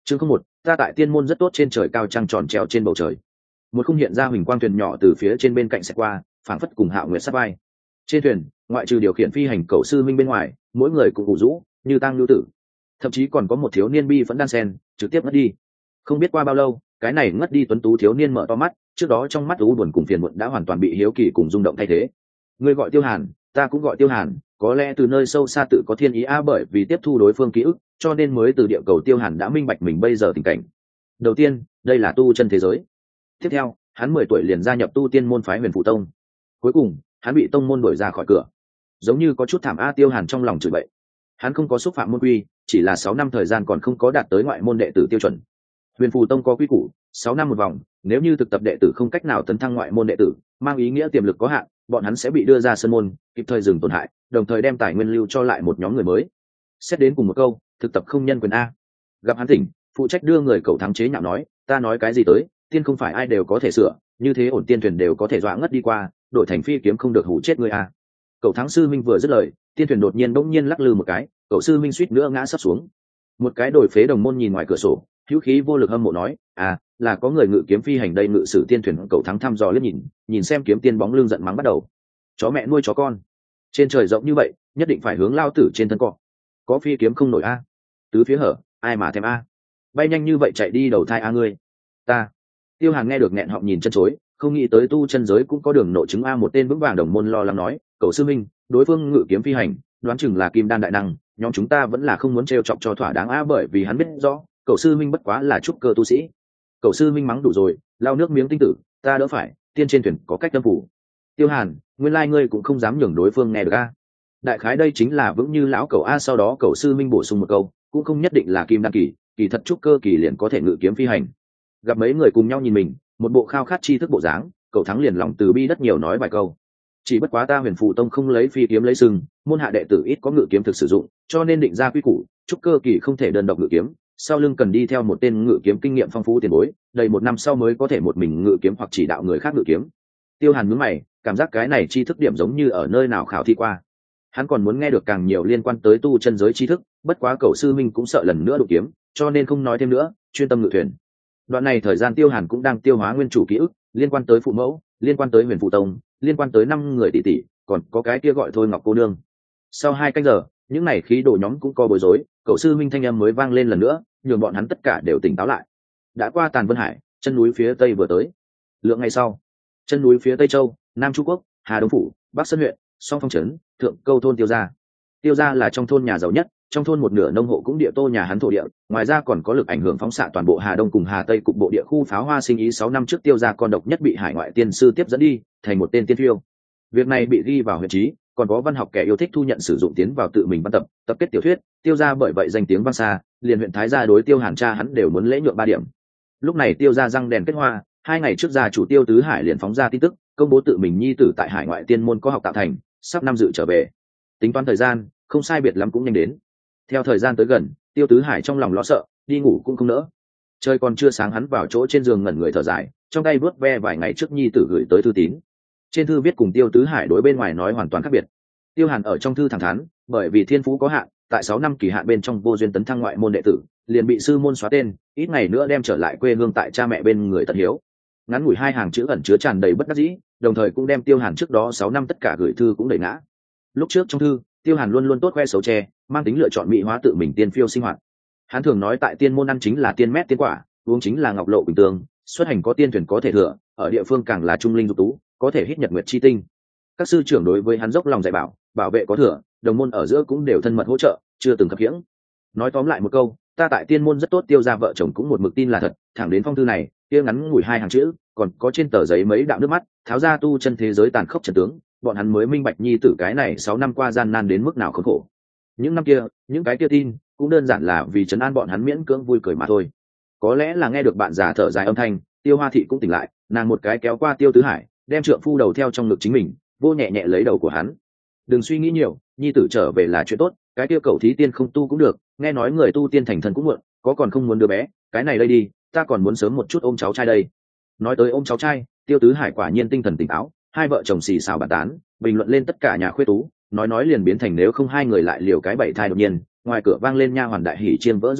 chương không một, ta tại tiên môn rất tốt, trên trời cao trăng tròn treo trên bầu trời. Một khung hiện ra huỳnh quang thuyền nhỏ từ phía trên bên cạnh xẹt qua, phảng phất cùng Hạo Nguyệt sát vai. Trên thuyền, ngoại trừ điều khiển phi hành cẩu sư minh bên ngoài, mỗi người cũng ủ rũ như tang lưu tử, thậm chí còn có một thiếu niên bi vẫn đan sen trực tiếp ngất đi. Không biết qua bao lâu, cái này ngất đi tuấn tú thiếu niên mở to mắt, trước đó trong mắt u buồn cùng phiền muộn đã hoàn toàn bị hiếu kỳ cùng rung động thay thế. Ngươi gọi Tiêu Hàn, ta cũng gọi Tiêu Hàn, có lẽ từ nơi sâu xa tự có thiên ý bởi vì tiếp thu đối phương ký ức, cho nên mới từ địa cầu Tiêu Hàn đã minh bạch mình bây giờ tình cảnh. Đầu tiên, đây là tu chân thế giới. Tiếp theo, hắn 10 tuổi liền gia nhập tu tiên môn phái Huyền Phù Tông. Cuối cùng, hắn bị tông môn đuổi ra khỏi cửa. Giống như có chút thảm Tiêu Hàn trong lòng chửi bậy. Hắn không có xúc phạm môn quy, chỉ là 6 năm thời gian còn không có đạt tới ngoại môn đệ tử tiêu chuẩn. Huyền Phù Tông có quy củ, 6 năm một vòng, nếu như thực tập đệ tử không cách nào tấn thăng ngoại môn đệ tử, mang ý nghĩa tiềm lực có hạn, bọn hắn sẽ bị đưa ra sân môn, kịp thời dừng tổn hại, đồng thời đem tài nguyên lưu cho lại một nhóm người mới. Xét đến cùng một câu, thực tập không nhân quyền a. Gặp hắn tỉnh, phụ trách đưa người cậu thắng chế nhạo nói, ta nói cái gì tới, tiên không phải ai đều có thể sửa, như thế ổn tiên thuyền đều có thể dọa ngất đi qua, đổi thành phi kiếm không được hủ chết người a. Cậu thắng sư minh vừa dứt lời, tiên thuyền đột nhiên bỗng nhiên lắc lư một cái, cậu sư minh suýt nữa ngã sắp xuống. Một cái đổi phế đồng môn nhìn ngoài cửa sổ, hữu khí vô lực hâm mộ nói, là có người ngự kiếm phi hành đây. Ngự sử tiên thuyền cậu thắng thăm dò liếc nhìn xem kiếm tiên bóng lưng giận mắng bắt đầu. Chó mẹ nuôi chó con, trên trời rộng như vậy, nhất định phải hướng lao tử trên thân cọ. Có phi kiếm không nổi a, tứ phía hở, ai mà thèm a, bay nhanh như vậy chạy đi đầu thai ngươi. Ta. Tiêu Hàn nghe được nghẹn họng nhìn chân chối, không nghĩ tới tu chân giới cũng có đường nội chứng một tên vững vàng đồng môn lo lắng nói, cậu sư minh, đối phương ngự kiếm phi hành, đoán chừng là kim đan đại năng, nhóm chúng ta vẫn là không muốn trêu chọc cho thỏa đáng bởi vì hắn biết rõ cậu sư minh bất quá là trúc cơ tu sĩ. Cậu sư minh mắng đủ rồi, lau nước miếng tinh tử, ta đỡ phải, tiên trên thuyền có cách tâm phủ. Tiêu Hàn, nguyên lai ngươi cũng không dám nhường đối phương nghe được đại khái đây chính là vững như lão cậu sau đó cậu sư minh bổ sung một câu, cũng không nhất định là kim đan kỳ, kỳ thật trúc cơ kỳ liền có thể ngự kiếm phi hành. Gặp mấy người cùng nhau nhìn mình, một bộ khao khát tri thức bộ dáng, cậu thắng liền lòng từ bi đất nhiều nói vài câu. Chỉ bất quá ta Huyền Phù Tông không lấy phi kiếm lấy sừng, môn hạ đệ tử ít có ngự kiếm thực sử dụng, cho nên định ra quy củ, trúc cơ kỳ không thể đơn độc ngự kiếm, sau lưng cần đi theo một tên ngự kiếm kinh nghiệm phong phú tiền bối, đầy 1 năm sau mới có thể một mình ngự kiếm hoặc chỉ đạo người khác ngự kiếm. Tiêu Hàn nhướng mày, cảm giác cái này tri thức điểm giống như ở nơi nào khảo thi qua. Hắn còn muốn nghe được càng nhiều liên quan tới tu chân giới tri thức, bất quá cậu sư minh cũng sợ lần nữa đụng kiếm, cho nên không nói thêm nữa, chuyên tâm ngự thuyền. Đoạn này thời gian Tiêu Hàn cũng đang tiêu hóa nguyên chủ ký ức, liên quan tới phụ mẫu, liên quan tới Huyền Phù Tông, liên quan tới 5 người tỷ tỷ, còn có cái kia gọi Thôi Ngọc cô nương. Sau 2 canh giờ, những này khí đồ nhóm cũng có bối rối, cậu sư minh thanh âm mới vang lên lần nữa, nhường bọn hắn tất cả đều tỉnh táo lại. Đã qua Tàn Vân Hải, chân núi phía tây vừa tới. Lượng ngày sau, chân núi phía tây châu, Nam Chu Quốc, Hà Đông phủ, Bắc Sơn huyện, Song Phong trấn, Thượng Câu thôn Tiêu gia. Tiêu gia là trong thôn nhà giàu nhất, trong thôn một nửa nông hộ cũng địa tô nhà hắn thổ địa, ngoài ra còn có lực ảnh hưởng phóng xạ toàn bộ Hà Đông cùng Hà Tây cục bộ địa khu pháo hoa sinh ý. 6 năm trước Tiêu gia con độc nhất bị hải ngoại tiên sư tiếp dẫn đi, thành một tên tiên phiêu. Việc này bị ghi vào huyện trí, còn có văn học kẻ yêu thích thu nhận sử dụng tiến vào tự mình văn tập kết tiểu thuyết, Tiêu gia bởi vậy danh tiếng vang xa, liền huyện Thái gia đối Tiêu Hàn cha hắn đều muốn lễ nhượng 3 điểm. Lúc này Tiêu gia răng đèn kết hoa, 2 ngày trước gia chủ Tiêu Tứ Hải liền phóng ra tin tức, công bố tự mình nhi tử tại hải ngoại tiên môn có học tạo thành, sắp năm dự trở về. Tính toán thời gian, không sai biệt lắm cũng nhanh đến. Theo thời gian tới gần, Tiêu Tứ Hải trong lòng lo sợ, đi ngủ cũng không nỡ. Trời còn chưa sáng hắn vào chỗ trên giường ngẩn người thở dài, trong tay vuốt ve vài ngày trước nhi tử gửi tới thư tín. Trên thư viết cùng Tiêu Tứ Hải đối bên ngoài nói hoàn toàn khác biệt. Tiêu Hàn ở trong thư thẳng thắn, bởi vì thiên phú có hạn, tại 6 năm kỳ hạn bên trong vô duyên tấn thăng ngoại môn đệ tử, liền bị sư môn xóa tên, ít ngày nữa đem trở lại quê hương tại cha mẹ bên người tận hiếu. Ngắn ngủi 2 hàng chữ ẩn chứa tràn đầy bất đắc dĩ, đồng thời cũng đem Tiêu Hàn trước đó 6 năm tất cả gửi thư cũng đẩy ngã. Lúc trước trong thư, Tiêu Hàn luôn luôn tốt khoe xấu che, mang tính lựa chọn mỹ hóa tự mình tiên phiêu sinh hoạt. Hắn thường nói tại tiên môn ăn chính là tiên mét tiên quả, uống chính là ngọc lộ bình tường, xuất hành có tiên thuyền có thể thừa, ở địa phương càng là trung linh dục tú, có thể hít nhật nguyệt chi tinh. Các sư trưởng đối với hắn dốc lòng dạy bảo vệ có thừa, đồng môn ở giữa cũng đều thân mật hỗ trợ, chưa từng khập khiễng. Nói tóm lại một câu, ta tại tiên môn rất tốt. Tiêu gia vợ chồng cũng một mực tin là thật, thẳng đến phong thư này, kia ngắn ngủi 2 hàng chữ, còn có trên tờ giấy mấy đạo nước mắt, tháo ra tu chân thế giới tàn khốc trận tướng, bọn hắn mới minh bạch nhi tử cái này 6 năm qua gian nan đến mức nào khốn khổ. Những năm kia, những cái kia tin cũng đơn giản là vì trấn an bọn hắn miễn cưỡng vui cười mà thôi. Có lẽ là nghe được bạn già thở dài âm thanh, Tiêu Hoa thị cũng tỉnh lại, nàng một cái kéo qua Tiêu Tứ Hải, đem trượng phu đầu theo trong ngực chính mình, vô nhẹ nhẹ lấy đầu của hắn. Đừng suy nghĩ nhiều, nhi tử trở về là chuyện tốt, cái tiêu cầu thí tiên không tu cũng được, nghe nói người tu tiên thành thần cũng muộn, có còn không muốn đứa bé, cái này đây đi, ta còn muốn sớm một chút ôm cháu trai đây. Nói tới ôm cháu trai, Tiêu Tứ Hải quả nhiên tinh thần tỉnh táo, 2 vợ chồng xì xào bàn tán, bình luận lên tất cả nhà khuê tú, nói liền biến thành nếu không 2 người lại liều cái 7 thai. Đột nhiên, ngoài cửa vang lên nha hoàn đại hỉ chiên vỡ giọng nói,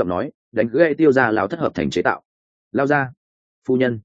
đánh gãy tiêu gia lão thất hợp thành chế tạo. Lao ra, phu nhân,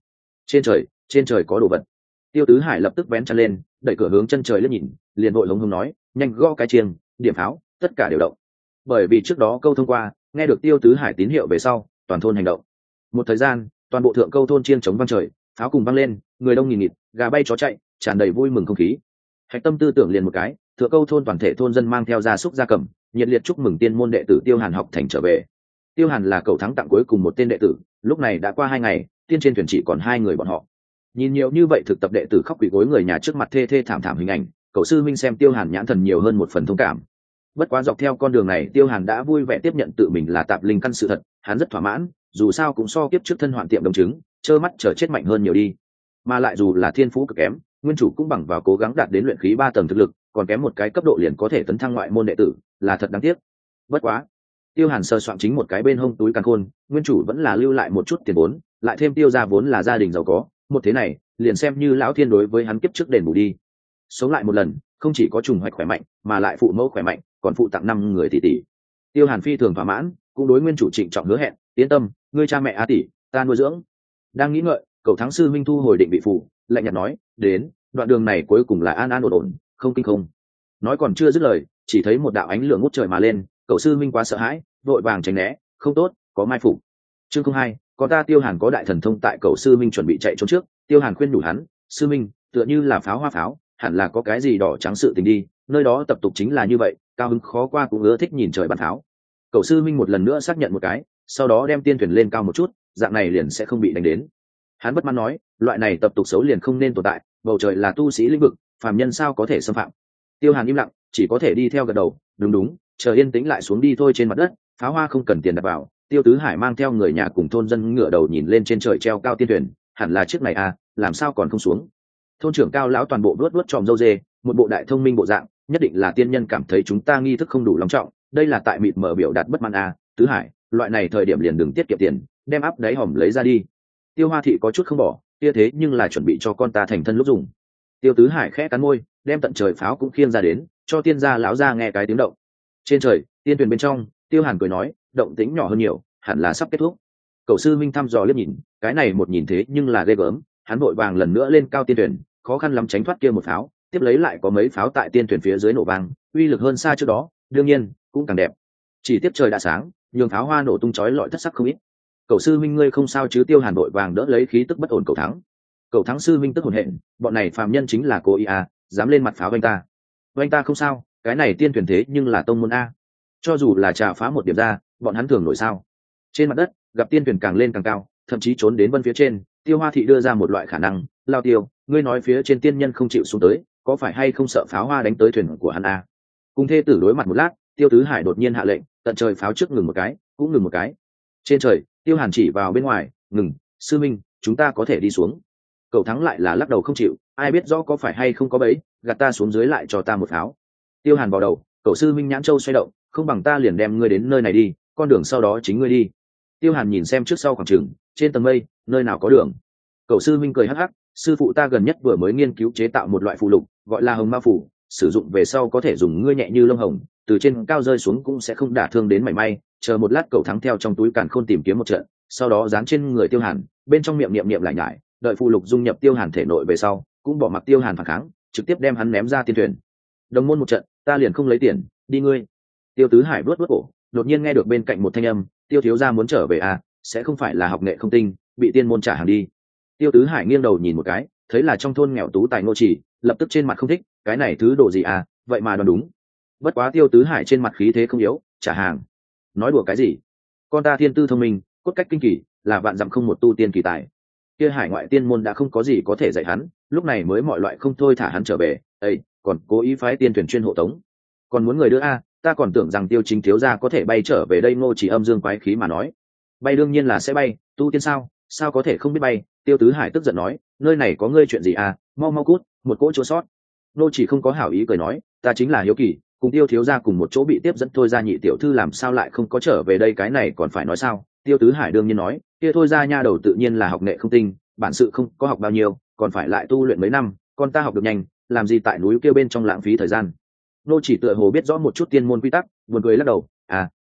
trên trời có đồ vật. Tiêu Tứ Hải lập tức vén chăn lên, đẩy cửa hướng chân trời liếc nhìn, liền vội hống hống nói, nhanh gõ cái chiêng, điểm pháo, tất cả đều động. Bởi vì trước đó câu thông qua, nghe được Tiêu Tứ Hải tín hiệu về sau, toàn thôn hành động. Một thời gian, toàn bộ thượng câu thôn chiêng chống vang trời, pháo cùng vang lên, người đông nghìn nghịt, gà bay chó chạy, tràn đầy vui mừng không khí. Hạch Tâm tư tưởng liền một cái, thượng câu thôn toàn thể thôn dân mang theo gia súc gia cầm, nhiệt liệt chúc mừng tiên môn đệ tử Tiêu Hàn học thành trở về. Tiêu Hàn là cầu thắng tặng cuối cùng một tên đệ tử, lúc này đã qua 2 ngày, tiên trên thuyền chỉ còn 2 người bọn họ. Nhìn nhiều như vậy thực tập đệ tử khóc quỳ gối người nhà trước mặt thê thê thảm thảm hình ảnh, cậu sư minh xem Tiêu Hàn nhãn thần nhiều hơn một phần thông cảm. Bất quá dọc theo con đường này, Tiêu Hàn đã vui vẻ tiếp nhận tự mình là tạp linh căn sự thật, hắn rất thỏa mãn, dù sao cũng so kiếp trước thân hoạn tiệm đồng chứng, trơ mắt chờ chết mạnh hơn nhiều đi. Mà lại dù là thiên phú cực kém, nguyên chủ cũng bằng vào cố gắng đạt đến luyện khí 3 tầng thực lực, còn kém một cái cấp độ liền có thể tấn thăng ngoại môn đệ tử, là thật đáng tiếc. Bất quá, Tiêu Hàn sờ soạn chính một cái bên hông túi càn khôn, nguyên chủ vẫn là lưu lại một chút tiền vốn, lại thêm Tiêu gia vốn là gia đình giàu có, một thế này, liền xem như lão thiên đối với hắn kiếp trước đền bù đi. Sống lại một lần, không chỉ có trùng hoạch khỏe mạnh, mà lại phụ mẫu khỏe mạnh, còn phụ tặng 5 người tỷ tỷ. Tiêu Hàn phi thường thỏa mãn, cũng đối nguyên chủ trịnh trọng hứa hẹn, yên tâm, ngươi cha mẹ A tỷ, ta nuôi dưỡng. Đang nghĩ ngợi, cậu thắng sư minh thu hồi định vị phủ, lạnh nhạt nói, đến, đoạn đường này cuối cùng là an an ổn ổn, không kinh không. Nói còn chưa dứt lời, chỉ thấy một đạo ánh lửa ngút trời mà lên, cậu sư minh quá sợ hãi, vội vàng tránh né, không tốt, có mai phục. Chương 02, có ta Tiêu Hàn có đại thần thông tại cậu sư minh chuẩn bị chạy trốn trước, Tiêu Hàn khuyên nhủ hắn, sư minh, tựa như là pháo hoa pháo, hẳn là có cái gì đỏ trắng sự tình đi, nơi đó tập tục chính là như vậy, cao hứng khó qua cũng ưa thích nhìn trời bắn pháo. Cậu sư minh một lần nữa xác nhận một cái, sau đó đem tiên thuyền lên cao một chút, dạng này liền sẽ không bị đánh đến. Hắn bất mãn nói, loại này tập tục xấu liền không nên tồn tại, bầu trời là tu sĩ lĩnh vực, phàm nhân sao có thể xâm phạm. Tiêu Hàn im lặng, chỉ có thể đi theo gật đầu, đúng, chờ yên tĩnh lại xuống đi thôi. Trên mặt đất, pháo hoa không cần tiền đặt vào. Tiêu Tứ Hải mang theo người nhà cùng thôn dân ngửa đầu nhìn lên trên trời treo cao tiên thuyền, hẳn là chiếc này à, làm sao còn không xuống. Thôn trưởng Cao lão toàn bộ vuốt tròm râu dê, một bộ đại thông minh bộ dạng, nhất định là tiên nhân cảm thấy chúng ta nghi thức không đủ long trọng, đây là tại mịt mở biểu đạt bất mãn à. Tứ Hải, loại này thời điểm liền đừng tiết kiệm tiền, đem áp đáy hòm lấy ra đi. Tiêu Hoa thị có chút không bỏ, kia thế nhưng là chuẩn bị cho con ta thành thân lúc dùng. Tiêu Tứ Hải khẽ cắn môi, đem tận trời pháo cũng khiêng ra đến, cho tiên gia lão ra nghe cái tiếng động. Trên trời, tiên thuyền bên trong, Tiêu Hàn cười nói, động tĩnh nhỏ hơn nhiều, hẳn là sắp kết thúc. Cậu sư minh thăm dò liếc nhìn, cái này một nhìn thế nhưng là ghê gớm, hắn vội vàng lần nữa lên cao tiên thuyền, khó khăn lắm tránh thoát kia một pháo, tiếp lấy lại có mấy pháo tại tiên thuyền phía dưới nổ vang, uy lực hơn xa trước đó, đương nhiên cũng càng đẹp. Chỉ tiếp trời đã sáng, nhường pháo hoa nổ tung chói lọi thất sắc không ít. Cậu sư minh ngươi không sao chứ? Tiêu Hàn vội vàng đỡ lấy khí tức bất ổn cậu thắng. Cậu thắng sư minh tức hồn hện, bọn này phàm nhân chính là cô ý à, dám lên mặt pháo anh ta. Anh ta không sao, cái này tiên thuyền thế nhưng là tông môn a, cho dù là trà phá một điểm ra, bọn hắn thường nổi sao. Trên mặt đất, gặp tiên thuyền càng lên càng cao, thậm chí trốn đến vân phía trên. Tiêu Hoa thị đưa ra một loại khả năng, Lao Tiêu, ngươi nói phía trên tiên nhân không chịu xuống tới, có phải hay không sợ pháo hoa đánh tới thuyền của hắn a? Cùng thê tử đối mặt một lát, Tiêu Tứ Hải đột nhiên hạ lệnh, tận trời pháo trước ngừng một cái, cũng ngừng một cái. Trên trời, Tiêu Hàn chỉ vào bên ngoài, ngừng, sư minh, chúng ta có thể đi xuống. Cậu thắng lại là lắc đầu không chịu, ai biết rõ có phải hay không có bẫy, gạt ta xuống dưới lại cho ta một pháo. Tiêu Hàn vào đầu, cậu sư minh nhãn châu xoay động, không bằng ta liền đem ngươi đến nơi này đi, con đường sau đó chính ngươi đi. Tiêu Hàn nhìn xem trước sau khoảng chừng, trên tầng mây, nơi nào có đường. Cậu sư minh cười hắc hắc, sư phụ ta gần nhất vừa mới nghiên cứu chế tạo một loại phù lục, gọi là hồng ma phù, sử dụng về sau có thể dùng ngươi nhẹ như lông hồng, từ trên cao rơi xuống cũng sẽ không đả thương đến mảy may. Chờ một lát cậu thắng theo trong túi càn khôn tìm kiếm một trận, sau đó dán trên người Tiêu Hàn, bên trong miệng niệm lại nhải, đợi phù lục dung nhập Tiêu Hàn thể nội về sau, cũng bỏ mặc Tiêu Hàn phản kháng, trực tiếp đem hắn ném ra tiên thuyền. Đồng môn một trận, ta liền không lấy tiền, đi ngươi. Tiêu Tứ Hải vuốt cổ, đột nhiên nghe được bên cạnh một thanh âm, Tiêu thiếu gia muốn trở về à, sẽ không phải là học nghệ không tinh, bị tiên môn trả hàng đi. Tiêu Tứ Hải nghiêng đầu nhìn một cái, thấy là trong thôn nghèo tú tài Ngô Chỉ, lập tức trên mặt không thích, cái này thứ đồ gì à, vậy mà đoán đúng. Bất quá Tiêu Tứ Hải trên mặt khí thế không yếu, trả hàng. Nói đùa cái gì? Con ta thiên tư thông minh, cốt cách kinh kỳ, là vạn dặm không một tu tiên kỳ tài. Kia hải ngoại tiên môn đã không có gì có thể dạy hắn, lúc này mới mọi loại không thôi thả hắn trở về, ấy, còn cố ý phái tiên thuyền chuyên hộ tống. Còn muốn người đưa a, ta còn tưởng rằng Tiêu chính thiếu gia có thể bay trở về đây. Ngô Chỉ âm dương quái khí mà nói, bay đương nhiên là sẽ bay, tu tiên sao có thể không biết bay. Tiêu Tứ Hải tức giận nói, nơi này có ngươi chuyện gì à, mau mau cút, một cỗ chỗ sót. Ngô Chỉ không có hảo ý cười nói, ta chính là hiếu kỳ, cùng Tiêu thiếu gia cùng một chỗ bị tiếp dẫn thôi ra nhị tiểu thư làm sao lại không có trở về đây, cái này còn phải nói sao. Tiêu Tứ Hải đương nhiên nói, kia thôi ra nha đầu tự nhiên là học nghệ không tinh, bản sự không có học bao nhiêu, còn phải lại tu luyện mấy năm, con ta học được nhanh, làm gì tại núi kia bên trong lãng phí thời gian. Nô Chỉ tựa hồ biết rõ một chút tiên môn quy tắc, buồn cười lắc đầu, à,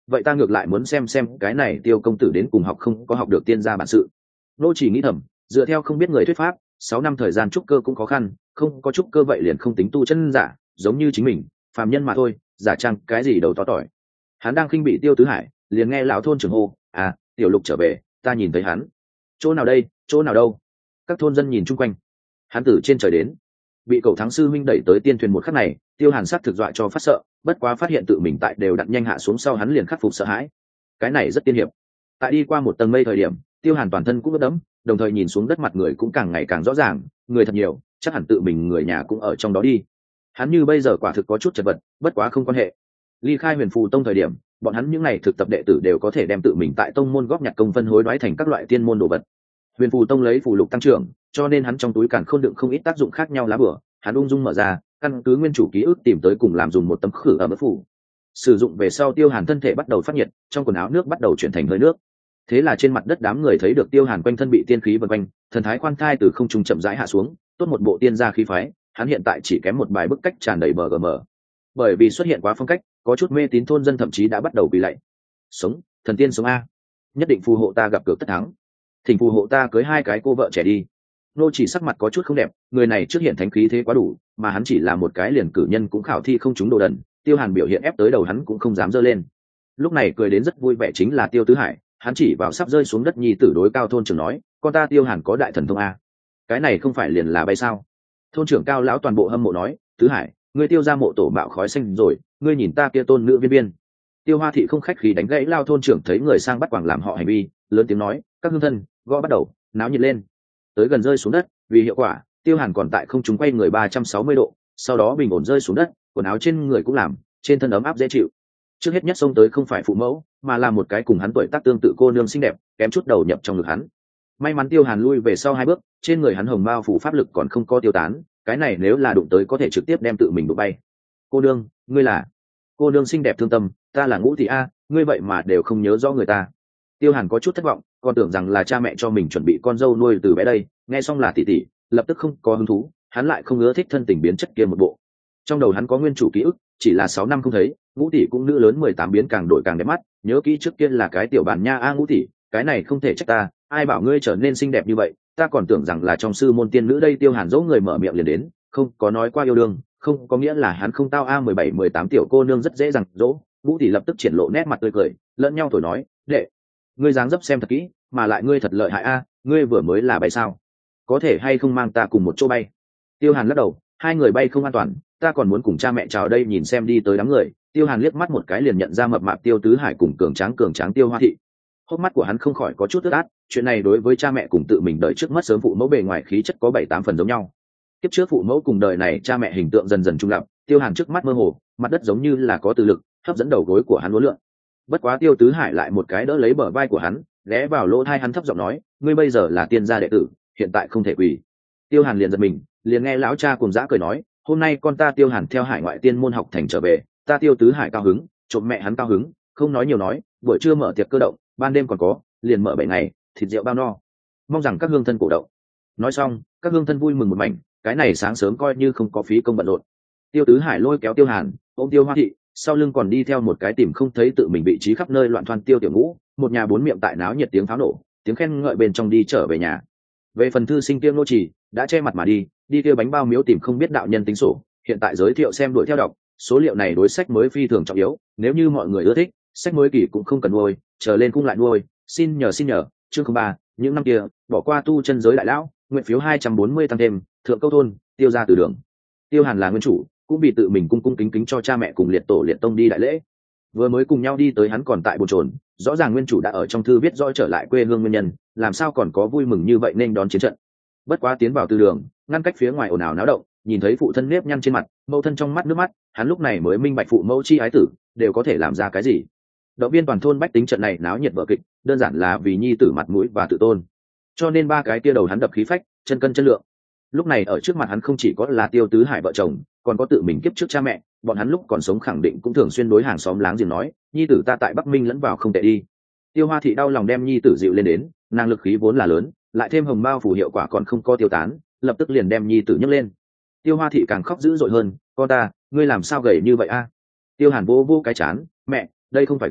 vậy ta ngược lại muốn xem cái này Tiêu công tử đến cùng học không có học được tiên gia bản sự. Nô chỉ nghĩ thầm, dựa theo không biết người thuyết pháp, 6 năm thời gian trúc cơ cũng khó khăn, không có trúc cơ vậy liền không tính tu chân giả, giống như chính mình, phàm nhân mà thôi, giả trang cái gì đầu to tỏi. Hắn đang khinh bị Tiêu Tứ Hải, liền nghe lão thôn trưởng hô, "À, Tiểu Lục trở về, ta nhìn thấy hắn." "Chỗ nào đây, chỗ nào đâu?" Các thôn dân nhìn chung quanh. Hắn từ trên trời đến, bị cậu thắng sư huynh đẩy tới tiên thuyền một khắc này, Tiêu Hàn sắc thực dọa cho phát sợ, bất quá phát hiện tự mình tại đều đặn nhanh hạ xuống sau hắn liền khắc phục sợ hãi. Cái này rất tiên hiệp. Tại đi qua một tầng mây thời điểm, Tiêu Hàn toàn thân cũng ướt đẫm, đồng thời nhìn xuống đất mặt người cũng càng ngày càng rõ ràng, người thật nhiều, chắc hẳn tự mình người nhà cũng ở trong đó đi. Hắn như bây giờ quả thực có chút chật vật, bất quá không quan hệ. Ly khai Huyền Phù Tông thời điểm, bọn hắn những này thực tập đệ tử đều có thể đem tự mình tại tông môn góp nhặt công phân hối đoái thành các loại tiên môn đồ vật. Huyền Phù Tông lấy phù lục tăng trưởng, cho nên hắn trong túi càn khôn đựng không ít tác dụng khác nhau lá bửa, hắn ung dung mở ra, căn cứ nguyên chủ ký ức tìm tới cùng làm dùng một tấm khử ẩm phù. Sử dụng về sau Tiêu Hàn thân thể bắt đầu phát nhiệt, trong quần áo nước bắt đầu chuyển thành hơi nước. Thế là trên mặt đất đám người thấy được Tiêu Hàn quanh thân bị tiên khí vần quanh, thần thái khoan thai từ không trung chậm rãi hạ xuống, tốt một bộ tiên gia khí phái, hắn hiện tại chỉ kém một bài bức cách tràn đầy bờ gm. Bởi vì xuất hiện quá phong cách, có chút mê tín thôn dân thậm chí đã bắt đầu quỳ lạy. Sống, thần tiên sống a, nhất định phù hộ ta gặp cược tất thắng. Thỉnh phù hộ ta cưới 2 cái cô vợ trẻ đi. Nô chỉ sắc mặt có chút không đẹp, người này trước hiện thánh khí thế quá đủ, mà hắn chỉ là một cái liền cử nhân cũng khảo thi không trúng đồ đần, Tiêu Hàn biểu hiện ép tới đầu hắn cũng không dám dơ lên. Lúc này cười đến rất vui vẻ chính là Tiêu Tứ Hải, hắn chỉ vào sắp rơi xuống đất nhi tử đối cao thôn trưởng nói, con ta Tiêu Hàn có đại thần thông a. Cái này không phải liền là bay sao? Thôn trưởng Cao lão toàn bộ hâm mộ nói, Tứ Hải, ngươi Tiêu ra mộ tổ mạo khói xanh rồi, ngươi nhìn ta kia tôn nữ viên viên. Tiêu Hoa thị không khách khí đánh gãy lao thôn trưởng thấy người sang bắt quàng làm họ hành vi, lớn tiếng nói, các hương thân, gõ bắt đầu, náo nhiệt lên. Tới gần rơi xuống đất, vì hiệu quả, Tiêu Hàn còn tại không trung quay người 360 độ, sau đó bình ổn rơi xuống đất, quần áo trên người cũng làm, trên thân ấm áp dễ chịu. Trước hết nhất xông tới không phải phụ mẫu, mà là một cái cùng hắn tuổi tác tương tự cô nương xinh đẹp, kém chút đầu nhập trong ngực hắn. May mắn Tiêu Hàn lui về sau 2 bước, trên người hắn hồng bao phủ pháp lực còn không có tiêu tán, cái này nếu là đụng tới có thể trực tiếp đem tự mình đụng bay. Cô nương, ngươi là? Cô nương xinh đẹp thương tâm, ta là Ngũ Thị a, ngươi vậy mà đều không nhớ rõ người ta. Tiêu Hàn có chút thất vọng, còn tưởng rằng là cha mẹ cho mình chuẩn bị con dâu nuôi từ bé đây, nghe xong là tỷ tỷ, lập tức không có hứng thú, hắn lại không ưa thích thân tình biến chất kia một bộ. Trong đầu hắn có nguyên chủ ký ức, chỉ là 6 năm không thấy, Ngũ Tỷ cũng nữ lớn 18 biến càng đổi càng đẹp mắt, nhớ kỹ trước kia là cái tiểu bản nha a Ngũ Tỷ, cái này không thể trách ta, ai bảo ngươi trở nên xinh đẹp như vậy, ta còn tưởng rằng là trong sư môn tiên nữ đây. Tiêu Hàn dỗ người mở miệng liền đến, không có nói qua yêu đương, không có nghĩa là hắn không tao a 17-18 tiểu cô nương rất dễ dàng dỗ. Ngũ Tỷ lập tức triển lộ nét mặt tươi cười, lẫn nhau thổi nói, đệ, ngươi dáng dấp xem thật kỹ, mà lại ngươi thật lợi hại a, ngươi vừa mới là bay sao, có thể hay không mang ta cùng một chỗ bay? Tiêu Hàn lắc đầu, 2 người bay không an toàn, ta còn muốn cùng cha mẹ chào đây. Nhìn xem đi tới đám người, Tiêu Hàn liếc mắt một cái liền nhận ra mập mạp Tiêu Tứ Hải cùng cường tráng Tiêu Hoa thị. Hốc mắt của hắn không khỏi có chút ướt át, chuyện này đối với cha mẹ cùng tự mình đời trước mất sớm phụ mẫu bề ngoài khí chất có 7-8 phần giống nhau. Kiếp trước phụ mẫu cùng đời này cha mẹ hình tượng dần dần trung lập, Tiêu Hàn trước mắt mơ hồ, mặt đất giống như là có từ lực hấp dẫn đầu gối của hắn uốn lượn. Bất quá Tiêu Tứ Hải lại một cái đỡ lấy bờ vai của hắn, ghé vào lỗ tai hắn thấp giọng nói, ngươi bây giờ là tiên gia đệ tử, hiện tại không thể quỳ. Tiêu Hàn liền giật mình, liền nghe lão cha cùng dã cười nói, hôm nay con ta Tiêu Hàn theo hải ngoại tiên môn học thành trở về, ta Tiêu Tứ Hải cao hứng, trộm mẹ hắn cao hứng, không nói nhiều nói, buổi trưa mở tiệc cơ động, ban đêm còn có, liền mở 7 ngày, thịt rượu bao no, mong rằng các hương thân cổ động. Nói xong, các hương thân vui mừng một mảnh, cái này sáng sớm coi như không có phí công bận rộn. Tiêu Tứ Hải lôi kéo Tiêu Hàn, ôm Tiêu Hoa thị, sau lưng còn đi theo một cái tìm không thấy tự mình vị trí khắp nơi loạn thoăn Tiêu Tiểu Ngũ, một nhà 4 miệng tại náo nhiệt tiếng pháo nổ, tiếng khen ngợi bên trong đi trở về nhà. Về phần thư sinh Tiêu Nô Trì đã che mặt mà đi kêu bánh bao miếu tìm không biết đạo nhân tính sổ, hiện tại giới thiệu xem đuổi theo đọc, số liệu này đối sách mới phi thường trọng yếu, nếu như mọi người ưa thích, sách mới kỳ cũng không cần nuôi, chờ lên cung lại nuôi. Xin nhờ chương 03, những năm kia bỏ qua tu chân giới đại lão, nguyện phiếu 240 tăng thêm, thượng câu thôn, Tiêu ra từ đường. Tiêu Hàn là nguyên chủ, cũng bị tự mình cung cung kính kính cho cha mẹ cùng liệt tổ liệt tông đi đại lễ. Vừa mới cùng nhau đi tới hắn còn tại bồn chồn, rõ ràng nguyên chủ đã ở trong thư viết rõ trở lại quê hương nguyên nhân, làm sao còn có vui mừng như vậy nên đón chiến trận. Bất quá tiến vào từ đường, ngăn cách phía ngoài ồn ào náo động, nhìn thấy phụ thân nếp nhăn trên mặt, mẫu thân trong mắt nước mắt, hắn lúc này mới minh bạch phụ mẫu chi ái tử đều có thể làm ra cái gì. Động viên toàn thôn bách tính trận này náo nhiệt vở kịch, đơn giản là vì nhi tử mặt mũi và tự tôn. Cho nên 3 cái kia đầu hắn đập khí phách, chân cân chân lượng. Lúc này ở trước mặt hắn không chỉ có là Tiêu Tứ Hải vợ chồng, còn có tự mình kiếp trước cha mẹ, bọn hắn lúc còn sống khẳng định cũng thường xuyên đối hàng xóm láng giềng nói, nhi tử ta tại Bắc Minh lẫn vào không tệ đi. Tiêu Hoa thị đau lòng đem nhi tử dịu lên đến, năng lực khí vốn là lớn, lại thêm hồng bao phủ hiệu quả còn không có tiêu tán, lập tức liền đem nhi tử nhấc lên. Tiêu Hoa thị càng khóc dữ dội hơn, con ta, ngươi làm sao gầy như vậy a? Tiêu Hàn vô cái chán, mẹ, đây không phải gầy,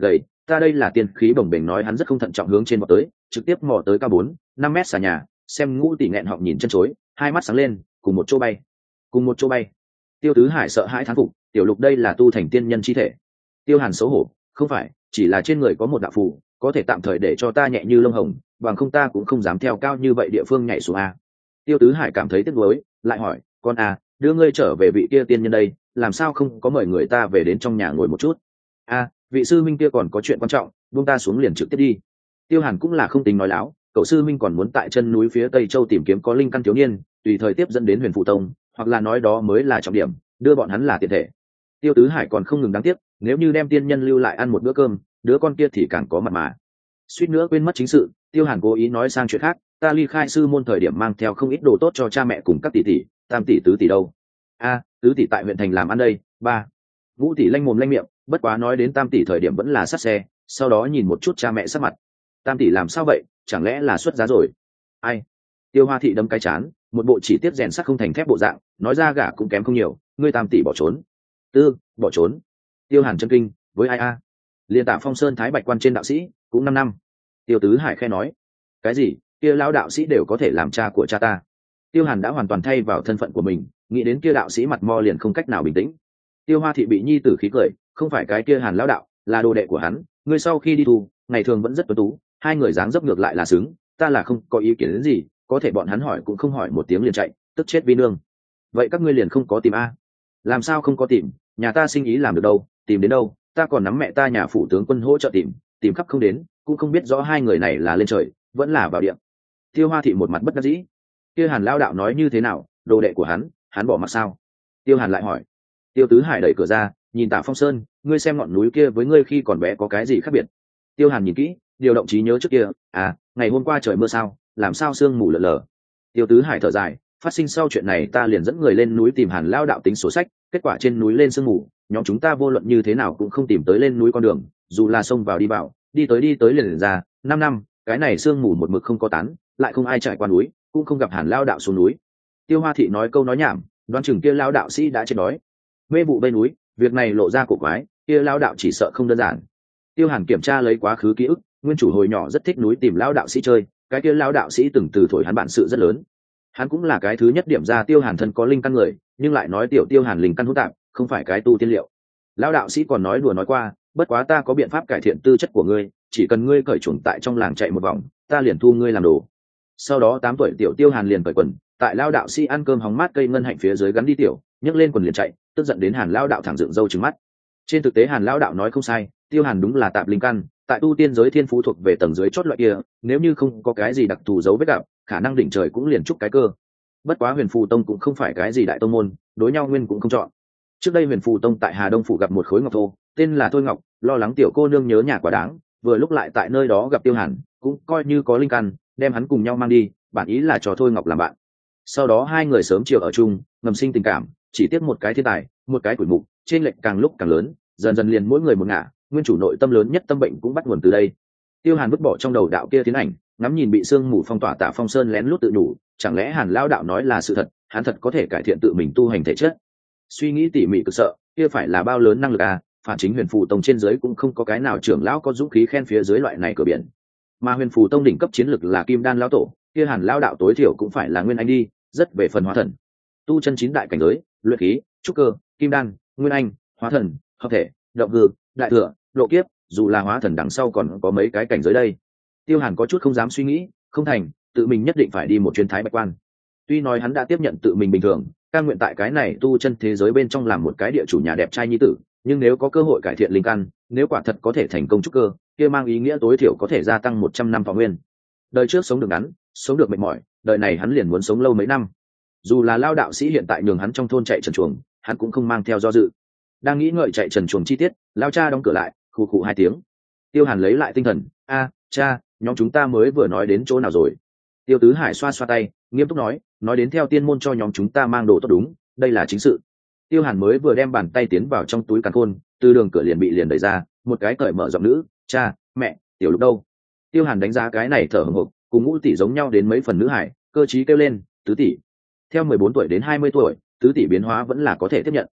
Ta đây là tiên khí bồng bềnh, nói hắn rất không thận trọng hướng trên vọt tới, trực tiếp mò tới cao 4-5 mét xà nhà. Xem Ngũ Tỷ nghẹn họng nhìn chân chối, hai mắt sáng lên, cùng một chỗ bay, cùng một chỗ bay. Tiêu Tứ Hải sợ hãi thán phục, tiểu lục đây là tu thành tiên nhân chi thể. Tiêu Hàn xấu hổ, không phải, chỉ là trên người có một đạo phù, có thể tạm thời để cho ta nhẹ như lông hồng, bằng không ta cũng không dám theo cao như vậy địa phương nhảy xuống a. Tiêu Tứ Hải cảm thấy tiếc nuối, lại hỏi, con a, đưa ngươi trở về vị kia tiên nhân đây, làm sao không có mời người ta về đến trong nhà ngồi một chút? A, vị sư minh kia còn có chuyện quan trọng, buông ta xuống liền trực tiếp đi. Tiêu Hàn cũng là không tính nói láo, cậu sư minh còn muốn tại chân núi phía tây châu tìm kiếm có linh căn thiếu niên, tùy thời tiếp dẫn đến Huyền Phù Tông, hoặc là nói đó mới là trọng điểm, đưa bọn hắn là tiền thể. Tiêu Tứ Hải còn không ngừng đáng tiếc, nếu như đem tiên nhân lưu lại ăn một bữa cơm, đứa con kia thì càng có mặt mà. Suýt nữa quên mất chính sự, Tiêu Hàn cố ý nói sang chuyện khác, ta ly khai sư môn thời điểm mang theo không ít đồ tốt cho cha mẹ cùng các tỷ tỷ, tam tỷ tứ tỷ đâu? A, tứ tỷ tại huyện thành làm ăn đây. Ba, Ngũ tỷ lanh mồm lanh miệng, bất quá nói đến tam tỷ thời điểm vẫn là sát xe, sau đó nhìn một chút cha mẹ sắc mặt. Tam tỷ làm sao vậy, chẳng lẽ là xuất giá rồi? Ai? Tiêu Hoa thị đấm cái chán, một bộ chỉ tiếp rèn sắt không thành thép bộ dạng, nói ra gả cũng kém không nhiều, ngươi tam tỷ bỏ trốn. Tư, bỏ trốn? Tiêu Hàn chân kinh, với ai a? Liên Tạ Phong Sơn Thái Bạch Quan trên đạo sĩ, cũng 5 năm. Tiêu Tứ Hải khe nói, cái gì? Kia lão đạo sĩ đều có thể làm cha của cha ta? Tiêu Hàn đã hoàn toàn thay vào thân phận của mình, nghĩ đến kia đạo sĩ mặt mo liền không cách nào bình tĩnh. Tiêu Hoa thị bị nhi tử khí cười, không phải cái kia Hàn lão đạo, là đồ đệ của hắn, ngươi sau khi đi tù, ngày thường vẫn rất tuấn tú, hai người dáng dấp ngược lại là xứng, ta là không có ý kiến đến gì, có thể bọn hắn hỏi cũng không hỏi một tiếng liền chạy, tức chết vi nương. Vậy các ngươi liền không có tìm a? Làm sao không có tìm, nhà ta sinh ý làm được đâu, tìm đến đâu, ta còn nắm mẹ ta nhà phủ tướng quân hỗ trợ tìm khắp không đến, cũng không biết rõ hai người này là lên trời vẫn là vào địa. Tiêu Hoa thị một mặt bất đắc dĩ. Kia Hàn lão đạo nói như thế nào, đồ đệ của hắn bỏ mặc sao? Tiêu Hàn lại hỏi. Tiêu Tứ Hải đẩy cửa ra, nhìn Tạ Phong Sơn, ngươi xem ngọn núi kia với ngươi khi còn bé có cái gì khác biệt? Tiêu Hàn nhìn kỹ, điều động trí nhớ trước kia, ngày hôm qua trời mưa sao, làm sao sương mù lờ lờ. Tiêu Tứ Hải thở dài, phát sinh sau chuyện này ta liền dẫn người lên núi tìm Hàn lão đạo tính sổ sách, kết quả trên núi lên sương mù, nhóm chúng ta vô luận như thế nào cũng không tìm tới lên núi con đường, dù là xông vào đi tới liền ra 5 năm, cái này sương mù một mực không có tán, lại không ai trải qua núi, cũng không gặp Hàn lão đạo xuống núi. Tiêu Hoa thị nói câu nói nhảm, đoán chừng kia lão đạo sĩ đã chết đói. Mê vụ bên núi, việc này lộ ra cổ quái, kia lão đạo chỉ sợ không đơn giản. Tiêu Hàn kiểm tra lấy quá khứ ký ức, nguyên chủ hồi nhỏ rất thích núi tìm lão đạo sĩ chơi, cái kia lão đạo sĩ từng từ thổi hắn bản sự rất lớn. Hắn cũng là cái thứ nhất điểm ra Tiêu Hàn thân có linh căn người, nhưng lại nói tiểu Tiêu Hàn linh căn hỗn tạp, không phải cái tu tiên liệu. Lão đạo sĩ còn nói đùa nói qua, bất quá ta có biện pháp cải thiện tư chất của ngươi, chỉ cần ngươi cởi chuồng tại trong làng chạy một vòng, ta liền thu ngươi làm đồ. Sau đó 8 tuổi tiểu Tiêu Hàn liền cởi quần, tại lão đạo sĩ ăn cơm hóng mát cây ngân hạnh phía dưới gắn đi tiểu, nhấc lên quần liền chạy, tức giận đến Hàn lão đạo thẳng dựng râu trừng mắt. Trên thực tế Hàn lão đạo nói không sai, Tiêu Hàn đúng là tạp linh căn, tại tu tiên giới thiên phú thuộc về tầng dưới chót loại kia, nếu như không có cái gì đặc thù dấu vết gặp, khả năng đỉnh trời cũng liền chúc cái cơ. Bất quá Huyền Phù Tông cũng không phải cái gì đại tông môn, đối nhau nguyên cũng không chọn. Trước đây Huyền Phù Tông tại Hà Đông phủ gặp một khối ngọc thô, tên là Thôi Ngọc, lo lắng tiểu cô nương nhớ nhà quá đáng, vừa lúc lại tại nơi đó gặp Tiêu Hàn, cũng coi như có linh căn, đem hắn cùng nhau mang đi, bản ý là cho Thôi Ngọc làm bạn. Sau đó hai người sớm chiều ở chung, ngầm sinh tình cảm, chỉ tiếc một cái thiên tài, một cái tuổi mục, trên lệch càng lúc càng lớn, dần dần liền mỗi người một ngả, nguyên chủ nội tâm lớn nhất tâm bệnh cũng bắt nguồn từ đây. Tiêu Hàn vứt bỏ trong đầu đạo kia tiến ảnh, ngắm nhìn bị sương mù phong tỏa Tạ Phong Sơn lén lút tự nhủ, chẳng lẽ Hàn lão đạo nói là sự thật, hắn thật có thể cải thiện tự mình tu hành thể chất. Suy nghĩ tỉ mỉ cực sợ, kia phải là bao lớn năng lực à, phản chính Huyền Phù Tông trên dưới cũng không có cái nào trưởng lão có dũng khí khen phía dưới loại này cửa biển. Mà Huyền Phù Tông đỉnh cấp chiến lực là Kim Đan lão tổ, kia Hàn lão đạo tối thiểu cũng phải là nguyên anh đi, rất về phần hóa thần. Tu chân 9 đại cảnh giới, luyện khí, trúc cơ, kim đan, nguyên anh, hóa thần, hợp thể, động hư, đại thừa, độ kiếp, dù là hóa thần đằng sau còn có mấy cái cảnh giới đây. Tiêu Hàn có chút không dám suy nghĩ, không thành, tự mình nhất định phải đi một chuyến Thái Bạch Quan. Tuy nói hắn đã tiếp nhận tự mình bình thường, cam nguyện tại cái này tu chân thế giới bên trong làm một cái địa chủ nhà đẹp trai nhi tử, nhưng nếu có cơ hội cải thiện linh căn, nếu quả thật có thể thành công trúc cơ, kia mang ý nghĩa tối thiểu có thể gia tăng 100 năm thọ nguyên. Đời trước sống được ngắn, sống được mệt mỏi, đời này hắn liền muốn sống lâu mấy năm. Dù là lao đạo sĩ hiện tại nhường hắn trong thôn chạy trần chuồng, hắn cũng không mang theo do dự. Đang nghĩ ngợi chạy trần chuồng chi tiết, lao cha đóng cửa lại, khụ khụ 2 tiếng. Tiêu Hàn lấy lại tinh thần, cha, nhóm chúng ta mới vừa nói đến chỗ nào rồi? Tiêu Tứ Hải xoa xoa tay, nghiêm túc nói đến theo tiên môn cho nhóm chúng ta mang đồ tốt đúng, đây là chính sự. Tiêu Hàn mới vừa đem bàn tay tiến vào trong túi càn khôn, từ đường cửa liền bị đẩy ra, một cái cởi mở giọng nữ, cha, mẹ, tiểu Lục đâu? Tiêu Hàn đánh giá cái này thở hổn hộc, cùng Ngũ tỷ giống nhau đến mấy phần nữ hải, cơ trí kêu lên, tứ tỷ. Theo 14 tuổi đến 20 tuổi, tứ tỷ biến hóa vẫn là có thể tiếp nhận.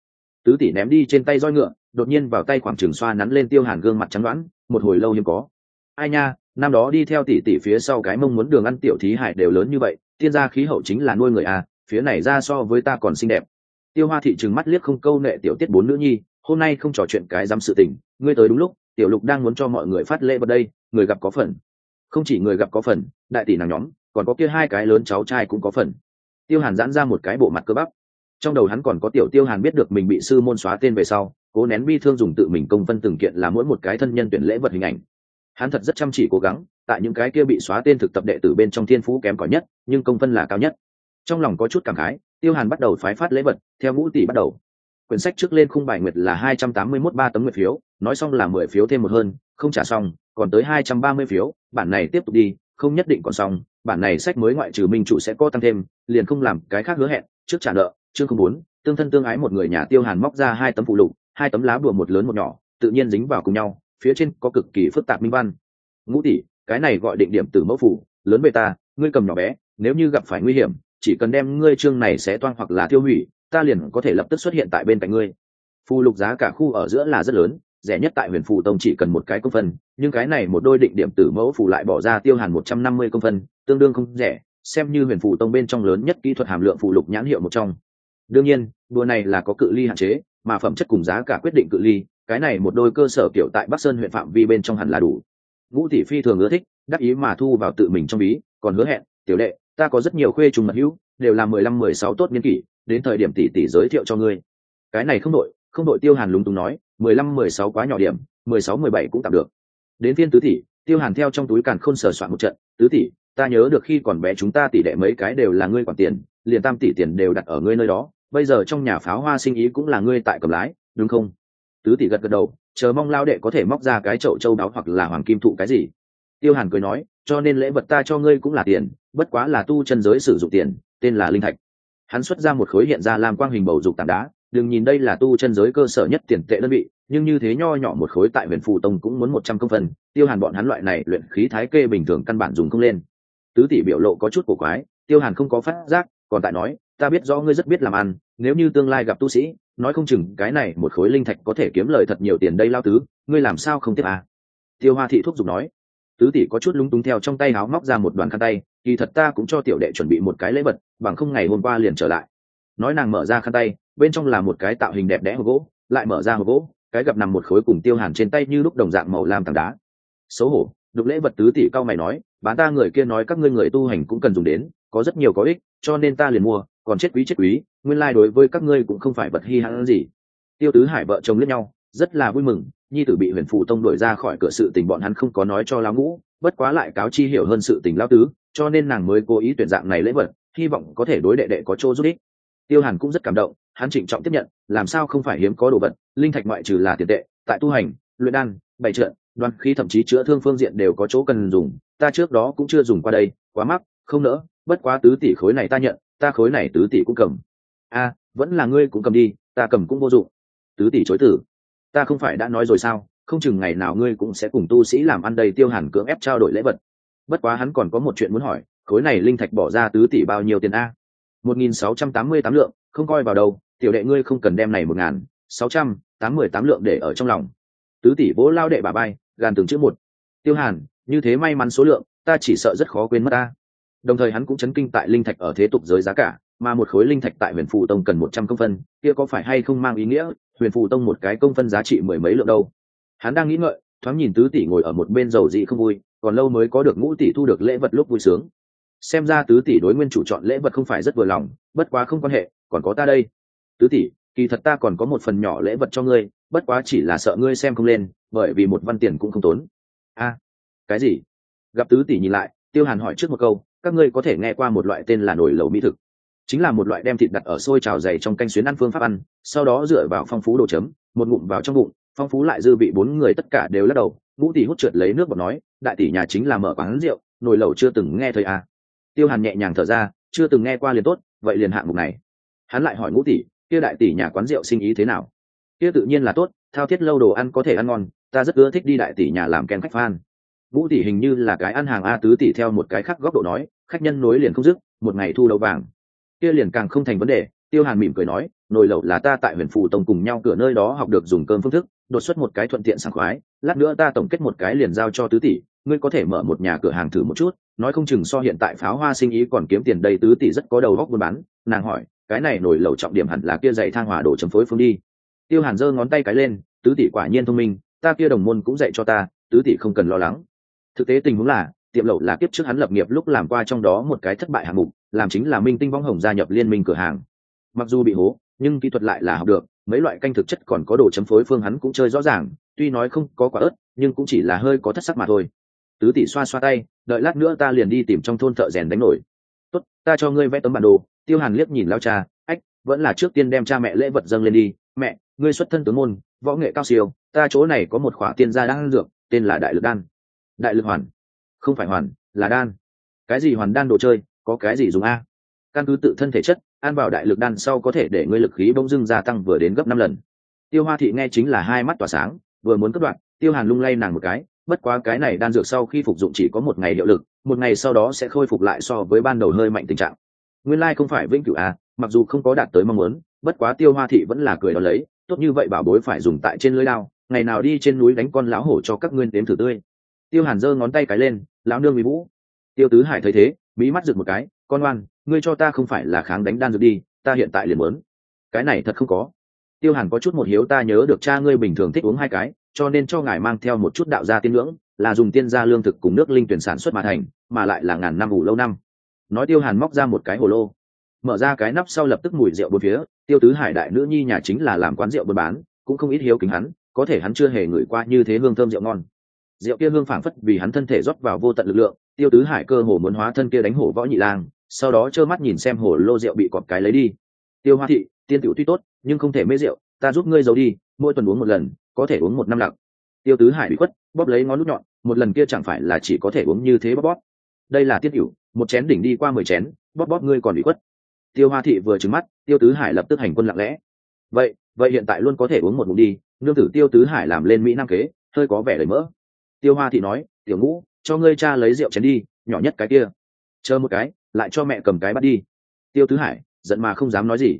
Tứ tỷ ném đi trên tay roi ngựa, đột nhiên vào tay khoảng trường xoa nắn lên Tiêu Hàn gương mặt trắng đoán, một hồi lâu hiếm có. Ai nha, năm đó đi theo tỷ tỷ phía sau cái mông muốn đường ăn tiểu thí hải đều lớn như vậy, tiên gia khí hậu chính là nuôi người à, phía này ra so với ta còn xinh đẹp. Tiêu Hoa thị trừng mắt liếc không câu nệ tiểu tiết bốn nữ nhi, hôm nay không trò chuyện cái dám sự tình, ngươi tới đúng lúc, tiểu lục đang muốn cho mọi người phát lễ vật đây, người gặp có phần. Không chỉ người gặp có phần, đại tỷ nàng nhóm, còn có kia hai cái lớn cháu trai cũng có phần. Tiêu Hàn giãn ra một cái bộ mặt cơ bắp, trong đầu hắn còn có tiểu Tiêu Hàn biết được mình bị sư môn xóa tên về sau, cố nén bi thương dùng tự mình công phân từng kiện là mỗi một cái thân nhân tuyển lễ vật hình ảnh. Hắn thật rất chăm chỉ cố gắng, tại những cái kia bị xóa tên thực tập đệ tử bên trong thiên phú kém cỏi nhất, nhưng công phân là cao nhất. Trong lòng có chút cảm khái, Tiêu Hàn bắt đầu phái phát lễ vật, theo Ngũ tỷ bắt đầu. Quyển sách trước lên khung bài nguyệt là 281 3 tấm nguyệt phiếu, nói xong là 10 phiếu thêm một hơn, không trả xong, còn tới 230 phiếu, bản này tiếp tục đi, không nhất định còn xong, bản này sách mới ngoại trừ minh chủ sẽ có tăng thêm, liền không làm cái khác hứa hẹn, trước trả nợ, chương 04, tương thân tương ái một người nhà. Tiêu Hàn móc ra 2 tấm phụ lục, 2 tấm lá bùa một lớn một nhỏ, tự nhiên dính vào cùng nhau, phía trên có cực kỳ phức tạp minh văn. Ngũ tỷ, cái này gọi định điểm tử mẫu phủ, lớn về ta, ngươi cầm nhỏ bé, nếu như gặp phải nguy hiểm, chỉ cần đem ngươi chương này xé toang hoặc là tiêu hủy, ta liền có thể lập tức xuất hiện tại bên cạnh ngươi. Phù lục giá cả khu ở giữa là rất lớn, rẻ nhất tại Huyền Phù Tông chỉ cần một cái công phân, nhưng cái này một đôi định điểm tử mẫu phù lại bỏ ra Tiêu Hàn 150 công phân, tương đương không rẻ, xem như Huyền Phù Tông bên trong lớn nhất kỹ thuật hàm lượng phù lục nhãn hiệu một trong. Đương nhiên, đua này là có cự ly hạn chế, mà phẩm chất cùng giá cả quyết định cự ly, cái này một đôi cơ sở kiểu tại Bắc Sơn huyện phạm vi bên trong hẳn là đủ. Ngũ tỷ phi thường ưa thích, đắc ý mà thu vào tự mình trong ví, còn hứa hẹn, tiểu đệ, ta có rất nhiều khuê trùng mật hữu, đều là 15-16 tốt niên kỷ, đến thời điểm tỷ giới thiệu cho ngươi. Cái này không đội Tiêu Hàn lúng túng nói, 15-16 quá nhỏ điểm, 16-17 cũng tạm được. Đến phiên tứ tỷ, Tiêu Hàn theo trong túi càn khôn sờ soạn một trận, tứ tỷ, ta nhớ được khi còn bé chúng ta tỷ đệ mấy cái đều là ngươi quản tiền, liền tam tỷ tiền đều đặt ở ngươi nơi đó, bây giờ trong nhà pháo hoa sinh ý cũng là ngươi tại cầm lái, đúng không? Tứ tỷ gật gật đầu, chờ mong lao đệ có thể móc ra cái chậu châu đáo hoặc là hoàng kim thụ cái gì. Tiêu Hàn cười nói, cho nên lễ vật ta cho ngươi cũng là tiền, bất quá là tu chân giới sử dụng tiền, tên là linh thạch. Hắn xuất ra một khối hiện ra làm quang hình bầu dục tảng đá, đừng nhìn đây là tu chân giới cơ sở nhất tiền tệ đơn vị, nhưng như thế nho nhỏ một khối tại Huyền Phù Tông cũng muốn 100 công phân, Tiêu Hàn bọn hắn loại này luyện khí thái kê bình thường căn bản dùng không lên. Tứ tỷ biểu lộ có chút cổ quái, Tiêu Hàn không có phát giác, còn tại nói, ta biết rõ ngươi rất biết làm ăn, nếu như tương lai gặp tu sĩ, nói không chừng cái này một khối linh thạch có thể kiếm lời thật nhiều tiền đây lao tứ, ngươi làm sao không tiếp à? Tiêu Hoa thị thúc giục nói. Tứ tỷ có chút lúng túng theo trong tay áo móc ra một đoàn khăn tay, kỳ thật ta cũng cho tiểu đệ chuẩn bị một cái lễ vật, bằng không ngày hôm qua liền trở lại. Nói nàng mở ra khăn tay, bên trong là một cái tạo hình đẹp đẽ hộp gỗ, lại mở ra hộp gỗ, cái gặp nằm một khối cùng Tiêu Hàn trên tay như lúc đồng dạng màu lam tảng đá. Xấu hổ, đục lễ vật. Tứ tỷ cao mày nói, bán ta người kia nói các ngươi người tu hành cũng cần dùng đến, có rất nhiều có ích, cho nên ta liền mua, còn chết quý, nguyên lai đối với các ngươi cũng không phải vật hi hãn gì. Tiêu Tứ Hải vợ chồng liếc nhau, rất là vui mừng, nhi tử bị Huyền Phù Tông đuổi ra khỏi cửa sự tình bọn hắn không có nói cho lão ngũ, bất quá lại cáo chi hiểu hơn sự tình lão tứ, cho nên nàng mới cố ý tuyển dạng này lễ vật, hy vọng có thể đối đệ đệ có chỗ giúp ích. Tiêu Hàn cũng rất cảm động, hắn trịnh trọng tiếp nhận, làm sao không phải hiếm có đồ vật, linh thạch ngoại trừ là tiền tệ, tại tu hành, luyện đan, bày trận, đoan khí thậm chí chữa thương phương diện đều có chỗ cần dùng, ta trước đó cũng chưa dùng qua đây, quá mắc, không nỡ, bất quá tứ tỷ khối này ta nhận, ta khối này tứ tỷ cũng cầm. A, vẫn là ngươi cũng cầm đi, ta cầm cũng vô dụng. Tứ tỷ chối từ. Ta không phải đã nói rồi sao, không chừng ngày nào ngươi cũng sẽ cùng tu sĩ làm ăn đây. Tiêu Hàn cưỡng ép trao đổi lễ vật. Bất quá hắn còn có một chuyện muốn hỏi, khối này linh thạch bỏ ra tứ tỷ bao nhiêu tiền a? 1.688 lượng, không coi vào đâu, tiểu đệ ngươi không cần đem này 1.688 lượng để ở trong lòng. Tứ tỷ vỗ lao đệ bà bay, gàn từng chữ một. Tiêu Hàn, như thế may mắn số lượng, ta chỉ sợ rất khó quên mất ta. Đồng thời hắn cũng chấn kinh tại linh thạch ở thế tục giới giá cả, mà một khối linh thạch tại Huyền Phù Tông cần 100 công phân, kia có phải hay không mang ý nghĩa Huyền Phù Tông một cái công phân giá trị mười mấy lượng đâu. Hắn đang nghĩ ngợi, thoáng nhìn tứ tỷ ngồi ở một bên dầu dị không vui, còn lâu mới có được ngũ tỷ thu được lễ vật lúc vui sướng. Xem ra tứ tỷ đối nguyên chủ chọn lễ vật không phải rất vừa lòng, bất quá không quan hệ, còn có ta đây. Tứ tỷ, kỳ thật ta còn có một phần nhỏ lễ vật cho ngươi, bất quá chỉ là sợ ngươi xem không lên, bởi vì một văn tiền cũng không tốn. A, cái gì? Gặp tứ tỷ nhìn lại, Tiêu Hàn hỏi trước một câu, các ngươi có thể nghe qua một loại tên là nồi lẩu mỹ thực, chính là một loại đem thịt đặt ở xôi trào dày trong canh xuyến ăn phương pháp ăn, sau đó dựa vào phong phú đồ chấm, một ngụm vào trong bụng, phong phú lại dư vị. Bốn người tất cả đều lắc đầu. Ngũ tỷ hút trượt lấy nước bọt nói, đại tỷ nhà chính là mở quán rượu, nồi lẩu chưa từng nghe thấy à? Tiêu Hàn nhẹ nhàng thở ra, chưa từng nghe qua liền tốt, vậy liền hạng mục này. Hắn lại hỏi Ngũ tỷ, kia đại tỷ nhà quán rượu sinh ý thế nào? Kia tự nhiên là tốt, thao thiết lâu đồ ăn có thể ăn ngon, ta rất ưa thích đi đại tỷ nhà làm ken khách fan. Ngũ tỷ hình như là cái ăn hàng a. Tứ tỷ theo một cái khác góc độ nói, khách nhân nối liền không dứt, một ngày thu đầu vàng, kia liền càng không thành vấn đề. Tiêu Hàn mỉm cười nói, nồi lẩu là ta tại Huyền Phù Tông cùng nhau cửa nơi đó học được dùng cơm phương thức, đột xuất một cái thuận tiện sảng khoái, lát nữa ta tổng kết một cái liền giao cho tứ tỷ, ngươi có thể mở một nhà cửa hàng thử một chút, nói không chừng so hiện tại pháo hoa sinh ý còn kiếm tiền đây. Tứ tỷ rất có đầu óc buôn bán, nàng hỏi, cái này nồi lẩu trọng điểm hẳn là kia dạy thang hòa đồ chấm phối phương đi. Tiêu Hàn giơ ngón tay cái lên, tứ tỷ quả nhiên thông minh, ta kia đồng môn cũng dạy cho ta, tứ tỷ không cần lo lắng. Thực tế tình huống là, tiệm lẩu là kiếp trước hắn lập nghiệp lúc làm qua trong đó một cái thất bại hạng mục, làm chính là minh tinh võng hồng gia nhập liên minh cửa hàng. Mặc dù bị hố, nhưng kỹ thuật lại là học được, mấy loại canh thực chất còn có đồ chấm phối phương hắn cũng chơi rõ ràng, tuy nói không có quả ớt, nhưng cũng chỉ là hơi có thất sắc mà thôi. Tứ tỷ xoa xoa tay, đợi lát nữa ta liền đi tìm trong thôn thợ rèn đánh nổi. Tốt, ta cho ngươi vẽ tấm bản đồ. Tiêu Hàn liếc nhìn lao cha, ách, vẫn là trước tiên đem cha mẹ lễ vật dâng lên đi. Mẹ, ngươi xuất thân tướng môn, võ nghệ cao siêu, ta chỗ này có một khỏa tiên gia đan dược, tên là đại lực đan. Đại lực hoàn? Không phải hoàn, là đan. Cái gì hoàn đan đồ chơi, có cái gì dùng a? Căn cứ tự thân thể chất, ăn vào đại lực đan sau có thể để ngươi lực khí bỗng dưng gia tăng vừa đến gấp 5 lần. Tiêu Hoa thị nghe chính là hai mắt tỏa sáng, vừa muốn cất đoạn, Tiêu Hàn lung lay nàng một cái, bất quá cái này đan dược sau khi phục dụng chỉ có 1 ngày hiệu lực, 1 ngày sau đó sẽ khôi phục lại so với ban đầu hơi mạnh tình trạng. Nguyên lai không phải vĩnh cửu à, mặc dù không có đạt tới mong muốn, bất quá Tiêu Hoa thị vẫn là cười đó lấy, tốt như vậy bảo bối phải dùng tại trên lưỡi lao, ngày nào đi trên núi đánh con lão hổ cho các ngươi nếm thử tươi. Tiêu Hàn giơ ngón tay cái lên, lão nương uy vũ. Tiêu Tứ Hải thấy thế, mí mắt giựt một cái, con ngoan, ngươi cho ta không phải là kháng đánh đan dược đi, ta hiện tại liền muốn. Cái này thật không có. Tiêu Hàn có chút một hiếu, ta nhớ được cha ngươi bình thường thích uống 2 cái, cho nên cho ngài mang theo một chút đạo gia tiên ngưỡng, là dùng tiên gia lương thực cùng nước linh tuyển sản xuất mà thành, mà lại là ngàn năm ủ lâu năm. Nói Tiêu Hàn móc ra một cái hồ lô, mở ra cái nắp sau lập tức mùi rượu bốn phía. Tiêu Tứ Hải đại nữ nhi nhà chính là làm quán rượu buôn bán, cũng không ít hiếu kính hắn, có thể hắn chưa hề ngửi qua như thế hương thơm rượu ngon. Rượu kia hương phảng phất vì hắn thân thể rót vào vô tận lực lượng. Tiêu Tứ Hải cơ hồ muốn hóa thân kia đánh hổ võ nhị lang, sau đó trơ mắt nhìn xem hồ lô rượu bị cọp cái lấy đi. Tiêu Hoa thị, tiên tiểu tuy tốt, nhưng không thể mê rượu, ta giúp ngươi giấu đi, mỗi tuần uống 1 lần, có thể uống 1 năm lặng. Tiêu Tứ Hải bị khuất, bóp lấy ngón nút nhọn, 1 lần kia chẳng phải là chỉ có thể uống như thế bóp. Đây là tiết tiểu, 1 chén đỉnh đi qua 10 chén, bóp ngươi còn bị khuất. Tiêu Hoa thị vừa trừng mắt, Tiêu Tứ Hải lập tức hành quân lặng lẽ. Vậy hiện tại luôn có thể uống 1 ngụm đi. Nương tử Tiêu Tứ Hải làm lên mỹ nam kế, hơi có vẻ đầy mỡ. Tiêu Hoa thị nói, tiểu ngũ, cho ngươi cha lấy rượu chén đi, nhỏ nhất cái kia. Chờ một cái, lại cho mẹ cầm cái bắt đi. Tiêu Tứ Hải giận mà không dám nói gì.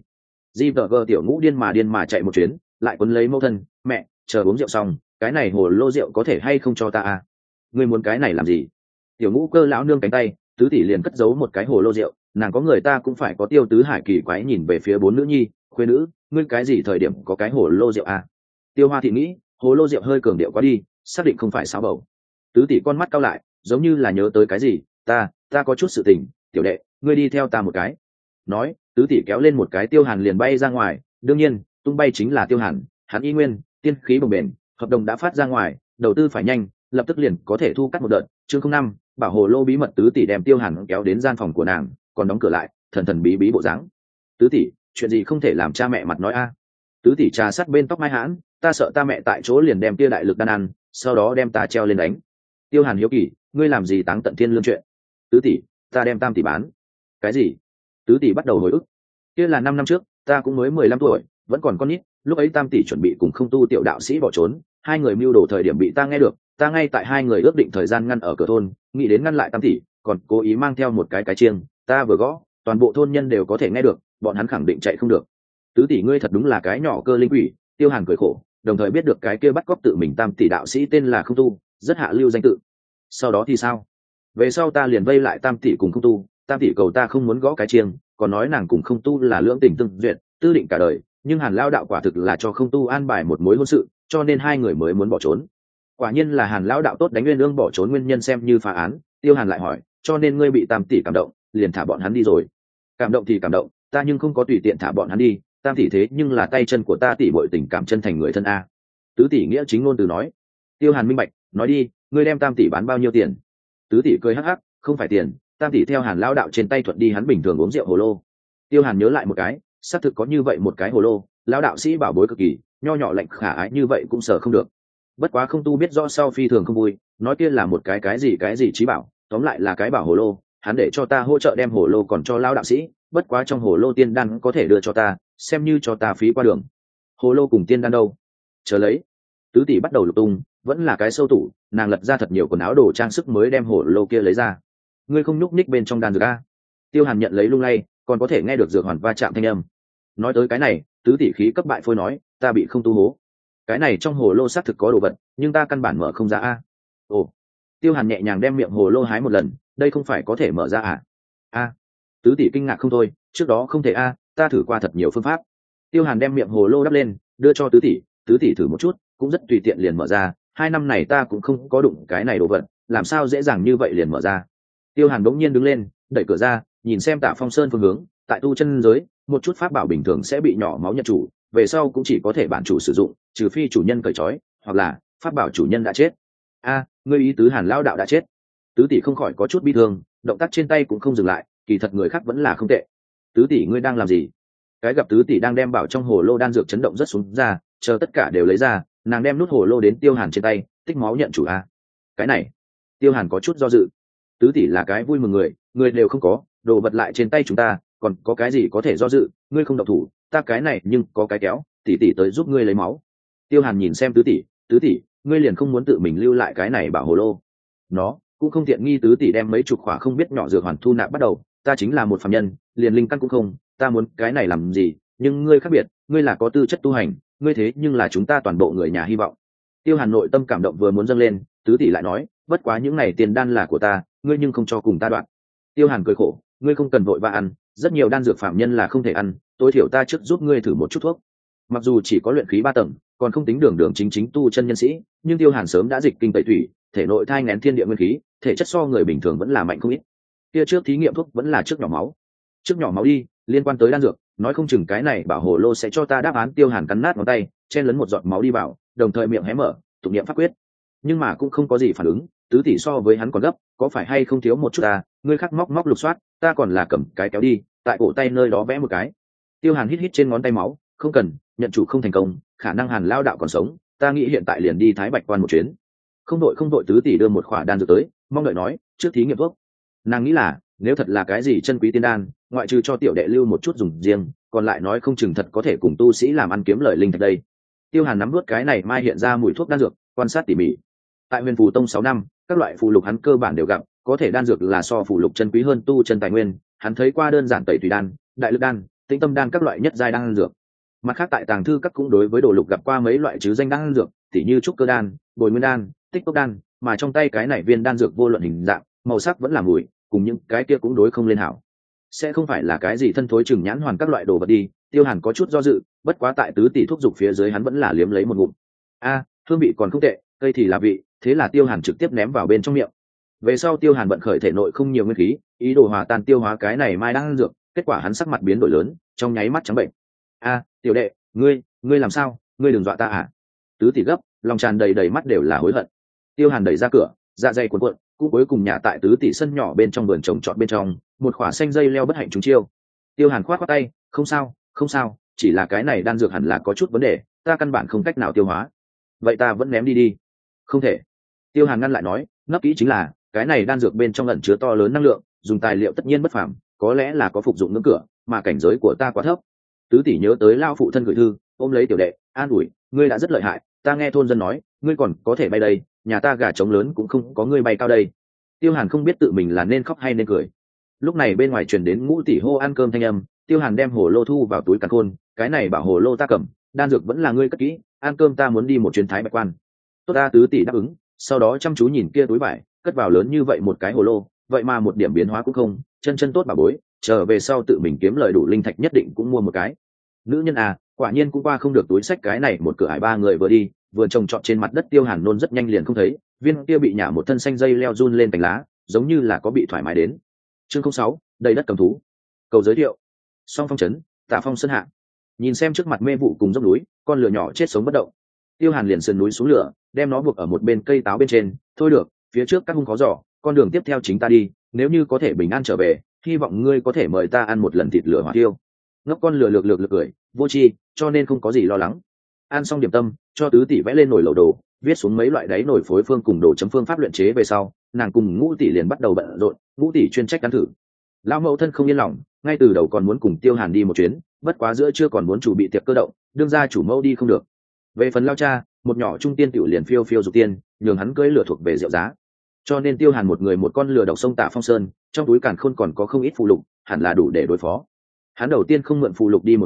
Gờ tiểu ngũ điên mà chạy một chuyến, lại quấn lấy mẫu thân, mẹ, chờ uống rượu xong, cái này hồ lô rượu có thể hay không cho ta à? Ngươi muốn cái này làm gì? Tiểu ngũ cơ lão nương cánh tay, tứ tỷ liền cất giấu một cái hồ lô rượu, nàng có người ta cũng phải có. Tiêu Tứ Hải kỳ quái nhìn về phía 4 nữ nhi, khuê nữ, ngươi cái gì thời điểm có cái hồ lô rượu à? Tiêu Hoa thị nghĩ, hồ lô rượu hơi cường điệu quá đi, xác định không phải xáo bầu. Tứ tỷ con mắt cau lại, giống như là nhớ tới cái gì, ta có chút sự tình, tiểu đệ, ngươi đi theo ta một cái. Nói, tứ tỷ kéo lên một cái, Tiêu Hàn liền bay ra ngoài. Đương nhiên, tung bay chính là Tiêu Hàn, hắn y nguyên tiên khí bồng bềnh, hợp đồng đã phát ra ngoài, đầu tư phải nhanh, lập tức liền có thể thu cắt một đợt. Chương 05, bảo hồ lô bí mật. Tứ tỷ đem Tiêu Hàn kéo đến gian phòng của nàng, còn đóng cửa lại, thần bí bí bộ dáng. Tứ tỷ, chuyện gì không thể làm cha mẹ mặt nói a? Tứ tỷ trà sát bên tóc mai hãn, ta sợ ta mẹ tại chỗ liền đem tia đại lực đan ăn, sau đó đem ta treo lên đánh. Tiêu Hàn hiếu kỳ, ngươi làm gì táng tận thiên lương chuyện? Tứ tỷ, ta đem Tam tỷ bán. Cái gì? Tứ tỷ bắt đầu hồi ức. Kia là 5 năm trước, ta cũng mới 15 tuổi, vẫn còn con nít, lúc ấy Tam tỷ chuẩn bị cùng Không Tu tiểu đạo sĩ bỏ trốn, 2 người mưu đồ thời điểm bị ta nghe được, ta ngay tại 2 người ước định thời gian ngăn ở cửa thôn, nghĩ đến ngăn lại Tam tỷ, còn cố ý mang theo một cái chiêng, ta vừa gõ, toàn bộ thôn nhân đều có thể nghe được, bọn hắn khẳng định chạy không được. Tứ tỷ ngươi thật đúng là cái nhỏ cơ linh quỷ. Tiêu Hàn cười khổ, đồng thời biết được cái kia bắt cóc tự mình Tam tỷ đạo sĩ tên là Không Tu, rất hạ lưu danh tự. Sau đó thì sao? Về sau ta liền vây lại Tam tỷ cùng Không Tu, Tam tỷ cầu ta không muốn gõ cái chiêng, còn nói nàng cùng Không Tu là lưỡng tình tương duyệt, tư định cả đời, nhưng Hàn lão đạo quả thực là cho Không Tu an bài một mối hôn sự, cho nên 2 người mới muốn bỏ trốn. Quả nhiên là Hàn lão đạo tốt đánh nguyên ương bỏ trốn nguyên nhân xem như phá án. Tiêu Hàn lại hỏi, cho nên ngươi bị Tam tỷ cảm động, liền thả bọn hắn đi rồi? Cảm động thì cảm động, ta nhưng không có tùy tiện thả bọn hắn đi, Tam tỷ thế nhưng là tay chân của ta, tỷ muội tình cảm chân thành người thân a. Tứ tỷ nghĩa chính ngôn từ nói. Tiêu Hàn minh bạch, nói đi, ngươi đem Tam tỷ bán bao nhiêu tiền? Tứ tỷ cười hắc hắc, không phải tiền, Tam tỷ theo Hàn lão đạo trên tay thuận đi hắn bình thường uống rượu hồ lô. Tiêu Hàn nhớ lại một cái, xác thực có như vậy một cái hồ lô, lão đạo sĩ bảo bối cực kỳ, nho nhỏ lạnh khả ái như vậy cũng sợ không được. Bất quá Không Tu biết rõ sau phi thường không vui, nói kia là một cái gì trí bảo, tóm lại là cái bảo hồ lô, hắn để cho ta hỗ trợ đem hồ lô còn cho lão đạo sĩ, bất quá trong hồ lô tiên đan có thể đưa cho ta, xem như cho ta phí qua đường. Hồ lô cùng tiên đan đâu? Chờ lấy. Tứ tỷ bắt đầu lục tung, vẫn là cái sâu tủ, nàng lật ra thật nhiều quần áo đồ trang sức mới đem hồ lô kia lấy ra. Ngươi không nhúc nhích bên trong đan dược a? Tiêu Hàn nhận lấy lung lay, còn có thể nghe được dược hoàn va chạm thanh âm. nói tới cái này tứ tỷ khí cấp bại phôi nói, ta bị không tu hố. Cái này trong hồ lô xác thực có đồ vật, nhưng ta căn bản mở không ra a. Ồ. Tiêu Hàn nhẹ nhàng đem miệng hồ lô hái một lần, đây không phải có thể mở ra à? A. Tứ tỷ kinh ngạc không thôi, trước đó không thể a, ta thử qua thật nhiều phương pháp. Tiêu Hàn đem miệng hồ lô đắp lên, đưa cho tứ tỷ thử một chút, cũng rất tùy tiện liền mở ra. 2 năm này ta cũng không có đụng cái này đồ vật, làm sao dễ dàng như vậy liền mở ra. Tiêu Hàn bỗng nhiên đứng lên, đẩy cửa ra, nhìn xem Tạ Phong Sơn phương hướng, tại tu chân giới, một chút pháp bảo bình thường sẽ bị nhỏ máu nhận chủ, về sau cũng chỉ có thể bản chủ sử dụng, trừ phi chủ nhân cởi trói, hoặc là pháp bảo chủ nhân đã chết. A, ngươi ý tứ Hàn lão đạo đã chết? Tứ tỷ không khỏi có chút bi thương, động tác trên tay cũng không dừng lại, kỳ thật người khác vẫn là không tệ. Tứ tỷ ngươi đang làm gì? Cái gặp tứ tỷ đang đem bảo trong hồ lô đan dược chấn động rất xuống ra, chờ tất cả đều lấy ra, nàng đem nút hồ lô đến Tiêu Hàn trên tay, tích máu nhận chủ a. Cái này, Tiêu Hàn có chút do dự. Tứ tỷ là cái vui mừng người đều không có, đồ vật lại trên tay chúng ta, còn có cái gì có thể do dự, ngươi không động thủ, ta cái này nhưng có cái kéo, tỷ tỷ tới giúp ngươi lấy máu. Tiêu Hàn nhìn xem tứ tỷ, ngươi liền không muốn tự mình lưu lại cái này bảo hồ lô? Nó cũng không tiện nghi. Tứ tỷ đem mấy chục khỏa không biết nhỏ dược hoàn thu nạp bắt đầu, ta chính là một phàm nhân, liền linh căn cũng không, ta muốn cái này làm gì, nhưng ngươi khác biệt, ngươi là có tư chất tu hành, ngươi thế nhưng là chúng ta toàn bộ người nhà hy vọng. Tiêu Hàn nội tâm cảm động vừa muốn dâng lên, tứ tỷ lại nói, bất quá những này tiền đan là của ta, ngươi nhưng không cho cùng ta đoạn. Tiêu Hàn cười khổ, ngươi không cần vội vã ăn, rất nhiều đan dược phạm nhân là không thể ăn, tối thiểu ta trước giúp ngươi thử một chút thuốc. Mặc dù chỉ có luyện khí 3 tầng, còn không tính đường chính tu chân nhân sĩ, nhưng Tiêu Hàn sớm đã dịch kinh tẩy thủy, thể nội thai nghén thiên địa nguyên khí, thể chất so người bình thường vẫn là mạnh không ít. Kia trước thí nghiệm thuốc vẫn là trước nhỏ máu. Trước nhỏ máu đi, liên quan tới đan dược, nói không chừng cái này bảo hồ lô sẽ cho ta đáp án. Tiêu Hàn cắn nát ngón tay, chen lấn một giọt máu đi vào, đồng thời miệng hé mở, tụng niệm pháp quyết. Nhưng mà cũng không có gì phản ứng, tứ tỷ so với hắn còn gấp, có phải hay không thiếu một chút ta, ngươi khắc móc lục soát, ta còn là cầm cái kéo đi, tại cổ tay nơi đó vẽ một cái. Tiêu Hàn hít trên ngón tay máu, không cần, nhận chủ không thành công, khả năng Hàn lao đạo còn sống, ta nghĩ hiện tại liền đi Thái Bạch Quan một chuyến. Không đội. Tứ tỷ đưa một khỏa đan dược tới, mong đợi nói, trước thí nghiệm thuốc. Nàng nghĩ là, nếu thật là cái gì chân quý tiên đan, ngoại trừ cho tiểu đệ lưu một chút dùng riêng, còn lại nói không chừng thật có thể cùng tu sĩ làm ăn kiếm lời linh thạch đây. Tiêu Hàn nắm nuốt cái này mai hiện ra mùi thuốc đan dược, quan sát tỉ mỉ. Tại Huyền Phù Tông 6 năm, các loại phù lục hắn cơ bản đều gặp, có thể đan dược là so phù lục chân quý hơn tu chân tài nguyên, hắn thấy qua đơn giản tẩy tùy đan, đại lực đan, tĩnh tâm đan các loại nhất giai đan dược. Mặt khác tại tàng thư các cũng đối với đồ lục gặp qua mấy loại chứ danh đan dược, tỉ như trúc cơ đan, bồi nguyên đan, tích cốc đan, mà trong tay cái này viên đan dược vô luận hình dạng, màu sắc vẫn là mùi, cùng những cái kia cũng đối không lên hảo. Sẽ không phải là cái gì thân thối chừng nhãn hoàn các loại đồ vật đi. Tiêu Hàn có chút do dự, bất quá tại tứ tỷ thuốc dục phía dưới hắn vẫn là liếm lấy một ngụm. A, hương vị còn không tệ, cây thì là vị, thế là Tiêu Hàn trực tiếp ném vào bên trong miệng. Về sau Tiêu Hàn vận khởi thể nội không nhiều nguyên khí, ý đồ hòa tan tiêu hóa cái này mai đang dược, kết quả hắn sắc mặt biến đổi lớn, trong nháy mắt trắng bệnh. A, tiểu đệ, ngươi làm sao, ngươi đừng dọa ta à? Tứ tỷ gấp, lòng tràn đầy mắt đều là hối hận. Tiêu Hàn đẩy ra cửa, dạ dày cuộn cuộn, cũng cuối cùng nhà tại tứ tỷ sân nhỏ bên trong vườn trồng trọt bên trong, một khỏa xanh dây leo bất hạnh trúng chiêu. Tiêu Hàn khoát tay, không sao, chỉ là cái này đan dược hẳn là có chút vấn đề, ta căn bản không cách nào tiêu hóa. Vậy ta vẫn ném đi. Không thể. Tiêu Hàn ngăn lại nói, nấp kỹ chính là cái này đan dược bên trong ẩn chứa to lớn năng lượng, dùng tài liệu tất nhiên bất phàm, có lẽ là có phục dụng ngưỡng cửa, mà cảnh giới của ta quá thấp. Tứ tỷ nhớ tới lao phụ thân gửi thư, ôm lấy tiểu đệ, an ủi, ngươi đã rất lợi hại, ta nghe thôn dân nói, ngươi còn có thể bay đây, nhà ta gà trống lớn cũng không có ngươi bay cao đây. Tiêu Hàn không biết tự mình là nên khóc hay nên cười. Lúc này bên ngoài truyền đến Ngũ tỷ hô ăn cơm thanh âm, Tiêu Hàn đem hồ lô thu vào túi càn khôn, cái này bảo hồ lô ta cầm, đan dược vẫn là ngươi cất kỹ, ăn cơm ta muốn đi một chuyến Thái Bạch Quan. Tốt ta. Tứ tỷ đáp ứng, sau đó chăm chú nhìn kia túi vải, cất vào lớn như vậy một cái hồ lô, vậy mà một điểm biến hóa cũng không, chân tốt bà bối, trở về sau tự mình kiếm lời đủ linh thạch nhất định cũng mua một cái. Nữ nhân à, quả nhiên cũng qua không được túi sách cái này một cửa ải ba người vừa đi, vừa trồng trọt trên mặt đất. Tiêu Hàn nôn rất nhanh liền không thấy, viên kia bị nhả một thân xanh dây leo run lên cành lá, giống như là có bị thoải mái đến. Chương 06, đầy đất cầm thú. Cầu giới thiệu. Song Phong trấn, Tạ Phong sơn hạ. Nhìn xem trước mặt mê vụ cùng dốc núi, con lửa nhỏ chết sống bất động. Tiêu Hàn liền sườn núi xuống lửa, đem nó buộc ở một bên cây táo bên trên. Thôi được, phía trước các hung khó giỏ, con đường tiếp theo chính ta đi, nếu như có thể bình an trở về, hy vọng ngươi có thể mời ta ăn một lần thịt lửa hỏa tiêu. Ngốc con lửa lược cười, vô tri, cho nên không có gì lo lắng. Ăn xong điểm tâm, cho tứ tỷ vẽ lên nồi lẩu đồ, viết xuống mấy loại đáy nồi phối phương cùng đồ chấm phương pháp luyện chế về sau, nàng cùng Ngũ tỷ liền bắt đầu bận rộn. Ngũ tỷ chuyên trách ăn thử. Lão mẫu thân không yên lòng, ngay từ đầu còn muốn cùng Tiêu Hàn đi một chuyến, bất quá giữa chưa còn muốn chủ bị tiệc cơ động, đương ra chủ mẫu đi không được. Về phần lao cha, một nhỏ trung tiên tiểu liền phiêu dục tiên, nhường hắn cưỡi lửa thuộc về rượu giá. Cho nên Tiêu Hàn một người một con lửa độc sông Tạ Phong Sơn, trong túi càn khôn còn có không ít phù lục, hẳn là đủ để đối phó. Hắn đầu tiên không mượn phù lục đi một vòng,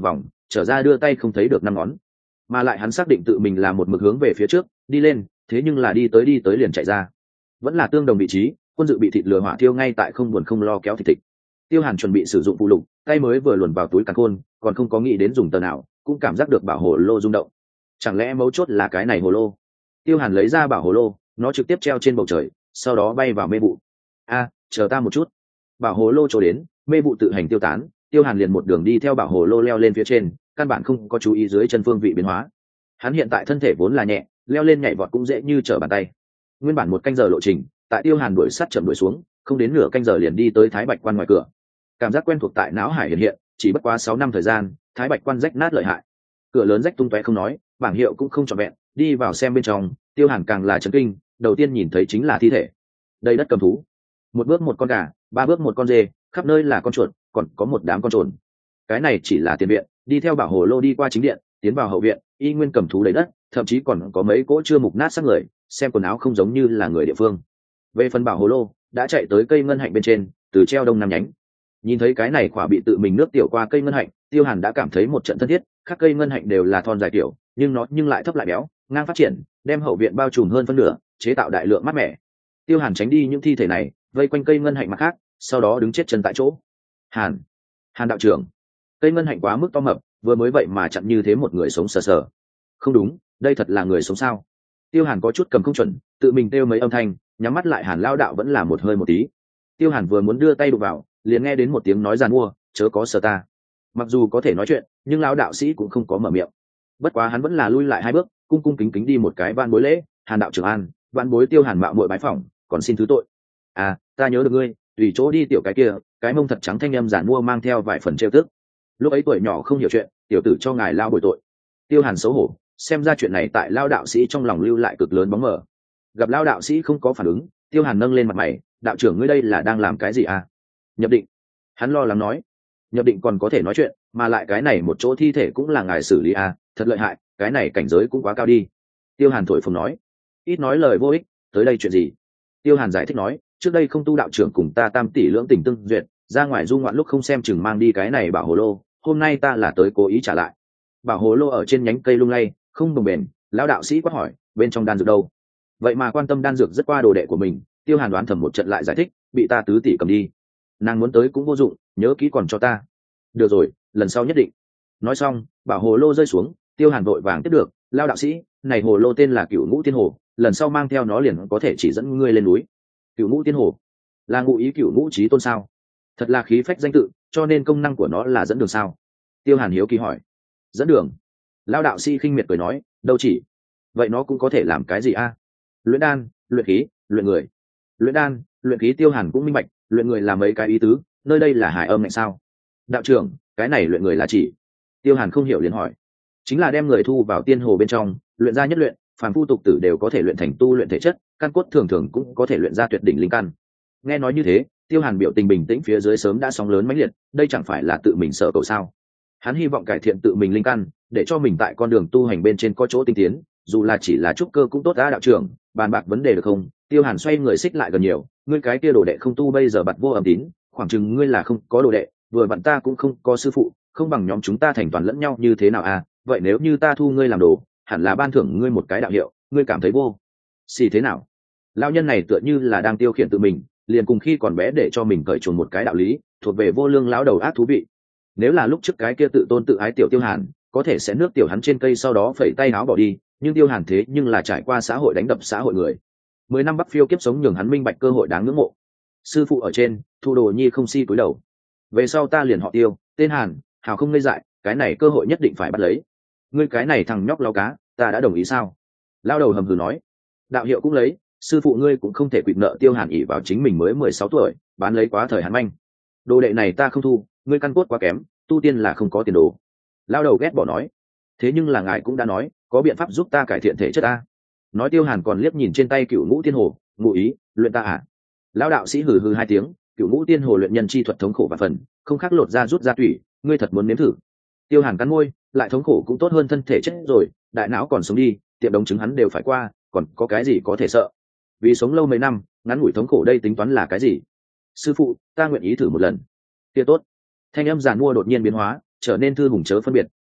trở ra đưa tay không thấy được năm ngón, mà lại hắn xác định tự mình là một mực hướng về phía trước đi lên, thế nhưng là đi tới liền chạy ra, vẫn là tương đồng vị trí. Quân dự bị thịt lửa hỏa thiêu ngay tại không buồn không lo kéo thịt thịt. Tiêu Hàn chuẩn bị sử dụng phụ lục, tay mới vừa luồn vào túi càn khôn, còn không có nghĩ đến dùng tờ nào, cũng cảm giác được bảo hồ lô rung động. Chẳng lẽ mấu chốt là cái này hồ lô? Tiêu Hàn lấy ra bảo hồ lô, nó trực tiếp treo trên bầu trời, sau đó bay vào mê vụ. Chờ ta một chút. Bảo hồ lô trổ đến, mê vụ tự hành tiêu tán, Tiêu Hàn liền một đường đi theo bảo hồ lô leo lên phía trên, căn bản không có chú ý dưới chân phương vị biến hóa. Hắn hiện tại thân thể vốn là nhẹ, leo lên nhảy vọt cũng dễ như trở bàn tay. Nguyên bản 1 canh giờ lộ trình, tại Tiêu Hàn đuổi sát chậm đuổi xuống, không đến nửa canh giờ liền đi tới Thái Bạch Quan ngoài cửa. Cảm giác quen thuộc tại não hải hiện, chỉ bất quá 6 năm thời gian, Thái Bạch Quan rách nát lợi hại. Cửa lớn rách tung tóe không nói, bảng hiệu cũng không trọn vẹn, đi vào xem bên trong, Tiêu Hàn càng là chấn kinh, đầu tiên nhìn thấy chính là thi thể. Đây đất cầm thú. 1 bước 1 con gà, 3 bước 1 con dê, khắp nơi là con chuột, còn có một đám con trồn. Cái này chỉ là tiền viện, đi theo bảo hồ lô đi qua chính điện, tiến vào hậu viện, y nguyên cầm thú đầy đất, thậm chí còn có mấy cỗ chưa mục nát xác người, xem quần áo không giống như là người địa phương. Về phần bảo hồ lô, đã chạy tới cây ngân hạnh bên trên, từ treo đông nam nhánh. Nhìn thấy cái này quả bị tự mình nước tiểu qua cây ngân hạnh, Tiêu Hàn đã cảm thấy một trận thân thiết. Các cây ngân hạnh đều là thon dài tiểu, nhưng nó lại thấp lại béo, ngang phát triển, đem hậu viện bao trùm hơn phân nửa, chế tạo đại lượng mát mẻ. Tiêu Hàn tránh đi những thi thể này, vây quanh cây ngân hạnh mặt khác, sau đó đứng chết chân tại chỗ. Hàn đạo trưởng, cây ngân hạnh quá mức to mập, vừa mới vậy mà chặn như thế một người sống sờ sờ. Không đúng, đây thật là người sống sao? Tiêu Hàn có chút cầm không chuẩn, tự mình kêu mấy âm thanh, nhắm mắt lại. Hàn lao đạo vẫn là một hơi một tí. Tiêu Hàn vừa muốn đưa tay đụng vào, liền nghe đến một tiếng nói giàn mua, chớ có sờ ta. Mặc dù có thể nói chuyện, nhưng lão đạo sĩ cũng không có mở miệng. Bất quá hắn vẫn là lui lại 2 bước, cung cung kính kính đi một cái van bối lễ. Hàn đạo trưởng an, van bối Tiêu Hàn mạo muội bái phỏng, còn xin thứ tội. Ta nhớ được ngươi, tùy chỗ đi tiểu cái kia, cái mông thật trắng thanh âm giản mua mang theo vài phần trêu tức. Lúc ấy tuổi nhỏ không hiểu chuyện, tiểu tử cho ngài lao bồi tội. Tiêu Hàn xấu hổ, xem ra chuyện này tại lao đạo sĩ trong lòng lưu lại cực lớn bóng mờ. Gặp lao đạo sĩ không có phản ứng, Tiêu Hàn nâng lên mặt mày, đạo trưởng ngươi đây là đang làm cái gì Nhập định. Hắn lo lắng nói. Nhập định còn có thể nói chuyện, mà lại cái này một chỗ thi thể cũng là ngài xử lý thật lợi hại, cái này cảnh giới cũng quá cao đi. Tiêu Hàn thổi phồng nói. Ít nói lời vô ích, tới đây chuyện gì? Tiêu Hàn giải thích nói, trước đây không tu đạo trưởng cùng ta tam tỷ lưỡng tình tương duyệt, ra ngoài du ngoạn lúc không xem chừng mang đi cái này bảo hồ lô, hôm nay ta là tới cố ý trả lại. Bảo hồ lô ở trên nhánh cây lung lay, không đồng bền. Lão đạo sĩ quát hỏi, bên trong đan dược đâu? Vậy mà quan tâm đan dược rất qua đồ đệ của mình. Tiêu Hàn đoán thầm một trận lại giải thích, bị ta tứ tỷ cầm đi. Nàng muốn tới cũng vô dụng, nhớ kỹ còn cho ta. Được rồi, lần sau nhất định. Nói xong, bảo hồ lô rơi xuống, Tiêu Hàn vội vàng tiếp được. Lão đạo sĩ, này hồ lô tên là Cửu Ngũ Tiên Hồ, lần sau mang theo nó liền có thể chỉ dẫn ngươi lên núi. Cửu Ngũ Tiên Hồ là ngụ ý cửu ngũ chí tôn sao? Thật là khí phách danh tự, cho nên công năng của nó là dẫn đường sao? Tiêu Hàn hiếu kỳ hỏi. Dẫn đường? Lão đạo sĩ khinh miệt cười nói, đâu chỉ. Vậy nó cũng có thể làm cái gì Luyện đan, luyện khí, luyện người. Luyện đan, luyện khí Tiêu Hàn cũng minh bạch, luyện người là mấy cái ý tứ, nơi đây là hải âm lạnh sao? Đạo trưởng, cái này luyện người là chỉ? Tiêu Hàn không hiểu liền hỏi. Chính là đem người thu vào tiên hồ bên trong, luyện ra nhất luyện, phàm phu tục tử đều có thể luyện thành tu luyện thể chất, căn cốt thường thường cũng có thể luyện ra tuyệt đỉnh linh căn. Nghe nói như thế, Tiêu Hàn biểu tình bình tĩnh, phía dưới sớm đã sóng lớn mãnh liệt, đây chẳng phải là tự mình sợ cầu sao? Hắn hy vọng cải thiện tự mình linh căn, để cho mình tại con đường tu hành bên trên có chỗ tinh tiến, dù là chỉ là trúc cơ cũng tốt đạo trưởng, bàn bạc vấn đề được không? Tiêu Hàn xoay người xích lại gần nhiều, ngươi cái kia đồ đệ không tu bây giờ bặt vô âm tín, khoảng chừng ngươi là không có đồ đệ, vừa vặn ta cũng không có sư phụ, không bằng nhóm chúng ta thành toàn lẫn nhau như thế nào vậy nếu như ta thu ngươi làm đồ, hẳn là ban thưởng ngươi một cái đạo hiệu, ngươi cảm thấy vô xì thế nào? Lão nhân này tựa như là đang tiêu khiển tự mình, liền cùng khi còn bé để cho mình cởi chuồn một cái đạo lý, thuộc về vô lương lão đầu ác thú vị. Nếu là lúc trước cái kia tự tôn tự ái tiểu Tiêu Hàn, có thể sẽ nước tiểu hắn trên cây sau đó phẩy tay áo bỏ đi, nhưng Tiêu Hàn thế nhưng là trải qua xã hội đánh đập xã hội người. 10 năm Bắc phiêu kiếp sống nhường hắn minh bạch cơ hội đáng ngưỡng mộ. Sư phụ ở trên, thu đồ nhi không si cúi đầu. Về sau ta liền họ Tiêu, tên Hàn, hào không ngây dại, cái này cơ hội nhất định phải bắt lấy. Ngươi cái này thằng nhóc lao cá, ta đã đồng ý sao? Lao đầu hầm hừ nói. Đạo hiệu cũng lấy, sư phụ ngươi cũng không thể quỵt nợ. Tiêu Hàn ỷ vào chính mình mới 16 tuổi, bán lấy quá thời hắn manh. Đồ đệ này ta không thu, ngươi căn cốt quá kém, tu tiên là không có tiền đồ. Lao đầu ghét bỏ nói. Thế nhưng là ngài cũng đã nói, có biện pháp giúp ta cải thiện thể chất ta. Nói Tiêu Hàn còn liếc nhìn trên tay Cửu Ngũ Tiên Hồ, ngụ ý, luyện ta Lao đạo sĩ hừ hừ 2 tiếng, Cửu Ngũ Tiên Hồ luyện nhân chi thuật thống khổ và phần, không khác lột da rút da tủy, ngươi thật muốn nếm thử? Tiêu Hàn cắn môi, lại thống khổ cũng tốt hơn thân thể chết rồi, đại não còn sống đi, tiệm đống chứng hắn đều phải qua, còn có cái gì có thể sợ? Vì sống lâu mấy năm, ngắn ngủi thống khổ đây tính toán là cái gì? Sư phụ, ta nguyện ý thử một lần. Kia tốt. Thanh âm giàn mua đột nhiên biến hóa, trở nên thư hùng chớ phân biệt,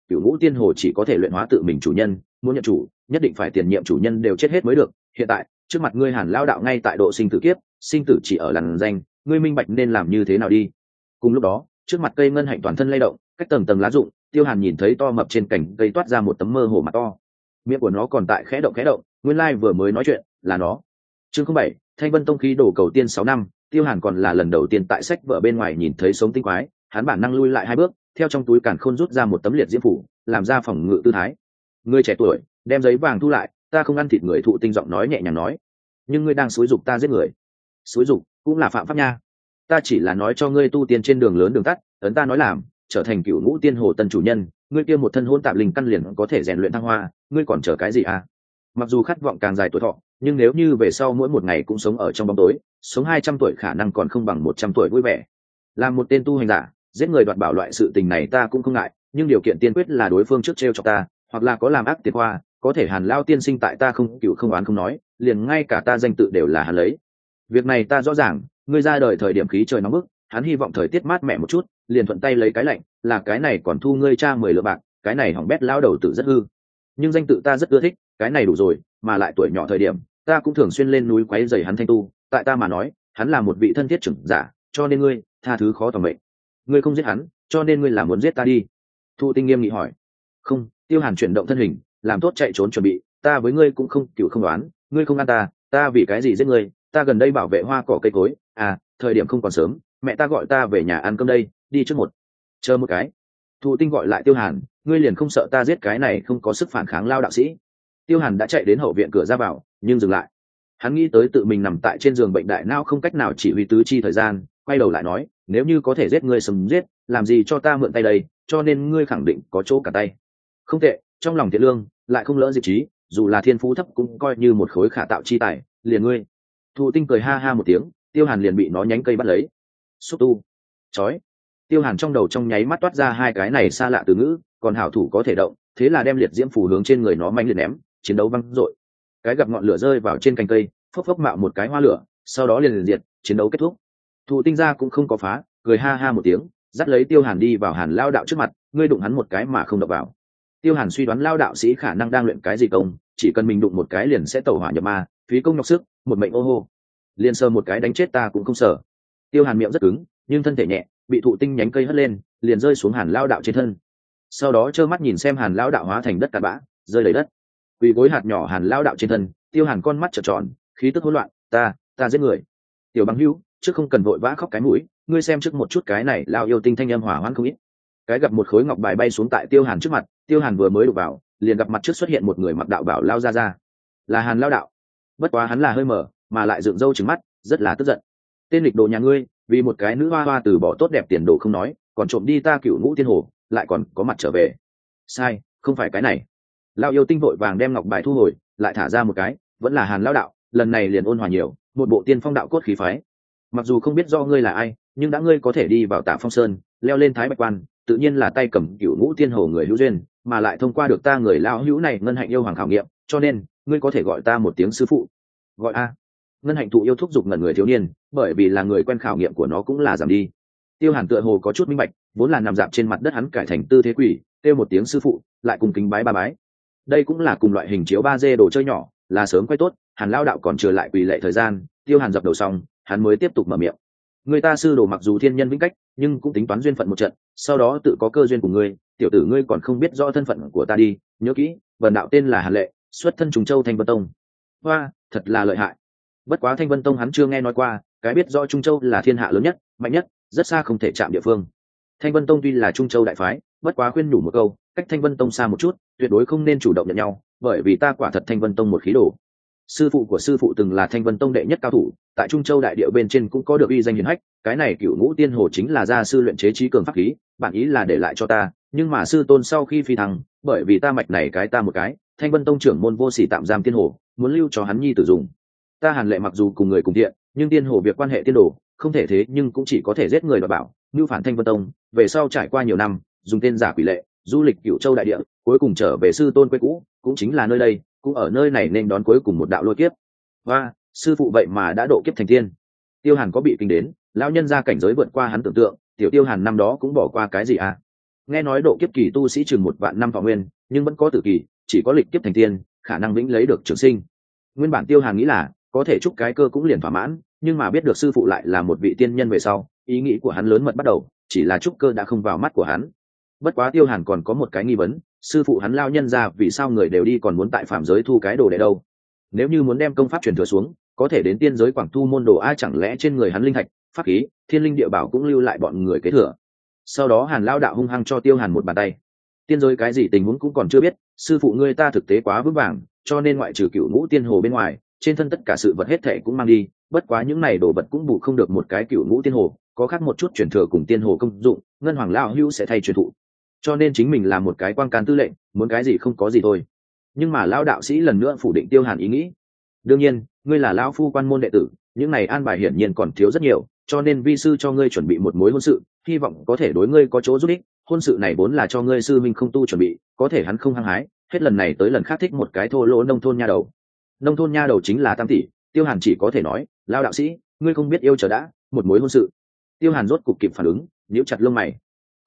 cựu ngũ tiên hồ chỉ có thể luyện hóa tự mình chủ nhân, muốn nhận chủ nhất định phải tiền nhiệm chủ nhân đều chết hết mới được. Hiện tại trước mặt ngươi Hàn lao đạo ngay tại độ sinh tử kiếp, sinh tử chỉ ở lằn danh, ngươi minh bạch nên làm như thế nào đi. Cùng lúc đó trước mặt cây ngân hạnh toàn thân lay động, cách tầng tầng lá rụng, Tiêu Hàn nhìn thấy to mập trên cành cây toát ra một tấm mơ hồ mặt to, miệng của nó còn tại khẽ động, nguyên lai vừa mới nói chuyện là nó. Chương 07, Thanh Vân Tông khí đổ cầu tiên 6 năm. Tiêu Hàn còn là lần đầu tiên tại sách vở bên ngoài nhìn thấy sống tinh quái, hắn bản năng lui lại 2 bước, theo trong túi càn khôn rút ra một tấm liệt diễm phủ, làm ra phòng ngự tư thái. Ngươi trẻ tuổi, đem giấy vàng thu lại, ta không ăn thịt người. Thụ Tinh giọng nói nhẹ nhàng nói. Nhưng ngươi đang xúi giục ta giết người. Xúi giục cũng là phạm pháp nha. Ta chỉ là nói cho ngươi tu tiên trên đường lớn đường tắt, ấn ta nói làm, trở thành cựu ngũ tiên hồ tân chủ nhân, ngươi kia một thân hôn tạp linh căn liền có thể rèn luyện thăng hoa, ngươi còn chờ cái gì à? Mặc dù khát vọng càng dài tuổi thọ, nhưng nếu như về sau mỗi một ngày cũng sống ở trong bóng tối, sống 200 tuổi khả năng còn không bằng 100 tuổi vui vẻ. Làm một tên tu hành giả, giết người đoạt bảo loại sự tình này ta cũng không ngại, nhưng điều kiện tiên quyết là đối phương trước trêu cho ta, hoặc là có làm ác tiệt hoa, có thể Hàn lao tiên sinh tại ta không cựu không oán không nói, liền ngay cả ta danh tự đều là hắn lấy. Việc này ta rõ ràng, ngươi ra đời thời điểm khí trời nóng bức, hắn hy vọng thời tiết mát mẻ một chút, liền thuận tay lấy cái lạnh, là cái này còn thu ngươi cha 10 lượng bạc, cái này hỏng bét lao đầu tử rất hư. Nhưng danh tự ta rất ưa thích, cái này đủ rồi, mà lại tuổi nhỏ thời điểm ta cũng thường xuyên lên núi quấy rầy hắn thanh tu, tại ta mà nói hắn là một vị thân thiết trưởng giả, cho nên ngươi tha thứ khó tầm mệnh. Ngươi không giết hắn, cho nên ngươi là muốn giết ta đi. Thụ Tinh nghiêm nghị hỏi. Không. Tiêu Hàn chuyển động thân hình, làm tốt chạy trốn chuẩn bị. Ta với ngươi cũng không cựu không đoán, ngươi không ăn ta, ta vì cái gì giết ngươi? Ta gần đây bảo vệ hoa cỏ cây cối. À, thời điểm không còn sớm, mẹ ta gọi ta về nhà ăn cơm đây, đi trước một. Chờ một cái. Thụ Tinh gọi lại Tiêu Hàn, ngươi liền không sợ ta giết cái này không có sức phản kháng lao đạo sĩ? Tiêu Hàn đã chạy đến hậu viện cửa ra vào, nhưng dừng lại. Hắn nghĩ tới tự mình nằm tại trên giường bệnh đại não không cách nào chỉ huy tứ chi thời gian, quay đầu lại nói, nếu như có thể giết ngươi sớm giết, làm gì cho ta mượn tay đây, cho nên ngươi khẳng định có chỗ cả tay. Không tệ, trong lòng thiện lương, lại không lỡ diệt trí, dù là thiên phú thấp cũng coi như một khối khả tạo chi tài, liền ngươi. Thụ Tinh cười ha ha một tiếng, Tiêu Hàn liền bị nó nhánh cây bắt lấy. Xúc tu, chói. Tiêu Hàn trong đầu trong nháy mắt toát ra 2 cái này xa lạ từ ngữ, còn hảo thủ có thể động, thế là đem liệt diễm phù hướng trên người nó mạnh liệt ném, chiến đấu văng dội. Cái gặp ngọn lửa rơi vào trên cành cây, phốc phốc mạo một cái hoa lửa, sau đó liền diệt, chiến đấu kết thúc. Thụ Tinh ra cũng không có phá, cười ha ha một tiếng, dắt lấy Tiêu Hàn đi vào Hàn lao đạo trước mặt, ngươi đụng hắn một cái mà không đập vào. Tiêu Hàn suy đoán lao đạo sĩ khả năng đang luyện cái gì công, chỉ cần mình đụng một cái liền sẽ tẩu hỏa nhập ma, phí công nhọc sức, một mệnh ô hô. Liền sờ một cái đánh chết ta cũng không sợ. Tiêu Hàn miệng rất cứng, nhưng thân thể nhẹ, bị Thụ Tinh nhánh cây hất lên, liền rơi xuống Hàn lao đạo trên thân. Sau đó trơ mắt nhìn xem Hàn lao đạo hóa thành đất cát bã, rơi đầy đất. Quỳ gối hạt nhỏ Hàn lao đạo trên thân, Tiêu Hàn con mắt trợn tròn, khí tức hỗn loạn, ta giết người. Tiểu Bằng Hữu, trước không cần vội vã khóc cái mũi, ngươi xem trước một chút cái này lao yêu tinh thanh âm hỏa hoãn không ít. Cái gặp một khối ngọc bài bay xuống tại Tiêu Hàn trước mặt, Tiêu Hàn vừa mới đụng vào, liền gặp mặt trước xuất hiện một người mặc đạo bảo lao ra, là Hàn lao đạo. Bất quá hắn là hơi mở, mà lại dựng râu trừng mắt, rất là tức giận. Tên lịch đồ nhà ngươi, vì một cái nữ hoa hoa từ bỏ tốt đẹp tiền đồ không nói, còn trộm đi ta cựu ngũ tiên hồ, lại còn có mặt trở về. Sai, không phải cái này. Lao yêu tinh vội vàng đem ngọc bài thu hồi, lại thả ra một cái, vẫn là Hàn lao đạo, lần này liền ôn hòa nhiều, một bộ tiên phong đạo cốt khí phái. Mặc dù không biết do ngươi là ai, nhưng đã ngươi có thể đi vào Tạ Phong Sơn, leo lên Thái Bạch Quan, tự nhiên là tay cầm cựu ngũ tiên hồ người hữu duyên, mà lại thông qua được ta người lao hữu này ngân hạnh yêu hoàng khảo nghiệm, cho nên ngươi có thể gọi ta một tiếng sư phụ. Gọi a. Ngân hạnh thụ yêu thúc giục ngẩn người thiếu niên, bởi vì là người quen khảo nghiệm của nó cũng là giảm đi. Tiêu Hàn tựa hồ có chút minh bạch, vốn là nằm dạp trên mặt đất hắn cải thành tư thế quỷ, kêu một tiếng sư phụ, lại cùng kính bái ba bái. Đây cũng là cùng loại hình chiếu 3D đồ chơi nhỏ, là sớm quay tốt, Hàn lao đạo còn trở lại quỳ lệ thời gian, Tiêu Hàn dập đầu xong, hắn mới tiếp tục mở miệng. Người ta sư đồ mặc dù thiên nhân vĩnh cách, nhưng cũng tính toán duyên phận một trận, sau đó tự có cơ duyên của ngươi, tiểu tử ngươi còn không biết rõ thân phận của ta đi, nhớ kỹ, vần đạo tên là Hàn Lệ, xuất thân Trùng Châu Thanh Vân Tông. Hoa, thật là lợi hại. Bất quá Thanh Vân Tông hắn chưa nghe nói qua, cái biết rõ Trung Châu là thiên hạ lớn nhất, mạnh nhất, rất xa không thể chạm địa phương. Thanh Vân Tông tuy là Trung Châu đại phái, bất quá khuyên nhủ một câu, cách Thanh Vân Tông xa một chút, tuyệt đối không nên chủ động nhận nhau, bởi vì ta quả thật Thanh Vân Tông một khí đồ. Sư phụ của sư phụ từng là Thanh Vân Tông đệ nhất cao thủ, tại Trung Châu đại địa bên trên cũng có được uy danh hiển hách, cái này Cửu Ngũ Tiên Hồ chính là gia sư luyện chế trí cường pháp khí, bản ý là để lại cho ta, nhưng mà sư tôn sau khi phi thăng, bởi vì ta mạch này cái ta một cái, Thanh Vân Tông trưởng môn vô sỉ tạm giam Tiên Hồ, muốn lưu cho hắn nhi tử dùng. Ta Hàn Lệ mặc dù cùng người cùng thiện, nhưng Tiên Hồ việc quan hệ tiên đồ, không thể thế nhưng cũng chỉ có thể giết người đoạt bảo, mưu phản Thanh Vân Tông, về sau trải qua nhiều năm, dùng tên giả quỷ lệ, du lịch Cửu Châu đại địa, cuối cùng trở về sư tôn quê cũ, cũng chính là nơi đây, cũng ở nơi này nên đón cuối cùng một đạo lôi kiếp. Và sư phụ vậy mà đã độ kiếp thành tiên. Tiêu Hàn có bị kinh đến, lão nhân ra cảnh giới vượt qua hắn tưởng tượng, tiểu Tiêu Hàn năm đó cũng bỏ qua cái gì à? nghe nói độ kiếp kỳ tu sĩ chừng 1.000 năm thọ nguyên, nhưng vẫn có tử kỳ, chỉ có lịch kiếp thành tiên khả năng vĩnh lấy được trường sinh. Nguyên bản Tiêu Hàn nghĩ là có thể chúc cái cơ cũng liền thỏa mãn, nhưng mà biết được sư phụ lại là một vị tiên nhân về sau, ý nghĩ của hắn lớn mật bắt đầu, chỉ là chúc cơ đã không vào mắt của hắn. Bất quá Tiêu Hàn còn có một cái nghi vấn, sư phụ hắn lao nhân ra vì sao người đều đi còn muốn tại phạm giới thu cái đồ đệ đâu? Nếu như muốn đem công pháp truyền thừa xuống, có thể đến tiên giới quảng thu môn đồ, ai chẳng lẽ trên người hắn linh thạch, pháp khí, thiên linh địa bảo cũng lưu lại bọn người kế thừa? Sau đó Hàn lao đạo hung hăng cho Tiêu Hàn một bàn tay. Tiên giới cái gì tình huống cũng còn chưa biết, sư phụ ngươi ta thực tế quá vững vàng, cho nên ngoại trừ Cửu Ngũ Tiên Hồ bên ngoài, trên thân tất cả sự vật hết thảy cũng mang đi, bất quá những này đồ vật cũng bù không được một cái Cửu Ngũ Tiên Hồ, có khác một chút truyền thừa cùng tiên hồ công dụng, ngân hoàng lão hữu sẽ thay truyền thụ. Cho nên chính mình là một cái quan can tư lệnh, muốn cái gì không có gì thôi. Nhưng mà lão đạo sĩ lần nữa phủ định Tiêu Hàn ý nghĩ. Đương nhiên, ngươi là lão phu quan môn đệ tử, những này an bài hiển nhiên còn thiếu rất nhiều, cho nên vi sư cho ngươi chuẩn bị một mối hôn sự, hy vọng có thể đối ngươi có chỗ giúp ích. Hôn sự này vốn là cho ngươi sư minh không tu chuẩn bị, có thể hắn không hăng hái, hết lần này tới lần khác thích một cái thô lỗ nông thôn nha đầu. Nông thôn nha đầu chính là Tam tỷ. Tiêu Hàn chỉ có thể nói, lão đạo sĩ, ngươi không biết yêu chờ đã, một mối hôn sự. Tiêu Hàn rốt cục kịp phản ứng, nhíu chặt lông mày.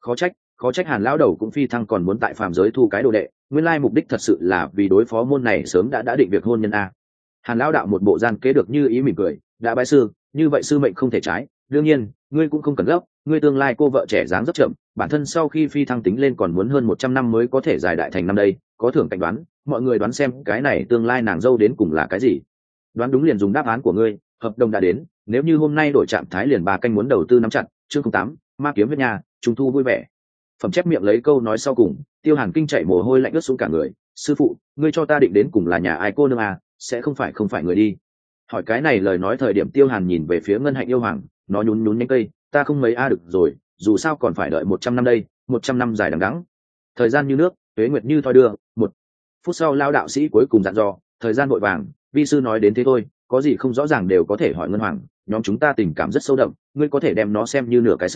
Khó trách Hàn lão đầu cũng phi thăng còn muốn tại phàm giới thu cái đồ đệ, nguyên lai mục đích thật sự là vì đối phó môn này sớm đã định việc hôn nhân a. Hàn lão đạo một bộ gian kế được như ý mỉm cười, đã bái sư, như vậy sư mệnh không thể trái, đương nhiên, ngươi cũng không cần gấp, ngươi tương lai cô vợ trẻ dáng rất chậm, bản thân sau khi phi thăng tính lên còn muốn hơn 100 năm mới có thể giải đại thành năm đây, có thưởng cảnh đoán, mọi người đoán xem cái này tương lai nàng dâu đến cùng là cái gì. Đoán đúng liền dùng đáp án của ngươi, hợp đồng đã đến, nếu như hôm nay đổi trạng thái liền 3 canh muốn đầu tư nắm chặt, chương 08, ma kiếm huyết nhà, trung thu vui vẻ. Phẩm chép miệng lấy câu nói sau cùng, Tiêu Hàn kinh chạy mồ hôi lạnh ướt xuống cả người, sư phụ, ngươi cho ta định đến cùng là nhà ai cô nương à, sẽ không phải người đi. Hỏi cái này lời nói thời điểm Tiêu Hàn nhìn về phía Ngân Hạnh yêu hoàng, nó nhún nhún nhánh cây, ta không mấy a được rồi, dù sao còn phải đợi 100 năm đây, 100 năm dài đằng đẵng. Thời gian như nước, tuế nguyệt như thoi đưa, 1 phút sau lao đạo sĩ cuối cùng dặn dò, thời gian vội vàng, vi sư nói đến thế thôi, có gì không rõ ràng đều có thể hỏi Ngân Hoàng, nhóm chúng ta tình cảm rất sâu đậm, ngươi có thể đem nó xem như nửa cái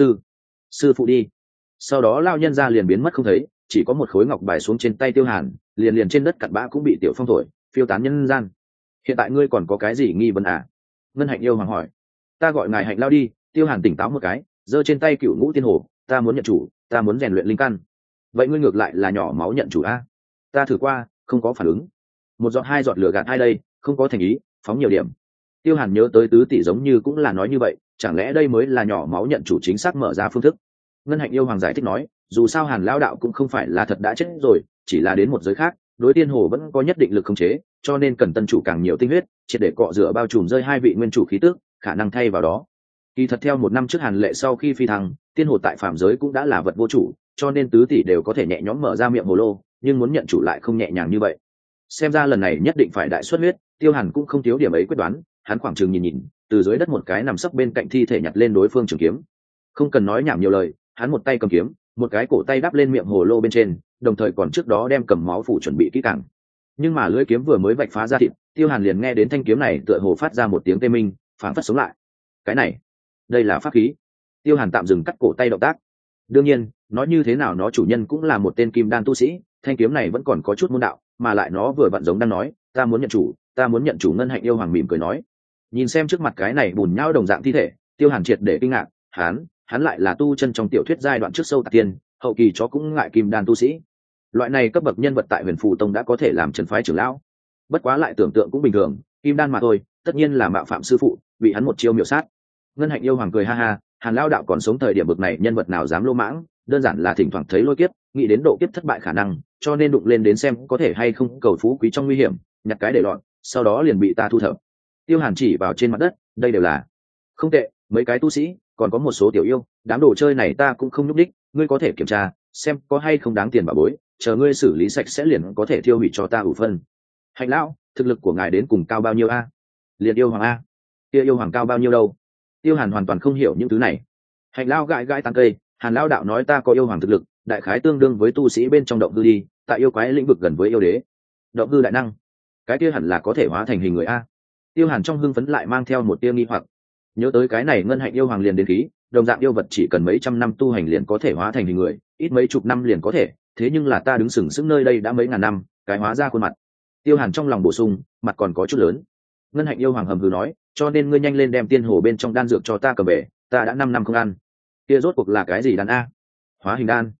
sư phụ đi. Sau đó lao nhân ra liền biến mất không thấy, chỉ có một khối ngọc bài xuống trên tay Tiêu Hàn, liền trên đất cặn bã cũng bị tiểu phong thổi phiêu tán nhân gian. Hiện tại ngươi còn có cái gì nghi vấn à? Ngân Hạnh yêu hoàng hỏi. Ta gọi ngài Hạnh lao đi. Tiêu Hàn tỉnh táo một cái, giơ trên tay Cửu Ngũ Tiên Hồ, ta muốn nhận chủ, ta muốn rèn luyện linh căn. Vậy ngươi ngược lại là nhỏ máu nhận chủ a? Ta thử qua, không có phản ứng. Một giọt hai giọt lửa gạt ai đây, không có thành ý, phóng nhiều điểm. Tiêu Hàn nhớ tới tứ tỷ giống như cũng là nói như vậy, chẳng lẽ đây mới là nhỏ máu nhận chủ chính xác mở ra phương thức? Ngân Hạnh yêu hoàng giải thích nói, dù sao Hàn lão đạo cũng không phải là thật đã chết rồi, chỉ là đến một giới khác, đối tiên hồ vẫn có nhất định lực khống chế, cho nên cần tân chủ càng nhiều tinh huyết, triệt để cọ rửa bao trùm rơi hai vị nguyên chủ khí tức, khả năng thay vào đó. Kỳ thật theo 1 năm trước Hàn Lệ sau khi phi thăng, tiên hồ tại phạm giới cũng đã là vật vô chủ, cho nên tứ tỷ đều có thể nhẹ nhõm mở ra miệng hồ lô, nhưng muốn nhận chủ lại không nhẹ nhàng như vậy. Xem ra lần này nhất định phải đại xuất huyết, Tiêu Hàn cũng không thiếu điểm ấy quyết đoán, hắn khoảng chừng nhìn, từ dưới đất một cái nằm sấp bên cạnh thi thể nhặt lên đối phương trường kiếm. Không cần nói nhảm nhiều lời, hắn một tay cầm kiếm, một cái cổ tay đắp lên miệng hồ lô bên trên, đồng thời còn trước đó đem cầm máu phủ chuẩn bị kỹ càng. Nhưng mà lưỡi kiếm vừa mới vạch phá ra thịt, Tiêu Hàn liền nghe đến thanh kiếm này tựa hồ phát ra một tiếng tê minh, phảng phất sống lại. Cái này, đây là pháp khí. Tiêu Hàn tạm dừng cắt cổ tay động tác. Đương nhiên, nói như thế nào nó chủ nhân cũng là một tên kim đan tu sĩ, thanh kiếm này vẫn còn có chút môn đạo, mà lại nó vừa vặn giống đang nói, ta muốn nhận chủ. Ngân Hạnh yêu hoàng mỉm cười nói. Nhìn xem trước mặt cái này bùn nhão đồng dạng thi thể, Tiêu Hàn triệt để kinh ngạc, hắn lại là tu chân trong tiểu thuyết giai đoạn trước sâu tạc tiên, hậu kỳ chó cũng ngại kim đan tu sĩ. Loại này cấp bậc nhân vật tại Huyền Phù Tông đã có thể làm trấn phái trưởng lão. Bất quá lại tưởng tượng cũng bình thường, kim đan mà thôi, tất nhiên là mạo phạm sư phụ, bị hắn một chiêu miểu sát. Ngân Hạnh yêu hoàng cười ha ha, Hàn lão đạo còn sống thời điểm bực này nhân vật nào dám lô mãng, đơn giản là thỉnh thoảng thấy lôi kiếp, nghĩ đến độ kiếp thất bại khả năng, cho nên đụng lên đến xem có thể hay không cầu phú quý trong nguy hiểm, nhặt cái để loạn, sau đó liền bị ta thu thập. Tiêu Hàn chỉ vào trên mặt đất, đây đều là không tệ, mấy cái tu sĩ, còn có một số tiểu yêu, đám đồ chơi này ta cũng không nhúc đích, ngươi có thể kiểm tra xem có hay không đáng tiền bảo bối, chờ ngươi xử lý sạch sẽ liền có thể tiêu hủy cho ta ủ phân. Hạnh lão, thực lực của ngài đến cùng cao bao nhiêu a? Liền yêu hoàng a? Kia yêu hoàng cao bao nhiêu đâu? Tiêu Hàn hoàn toàn không hiểu những thứ này. Hạnh lão gãi gãi tán cây, Hàn lão đạo nói ta có yêu hoàng thực lực, đại khái tương đương với tu sĩ bên trong động hư đi, tại yêu quái lĩnh vực gần với yêu đế. Động hư đại năng, cái kia hẳn là có thể hóa thành hình người a. Tiêu Hàn trong hưng phấn lại mang theo một tia nghi hoặc. Nhớ tới cái này Ngân Hạnh yêu hoàng liền đến khí, đồng dạng yêu vật chỉ cần mấy trăm năm tu hành liền có thể hóa thành hình người, ít mấy chục năm liền có thể, thế nhưng là ta đứng sừng sững nơi đây đã mấy ngàn năm, cái hóa ra khuôn mặt. Tiêu Hàn trong lòng bổ sung, mặt còn có chút lớn. Ngân Hạnh yêu hoàng hầm hừ nói, cho nên ngươi nhanh lên đem tiên hồ bên trong đan dược cho ta cầm về, ta đã 5 năm không ăn. Kia rốt cuộc là cái gì đan a? Hóa hình đan.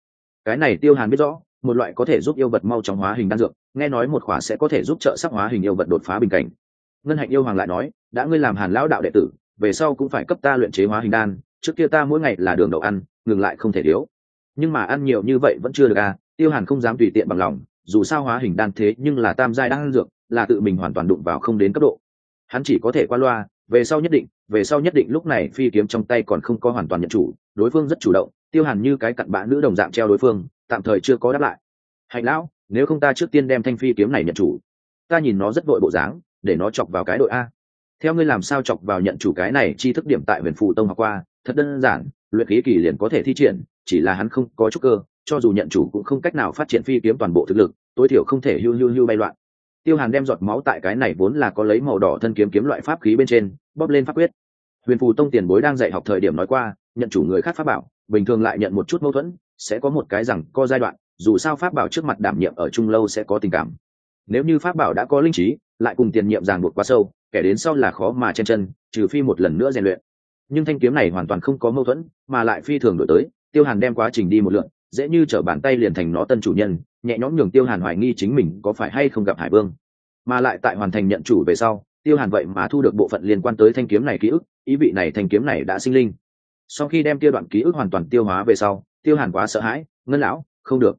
Cái này Tiêu Hàn biết rõ, một loại có thể giúp yêu vật mau chóng hóa hình đan dược, nghe nói một khỏa sẽ có thể giúp trợ sắc hóa hình yêu vật đột phá bình cảnh. Ngân Hạnh yêu hoàng lại nói, đã ngươi làm Hàn lão đạo đệ tử, về sau cũng phải cấp ta luyện chế hóa hình đan, trước kia ta mỗi ngày là đường đậu ăn, ngừng lại không thể thiếu. Nhưng mà ăn nhiều như vậy vẫn chưa được à, Tiêu Hàn không dám tùy tiện bằng lòng, dù sao hóa hình đan thế nhưng là tam giai đan dược, là tự mình hoàn toàn đụng vào không đến cấp độ. Hắn chỉ có thể qua loa, về sau nhất định lúc này phi kiếm trong tay còn không có hoàn toàn nhận chủ, đối phương rất chủ động, Tiêu Hàn như cái cặn bã nữ đồng dạng treo đối phương, tạm thời chưa có đáp lại. Hạnh lão, nếu không ta trước tiên đem thanh phi kiếm này nhận chủ, ta nhìn nó rất vội bộ dáng, để nó chọc vào cái đội a. Theo ngươi làm sao chọc vào nhận chủ cái này chi thức điểm tại Huyền Phù Tông học qua, thật đơn giản, luyện khí kỳ liền có thể thi triển, chỉ là hắn không có chút cơ, cho dù nhận chủ cũng không cách nào phát triển phi kiếm toàn bộ thực lực, tối thiểu không thể hưu bay loạn. Tiêu Hàn đem giọt máu tại cái này vốn là có lấy màu đỏ thân kiếm kiếm loại pháp khí bên trên, bóp lên pháp quyết. Huyền Phù Tông tiền bối đang dạy học thời điểm nói qua, nhận chủ người khác pháp bảo, bình thường lại nhận một chút mâu thuẫn, sẽ có một cái rằng có giai đoạn, dù sao pháp bảo trước mặt đảm nhiệm ở chung lâu sẽ có tình cảm. Nếu như pháp bảo đã có linh trí, lại cùng tiền nhiệm ràng buộc quá sâu, kẻ đến sau là khó mà chen chân, trừ phi một lần nữa rèn luyện. Nhưng thanh kiếm này hoàn toàn không có mâu thuẫn, mà lại phi thường đổi tới, Tiêu Hàn đem quá trình đi một lượt, dễ như trở bàn tay liền thành nó tân chủ nhân, nhẹ nhõm nhường Tiêu Hàn hoài nghi chính mình có phải hay không gặp Hải Vương. Mà lại tại hoàn thành nhận chủ về sau, Tiêu Hàn vậy mà thu được bộ phận liên quan tới thanh kiếm này ký ức, ý vị này thanh kiếm này đã sinh linh. Sau khi đem kia đoạn ký ức hoàn toàn tiêu hóa về sau, Tiêu Hàn quá sợ hãi, Ngân lão, không được,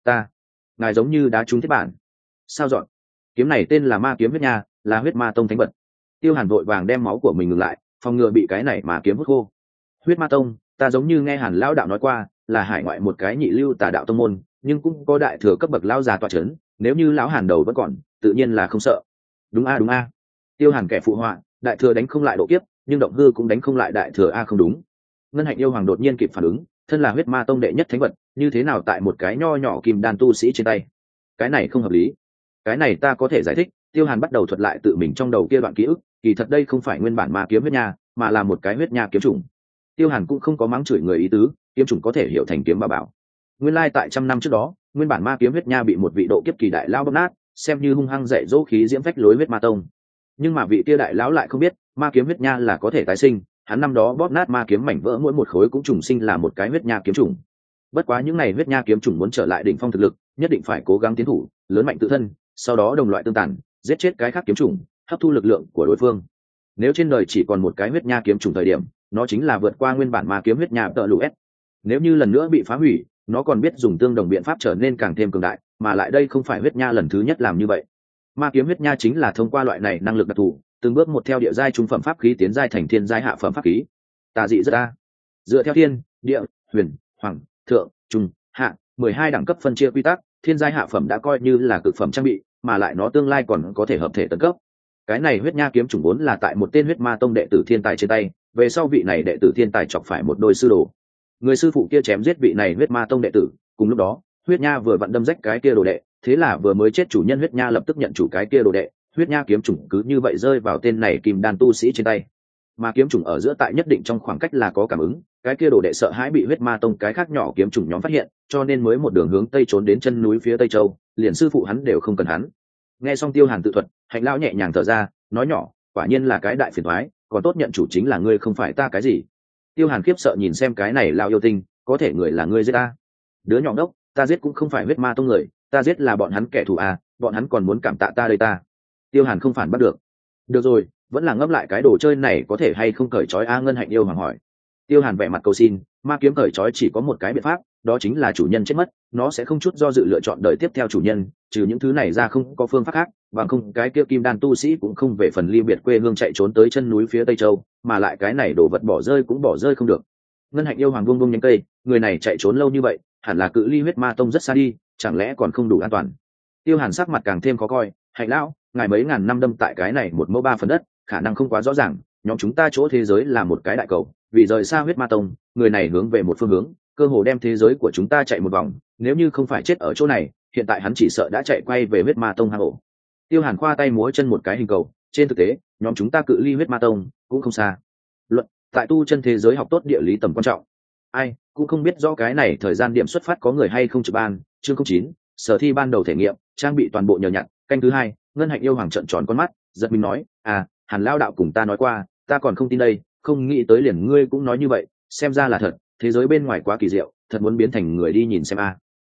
ngài giống như đá trúng thiết bản. Sao dọn? Kiếm này tên là Ma Kiếm Huyết Nha, là huyết ma tông thánh vật. Tiêu Hàn vội vàng đem máu của mình ngừng lại, phòng ngừa bị cái này mà kiếm hút khô. Huyết ma tông, ta giống như nghe Hàn lão đạo nói qua, là hải ngoại một cái nhị lưu tà đạo tông môn, nhưng cũng có đại thừa cấp bậc lão già tọa chấn, nếu như lão Hàn đầu vẫn còn, tự nhiên là không sợ. Đúng a. Tiêu Hàn kẻ phụ họa, đại thừa đánh không lại độ kiếp, nhưng động hư cũng đánh không lại đại thừa a không đúng. Ngân Hạnh yêu hoàng đột nhiên kịp phản ứng, thân là huyết ma tông đệ nhất thánh vật, như thế nào tại một cái nho nhỏ kim đan tu sĩ trên tay? Cái này không hợp lý. Cái này ta có thể giải thích. Tiêu Hàn bắt đầu thuật lại tự mình trong đầu kia đoạn ký ức, kỳ thật đây không phải nguyên bản ma kiếm huyết nha, mà là một cái huyết nha kiếm chủng. Tiêu Hàn cũng không có mắng chửi người ý tứ, kiếm chủng có thể hiểu thành kiếm bà bảo. Nguyên lai tại trăm năm trước đó, nguyên bản ma kiếm huyết nha bị một vị độ kiếp kỳ đại lao bóp nát, xem như hung hăng dạy dỗ khí diễm phách lối huyết ma tông. Nhưng mà vị kia đại lão lại không biết, ma kiếm huyết nha là có thể tái sinh, hắn năm đó bóp nát ma kiếm mảnh vỡ mỗi một khối cũng trùng sinh là một cái huyết nha kiếm chủng. Bất quá những này huyết nha kiếm chủng muốn trở lại đỉnh phong thực lực, nhất định phải cố gắng tiến thủ, lớn mạnh tự thân, sau đó đồng loại tương tàn, giết chết cái khác kiếm chủng, hấp thu lực lượng của đối phương. Nếu trên đời chỉ còn một cái huyết nha kiếm chủng thời điểm, nó chính là vượt qua nguyên bản ma kiếm huyết nha tợ lũ s. Nếu như lần nữa bị phá hủy, nó còn biết dùng tương đồng biện pháp trở nên càng thêm cường đại, mà lại đây không phải huyết nha lần thứ nhất làm như vậy. Ma kiếm huyết nha chính là thông qua loại này năng lực đặc thù, từng bước một theo địa giai trung phẩm pháp khí tiến giai thành thiên giai hạ phẩm pháp khí. Tà dị rất a. Dựa theo thiên, địa, huyền, hoàng, thượng, trung, hạ 12 đẳng cấp phân chia quy tắc, thiên giai hạ phẩm đã coi như là cực phẩm trang bị, mà lại nó tương lai còn có thể hợp thể tấn cấp. Cái này huyết nha kiếm chủng vốn là tại một tên huyết ma tông đệ tử thiên tài trên tay, về sau vị này đệ tử thiên tài chọc phải một đôi sư đồ. Người sư phụ kia chém giết vị này huyết ma tông đệ tử, cùng lúc đó, huyết nha vừa vặn đâm rách cái kia đồ đệ, thế là vừa mới chết chủ nhân huyết nha lập tức nhận chủ cái kia đồ đệ, huyết nha kiếm chủng cứ như vậy rơi vào tên này kim đan tu sĩ trên tay. Mà kiếm chủng ở giữa tại nhất định trong khoảng cách là có cảm ứng, cái kia đồ đệ sợ hãi bị huyết ma tông cái khác nhỏ kiếm chủng nhóm phát hiện, cho nên mới một đường hướng tây trốn đến chân núi phía tây châu, liền sư phụ hắn đều không cần hắn. Nghe xong Tiêu Hàn tự thuật, Hạnh lão nhẹ nhàng thở ra, nói nhỏ, quả nhiên là cái đại phiền toái, còn tốt nhận chủ chính là ngươi không phải ta cái gì. Tiêu Hàn khiếp sợ nhìn xem cái này lão yêu tinh, có thể người là ngươi giết ta? Đứa nhỏ đốc, ta giết cũng không phải huyết ma tông người, ta giết là bọn hắn kẻ thù à, bọn hắn còn muốn cảm tạ ta đây ta. Tiêu Hàn không phản bắt được. Được rồi, vẫn là ngấp lại cái đồ chơi này có thể hay không cởi trói a. Ngân Hạnh yêu hoàng hỏi. Tiêu Hàn vẻ mặt cầu xin, ma kiếm cởi trói chỉ có một cái biện pháp, đó chính là chủ nhân chết mất, nó sẽ không chút do dự lựa chọn đời tiếp theo chủ nhân, trừ những thứ này ra không có phương pháp khác, và không cái kia kim đan tu sĩ cũng không về phần ly biệt quê hương chạy trốn tới chân núi phía tây châu, mà lại cái này đồ vật bỏ rơi cũng bỏ rơi không được. Ngân Hạnh yêu hoàng buông buông nhánh cây, người này chạy trốn lâu như vậy, hẳn là cự ly huyết ma tông rất xa đi, chẳng lẽ còn không đủ an toàn. Tiêu Hàn sắc mặt càng thêm khó coi, Hạnh lão, ngài mấy ngàn năm đâm tại cái này một mẫu ba phần đất, khả năng không quá rõ ràng, nhóm chúng ta chỗ thế giới là một cái đại cầu, vì rời xa huyết ma tông, người này hướng về một phương hướng, cơ hồ đem thế giới của chúng ta chạy một vòng, nếu như không phải chết ở chỗ này, hiện tại hắn chỉ sợ đã chạy quay về huyết ma tông hang ổ. Tiêu Hàn khoa tay múa chân một cái hình cầu, trên thực tế, nhóm chúng ta cự ly huyết ma tông cũng không xa. Luận, tại tu chân thế giới học tốt địa lý tầm quan trọng. Ai cũng không biết rõ cái này thời gian điểm xuất phát có người hay không trực ban. Chương 09, sở thi ban đầu thể nghiệm, trang bị toàn bộ nhờ nhặt. Canh thứ hai, Ngân Hạnh yêu hoàng trợn tròn con mắt, giật mình nói, Hàn lao đạo cùng ta nói qua, ta còn không tin đây, không nghĩ tới liền ngươi cũng nói như vậy, xem ra là thật, thế giới bên ngoài quá kỳ diệu, thật muốn biến thành người đi nhìn xem a.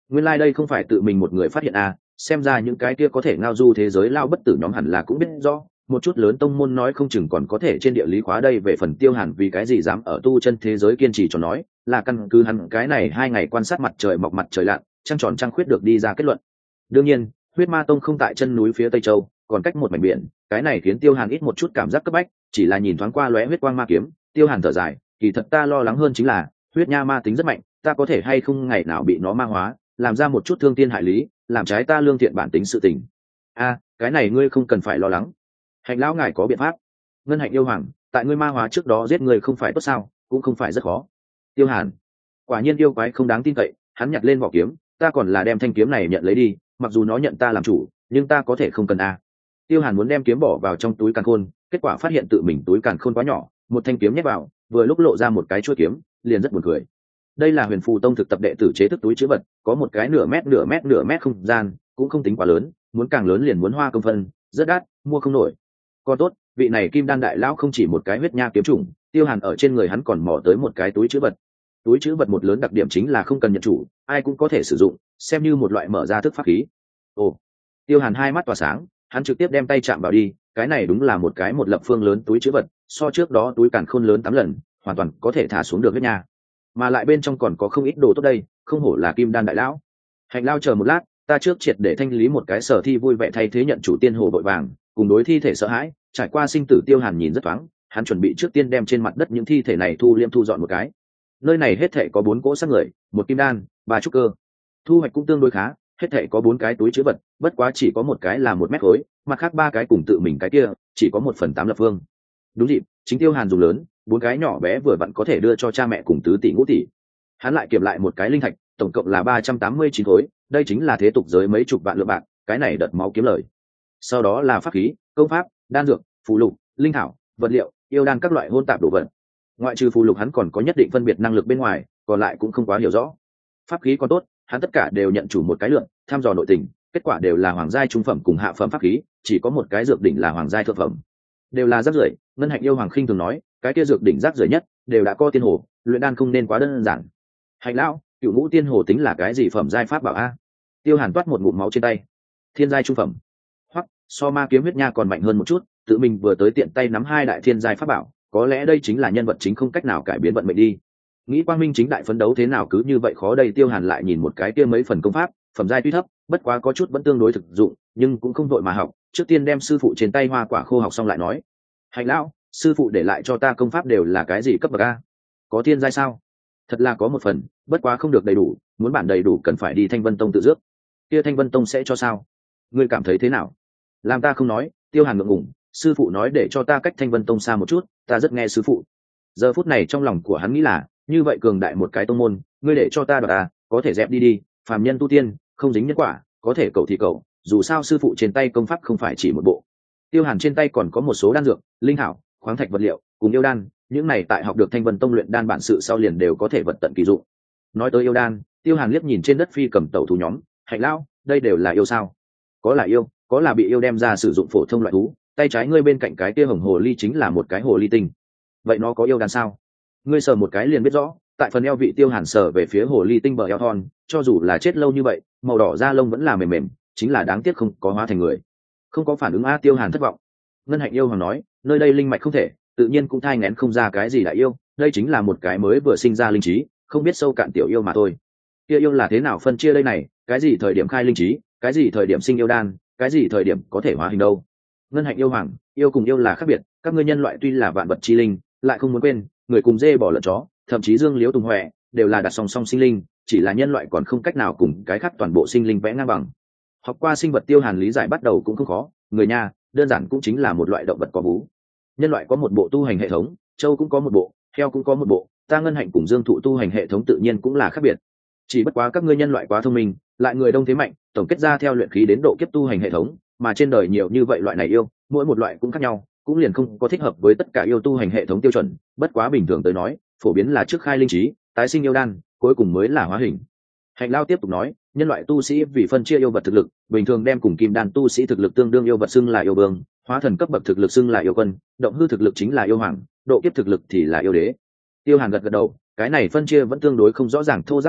nguyên lai đây không phải tự mình một người phát hiện à, xem ra những cái kia có thể ngao du thế giới lao bất tử nhóm hẳn là cũng biết rõ, một chút lớn tông môn nói không chừng còn có thể trên địa lý khóa đây. Về phần Tiêu Hàn vì cái gì dám ở tu chân thế giới kiên trì cho nói, là căn cứ hắn cái này 2 ngày quan sát mặt trời mọc mặt trời lặn, trăng tròn trăng khuyết được đi ra kết luận. Đương nhiên, huyết ma tông không tại chân núi phía tây châu, còn cách một mảnh biển, cái này khiến Tiêu Hàn ít một chút cảm giác cấp bách, chỉ là nhìn thoáng qua lóe huyết quang ma kiếm, Tiêu Hàn thở dài, kỳ thật ta lo lắng hơn chính là huyết nha ma tính rất mạnh, ta có thể hay không ngày nào bị nó ma hóa, làm ra một chút thương tiên hại lý, làm trái ta lương thiện bản tính sự tình. A, cái này ngươi không cần phải lo lắng, Hạnh lão ngài có biện pháp. Ngân Hạnh yêu hoàng, tại ngươi ma hóa trước đó giết người không phải tốt sao, cũng không phải rất khó. Tiêu Hàn, quả nhiên yêu quái không đáng tin cậy, hắn nhặt lên vỏ kiếm, ta còn là đem thanh kiếm này nhận lấy đi, mặc dù nó nhận ta làm chủ, nhưng ta có thể không cần a. Tiêu Hàn muốn đem kiếm bỏ vào trong túi càn khôn, kết quả phát hiện tự mình túi càn khôn quá nhỏ, một thanh kiếm nhét vào, vừa lúc lộ ra một cái chuôi kiếm, liền rất buồn cười. Đây là Huyền Phù Tông thực tập đệ tử chế thức túi chứa vật, có một cái nửa mét không gian, cũng không tính quá lớn, muốn càng lớn liền muốn hoa công phân, rất đắt, mua không nổi. Còn tốt, vị này Kim Đan đại lão không chỉ một cái huyết nha kiếm chủng, Tiêu Hàn ở trên người hắn còn mò tới một cái túi chứa vật. Túi chứa vật một lớn đặc điểm chính là không cần nhận chủ, ai cũng có thể sử dụng, xem như một loại mở ra thức pháp khí. Ồ, Tiêu Hàn hai mắt tỏa sáng, hắn trực tiếp đem tay chạm vào đi, cái này đúng là một cái một lập phương lớn túi chứa vật, so trước đó túi càn khôn lớn 8 lần, hoàn toàn có thể thả xuống được huyết nha. Mà lại bên trong còn có không ít đồ tốt đây, không hổ là Kim Đan đại lão. Hạnh lao chờ một lát, ta trước triệt để thanh lý một cái sở thi vui vẻ thay thế nhận chủ tiên hồ vội vàng, cùng đối thi thể sợ hãi, trải qua sinh tử. Tiêu Hàn nhìn rất thoáng, hắn chuẩn bị trước tiên đem trên mặt đất những thi thể này thu liêm thu dọn một cái. Nơi này hết thể có 4 cỗ xác người, 1 kim đan, 3 trúc cơ. Thu hoạch cũng tương đối khá, hết thể có 4 cái túi chứa vật, bất quá chỉ có một cái là 1 mét khối, mặt khác 3 cái cùng tự mình cái kia, chỉ có 1/8 lập phương. Đúng dịp, chính Tiêu Hàn dùng lớn, 4 cái nhỏ bé vừa vặn có thể đưa cho cha mẹ cùng tứ tỷ ngũ tỷ. Hắn lại kiểm lại một cái linh thạch, tổng cộng là 389 khối, đây chính là thế tục giới mấy chục vạn lượng bạc, cái này đợt máu kiếm lời. Sau đó là pháp khí, công pháp, đan dược, phù lục, linh thảo, vật liệu, yêu đan các loại hỗn tạp đồ vật. Ngoại trừ phù lục hắn còn có nhất định phân biệt năng lực bên ngoài, còn lại cũng không quá hiểu rõ. Pháp khí còn tốt, hắn tất cả đều nhận chủ một cái lượng, thăm dò nội tình, kết quả đều là hoàng giai trung phẩm cùng hạ phẩm pháp khí, chỉ có một cái dược đỉnh là hoàng giai thượng phẩm. Đều là rác rưởi. Ngân Hạnh yêu hoàng khinh thường nói, cái kia dược đỉnh rác rưởi nhất, đều đã có tiên hồ, luyện đan không nên quá đơn giản. Hạnh lão, cựu ngũ tiên hồ tính là cái gì phẩm giai pháp bảo a? Tiêu Hàn toát một ngụm máu trên tay. Thiên giai trung phẩm. Hoặc so ma kiếm huyết nha còn mạnh hơn một chút, tự mình vừa tới tiện tay nắm 2 đại thiên giai pháp bảo, có lẽ đây chính là nhân vật chính không cách nào cải biến vận mệnh đi. Nghĩ quang minh chính đại phấn đấu thế nào cứ như vậy khó đây. Tiêu Hàn lại nhìn một cái kia mấy phần công pháp, phẩm giai tuy thấp, bất quá có chút vẫn tương đối thực dụng, nhưng cũng không vội mà học, trước tiên đem sư phụ trên tay hoa quả khô học xong lại nói. Hạnh lão, sư phụ để lại cho ta công pháp đều là cái gì cấp bậc a? Có thiên giai sao? Thật là có một phần, bất quá không được đầy đủ, muốn bản đầy đủ cần phải đi Thanh Vân Tông tự dước. Kia Thanh Vân Tông sẽ cho sao? Ngươi cảm thấy thế nào? Làm ta không nói. Tiêu Hàn ngượng ngùng, sư phụ nói để cho ta cách Thanh Vân Tông xa một chút, ta rất nghe sư phụ. Giờ phút này trong lòng của hắn nghĩ là, như vậy cường đại một cái tông môn, ngươi để cho ta đoạt à, có thể dẹp đi đi, phàm nhân tu tiên, không dính nhân quả, có thể cầu thì cầu, dù sao sư phụ trên tay công pháp không phải chỉ một bộ. Tiêu Hàn trên tay còn có một số đan dược, linh thảo, khoáng thạch vật liệu, cùng yêu đan, những này tại học được Thanh Vân Tông luyện đan bản sự sau liền đều có thể vật tận kỳ dụng. Nói tới yêu đan, Tiêu Hàn liếc nhìn trên đất phi cầm tẩu thú nhóm, Hạnh lão, đây đều là yêu sao? Có là yêu, có là bị yêu đem ra sử dụng phổ thông loại thú, tay trái ngươi bên cạnh cái kia hồng hồ ly chính là một cái hồ ly tinh. Vậy nó có yêu đan sao? Ngươi sờ một cái liền biết rõ. Tại phần eo vị Tiêu Hàn sờ về phía hồ ly tinh bờ eo thon, cho dù là chết lâu như vậy, màu đỏ da lông vẫn là mềm mềm, chính là đáng tiếc không có hóa thành người. Không có phản ứng a. Tiêu Hàn thất vọng. Ngân Hạnh yêu hoàng nói, nơi đây linh mạch không thể, tự nhiên cũng thai nghén không ra cái gì đại yêu, đây chính là một cái mới vừa sinh ra linh trí, không biết sâu cạn tiểu yêu mà thôi. Kia yêu là thế nào phân chia đây này, cái gì thời điểm khai linh trí, cái gì thời điểm sinh yêu đan, cái gì thời điểm có thể hóa hình đâu. Ngân Hạnh yêu hoàng, yêu cùng yêu là khác biệt, các ngươi nhân loại tuy là vạn vật chi linh, lại không muốn quên, người cùng dê bỏ lợn chó, thậm chí dương liễu tùng huệ, đều là đặt song song sinh linh, chỉ là nhân loại còn không cách nào cùng cái khác toàn bộ sinh linh vẽ ngang bằng. Học qua sinh vật Tiêu Hàn lý giải bắt đầu cũng không khó, người nha, đơn giản cũng chính là một loại động vật có vú. Nhân loại có một bộ tu hành hệ thống, trâu cũng có một bộ, heo cũng có một bộ, ta Ngân Hạnh cùng Dương Thụ tu hành hệ thống tự nhiên cũng là khác biệt. Chỉ bất quá các ngươi nhân loại quá thông minh, lại người đông thế mạnh, tổng kết ra theo luyện khí đến độ kiếp tu hành hệ thống, mà trên đời nhiều như vậy loại này yêu, mỗi một loại cũng khác nhau, cũng liền không có thích hợp với tất cả yêu tu hành hệ thống tiêu chuẩn, bất quá bình thường tới nói, phổ biến là trước khai linh trí, tái sinh yêu đan, cuối cùng mới là hóa hình. Hạnh Lao tiếp tục nói, nhân loại tu sĩ vì phân chia yêu vật thực lực, bình thường đem cùng kim đan tu sĩ thực lực tương đương yêu vật xưng là yêu vương, hóa thần cấp bậc thực lực xưng là yêu quân, động hư thực lực chính là yêu hoàng, độ kiếp thực lực thì là yêu đế. Tiêu Hàn gật gật đầu, cái này phân chia vẫn tương đối không rõ ràng thô ráp à,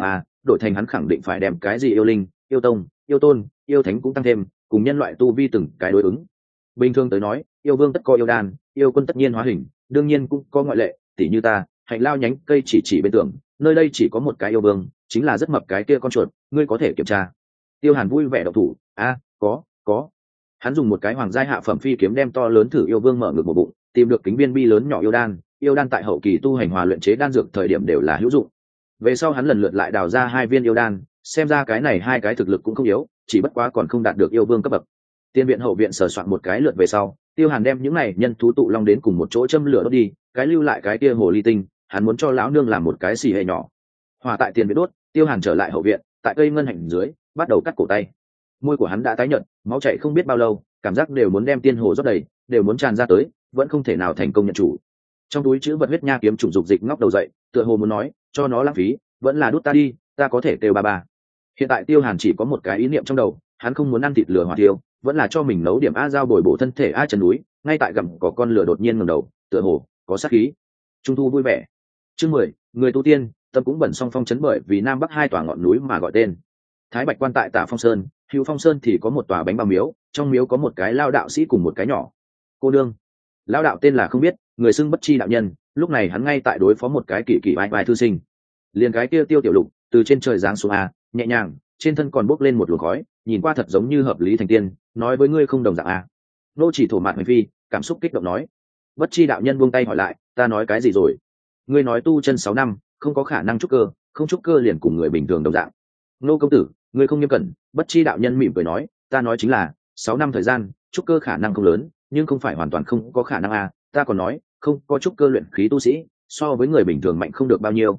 đổi thành hắn khẳng định phải đem cái gì yêu linh, yêu tông, yêu tôn, yêu thánh cũng tăng thêm, cùng nhân loại tu vi từng cái đối ứng. Bình thường tới nói, yêu vương tất có yêu đan, yêu quân tất nhiên hóa hình, đương nhiên cũng có ngoại lệ, tỷ như ta, Hạnh Lao nhánh cây chỉ bên tường, nơi đây chỉ có một cái yêu vương, chính là rất mập cái kia con chuột, ngươi có thể kiểm tra. Tiêu Hàn vui vẻ động thủ, có. Hắn dùng một cái hoàng giai hạ phẩm phi kiếm đem to lớn thử yêu vương mở ngực một bụng, tìm được kính viên bi lớn nhỏ yêu đan tại hậu kỳ tu hành hòa luyện chế đan dược thời điểm đều là hữu dụng. Về sau hắn lần lượt lại đào ra 2 viên yêu đan, xem ra cái này 2 cái thực lực cũng không yếu, chỉ bất quá còn không đạt được yêu vương cấp bậc. Tiên viện hậu viện sờ soạn một cái lượt về sau, Tiêu Hàn đem những này nhân thú tụ long đến cùng một chỗ châm lửa đốt đi, cái lưu lại cái kia hồ ly tinh, hắn muốn cho lão nương làm một cái xì hệ nhỏ. Hỏa tại tiền viện đốt, Tiêu Hàn trở lại hậu viện, tại cây ngân hạnh dưới, bắt đầu cắt cổ tay. Môi của hắn đã tái nhợt, máu chảy không biết bao lâu, cảm giác đều muốn đem tiên hồ rót đầy, đều muốn tràn ra tới, vẫn không thể nào thành công nhận chủ. Trong túi chữ vật huyết nha kiếm trùng dục dịch ngóc đầu dậy, tựa hồ muốn nói, cho nó lãng phí, vẫn là đút ta đi, ta có thể kêu ba. Hiện tại Tiêu Hàn chỉ có một cái ý niệm trong đầu, hắn không muốn ăn thịt lửa hỏa tiêu, vẫn là cho mình nấu điểm a dao bồi bổ thân thể a chân núi, ngay tại gầm có con lửa đột nhiên ngẩng đầu, tựa hồ có sát khí. Trung thu vui vẻ. Chương 10, người tu tiên, tâm cũng bẩn song phong chấn bởi vì nam bắc 2 tòa ngọn núi mà gọi tên. Thái Bạch Quan tại Tả Phong Sơn, Hữu Phong Sơn thì có một tòa bánh bao miếu, trong miếu có một cái lao đạo sĩ cùng một cái nhỏ cô đương. Lao đạo tên là không biết, người xưng Bất Chi đạo nhân, lúc này hắn ngay tại đối phó một cái kỳ vai thư sinh. Liền cái kia Tiêu Tiểu Lục từ trên trời giáng xuống a, nhẹ nhàng, trên thân còn bốc lên một luồng khói, nhìn qua thật giống như hợp lý thành tiên, nói với ngươi không đồng dạng a. Nô chỉ thổ mạn hành phi, cảm xúc kích động nói. Bất Chi đạo nhân buông tay hỏi lại, ta nói cái gì rồi? Ngươi nói tu chân 6 năm, không có khả năng trúc cơ, không trúc cơ liền cùng người bình thường đồng dạng. Nô công tử, ngươi không nghiêm cẩn. Bất Chi đạo nhân mỉm cười nói, ta nói chính là 6 năm thời gian, trúc cơ khả năng không lớn, nhưng không phải hoàn toàn không có khả năng a. Ta còn nói, không có trúc cơ luyện khí tu sĩ, so với người bình thường mạnh không được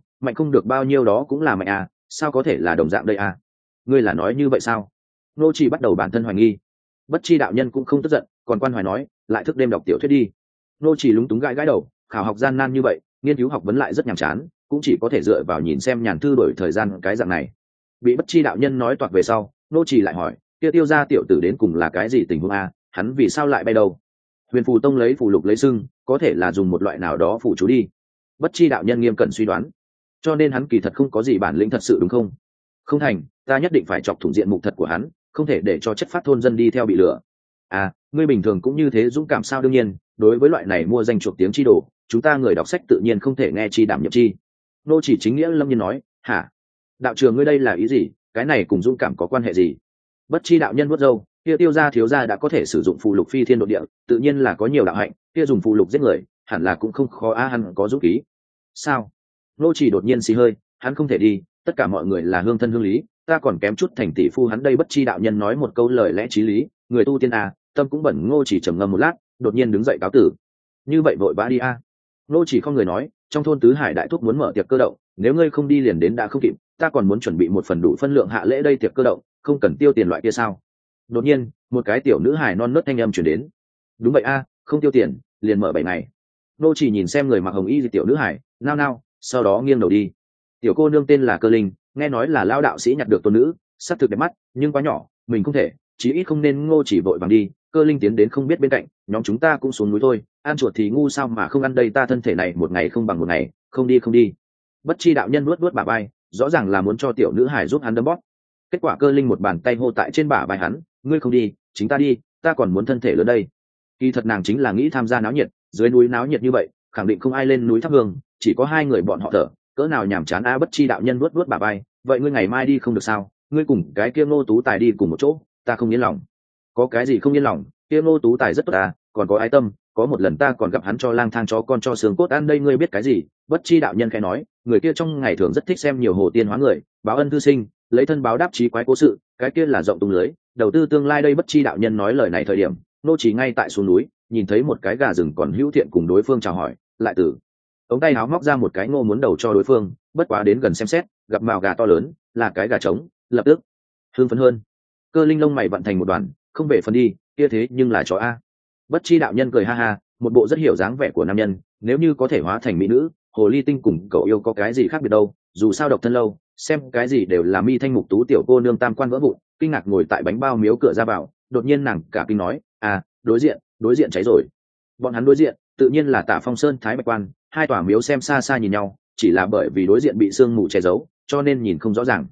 bao nhiêu đó cũng là mạnh a, sao có thể là đồng dạng đây a? Ngươi là nói như vậy sao? Nô chỉ bắt đầu bản thân hoài nghi. Bất Chi đạo nhân cũng không tức giận, còn quan hoài nói, lại thức đêm đọc tiểu thuyết đi. Nô chỉ lúng túng gãi đầu, khảo học gian nan như vậy, nghiên cứu học vấn lại rất nhàm chán, cũng chỉ có thể dựa vào nhìn xem nhàn thư đổi thời gian cái dạng này. Bị Bất Chi đạo nhân nói toạc về sau, nô chỉ lại hỏi, kia Tiêu gia tiểu tử đến cùng là cái gì tình huống a? Hắn vì sao lại bay đâu? Huyền Phù Tông lấy phù lục lấy sưng, có thể là dùng một loại nào đó phù chú đi. Bất Chi đạo nhân nghiêm cẩn suy đoán, cho nên hắn kỳ thật không có gì bản lĩnh thật sự đúng không? Không thành, ta nhất định phải chọc thủng diện mục thật của hắn, không thể để cho chất phát thôn dân đi theo bị lừa. À, ngươi bình thường cũng như thế dũng cảm sao? Đương nhiên, đối với loại này mua danh chuộc tiếng chi đồ, chúng ta người đọc sách tự nhiên không thể nghe chi đảm nhiệm chi. Nô chỉ chính nghĩa lâm nhiên nói, hả? Đạo trường ngươi đây là ý gì? Cái này cùng dũng cảm có quan hệ gì? Bất Chi đạo nhân vuốt râu, kia Tiêu gia thiếu gia đã có thể sử dụng phù lục phi thiên độ địa, tự nhiên là có nhiều đạo hạnh, kia dùng phù lục giết người, hẳn là cũng không khó a, hắn có dũng khí. Sao? Nô chỉ đột nhiên xì hơi, hắn không thể đi, tất cả mọi người là hương thân hương lý, ta còn kém chút thành tỷ phu. Hắn đây Bất Chi đạo nhân nói một câu lời lẽ chí lý, người tu tiên a, tâm cũng bẩn. Ngô chỉ trầm ngâm một lát, đột nhiên đứng dậy cáo tử. Như vậy vội vã đi a? Nô chỉ không người nói, trong thôn tứ hải đại thúc muốn mở tiệc cơ động, nếu ngươi không đi liền đến đã không kịp, ta còn muốn chuẩn bị một phần đủ phân lượng hạ lễ đây. Tiệc cơ động không cần tiêu tiền loại kia sao? Đột nhiên một cái tiểu nữ hài non nớt thanh âm truyền đến. Đúng vậy a, không tiêu tiền liền mở 7 ngày. Nô chỉ nhìn xem người mặc hồng y tiểu nữ hài, nao nao, sau đó nghiêng đầu đi. Tiểu cô nương tên là Cơ Linh, nghe nói là lao đạo sĩ nhặt được tôn nữ, sắc thực đẹp mắt, nhưng quá nhỏ, mình không thể, chí ít không nên. Ngô chỉ vội vàng đi. Cơ Linh tiến đến không biết bên cạnh, nhóm chúng ta cũng xuống núi thôi, ăn chuột thì ngu sao mà không ăn đây, ta thân thể này một ngày không bằng một ngày, không đi. Bất Chi đạo nhân nuốt bả vai, rõ ràng là muốn cho tiểu nữ hài giúp hắn đấm bóp. Kết quả Cơ Linh một bàn tay hô tại trên bả vai hắn, ngươi không đi, chính ta đi, ta còn muốn thân thể lớn đây. Kỳ thật nàng chính là nghĩ tham gia náo nhiệt, dưới núi náo nhiệt như vậy, khẳng định không ai lên núi thắp hương, chỉ có 2 người bọn họ thở, cỡ nào nhàm chán a. Bất Chi đạo nhân nuốt bả vai, vậy ngươi ngày mai đi không được sao? Ngươi cùng cái kia Ngô Tú Tài đi cùng một chỗ, ta không yên lòng. Có cái gì không yên lòng? Kia Ngô Tú Tài rất tốt à, còn có ái tâm, có một lần ta còn gặp hắn cho lang thang chó con cho xương cốt ăn đây. Ngươi biết cái gì? Bất Chi đạo nhân khẽ nói, người kia trong ngày thường rất thích xem nhiều hồ tiên hóa người, báo ân thư sinh, lấy thân báo đáp trí quái cố sự, cái kia là rộng tung lưới, đầu tư tương lai đây. Bất Chi đạo nhân nói lời này thời điểm, nô chỉ ngay tại xuống núi, nhìn thấy một cái gà rừng còn hữu thiện cùng đối phương chào hỏi, lại từ ống tay áo móc ra một cái ngô muốn đầu cho đối phương, bất quá đến gần xem xét, gặp mào gà to lớn, là cái gà trống, lập tức hưng phấn hơn. Cơ Linh lông mày vận thành một đoàn, không về phần đi, kia thế nhưng là chó a. Bất Chi đạo nhân cười ha ha, một bộ rất hiểu dáng vẻ của nam nhân, nếu như có thể hóa thành mỹ nữ, hồ ly tinh cùng cậu yêu có cái gì khác biệt đâu, dù sao độc thân lâu, xem cái gì đều là mi thanh mục tú tiểu cô nương tam quan vỡ vụn. Kinh ngạc ngồi tại bánh bao miếu cửa ra vào, đột nhiên nàng cả kinh nói, à, đối diện cháy rồi. Bọn hắn đối diện tự nhiên là Tả Phong Sơn, Thái Bạch Quan, 2 tòa miếu xem xa xa nhìn nhau, chỉ là bởi vì đối diện bị sương mù che giấu, cho nên nhìn không rõ ràng.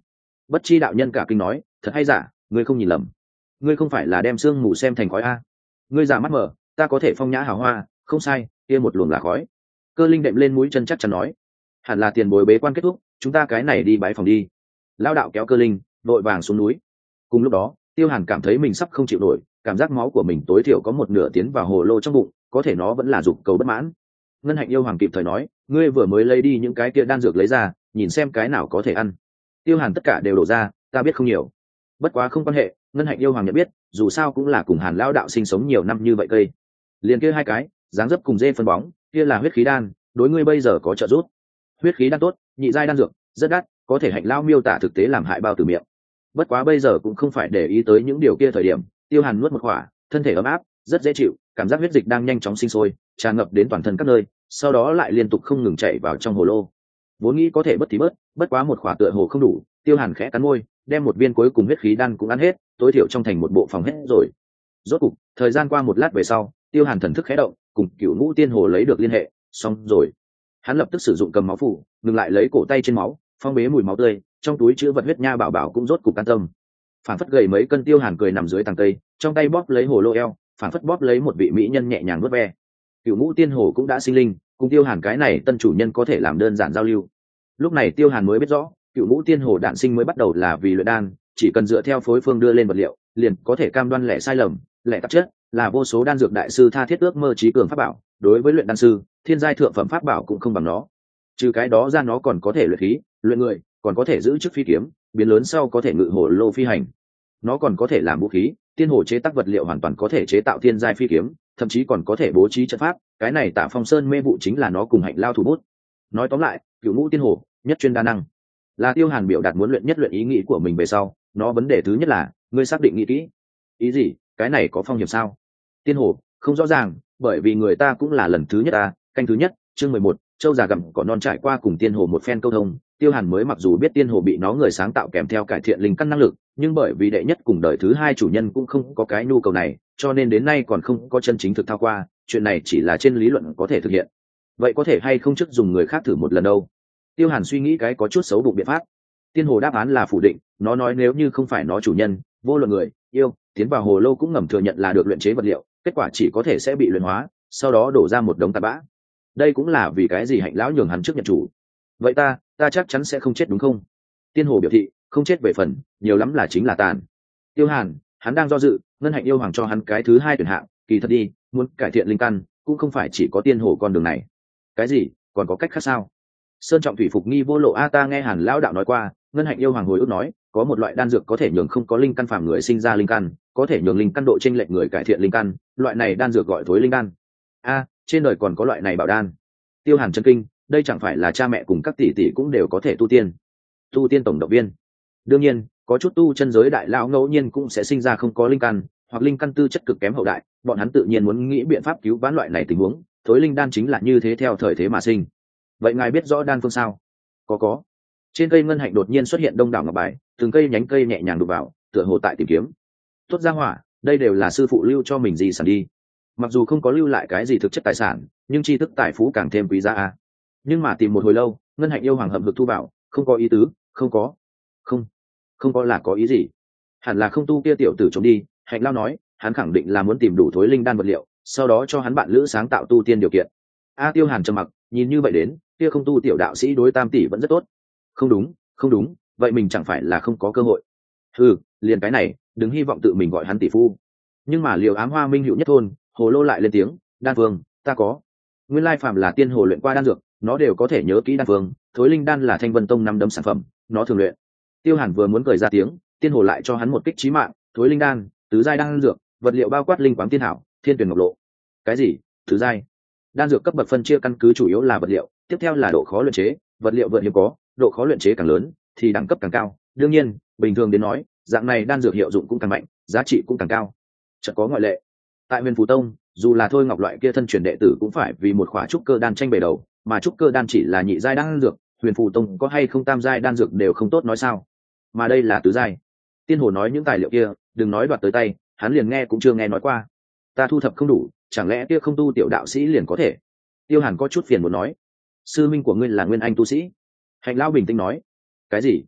Bất chi đạo nhân cả kinh nói, thật hay giả, ngươi không nhìn lầm, ngươi không phải là đem sương mù xem thành khói a? Ngươi giả mắt mở, ta có thể phong nhã hào hoa, không sai, kia một luồng là khói. Cơ linh đệm lên mũi chân chắc chắn nói, hẳn là tiền bối bế quan kết thúc, chúng ta cái này đi bái phòng đi. Lao đạo kéo cơ linh vội vàng xuống núi. Cùng lúc đó Tiêu Hàn cảm thấy mình sắp không chịu nổi, cảm giác máu của mình tối thiểu có một nửa tiến vào hồ lô trong bụng, có thể nó vẫn là dục cầu bất mãn. Ngân Hạnh yêu hoàng kịp thời nói, ngươi vừa mới lấy đi những cái kia đan dược lấy ra, nhìn xem cái nào có thể ăn. Tiêu Hàn tất cả đều đổ ra, ta biết không nhiều, bất quá không quan hệ. Ngân Hạnh yêu hoàng nhận biết, dù sao cũng là cùng Hàn lão đạo sinh sống nhiều năm như vậy cây. Liền kia hai cái dáng dấp cùng dê phân bóng, kia là huyết khí đan, đối ngươi bây giờ có trợ giúp. Huyết khí đan tốt, nhị giai đan dược rất đắt, có thể Hạnh lão miêu tả thực tế làm hại bao từ miệng. Bất quá bây giờ cũng không phải để ý tới những điều kia thời điểm. Tiêu Hàn nuốt một khỏa, thân thể ấm áp, rất dễ chịu, cảm giác huyết dịch đang nhanh chóng sinh sôi, tràn ngập đến toàn thân các nơi, sau đó lại liên tục không ngừng chảy vào trong hồ lô. Vốn nghĩ có thể bất thì bớt, bất quá một khỏa tựa hồ không đủ. Tiêu Hàn khẽ cắn môi, đem một viên cuối cùng huyết khí đan cũng ăn hết, tối thiểu trong thành một bộ phòng hết rồi. Rốt cục, thời gian qua một lát về sau, Tiêu Hàn thần thức khẽ động, cùng Cửu Ngũ Tiên Hồ lấy được liên hệ, xong rồi. Hắn lập tức sử dụng cầm máu phủ, ngừng lại lấy cổ tay trên máu, phong bế mùi máu tươi, trong túi chứa vật huyết nha bảo bảo cũng rốt cục an tâm. Phản phất gầy mấy cân Tiêu Hàn cười nằm dưới tàng cây, trong tay bóp lấy hồ lô eo, phản phất bóp lấy một vị mỹ nhân nhẹ nhàng vuốt ve. Cửu Ngũ Tiên Hồ cũng đã sinh linh, cùng Tiêu Hàn cái này tân chủ nhân có thể làm đơn giản giao lưu. Lúc này Tiêu Hàn mới biết rõ, Cửu Ngũ Tiên Hồ đản sinh mới bắt đầu là vì luyện đan, chỉ cần dựa theo phối phương đưa lên vật liệu, liền có thể cam đoan lẻ sai lầm, lẻ tạp chất, là vô số đan dược đại sư tha thiết ước mơ trí cường pháp bảo. Đối với luyện đan sư, thiên giai thượng phẩm pháp bảo cũng không bằng nó. Trừ cái đó ra, nó còn có thể luyện khí, luyện người, còn có thể giữ chức phi kiếm, biến lớn sau có thể ngự hồ lô phi hành. Nó còn có thể làm vũ khí, tiên hồ chế tác vật liệu hoàn toàn có thể chế tạo thiên giai phi kiếm, thậm chí còn có thể bố trí trận pháp. Cái này Tạ Phong Sơn mê vụ chính là nó cùng Hạnh lao thủ bút. Nói tóm lại, Cửu Ngũ Tiên Hồ nhất chuyên đa năng, là Tiêu Hàn biểu đạt muốn luyện nhất luyện ý nghĩ của mình về sau. Nó vấn đề thứ nhất là, ngươi xác định nghĩ kỹ. Ý gì? Cái này có phong hiểm sao? Tiên hồ không rõ ràng, bởi vì người ta cũng là lần thứ nhất canh thứ nhất, chương 11, châu già gặm cỏ non. Trải qua cùng tiên hồ một phen câu thông, Tiêu Hàn mới mặc dù biết tiên hồ bị nó người sáng tạo kèm theo cải thiện linh căn năng lực, nhưng bởi vì đệ nhất cùng đời thứ hai chủ nhân cũng không có cái nhu cầu này, cho nên đến nay còn không có chân chính thực thao qua. Chuyện này chỉ là trên lý luận có thể thực hiện, vậy có thể hay không trước dùng người khác thử một lần đâu? Tiêu Hàn suy nghĩ cái có chút xấu bụng biện pháp. Tiên hồ đáp án là phủ định, nó nói nếu như không phải nó chủ nhân, vô luận người yêu tiến vào hồ lô cũng ngầm thừa nhận là được luyện chế vật liệu, kết quả chỉ có thể sẽ bị luyện hóa, sau đó đổ ra một đống tạt bã. Đây cũng là vì cái gì Hạnh lão nhường hắn trước nhận chủ. Vậy ta chắc chắn sẽ không chết đúng không? Tiên hồ biểu thị không chết về phần, nhiều lắm là chính là tàn. Tiêu Hàn hắn đang do dự, Ngân Hạnh yêu hoàng cho hắn cái thứ hai tuyển hạng, kỳ thật đi, muốn cải thiện linh căn cũng không phải chỉ có tiên hồ con đường này. Cái gì? Còn có cách khác sao? Sơn trọng thủy phục nghi vô lộ ta nghe Hàn lão đạo nói qua. Ngân Hạnh yêu hoàng hồi ức nói, có một loại đan dược có thể nhường không có linh căn phàm người sinh ra linh căn, có thể nhường linh căn độ chênh lệch người cải thiện linh căn, loại này đan dược gọi thối linh đan. Trên đời còn có loại này bảo đan? Tiêu Hàn chấn kinh, đây chẳng phải là cha mẹ cùng các tỷ tỷ cũng đều có thể tu tiên tổng động viên? Đương nhiên, có chút tu chân giới đại lão ngẫu nhiên cũng sẽ sinh ra không có linh căn, hoặc linh căn tư chất cực kém hậu đại, bọn hắn tự nhiên muốn nghĩ biện pháp cứu vãn loại này tình huống, thối linh đan chính là như thế, theo thời thế mà sinh. Vậy ngài biết rõ đan phương sao? Có. Trên cây ngân hạnh đột nhiên xuất hiện đông đảo ngọc bài, từng cây nhánh cây nhẹ nhàng đục vào, tựa hồ tại tìm kiếm. Tốt ra hỏa, đây đều là sư phụ lưu cho mình gì sản đi. Mặc dù không có lưu lại cái gì thực chất tài sản, nhưng tri thức tài phú càng thêm quý giá Nhưng mà tìm một hồi lâu, Ngân Hạnh yêu hoàng hậm hực thu bảo, không có ý tứ, không có là có ý gì? Hẳn là không tu kia tiểu tử trốn đi. Hạnh lao nói, hắn khẳng định là muốn tìm đủ thối linh đan vật liệu, sau đó cho hắn bạn lữ sáng tạo tu tiên điều kiện. Tiêu Hàn trầm mặc, nhìn như vậy đến, kia không tu tiểu đạo sĩ đối Tam tỷ vẫn rất tốt. Không đúng, vậy mình chẳng phải là không có cơ hội? Liền cái này, đừng hy vọng tự mình gọi hắn tỷ phu. Nhưng mà Liều Ám Hoa Minh hữu nhất thôn, hồ lô lại lên tiếng, đan phương ta có. Nguyên lai phàm là tiên hồ luyện qua đan dược, nó đều có thể nhớ kỹ đan phương. Thối linh đan là Thanh Vân Tông năm đấm sản phẩm, nó thường luyện. Tiêu Hàn vừa muốn cười ra tiếng, tiên hồ lại cho hắn một kích chí mạng, thối linh đan tứ giai đan dược, vật liệu bao quát linh quáng tiên thảo, thiên tuyển ngọc lộ. Cái gì? Tứ giai? Đan dược cấp bậc phân chia căn cứ chủ yếu là vật liệu, tiếp theo là độ khó luyện chế, vật liệu vượt hiếm có, độ khó luyện chế càng lớn thì đẳng cấp càng cao. Đương nhiên, bình thường đến nói, dạng này đan dược hiệu dụng cũng càng mạnh, giá trị cũng càng cao. Chợt có ngoại lệ. Tại Huyền Phù Tông, dù là Thôi Ngọc loại kia thân truyền đệ tử cũng phải vì một khỏa trúc cơ đan tranh bề đầu, mà trúc cơ đan chỉ là nhị giai đan dược, Huyền Phù Tông có hay không tam giai đan dược đều không tốt nói sao. Mà đây là tứ giai. Tiên hồ nói những tài liệu kia, đừng nói đoạt tới tay, hắn liền nghe cũng chưa nghe nói qua. Ta thu thập không đủ, chẳng lẽ kia không tu tiểu đạo sĩ liền có thể? Tiêu Hàn có chút phiền muốn nói. Sư minh của ngươi là nguyên anh tu sĩ. Hạnh lão bình tĩnh nói. Cái gì?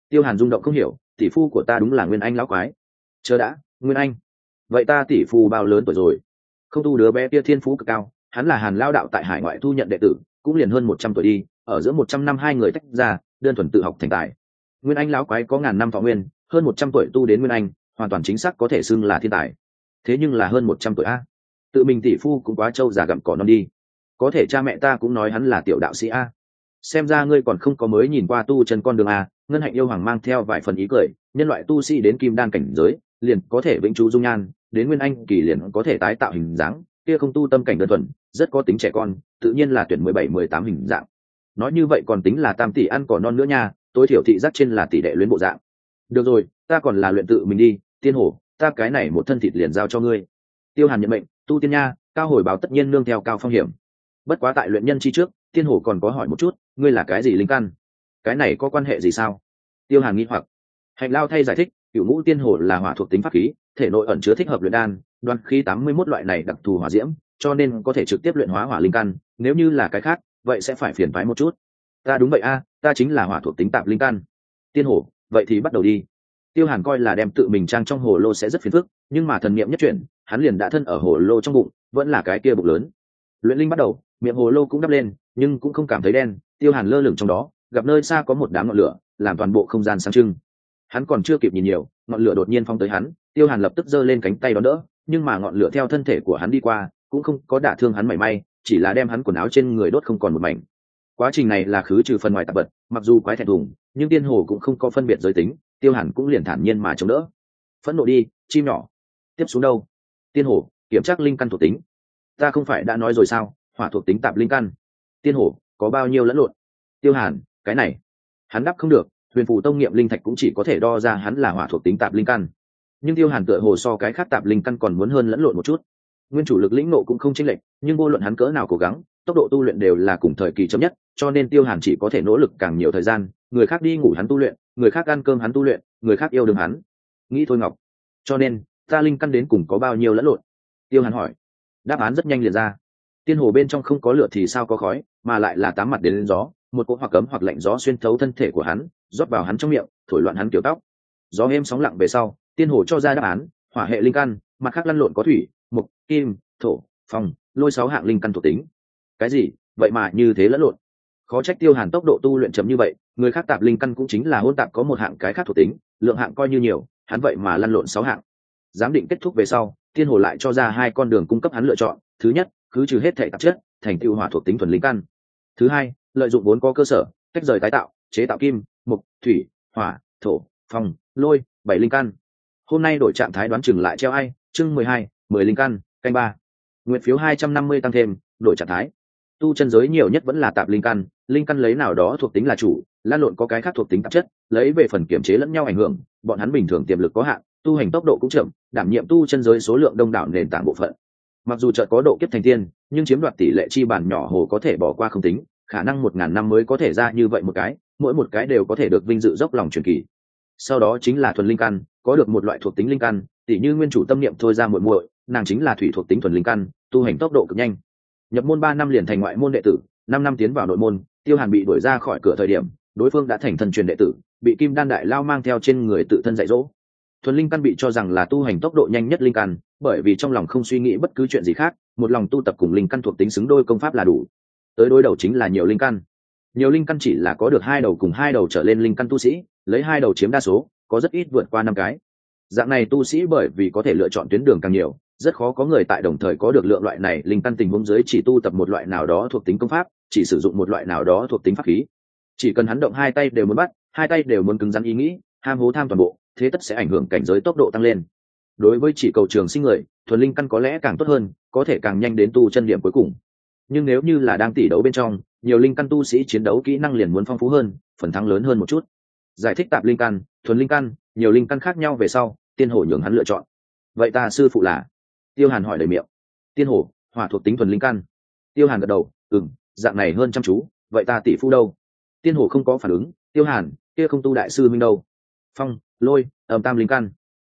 Tiêu Hàn rung động không hiểu, tỷ phu của ta đúng là Nguyên Anh lão quái. Chờ đã, Nguyên Anh? Vậy ta tỷ phu bao lớn tuổi rồi? Không tu đứa bé kia thiên phú cực cao, hắn là Hàn lao đạo tại hải ngoại thu nhận đệ tử, cũng liền hơn 100 tuổi đi, ở giữa 100 năm hai người tách ra, đơn thuần tự học thành tài. Nguyên Anh lão quái có ngàn năm thọ nguyên, hơn 100 tuổi tu đến Nguyên Anh, hoàn toàn chính xác có thể xưng là thiên tài. Thế nhưng là hơn 100 tuổi a, tự mình tỷ phu cũng quá trâu già gặm cỏ non đi. Có thể cha mẹ ta cũng nói hắn là tiểu đạo sĩ a. Xem ra ngươi còn không có mới nhìn qua tu chân con đường a. Ngân Hạnh yêu hoàng mang theo vài phần ý cười, nhân loại tu sĩ đến kim đan cảnh giới, liền có thể vĩnh trú dung nhan, đến Nguyên Anh kỳ liền có thể tái tạo hình dáng, kia không tu tâm cảnh đơn thuần, rất có tính trẻ con, tự nhiên là tuyển 17-18 hình dạng. Nói như vậy còn tính là tam tỷ ăn cỏ non nữa nha, tối thiểu thị giác trên là tỷ đệ luyến bộ dạng. Được rồi, ta còn là luyện tự mình đi, Tiên Hổ, ta cái này một thân thịt liền giao cho ngươi. Tiêu Hàn nhận mệnh, tu tiên nha, cao hồi báo tất nhiên nương theo cao phong hiểm. Bất quá tại luyện nhân chi trước, Tiên Hổ còn có hỏi một chút, ngươi là cái gì linh căn? Cái này có quan hệ gì sao? Tiêu Hàn nghi hoặc. Hạnh Lao thay giải thích, Cửu Ngũ Tiên Hổ là hỏa thuộc tính pháp khí, thể nội ẩn chứa thích hợp luyện đan, đoan khí 81 loại này đặc thù hỏa diễm, cho nên có thể trực tiếp luyện hóa hỏa linh căn, nếu như là cái khác, vậy sẽ phải phiền toái một chút. Ta đúng vậy a, ta chính là hỏa thuộc tính tạp linh căn. Tiên Hổ, vậy thì bắt đầu đi. Tiêu Hàn coi là đem tự mình trang trong hồ lô sẽ rất phiền phức, nhưng mà thần niệm nhất chuyển, hắn liền đã thân ở hồ lô trong bụng, vẫn là cái kia bụng lớn. Luyện linh bắt đầu, miệng hồ lô cũng đắp lên, nhưng cũng không cảm thấy đen. Tiêu Hàn lơ lửng trong đó, gặp nơi xa có một đám ngọn lửa, làm toàn bộ không gian sáng trưng. Hắn còn chưa kịp nhìn nhiều, ngọn lửa đột nhiên phóng tới hắn, Tiêu Hàn lập tức giơ lên cánh tay đón đỡ, nhưng mà ngọn lửa theo thân thể của hắn đi qua, cũng không có đả thương hắn mảy may, chỉ là đem hắn quần áo trên người đốt không còn một mảnh. Quá trình này là khứ trừ phần ngoài tạp vật, mặc dù quái thẹn thùng, nhưng Tiên Hồ cũng không có phân biệt giới tính, Tiêu Hàn cũng liền thản nhiên mà chống đỡ. Phẫn nộ đi, chim nhỏ. Tiếp xuống đâu? Tiên Hồ, kiểm tra linh căn thuộc tính. Ta không phải đã nói rồi sao, hỏa thuộc tính tạp linh căn. Tiên Hồ, có bao nhiêu lẫn lộn? Tiêu Hàn, cái này, hắn đáp không được, Huyền Phù Tông nghiệm linh thạch cũng chỉ có thể đo ra hắn là hỏa thuộc tính tạp linh căn. Nhưng Tiêu Hàn tựa hồ so cái khác tạp linh căn còn muốn hơn lẫn lộn một chút. Nguyên chủ lực lĩnh nộ cũng không chênh lệch, nhưng vô luận hắn cỡ nào cố gắng, tốc độ tu luyện đều là cùng thời kỳ chậm nhất, cho nên Tiêu Hàn chỉ có thể nỗ lực càng nhiều thời gian, người khác đi ngủ hắn tu luyện, người khác ăn cơm hắn tu luyện, người khác yêu đương hắn. Nghĩ thôi Ngọc. Cho nên, ta linh căn đến cùng có bao nhiêu lẫn lộn? Tiêu Hàn hỏi. Đáp án rất nhanh liền ra. Tiên Hồ bên trong không có lửa thì sao có khói, mà lại là tám mặt đến lên gió, một cỗ hoặc cấm hoặc lạnh gió xuyên thấu thân thể của hắn, rót vào hắn trong miệng, thổi loạn hắn kiểu tóc. Gió êm sóng lặng về sau, Tiên Hồ cho ra đáp án, hỏa hệ linh căn, mặt khác lăn lộn có thủy, mộc, kim, thổ, phong, lôi 6 hạng linh căn thuộc tính. Cái gì? Vậy mà như thế lẫn lộn. Khó trách Tiêu Hàn tốc độ tu luyện chậm như vậy, người khác tạp linh căn cũng chính là hỗn tạp có một hạng cái khác thuộc tính, lượng hạng coi như nhiều, hắn vậy mà lăn lộn 6 hạng. Giám định kết thúc về sau, Tiên Hồ lại cho ra 2 con đường cung cấp hắn lựa chọn, thứ nhất, cứ trừ hết thể tạp chất, thành tựu hỏa thuộc tính thuần linh căn. Thứ hai, lợi dụng 4 có cơ sở, tách rời tái tạo, chế tạo kim, mộc, thủy, hỏa, thổ, phong, lôi, 7 linh căn. Hôm nay đổi trạng thái đoán chừng lại treo ai, chương 12, 10 linh căn, canh 3. Nguyện phiếu 250 tăng thêm, đổi trạng thái. Tu chân giới nhiều nhất vẫn là tạp linh căn lấy nào đó thuộc tính là chủ, lan lộn có cái khác thuộc tính tạp chất, lấy về phần kiểm chế lẫn nhau ảnh hưởng, bọn hắn bình thường tiềm lực có hạn, tu hành tốc độ cũng chậm, đảm nhiệm tu chân giới số lượng đông đảo nền tảng bộ phận. Mặc dù chợt có độ kiếp thành tiên, nhưng chiếm đoạt tỷ lệ chi bản nhỏ hồ có thể bỏ qua không tính, khả năng 1000 năm mới có thể ra như vậy một cái, mỗi một cái đều có thể được vinh dự dốc lòng truyền kỳ. Sau đó chính là thuần linh căn, có được một loại thuộc tính linh căn, tỷ như nguyên chủ tâm niệm thôi ra muội muội, nàng chính là thủy thuộc tính thuần linh căn, tu hành tốc độ cực nhanh. Nhập môn 3 năm liền thành ngoại môn đệ tử, 5 năm tiến vào nội môn, Tiêu Hàn bị đuổi ra khỏi cửa thời điểm, đối phương đã thành thân truyền đệ tử, bị Kim Đan đại lao mang theo trên người tự thân dạy dỗ. Thuần linh căn bị cho rằng là tu hành tốc độ nhanh nhất linh căn, bởi vì trong lòng không suy nghĩ bất cứ chuyện gì khác, một lòng tu tập cùng linh căn thuộc tính xứng đôi công pháp là đủ. Tới đối đầu chính là nhiều linh căn. Nhiều linh căn chỉ là có được 2 đầu cùng 2 đầu trở lên linh căn tu sĩ, lấy 2 đầu chiếm đa số, có rất ít vượt qua 5 cái. Dạng này tu sĩ bởi vì có thể lựa chọn tuyến đường càng nhiều, rất khó có người tại đồng thời có được lượng loại này linh căn tình huống dưới chỉ tu tập một loại nào đó thuộc tính công pháp, chỉ sử dụng một loại nào đó thuộc tính pháp khí. Chỉ cần hắn động 2 tay đều muốn bắt, 2 tay đều muốn cứng rắn ý nghĩ, ham hố tham toàn bộ, thế tất sẽ ảnh hưởng cảnh giới tốc độ tăng lên. Đối với chỉ cầu trường sinh người, thuần linh căn có lẽ càng tốt hơn, có thể càng nhanh đến tu chân điểm cuối cùng. Nhưng nếu như là đang tỷ đấu bên trong, nhiều linh căn tu sĩ chiến đấu kỹ năng liền muốn phong phú hơn, phần thắng lớn hơn một chút. Giải thích tạp linh căn, thuần linh căn, nhiều linh căn khác nhau về sau, Tiên Hổ nhường hắn lựa chọn. Vậy ta sư phụ là? Tiêu Hàn hỏi đầy miệng. Tiên Hổ, hỏa thuộc tính thuần linh căn. Tiêu Hàn gật đầu, dạng này hơn chăm chú. Vậy ta tỷ phu đâu? Tiên Hổ không có phản ứng. Tiêu Hàn, kia không tu đại sư minh đâu? Phong, lôi, tam linh căn.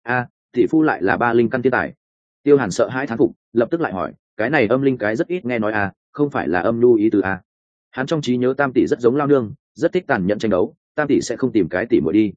Tỷ phu lại là 3 linh căn thiên tài. Tiêu Hàn sợ hãi thán phục, lập tức lại hỏi, cái này âm linh cái rất ít nghe nói không phải là âm nhu ý từ hắn trong trí nhớ tam tỷ rất giống lao nương, rất thích tàn nhẫn tranh đấu, tam tỷ sẽ không tìm cái tỷ muội đi.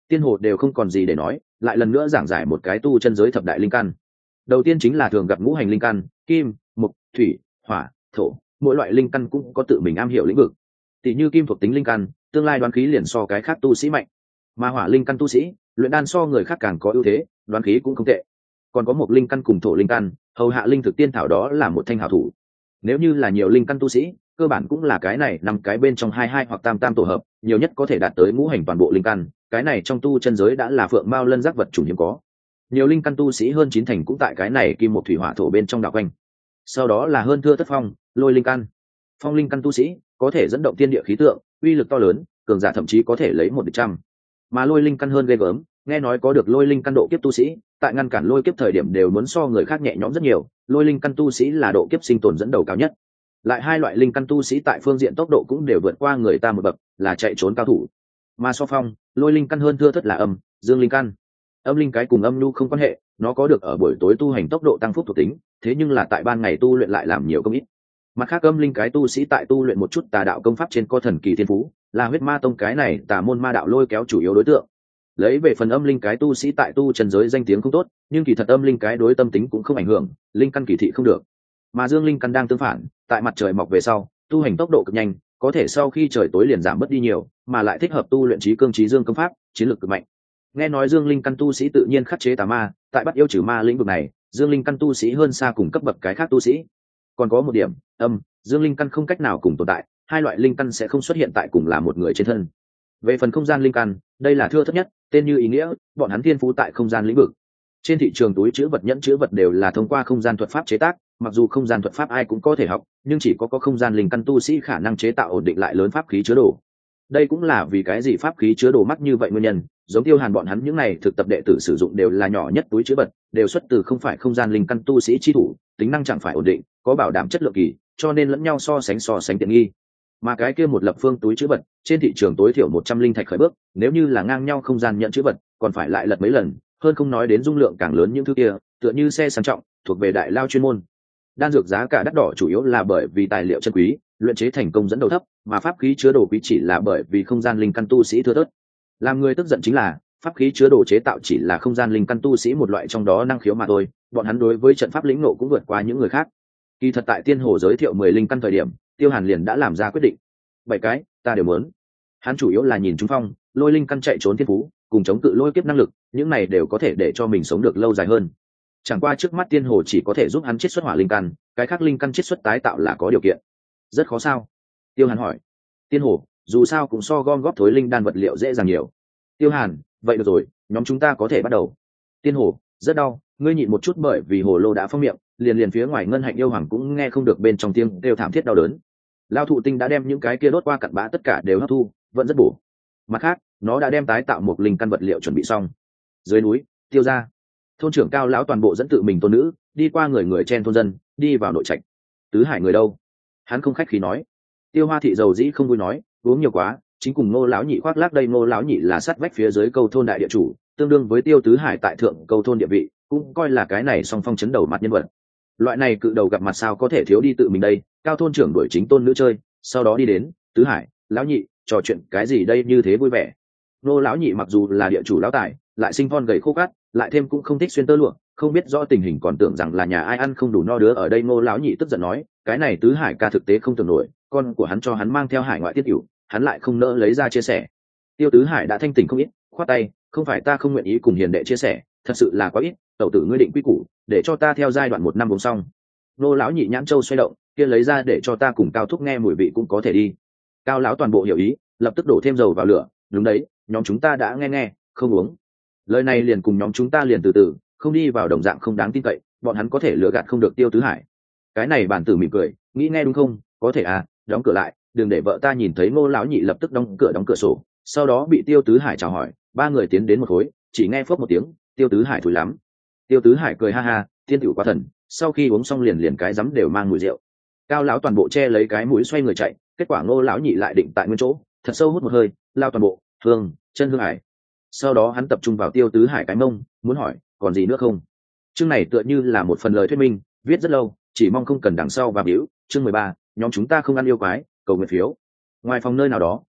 Tiên hồ đều không còn gì để nói, lại lần nữa giảng giải một cái tu chân giới thập đại linh căn. Đầu tiên chính là thường gặp ngũ hành linh căn, kim, mộc, thủy, hỏa, thổ, mỗi loại linh căn cũng có tự mình am hiểu lĩnh vực. Tỷ như kim thuộc tính linh căn, tương lai đoán khí liền so cái khác tu sĩ mạnh, mà hỏa linh căn tu sĩ luyện đan so người khác càng có ưu thế, đoán khí cũng không tệ. Còn có một linh căn cùng thổ linh căn, hầu hạ linh thực tiên thảo đó là một thanh hảo thủ. Nếu như là nhiều linh căn tu sĩ, cơ bản cũng là cái này nằm cái bên trong hai hai hoặc tam tam tổ hợp, nhiều nhất có thể đạt tới ngũ hành toàn bộ linh căn. Cái này trong tu chân giới đã là phượng mao lân giác vật chủng hiếm có. Nhiều linh căn tu sĩ hơn 9 thành cũng tại cái này kim một thủy hỏa thổ bên trong đạo quanh. Sau đó là hơn thưa thất phong, lôi linh căn. Phong linh căn tu sĩ có thể dẫn động thiên địa khí tượng, uy lực to lớn, cường giả thậm chí có thể lấy 100. Mà lôi linh căn hơn ghê gớm, nghe nói có được lôi linh căn độ kiếp tu sĩ, tại ngăn cản lôi kiếp thời điểm đều muốn so người khác nhẹ nhõm rất nhiều, lôi linh căn tu sĩ là độ kiếp sinh tồn dẫn đầu cao nhất. Lại hai loại linh căn tu sĩ tại phương diện tốc độ cũng đều vượt qua người ta một bậc, là chạy trốn cao thủ. Mà so phong, lôi linh căn hơn thưa thất là âm, dương linh căn. Âm linh cái cùng âm nhu không quan hệ, nó có được ở buổi tối tu hành tốc độ tăng phúc thuộc tính, thế nhưng là tại ban ngày tu luyện lại làm nhiều công ít. Mặt khác âm linh cái tu sĩ tại tu luyện một chút tà đạo công pháp trên có thần kỳ thiên phú, là huyết ma tông cái này tà môn ma đạo lôi kéo chủ yếu đối tượng. Lấy về phần âm linh cái tu sĩ tại tu chân giới danh tiếng không tốt, nhưng kỳ thật âm linh cái đối tâm tính cũng không ảnh hưởng, linh căn kỳ thị không được. Mà dương linh căn đang tương phản, tại mặt trời mọc về sau, tu hành tốc độ cực nhanh, có thể sau khi trời tối liền giảm bớt đi nhiều, mà lại thích hợp tu luyện trí cương trí dương công pháp, chiến lược cực mạnh. Nghe nói dương linh căn tu sĩ tự nhiên khắc chế tà ma, tại bắt yêu trừ ma lĩnh vực này, dương linh căn tu sĩ hơn xa cùng cấp bậc cái khác tu sĩ. Còn có một điểm, âm, dương linh căn không cách nào cùng tồn tại, hai loại linh căn sẽ không xuất hiện tại cùng là một người trên thân. Về phần không gian linh căn, đây là thưa thất nhất, tên như ý nghĩa, bọn hắn thiên phú tại không gian lĩnh vực. Trên thị trường túi chữ vật nhẫn chữ vật đều là thông qua không gian thuật pháp chế tác, mặc dù không gian thuật pháp ai cũng có thể học, nhưng chỉ có không gian linh căn tu sĩ khả năng chế tạo ổn định lại lớn pháp khí chứa đồ. Đây cũng là vì cái gì pháp khí chứa đồ mắc như vậy nguyên nhân, giống Tiêu Hàn bọn hắn những này thực tập đệ tử sử dụng đều là nhỏ nhất túi chứa vật, đều xuất từ không phải không gian linh căn tu sĩ chi thủ, tính năng chẳng phải ổn định, có bảo đảm chất lượng kỳ, cho nên lẫn nhau so sánh tiện nghi. Mà cái kia một lập phương túi chứa vật, trên thị trường tối thiểu 100 linh thạch khởi bước, nếu như là ngang nhau không gian nhận chứa vật, còn phải lại lật mấy lần, hơn không nói đến dung lượng càng lớn những thứ kia, tựa như xe sang trọng, thuộc về đại lao chuyên môn. Đan dược giá cả đắt đỏ chủ yếu là bởi vì tài liệu chân quý, luyện chế thành công dẫn đầu thấp, mà pháp khí chứa đồ quý chỉ là bởi vì không gian linh căn tu sĩ thưa thớt. Làm người tức giận chính là, pháp khí chứa đồ chế tạo chỉ là không gian linh căn tu sĩ một loại trong đó năng khiếu mà thôi, bọn hắn đối với trận pháp lĩnh ngộ cũng vượt qua những người khác. Kỳ thật tại Tiên Hồ giới thiệu 10 linh căn thời điểm, Tiêu Hàn liền đã làm ra quyết định. 7 cái, ta đều muốn. Hắn chủ yếu là nhìn chúng phong, lôi linh căn chạy trốn thiên phú, cùng chống cự lôi kiếp năng lực, những này đều có thể để cho mình sống được lâu dài hơn. Chẳng qua trước mắt Tiên Hồ chỉ có thể giúp hắn chiết xuất hỏa linh căn, cái khác linh căn chiết xuất tái tạo là có điều kiện. Rất khó sao? Tiêu Hàn hỏi. Tiên Hồ, dù sao cũng so gom góp thối linh đan vật liệu dễ dàng nhiều. Tiêu Hàn, vậy được rồi, nhóm chúng ta có thể bắt đầu. Tiên Hồ, rất đau, ngươi nhịn một chút bởi vì hồ lô đã phong miệng, liền phía ngoài ngân hạnh yêu hoàng cũng nghe không được bên trong tiếng kêu thảm thiết đau đớn. Lao thụ tinh đã đem những cái kia đốt qua cặn bã tất cả đều hấp thu, vẫn rất bổ. Mặt khác, nó đã đem tái tạo một linh căn vật liệu chuẩn bị xong. Dưới núi, Tiêu gia, thôn trưởng Cao lão toàn bộ dẫn tự mình tôn nữ đi qua người người chen thôn dân, đi vào nội trạch. Tứ Hải người đâu? Hắn không khách khí nói. Tiêu Hoa thị dầu dĩ không vui nói, uống nhiều quá, chính cùng Ngô lão nhị khoác lác đây. Ngô lão nhị là sát vách phía dưới câu thôn đại địa chủ, tương đương với Tiêu Tứ Hải tại thượng câu thôn địa vị, cũng coi là cái này song phong chấn đầu mặt nhân vật. Loại này cự đầu gặp mặt sao có thể thiếu đi tự mình đây. Cao thôn trưởng đuổi chính tôn nữ chơi, sau đó đi đến. Tứ Hải, lão nhị, trò chuyện cái gì đây như thế vui vẻ? Ngô lão nhị mặc dù là địa chủ lão tài, lại sinh con gầy khô cát, lại thêm cũng không thích xuyên tơ lụa, không biết rõ tình hình còn tưởng rằng là nhà ai ăn không đủ no đứa ở đây. Ngô lão nhị tức giận nói, cái này Tứ Hải ca thực tế không tưởng nổi, con của hắn cho hắn mang theo hải ngoại tiết cửu, hắn lại không nỡ lấy ra chia sẻ. Tiêu Tứ Hải đã thanh tỉnh không ít, khoát tay, không phải ta không nguyện ý cùng hiền đệ chia sẻ, thật sự là quá ít, tẩu tử ngươi định quy củ, để cho ta theo giai đoạn 1 năm uống xong. Nô lão nhị nhãn châu xoay động, kia lấy ra để cho ta cùng Cao thúc nghe mùi vị cũng có thể đi. Cao lão toàn bộ hiểu ý, lập tức đổ thêm dầu vào lửa, đúng đấy, nhóm chúng ta đã nghe, không uống. Lời này liền cùng nhóm chúng ta liền từ từ, không đi vào đồng dạng không đáng tin cậy, bọn hắn có thể lừa gạt không được Tiêu Tứ Hải. Cái này bản tử mỉm cười, nghĩ nghe đúng không? Có thể à, đóng cửa lại, đừng để vợ ta nhìn thấy. Ngô lão nhị lập tức đóng cửa sổ, sau đó bị Tiêu Tứ Hải chào hỏi, ba người tiến đến một khối, chỉ nghe phớp một tiếng, Tiêu Tứ Hải thúi lắm. Tiêu Tứ Hải cười ha ha, tiên tiểu quá thần, sau khi uống xong liền cái rắm đều mang mùi rượu. Cao lão toàn bộ che lấy cái mũi xoay người chạy, kết quả Ngô lão nhị lại định tại nguyên chỗ, thật sâu hút một hơi, lao toàn bộ, hương, chân hương hải. Sau đó hắn tập trung vào Tiêu Tứ Hải cái mông, muốn hỏi, còn gì nữa không? Chương này tựa như là một phần lời thuyết minh, viết rất lâu, chỉ mong không cần đằng sau và biểu. Chương 13, nhóm chúng ta không ăn yêu quái, cầu nguyện phiếu. Ngoài phòng nơi nào đó,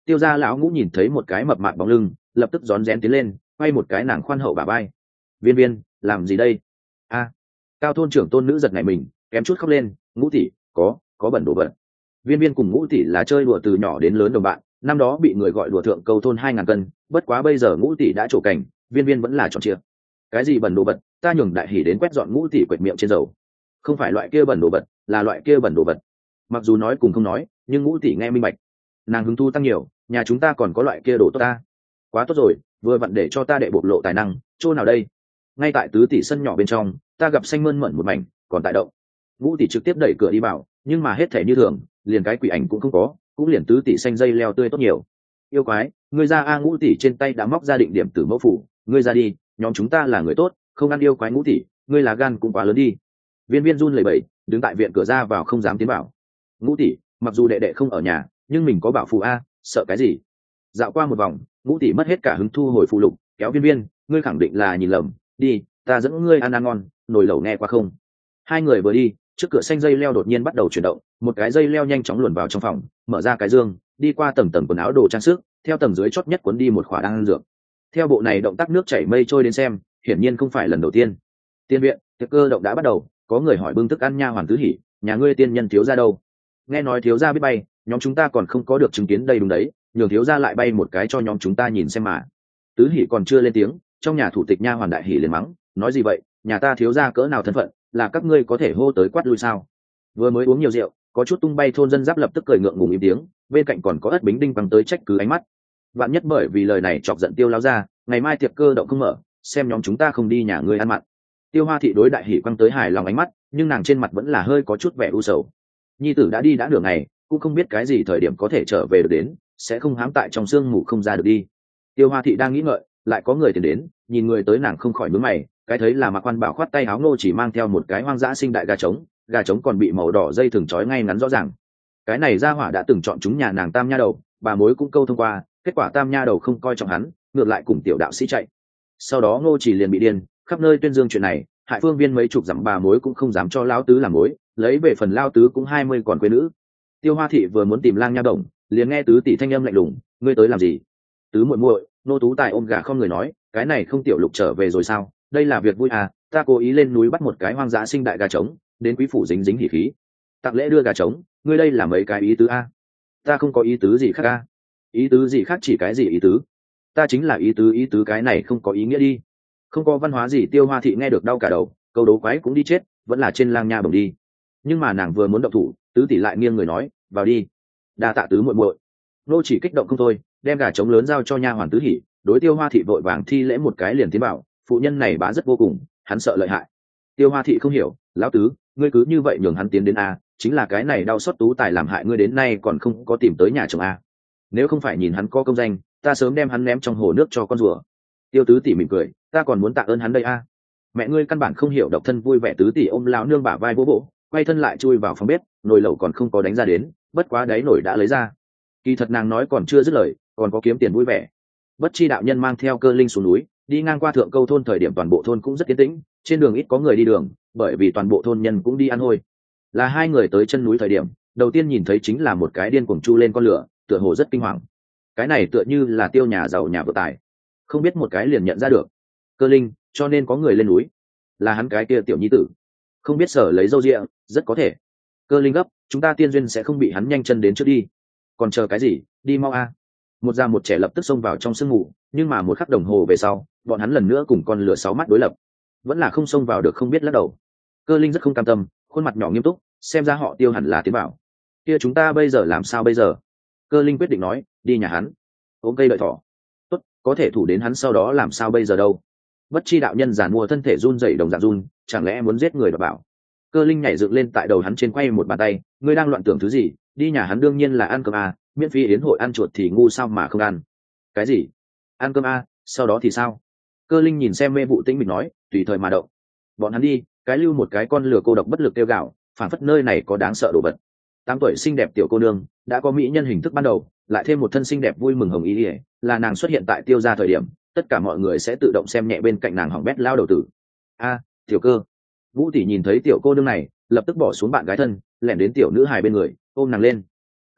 Tiêu gia lão ngũ nhìn thấy một cái mập mạp bóng lưng, lập tức rón rén tiến lên, quay một cái nàng khoan hậu bả vai. Viên viên, làm gì đây? A, cao thôn trưởng tôn nữ giật nảy mình, kém chút khóc lên. Ngũ tỷ, có bẩn đồ vật. Viên viên cùng ngũ tỷ là chơi đùa từ nhỏ đến lớn đồng bạn, năm đó bị người gọi đùa thượng câu thôn 2.000 cân, bất quá bây giờ ngũ tỷ đã trổ cảnh, viên viên vẫn là tròn chia. Cái gì bẩn đồ vật? Ta nhường đại hỉ đến quét dọn ngũ tỷ quệt miệng trên dầu. Không phải loại kia bẩn đồ vật, là loại kia bẩn đồ vật. Mặc dù nói cùng không nói, nhưng ngũ tỷ nghe minh bạch. Nàng hứng thu tăng nhiều, nhà chúng ta còn có loại kia đồ tốt ta. Quá tốt rồi, vừa vặn để cho ta đệ bộc lộ tài năng. Chỗ nào đây? Ngay tại tứ tỷ sân nhỏ bên trong, ta gặp xanh mơn mởn một mảnh, còn tại động. Ngũ tỷ trực tiếp đẩy cửa đi vào, nhưng mà hết thể như thường, liền cái quỷ ảnh cũng không có, cũng liền tứ tỷ xanh dây leo tươi tốt nhiều. Yêu quái, ngươi ra a. Ngũ tỷ trên tay đã móc ra định điểm tử mẫu phủ, ngươi ra đi, nhóm chúng ta là người tốt, không ăn yêu quái. Ngũ tỷ, ngươi là gan cũng quá lớn đi. Viên viên run lẩy bẩy, đứng tại viện cửa ra vào không dám tiến vào. Ngũ tỷ, mặc dù đệ đệ không ở nhà, nhưng mình có bảo phù a, sợ cái gì? Dạo qua một vòng, ngũ tỷ mất hết cả hứng thu hồi phụ lục, kéo viên viên, ngươi khẳng định là nhìn lầm, đi, ta dẫn ngươi ăn ngon, nồi lẩu nghe qua không? Hai người vừa đi, trước cửa xanh dây leo đột nhiên bắt đầu chuyển động, một cái dây leo nhanh chóng luồn vào trong phòng, mở ra cái dương, đi qua tầng tầng quần áo đồ trang sức, theo tầng dưới chót nhất cuốn đi một khỏa đan dược. Theo bộ này động tác nước chảy mây trôi đến xem, hiển nhiên không phải lần đầu tiên. Tiên viện, tiệc cơ động đã bắt đầu, có người hỏi bưng thức ăn nha hoàn tứ hỉ, nhà ngươi tiên nhân thiếu gia đâu? Nghe nói thiếu gia biết bay, nhóm chúng ta còn không có được chứng kiến đây đúng đấy, nhường thiếu gia lại bay một cái cho nhóm chúng ta nhìn xem mà. Tứ hỉ còn chưa lên tiếng, trong nhà thủ tịch nha hoàn đại hỉ liền mắng, nói gì vậy, nhà ta thiếu gia cỡ nào thân phận, là các ngươi có thể hô tới quát lui sao? Vừa mới uống nhiều rượu, có chút tung bay thôn dân giáp lập tức cười ngượng ngùng im tiếng, bên cạnh còn có Ất Bính Đinh bằng tới trách cứ ánh mắt. Vạn nhất bởi vì lời này chọc giận Tiêu lão gia, ngày mai tiệc cơ động không mở, xem nhóm chúng ta không đi nhà ngươi ăn mặn. Tiêu Hoa thị đối đại hỉ quăng tới hài lòng ánh mắt, nhưng nàng trên mặt vẫn là hơi có chút vẻ u sầu. Nhi tử đã đi đã nửa ngày, cũng không biết cái gì thời điểm có thể trở về được đến, sẽ không hám tại trong sương mù không ra được đi. Tiêu Hoa thị đang nghĩ ngợi, lại có người tìm đến, nhìn người tới nàng không khỏi nhướng mày, cái thấy là Mạc Quan Bảo khoát tay áo Ngô chỉ mang theo một cái hoang dã sinh đại gà trống còn bị màu đỏ dây thừng trói ngay ngắn rõ ràng. Cái này gia hỏa đã từng chọn chúng nhà nàng Tam nha đầu, bà mối cũng câu thông qua, kết quả Tam nha đầu không coi trọng hắn, ngược lại cùng tiểu đạo sĩ chạy. Sau đó Ngô chỉ liền bị điên, khắp nơi tuyên dương chuyện này, hại phương viên mấy chục dặm bà mối cũng không dám cho lão tứ làm mối, lấy về phần lao tứ cũng 20 còn quê nữ. Tiêu Hoa thị vừa muốn tìm Lang Nha Đồng, liền nghe tứ tỷ thanh âm lạnh lùng, ngươi tới làm gì? Tứ muội muội, nô tú tài ôm gà không người nói, cái này không tiểu lục trở về rồi sao? Đây là việc vui à, ta cố ý lên núi bắt một cái hoang dã sinh đại gà trống, đến quý phủ dính dính hỉ khí. Tặng lễ đưa gà trống, ngươi đây là mấy cái ý tứ a? Ta không có ý tứ gì khác a. Ý tứ gì khác chỉ cái gì ý tứ? Ta chính là ý tứ cái này không có ý nghĩa đi. Không có văn hóa gì. Tiêu Hoa thị nghe được đau cả đầu, câu đấu quái cũng đi chết, vẫn là trên Lang Nha Bồng đi. Nhưng mà nàng vừa muốn động thủ, tứ tỷ lại nghiêng người nói, vào đi. Đa tạ tứ muội muội. Nô chỉ kích động không thôi, đem gà trống lớn giao cho nha hoàn tứ hỉ, đối Tiêu Hoa thị vội vàng thi lễ một cái liền tiến bảo, phụ nhân này bá rất vô cùng, hắn sợ lợi hại. Tiêu Hoa thị không hiểu, lão tứ, ngươi cứ như vậy nhường hắn tiến đến a, chính là cái này đau xót tú tài làm hại ngươi đến nay còn không có tìm tới nhà chồng a. Nếu không phải nhìn hắn có công danh, ta sớm đem hắn ném trong hồ nước cho con rùa. Tiêu tứ tỷ mỉm cười, ta còn muốn tạ ơn hắn đây a. Mẹ ngươi căn bản không hiểu độc thân vui vẻ. Tứ tỷ ôm lão nương bả vai vỗ vỗ, quay thân lại chui vào phòng bếp, nồi lẩu còn không có đánh ra đến, bất quá đáy nồi đã lấy ra. Kỳ thật nàng nói còn chưa dứt lời, còn có kiếm tiền vui vẻ. Bất chi đạo nhân mang theo Cơ Linh xuống núi, đi ngang qua thượng câu thôn thời điểm toàn bộ thôn cũng rất yên tĩnh, trên đường ít có người đi đường, bởi vì toàn bộ thôn nhân cũng đi ăn hôi. Là hai người tới chân núi thời điểm, đầu tiên nhìn thấy chính là một cái điên cuồng chu lên con lửa, tựa hồ rất kinh hoàng. Cái này tựa như là Tiêu nhà giàu nhà vợ tài, không biết một cái liền nhận ra được. Cơ Linh, cho nên có người lên núi, là hắn cái kia tiểu nhi tử, không biết sở lấy dâu rịa, rất có thể. Cơ Linh gấp, chúng ta tiên duyên sẽ không bị hắn nhanh chân đến trước đi, còn chờ cái gì, đi mau a. Một già một trẻ lập tức xông vào trong sương mù, nhưng mà một khắc đồng hồ về sau, bọn hắn lần nữa cùng con lửa sáu mắt đối lập, vẫn là không xông vào được, không biết lắc đầu. Cơ Linh rất không cam tâm, khuôn mặt nhỏ nghiêm túc, xem ra họ Tiêu hẳn là tiến bảo. Kia chúng ta bây giờ làm sao bây giờ? Cơ Linh quyết định nói, đi nhà hắn, ôm cây đợi thỏ. Tốt, có thể thủ đến hắn sau đó làm sao bây giờ đâu? Bất chi đạo nhân giàn mua thân thể run rẩy đồng dạng run, chẳng lẽ muốn giết người? Và bảo. Cơ Linh nhảy dựng lên tại đầu hắn trên, quay một bàn tay, ngươi đang loạn tưởng thứ gì? Đi nhà hắn đương nhiên là ăn cơm à, miễn phí yến hội ăn chuột thì ngu sao mà không ăn? Cái gì? Ăn cơm à, sau đó thì sao? Cơ Linh nhìn xem Mê Vụ Tĩnh mình nói, tùy thời mà động. Bọn hắn đi, cái lưu một cái con lửa cô độc bất lực kêu gào, phản phất nơi này có đáng sợ đồ vật. 8 tuổi xinh đẹp tiểu cô nương, đã có mỹ nhân hình thức ban đầu, lại thêm một thân xinh đẹp vui mừng hồng ý ỉa, là nàng xuất hiện tại Tiêu gia thời điểm, tất cả mọi người sẽ tự động xem nhẹ bên cạnh nàng hỏng bét lao đầu tử. A, tiểu Cơ. Vũ tỷ nhìn thấy tiểu cô nương này, lập tức bỏ xuống bạn gái thân, lẻn đến tiểu nữ hài bên người, ôm nàng lên. Cơ Linh,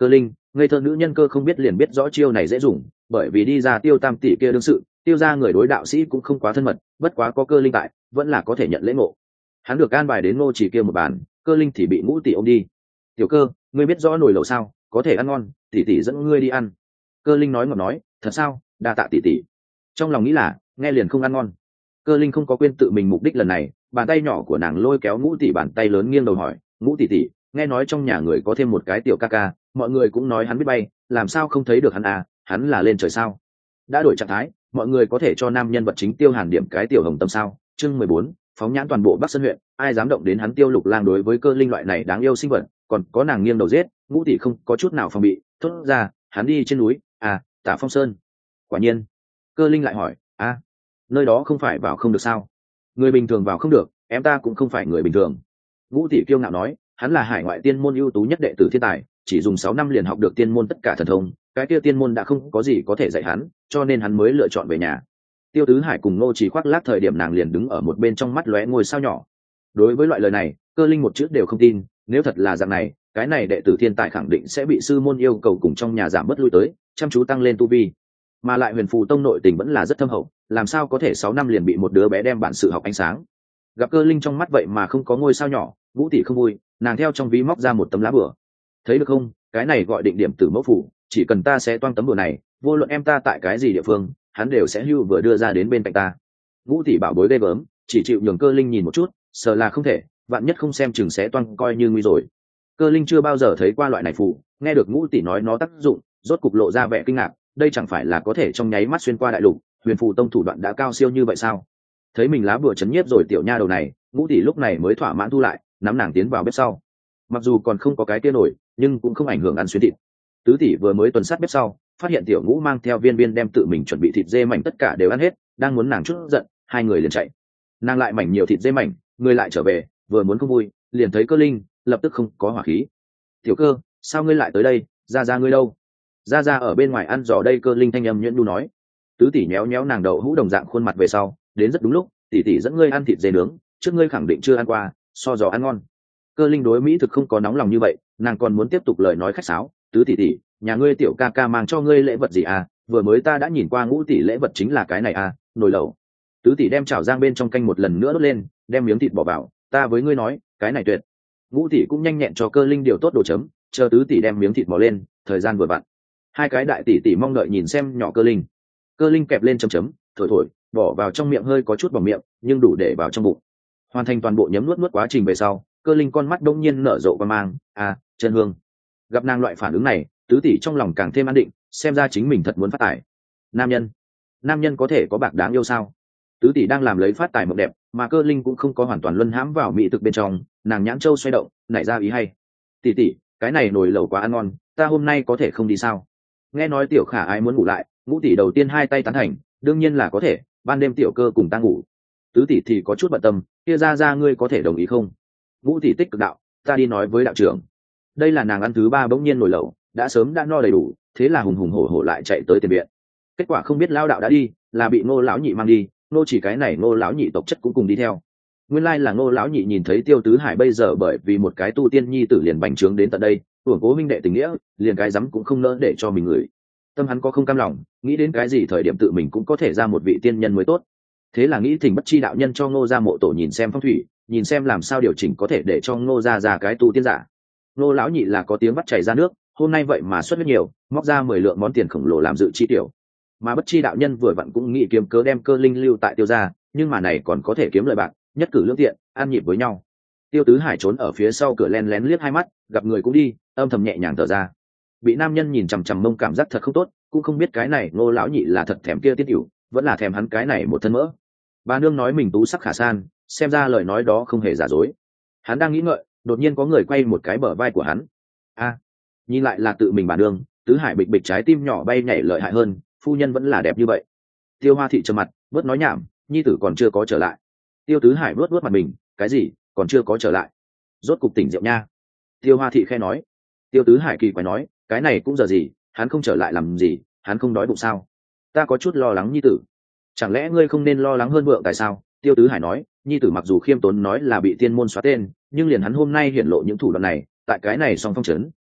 ngây thơ nữ nhân cơ không biết liền biết rõ chiêu này dễ dùng, bởi vì đi ra Tiêu Tam tỷ kia đương sự, Tiêu ra người đối đạo sĩ cũng không quá thân mật, bất quá có Cơ Linh tại vẫn là có thể nhận lễ ngộ. Hắn được an bài đến Ngô Chỉ kia một bàn, Cơ Linh thì bị Ngũ tỷ ôm đi. Tiểu Cơ, ngươi biết rõ nồi lẩu sao, có thể ăn ngon, tỷ tỷ dẫn ngươi đi ăn. Cơ Linh nói ngọt nói, thật sao, đa tạ tỷ tỷ. Trong lòng nghĩ là nghe liền không ăn ngon. Cơ Linh không có quên tự mình mục đích lần này, bàn tay nhỏ của nàng lôi kéo Ngũ tỷ bàn tay lớn nghiêng đầu hỏi, Ngũ tỷ tỷ, nghe nói trong nhà người có thêm một cái tiểu ca ca, mọi người cũng nói hắn biết bay, làm sao không thấy được hắn à, hắn là lên trời sao? Đã đổi trạng thái, mọi người có thể cho nam nhân vật chính Tiêu Hàn điểm cái tiểu hồng tâm sao? Chương 14, phóng nhãn toàn bộ Bắc Sơn huyện, ai dám động đến hắn Tiêu Lục Lang. Đối với Cơ Linh loại này đáng yêu sinh vật, còn có nàng nghiêng đầu giết, Ngũ tỷ không có chút nào phòng bị, thốt ra, hắn đi trên núi, à, Tả Phong Sơn. Quả nhiên. Cơ Linh lại hỏi, à, nơi đó không phải vào không được sao? Người bình thường vào không được, em ta cũng không phải người bình thường. Ngũ tỷ kiêu ngạo nói, hắn là hải ngoại tiên môn ưu tú nhất đệ tử thiên tài, chỉ dùng 6 năm liền học được tiên môn tất cả thần thông, cái kia tiên môn đã không có gì có thể dạy hắn, cho nên hắn mới lựa chọn về nhà. Tiêu Tứ Hải cùng Ngô Chỉ khoác lác thời điểm nàng liền đứng ở một bên trong mắt lóe ngôi sao nhỏ. Đối với loại lời này, Cơ Linh một chữ đều không tin, nếu thật là dạng này, cái này đệ tử thiên tài khẳng định sẽ bị sư môn yêu cầu cùng trong nhà giảm bớt lui tới, chăm chú tăng lên tu vi. Mà lại Huyền Phù Tông nội tình vẫn là rất thâm hậu, làm sao có thể 6 năm liền bị một đứa bé đem bản sự học ánh sáng. Gặp Cơ Linh trong mắt vậy mà không có ngôi sao nhỏ, Ngũ tỷ không vui, nàng theo trong ví móc ra một tấm lá bửa. Thấy được không, cái này gọi định điểm tử mẫu phủ, chỉ cần ta sẽ toang tấm bửa này, vô luận em ta tại cái gì địa phương, hắn đều sẽ hưu vừa đưa ra đến bên cạnh ta. Ngũ tỷ bảo bối ghê gớm, chỉ chịu nhường Cơ Linh nhìn một chút, sợ là không thể, vạn nhất không xem chừng sẽ toang coi như nguy rồi. Cơ Linh chưa bao giờ thấy qua loại này phủ, nghe được Ngũ tỷ nói nó tác dụng, rốt cục lộ ra vẻ kinh ngạc, đây chẳng phải là có thể trong nháy mắt xuyên qua đại lục, Huyền Phù Tông thủ đoạn đã cao siêu như vậy sao? Thấy mình lá bùa chấn nhiếp rồi tiểu nha đầu này, Ngũ tỷ lúc này mới thỏa mãn thu lại, nắm nàng tiến vào bếp sau. Mặc dù còn không có cái tia nổi, nhưng cũng không ảnh hưởng ăn xuyên thịt. Tứ tỷ vừa mới tuần sát bếp sau, phát hiện tiểu Ngũ mang theo viên viên đem tự mình chuẩn bị thịt dê mảnh tất cả đều ăn hết, đang muốn nàng chút giận, hai người liền chạy. Nàng lại mảnh nhiều thịt dê mảnh, người lại trở về, vừa muốn không vui, liền thấy Cơ Linh, lập tức không có hỏa khí. Tiểu Cơ, sao ngươi lại tới đây, ra ngươi đâu? Ra ở bên ngoài ăn giò đây. Cơ Linh thanh âm nhuyễn nhu nói. Tứ tỷ nhéo nhéo nàng đậu hũ đồng dạng khuôn mặt về sau, đến rất đúng lúc, tỷ tỷ dẫn ngươi ăn thịt dê nướng, trước ngươi khẳng định chưa ăn qua, so giò ăn ngon. Cơ Linh đối mỹ thực không có nóng lòng như vậy, nàng còn muốn tiếp tục lời nói khách sáo. Tứ tỷ tỷ, nhà ngươi tiểu ca ca mang cho ngươi lễ vật gì à? Vừa mới ta đã nhìn qua Ngũ tỷ lễ vật chính là cái này à, nồi lẩu. Tứ tỷ đem chảo rang bên trong canh một lần nữa đốt lên, đem miếng thịt bỏ vào, ta với ngươi nói, cái này tuyệt. Ngũ tỷ cũng nhanh nhẹn cho Cơ Linh điều tốt đồ chấm, chờ tứ tỷ đem miếng thịt bỏ lên, thời gian vừa vặn. Hai cái đại tỷ tỷ mong đợi nhìn xem nhỏ Cơ Linh. Cơ Linh kẹp lên chấm chấm, thổi, bỏ vào trong miệng hơi có chút vào miệng, nhưng đủ để vào trong bụng. Hoàn thành toàn bộ nhấm nuốt quá trình về sau, Cơ Linh con mắt đông nhiên nở rộ qua mang, à, chân hương. Gặp nàng loại phản ứng này, tứ tỷ trong lòng càng thêm an định, xem ra chính mình thật muốn phát tài. Nam nhân có thể có bạc đáng yêu sao? Tứ tỷ đang làm lấy phát tài mộng đẹp, mà Cơ Linh cũng không có hoàn toàn luân hãm vào mỹ thực bên trong, nàng nhãn châu xoay động, nảy ra ý hay. Tỷ, cái này nồi lẩu quá ăn ngon, ta hôm nay có thể không đi sao? Nghe nói tiểu Khả Ái muốn ngủ lại, Ngũ tỷ đầu tiên hai tay tán thành, đương nhiên là có thể, ban đêm tiểu Cơ cùng ta ngủ. Tứ tỷ thì có chút bận tâm, kia ra ngươi có thể đồng ý không? Ngũ tỷ tích cực đạo, ta đi nói với đạo trưởng. Đây là nàng ăn thứ ba bỗng nhiên nồi lẩu, đã sớm đã no đầy đủ, thế là hùng hùng hổ hổ lại chạy tới tiền viện. Kết quả không biết lao đạo đã đi, là bị Ngô lão nhị mang đi, Ngô chỉ cái này Ngô lão nhị tộc chất cũng cùng đi theo. Nguyên lai là Ngô lão nhị nhìn thấy Tiêu Tứ Hải bây giờ bởi vì một cái tu tiên nhi tử liền bành trướng đến tận đây, hưởng cố minh đệ tình nghĩa, liền cái dám cũng không nỡ để cho mình ngửi. Tâm hắn có không cam lòng, nghĩ đến cái gì thời điểm tự mình cũng có thể ra một vị tiên nhân mới tốt. Thế là nghĩ thỉnh Bất Chi đạo nhân cho Ngô gia mộ tổ nhìn xem phong thủy, nhìn xem làm sao điều chỉnh có thể để cho Ngô gia ra cái tu tiên giả. Ngô lão nhị là có tiếng bắt chảy ra nước, hôm nay vậy mà xuất rất nhiều, móc ra 10 lượng món tiền khổng lồ làm dự chi tiểu. Mà Bất Chi đạo nhân vừa vặn cũng nghĩ kiếm cớ đem Cơ Linh lưu tại Tiêu gia, nhưng mà này còn có thể kiếm lợi bạc, nhất cử lưỡng tiện, ăn nhịp với nhau. Tiêu Tứ Hải trốn ở phía sau cửa lén lén liếc hai mắt, gặp người cũng đi, âm thầm nhẹ nhàng thở ra. Bị nam nhân nhìn chằm chằm mông cảm giác thật không tốt, cũng không biết cái này Ngô lão nhị là thật thèm kia tiết tiểu, vẫn là thèm hắn cái này một thân mỡ. Bà nương nói mình tú sắc khả san, xem ra lời nói đó không hề giả dối. Hắn đang nghĩ ngợi, đột nhiên có người quay một cái bờ vai của hắn. A, nhìn lại là tự mình bà nương. Tứ Hải bịch bịch trái tim nhỏ bay nhảy lợi hại hơn, phu nhân vẫn là đẹp như vậy. Tiêu Hoa thị trầm mặt, bớt nói nhảm, nhi tử còn chưa có trở lại. Tiêu Tứ Hải bớt mặt mình, cái gì, còn chưa có trở lại? Rốt cục tỉnh rượu nha. Tiêu Hoa thị khe nói. Tiêu Tứ Hải kỳ quái nói, cái này cũng giờ gì, hắn không trở lại làm gì, hắn không đói bụng sao? Ta có chút lo lắng nhi tử. Chẳng lẽ ngươi không nên lo lắng hơn vượng tại sao? Tiêu Tứ Hải nói, nhi tử mặc dù khiêm tốn nói là bị tiên môn xóa tên, nhưng liền hắn hôm nay hiển lộ những thủ đoạn này, tại cái này song phong trấn, không,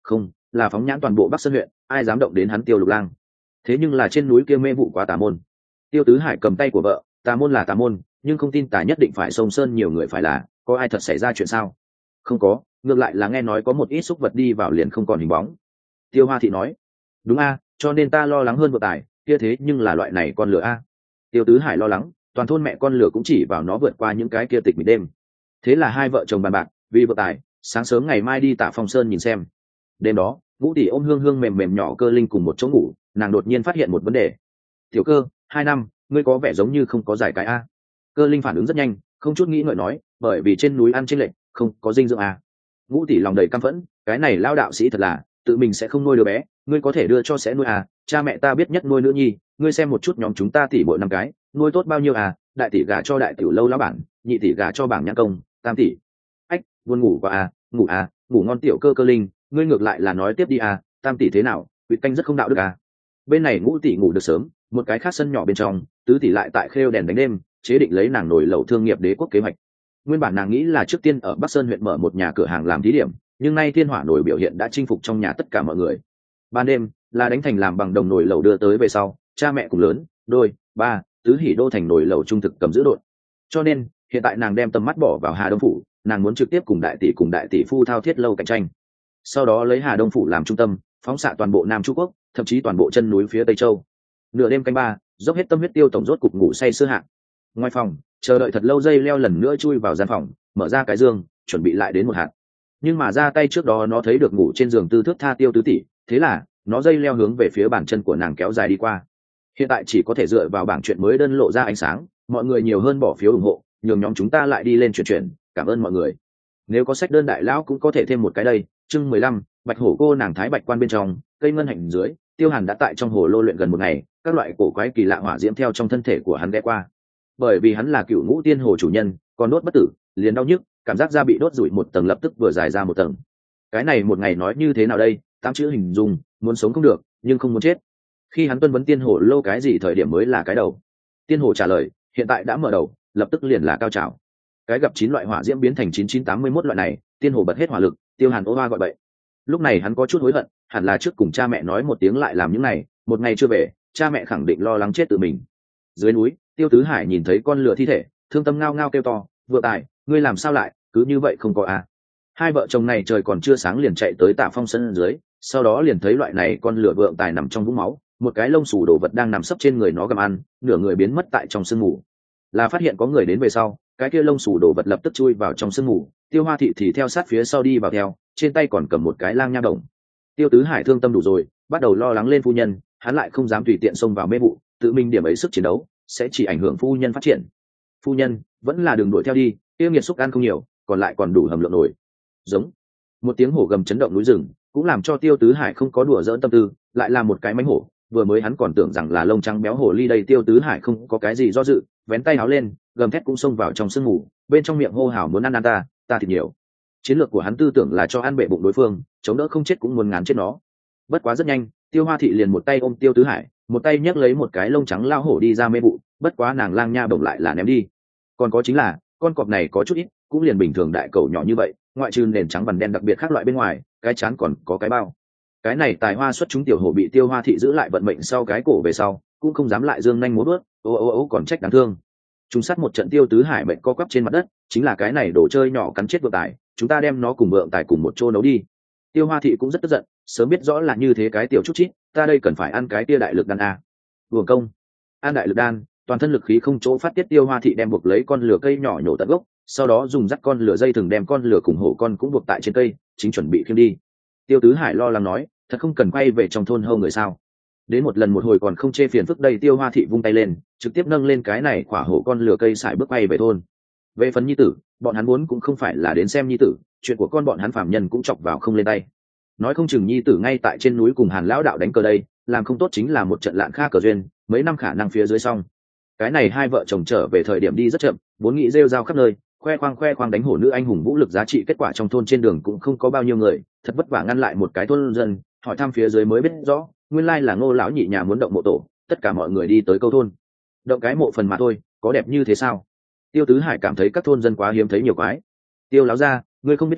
là phóng nhãn toàn bộ Bắc Sơn huyện, ai dám động đến hắn Tiêu Lục Lang. Thế nhưng là trên núi kia mê vụ quá tà môn. Tiêu Tứ Hải cầm tay của vợ, tà môn là tà môn, nhưng không tin tà nhất định phải sông sơn nhiều người phải là, có ai thật xảy ra chuyện sao? Không có, ngược lại là nghe nói có một ít xúc vật đi vào liền không còn hình bóng. Tiêu Hoa Thị nói, đúng a, cho nên ta lo lắng hơn vợ tài, kia thế nhưng là loại này con lửa a. Tiêu Tứ Hải lo lắng, toàn thôn mẹ con lửa cũng chỉ vào nó vượt qua những cái kia tịch mịch đêm. Thế là hai vợ chồng bàn bạc, vì vợ tài, sáng sớm ngày mai đi Tạ Phong Sơn nhìn xem. Đêm đó, Ngũ tỷ ôm hương hương mềm mềm nhỏ Cơ Linh cùng một chỗ ngủ, nàng đột nhiên phát hiện một vấn đề. Tiểu Cơ, 2 năm, ngươi có vẻ giống như không có giải cái a. Cơ Linh phản ứng rất nhanh, không chút nghĩ ngợi nói, bởi vì trên núi ăn chênh lệch, không có dinh dưỡng a. Ngũ tỷ lòng đầy căm phẫn, cái này lao đạo sĩ thật là, tự mình sẽ không nuôi đứa bé, ngươi có thể đưa cho sẽ nuôi à? Cha mẹ ta biết nhất nuôi nữ nhi, ngươi xem một chút nhóm chúng ta tỷ bội 5 cái, nuôi tốt bao nhiêu à? Đại tỷ gả cho đại tiểu lâu lão bản, nhị tỷ gả cho bảng nhãn công, tam tỷ. Ách, buồn ngủ quá à, ngủ ngon Tiểu Cơ Linh, ngươi ngược lại là nói tiếp đi à, tam tỷ thế nào, quỵt canh rất không đạo đức à. Bên này Ngũ tỷ ngủ được sớm, một cái khác sân nhỏ bên trong, tứ tỷ lại tại khêu đèn đánh đêm, chế định lấy nàng nổi lẩu thương nghiệp đế quốc kế hoạch. Nguyên bản nàng nghĩ là trước tiên ở Bắc Sơn huyện mở một nhà cửa hàng làm thí điểm, nhưng nay thiên hỏa nổi biểu hiện đã chinh phục trong nhà tất cả mọi người. Ban đêm là đánh thành làm bằng đồng nồi lẩu đưa tới về sau, cha mẹ cùng lớn, đôi, ba, tứ hỉ đô thành nồi lẩu trung thực cầm giữ đội. Cho nên hiện tại nàng đem tầm mắt bỏ vào Hà Đông phủ, nàng muốn trực tiếp cùng đại tỷ phu thao thiết lâu cạnh tranh. Sau đó lấy Hà Đông phủ làm trung tâm, phóng xạ toàn bộ Nam Trung Quốc, thậm chí toàn bộ chân núi phía Tây Châu. Nửa đêm canh ba, dốc hết tâm huyết Tiêu tổng rốt cục ngủ say sưa hạ. Ngoài phòng, chờ đợi thật lâu dây leo lần nữa chui vào gian phòng, mở ra cái giường, chuẩn bị lại đến một hạt. Nhưng mà ra tay trước đó nó thấy được ngủ trên giường tư thước tha Tiêu tứ tỷ, thế là nó dây leo hướng về phía bàn chân của nàng kéo dài đi qua. Hiện tại chỉ có thể dựa vào bảng chuyện mới đơn lộ ra ánh sáng, mọi người nhiều hơn bỏ phiếu ủng hộ, nhường nhóm chúng ta lại đi lên chuyển, cảm ơn mọi người. Nếu có sách đơn đại lão cũng có thể thêm một cái đây. Chương 15, Bạch Hổ cô nàng thái bạch quan bên trong, cây ngân hạnh dưới, Tiêu Hàn đã tại trong hồ lô luyện gần một ngày, các loại cổ quái kỳ lạ hỏa diễm theo trong thân thể của hắn ghé qua. Bởi vì hắn là Cựu Ngũ Tiên Hồ chủ nhân, còn đốt bất tử, liền đau nhức, cảm giác da bị đốt rủi một tầng lập tức vừa dài ra một tầng. Cái này một ngày nói như thế nào đây? 8 chữ hình dung, muốn sống không được, nhưng không muốn chết. Khi hắn tuân vấn Tiên Hồ lô cái gì thời điểm mới là cái đầu? Tiên Hồ trả lời, hiện tại đã mở đầu, lập tức liền là cao trào. Cái gặp 9 loại hỏa diễm biến thành 9981 loại này, Tiên Hồ bật hết hỏa lực, Tiêu Hàn ô hoa gọi bậy. Lúc này hắn có chút hối hận, hẳn là trước cùng cha mẹ nói một tiếng lại làm những này, một ngày chưa về, cha mẹ khẳng định lo lắng chết tự mình. Dưới núi, Tiêu Tứ Hải nhìn thấy con lừa thi thể, thương tâm ngao ngao kêu to, "Vượng Tài, ngươi làm sao lại, cứ như vậy không có à?" Hai vợ chồng này trời còn chưa sáng liền chạy tới Tạ Phong sân dưới, sau đó liền thấy loại này con lừa Vượng Tài nằm trong vũng máu, một cái lông xù đồ vật đang nằm sấp trên người nó gặm ăn, nửa người biến mất tại trong sương mù. Là phát hiện có người đến về sau, cái kia lông xù đồ vật lập tức chui vào trong sương mù, Tiêu Hoa Thị thì theo sát phía sau đi vào theo, trên tay còn cầm một cái lang nha đồng. Tiêu Tứ Hải thương tâm đủ rồi, bắt đầu lo lắng lên phu nhân, hắn lại không dám tùy tiện xông vào mê vụ, tự mình điểm ấy sức chiến đấu sẽ chỉ ảnh hưởng phu nhân phát triển. Phu nhân vẫn là đường đuổi theo đi, tiêu nghiệt xúc ăn không nhiều, còn lại còn đủ hầm lượng nổi. Giống một tiếng hổ gầm chấn động núi rừng, cũng làm cho Tiêu Tứ Hải không có đùa dỡn tâm tư, lại là một cái mánh hổ. Vừa mới hắn còn tưởng rằng là lông trắng béo hổ ly đây, Tiêu Tứ Hải không có cái gì do dự, vén tay áo lên, gầm thét cũng xông vào trong sương mù, bên trong miệng hô hào muốn ăn ta thịt nhiều. Chiến lược của hắn tư tưởng là cho ăn bệ bụng đối phương, chống đỡ không chết cũng muốn ngán chết nó. Bất quá rất nhanh, Tiêu Hoa Thị liền một tay ôm Tiêu Tứ Hải, một tay nhấc lấy một cái lông trắng lao hổ đi ra mê vụ, bất quá nàng lang nha bổng lại là ném đi. Còn có chính là con cọp này có chút ít, cũng liền bình thường đại cẩu nhỏ như vậy, ngoại trừ nền trắng vằn đen đặc biệt khác loại bên ngoài, cái chán còn có cái bao. Cái này tài hoa xuất chúng tiểu hổ bị Tiêu Hoa Thị giữ lại vận mệnh sau cái cổ về sau, cũng không dám lại dương nhanh múa bước, ô còn trách đáng thương. Chúng sát một trận, Tiêu Tứ Hải mệnh co quắp trên mặt đất, chính là cái này đồ chơi nhỏ cắn chết Vượng Tài, chúng ta đem nó cùng Vượng Tài cùng một chỗ nấu đi. Tiêu Hoa Thị cũng rất tức giận, sớm biết rõ là như thế cái tiểu chút chít, ta đây cần phải ăn cái tia đại lực đan a. Uổng công, ăn đại lực đan, toàn thân lực khí không chỗ phát tiết. Tiêu Hoa Thị đem buộc lấy con lửa cây nhỏ nhổ tận gốc, sau đó dùng dắt con lửa dây thừng đem con lửa cùng hổ con cũng buộc tại trên cây, chính chuẩn bị khiêng đi. Tiêu Tứ Hải lo lắng nói, thật không cần quay về trong thôn hâu người sao? Đến một lần một hồi còn không chê phiền phức đây. Tiêu Hoa Thị vung tay lên, trực tiếp nâng lên cái này khỏa hổ con lửa cây sải bước bay về thôn. Về phần nhi tử, bọn hắn muốn cũng không phải là đến xem nhi tử, chuyện của con bọn hắn phàm nhân cũng chọc vào không lên tay. Nói không chừng nhi tử ngay tại trên núi cùng Hàn lão đạo đánh cờ đây, làm không tốt chính là một trận lạn kha cờ duyên, mấy năm khả năng phía dưới xong. Cái này hai vợ chồng trở về thời điểm đi rất chậm, vốn nghĩ rêu rao khắp nơi, khoe khoang đánh hổ nữ anh hùng vũ lực giá trị, kết quả trong thôn trên đường cũng không có bao nhiêu người, thật vất vả ngăn lại một cái thôn dân, hỏi thăm phía dưới mới biết rõ, nguyên lai là Ngô lão nhị nhà muốn động mộ tổ, tất cả mọi người đi tới câu thôn. Động cái mộ phần mà thôi, có đẹp như thế sao? Tiêu Tứ Hải cảm thấy các thôn dân quá hiếm thấy nhiều quái. Tiêu lão gia, ngươi không biết rõ,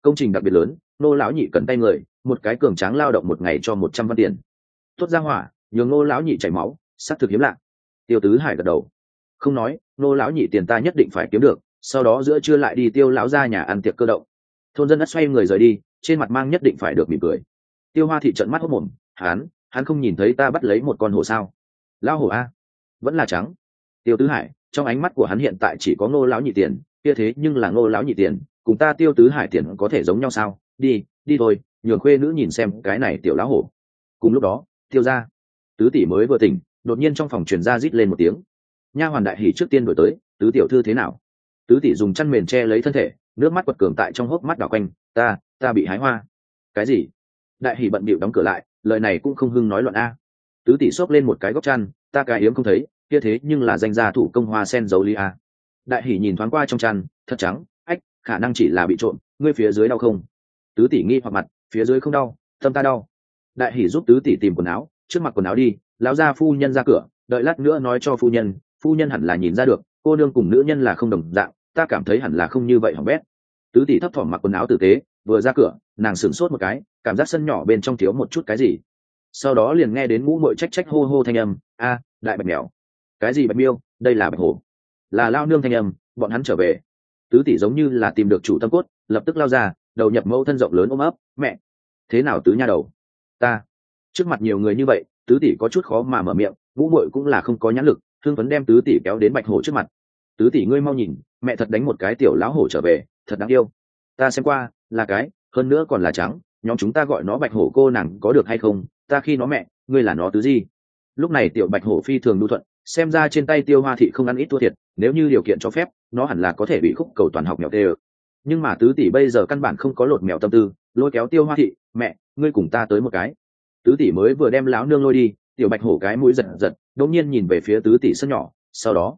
công trình đặc biệt lớn, nô lão nhị cần tay người, một cái cường tráng lao động một ngày cho 100 văn tiền. Tốt ra hỏa, nhường nô lão nhị chảy máu, xác thực hiếm lạ. Tiêu Tứ Hải gật đầu, không nói, nô lão nhị tiền ta nhất định phải kiếm được, sau đó giữa trưa lại đi Tiêu lão ra nhà ăn tiệc cơ động. Thôn dân đất xoay người rời đi, trên mặt mang nhất định phải được mỉm cười. Tiêu Hoa Thị trợn mắt hốt mồm, hắn không nhìn thấy ta bắt lấy một con hổ sao? Lão hổ a, vẫn là trắng. Tiêu Tứ Hải, trong ánh mắt của hắn hiện tại chỉ có Ngô lão nhị tiền, kia thế nhưng là Ngô lão nhị tiền, cùng ta Tiêu Tứ Hải tiền có thể giống nhau sao? Đi, đi thôi, nhường khuê nữ nhìn xem cái này tiểu lão hổ. Cùng lúc đó, Tiêu gia, Tứ tỷ mới vừa tỉnh, đột nhiên trong phòng truyền ra rít lên một tiếng. Nha hoàn Đại Hỉ trước tiên đổi tới, Tứ tiểu thư thế nào? Tứ tỷ dùng chăn mền che lấy thân thể, nước mắt quật cường tại trong hốc mắt đảo quanh. Ta bị hái hoa. Cái gì? Đại Hỉ bận bịu đóng cửa lại, lời này cũng không hưng nói loạn a. Tứ tỷ xốc lên một cái góc chăn, ta cái yếm không thấy, kia thế nhưng là danh gia thủ công hoa sen dấu ly a. Đại Hỉ nhìn thoáng qua trong chăn, thật trắng, ách, khả năng chỉ là bị trộm, ngươi phía dưới đau không? Tứ tỷ nghi hoặc mặt, phía dưới không đau, tâm ta đau. Đại Hỉ giúp Tứ tỷ tìm quần áo, trước mặt quần áo đi, lão gia phu nhân ra cửa, đợi lát nữa nói cho phu nhân hẳn là nhìn ra được, cô nương cùng nữ nhân là không đồng dạng, ta cảm thấy hẳn là không như vậy hỏng bét. Tứ tỷ thấp thỏm mặc quần áo tử tế, vừa ra cửa, nàng sửng sốt một cái, cảm giác sân nhỏ bên trong thiếu một chút cái gì. Sau đó liền nghe đến ngũ muội trách hô hô thanh âm, đại bạch mèo. Cái gì bạch miêu, đây là bạch hổ. Là lao nương thanh âm, bọn hắn trở về. Tứ tỷ giống như là tìm được chủ tâm cốt, lập tức lao ra, đầu nhập mẫu thân rộng lớn ôm ấp, mẹ. Thế nào Tứ nha đầu? Ta. Trước mặt nhiều người như vậy, Tứ tỷ có chút khó mà mở miệng, ngũ muội cũng là không có nhãn lực, thương phấn đem Tứ tỷ kéo đến bạch hổ trước mặt. Tứ tỷ ngươi mau nhìn, mẹ thật đánh một cái tiểu lão hổ trở về, thật đáng yêu. Ta xem qua, là cái, hơn nữa còn là trắng, nhóm chúng ta gọi nó bạch hổ cô nàng có được hay không? Ta khi nó mẹ, ngươi là nó Tứ gì? Lúc này tiểu bạch hổ phi thường nhu thuận, xem ra trên tay Tiêu Hoa Thị không ăn ít thua thiệt, nếu như điều kiện cho phép, nó hẳn là có thể bị khúc cầu toàn học mèo tê. Nhưng mà Tứ tỷ bây giờ căn bản không có lột mèo tâm tư, lôi kéo Tiêu Hoa Thị, mẹ, ngươi cùng ta tới một cái. Tứ tỷ mới vừa đem láo nương lôi đi, tiểu bạch hổ cái mũi giật giật, đột nhiên nhìn về phía Tứ tỷ sân nhỏ, sau đó,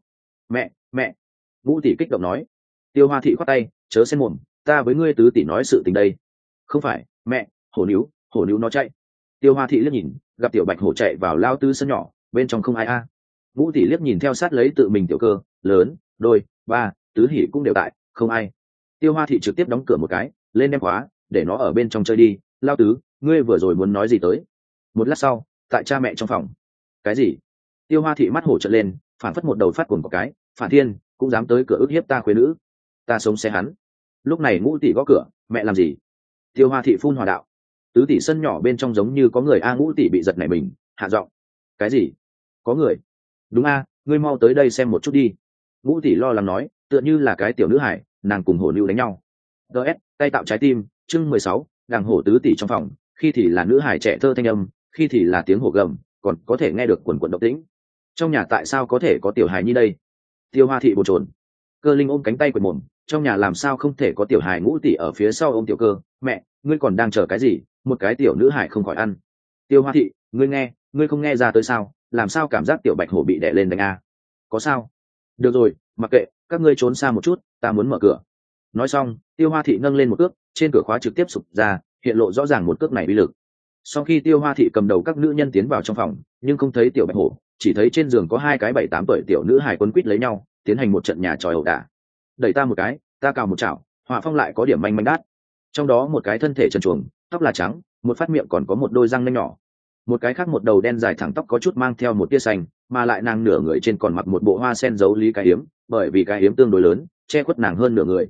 mẹ, Vũ tỷ kích động nói. Tiêu Hoa Thị khoát tay, chớ xen mồm, ta với ngươi Tứ tỷ nói sự tình đây. Không phải, mẹ, hổ níu nó chạy. Tiêu Hoa Thị liếc nhìn, gặp tiểu bạch hổ chạy vào lao Tứ sân nhỏ, bên trong không ai a. Vũ tỷ liếc nhìn theo sát lấy tự mình tiểu cơ lớn, đôi, ba, Tứ hỉ cũng đều tại, không ai. Tiêu Hoa Thị trực tiếp đóng cửa một cái, lên đem khóa, để nó ở bên trong chơi đi. Lao Tứ, ngươi vừa rồi muốn nói gì tới? Một lát sau, tại cha mẹ trong phòng. Cái gì? Tiêu Hoa Thị mắt hổ trợn lên, phản phất một đầu phát cuồng một cái, phản thiên cũng dám tới cửa ức hiếp ta khuê nữ, ta sống xe hắn. Lúc này Ngũ tỷ gõ cửa, mẹ làm gì? Tiêu Hoa Thị phun hòa đạo. Tứ tỷ sân nhỏ bên trong giống như có người a. Ngũ tỷ bị giật nảy mình, hạ giọng. Cái gì? Có người? Đúng a, ngươi mau tới đây xem một chút đi. Ngũ tỷ lo lắng nói, tựa như là cái tiểu nữ hải, nàng cùng hổ lưu đánh nhau. ts tay tạo trái tim, chương 16, đàng hổ. Tứ tỷ trong phòng, khi thì là nữ hải trẻ thơ thanh âm, khi thì là tiếng hổ gầm, còn có thể nghe được quần quần động tĩnh. Trong nhà tại sao có thể có tiểu hài như đây? Tiêu Hoa Thị bồn chồn. Cơ Linh ôm cánh tay quệt mồm, trong nhà làm sao không thể có tiểu hài? Ngũ tỷ ở phía sau ôm tiểu cơ, mẹ, ngươi còn đang chờ cái gì? Một cái tiểu nữ hải không khỏi ăn. Tiêu Hoa Thị, ngươi không nghe ra tới sao? Làm sao cảm giác tiểu bạch hổ bị đè lên đánh a? Có sao? Được rồi, mặc kệ, các ngươi trốn xa một chút, ta muốn mở cửa. Nói xong, Tiêu Hoa Thị nâng lên một cước, trên cửa khóa trực tiếp sụp ra, hiện lộ rõ ràng một cước này uy lực. Sau khi Tiêu Hoa Thị cầm đầu các nữ nhân tiến vào trong phòng, nhưng không thấy tiểu bạch hổ, chỉ thấy trên giường có hai cái 7-8 tuổi tiểu nữ hài quấn quýt lấy nhau, tiến hành một trận nhà tròi ẩu đả. Đẩy ta một cái, ta cào một chảo, họa phong lại có điểm manh manh đát. Trong đó một cái thân thể trần truồng, tóc là trắng, một phát miệng còn có một đôi răng nanh nhỏ. Một cái khác một đầu đen dài thẳng tóc có chút mang theo một tia xanh, mà lại nàng nửa người trên còn mặc một bộ hoa sen giấu lý cái yếm, bởi vì cái yếm tương đối lớn, che khuất nàng hơn nửa người.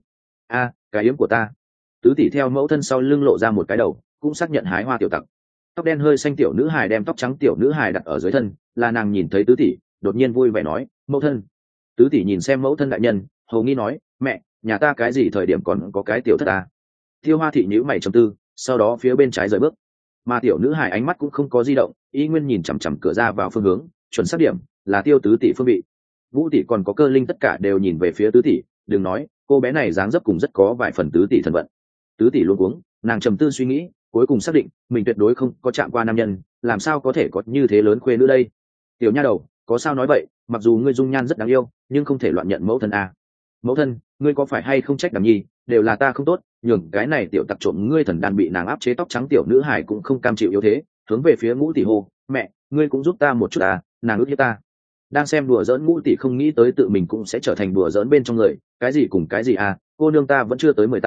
Cái yếm của ta. Tứ tỷ theo mẫu thân sau lưng lộ ra một cái đầu, cũng xác nhận hái hoa tiểu tặc. Tóc đen hơi xanh tiểu nữ hài đem tóc trắng tiểu nữ hài đặt ở dưới thân, là nàng nhìn thấy tứ tỷ, đột nhiên vui vẻ nói, mẫu thân. Tứ tỷ nhìn xem mẫu thân đại nhân, hầu nghi nói, mẹ, nhà ta cái gì thời điểm còn có cái tiểu thất ta? Tiêu Hoa Thị nhíu mày trầm tư, sau đó phía bên trái rời bước, mà tiểu nữ hài ánh mắt cũng không có di động, y nguyên nhìn chằm chằm cửa ra vào phương hướng, chuẩn xác điểm là Tiêu tứ tỷ phương vị. Vũ tỷ còn có Cơ Linh tất cả đều nhìn về phía tứ tỷ, đừng nói, cô bé này dáng dấp cùng rất có vài phần tứ tỷ thần vận. Tứ tỷ luống cuống, nàng trầm tư suy nghĩ, cuối cùng xác định mình tuyệt đối không có chạm qua nam nhân, làm sao có thể có như thế lớn khuê nữ đây? Tiểu nha đầu, có sao nói vậy, mặc dù ngươi dung nhan rất đáng yêu, nhưng không thể loạn nhận mẫu thân a. Mẫu thân, ngươi có phải hay không trách Đàm Nhi, đều là ta không tốt, nhường cái này tiểu tặc trộm ngươi thần đàn bị nàng áp chế. Tóc trắng tiểu nữ hải cũng không cam chịu yếu thế, hướng về phía Ngũ tỷ hô, mẹ, ngươi cũng giúp ta một chút à, nàng ức hiếp ta. Đang xem đùa giỡn Ngũ tỷ không nghĩ tới tự mình cũng sẽ trở thành đùa giỡn bên trong người, cái gì cùng cái gì à, cô nương ta vẫn chưa tới 18,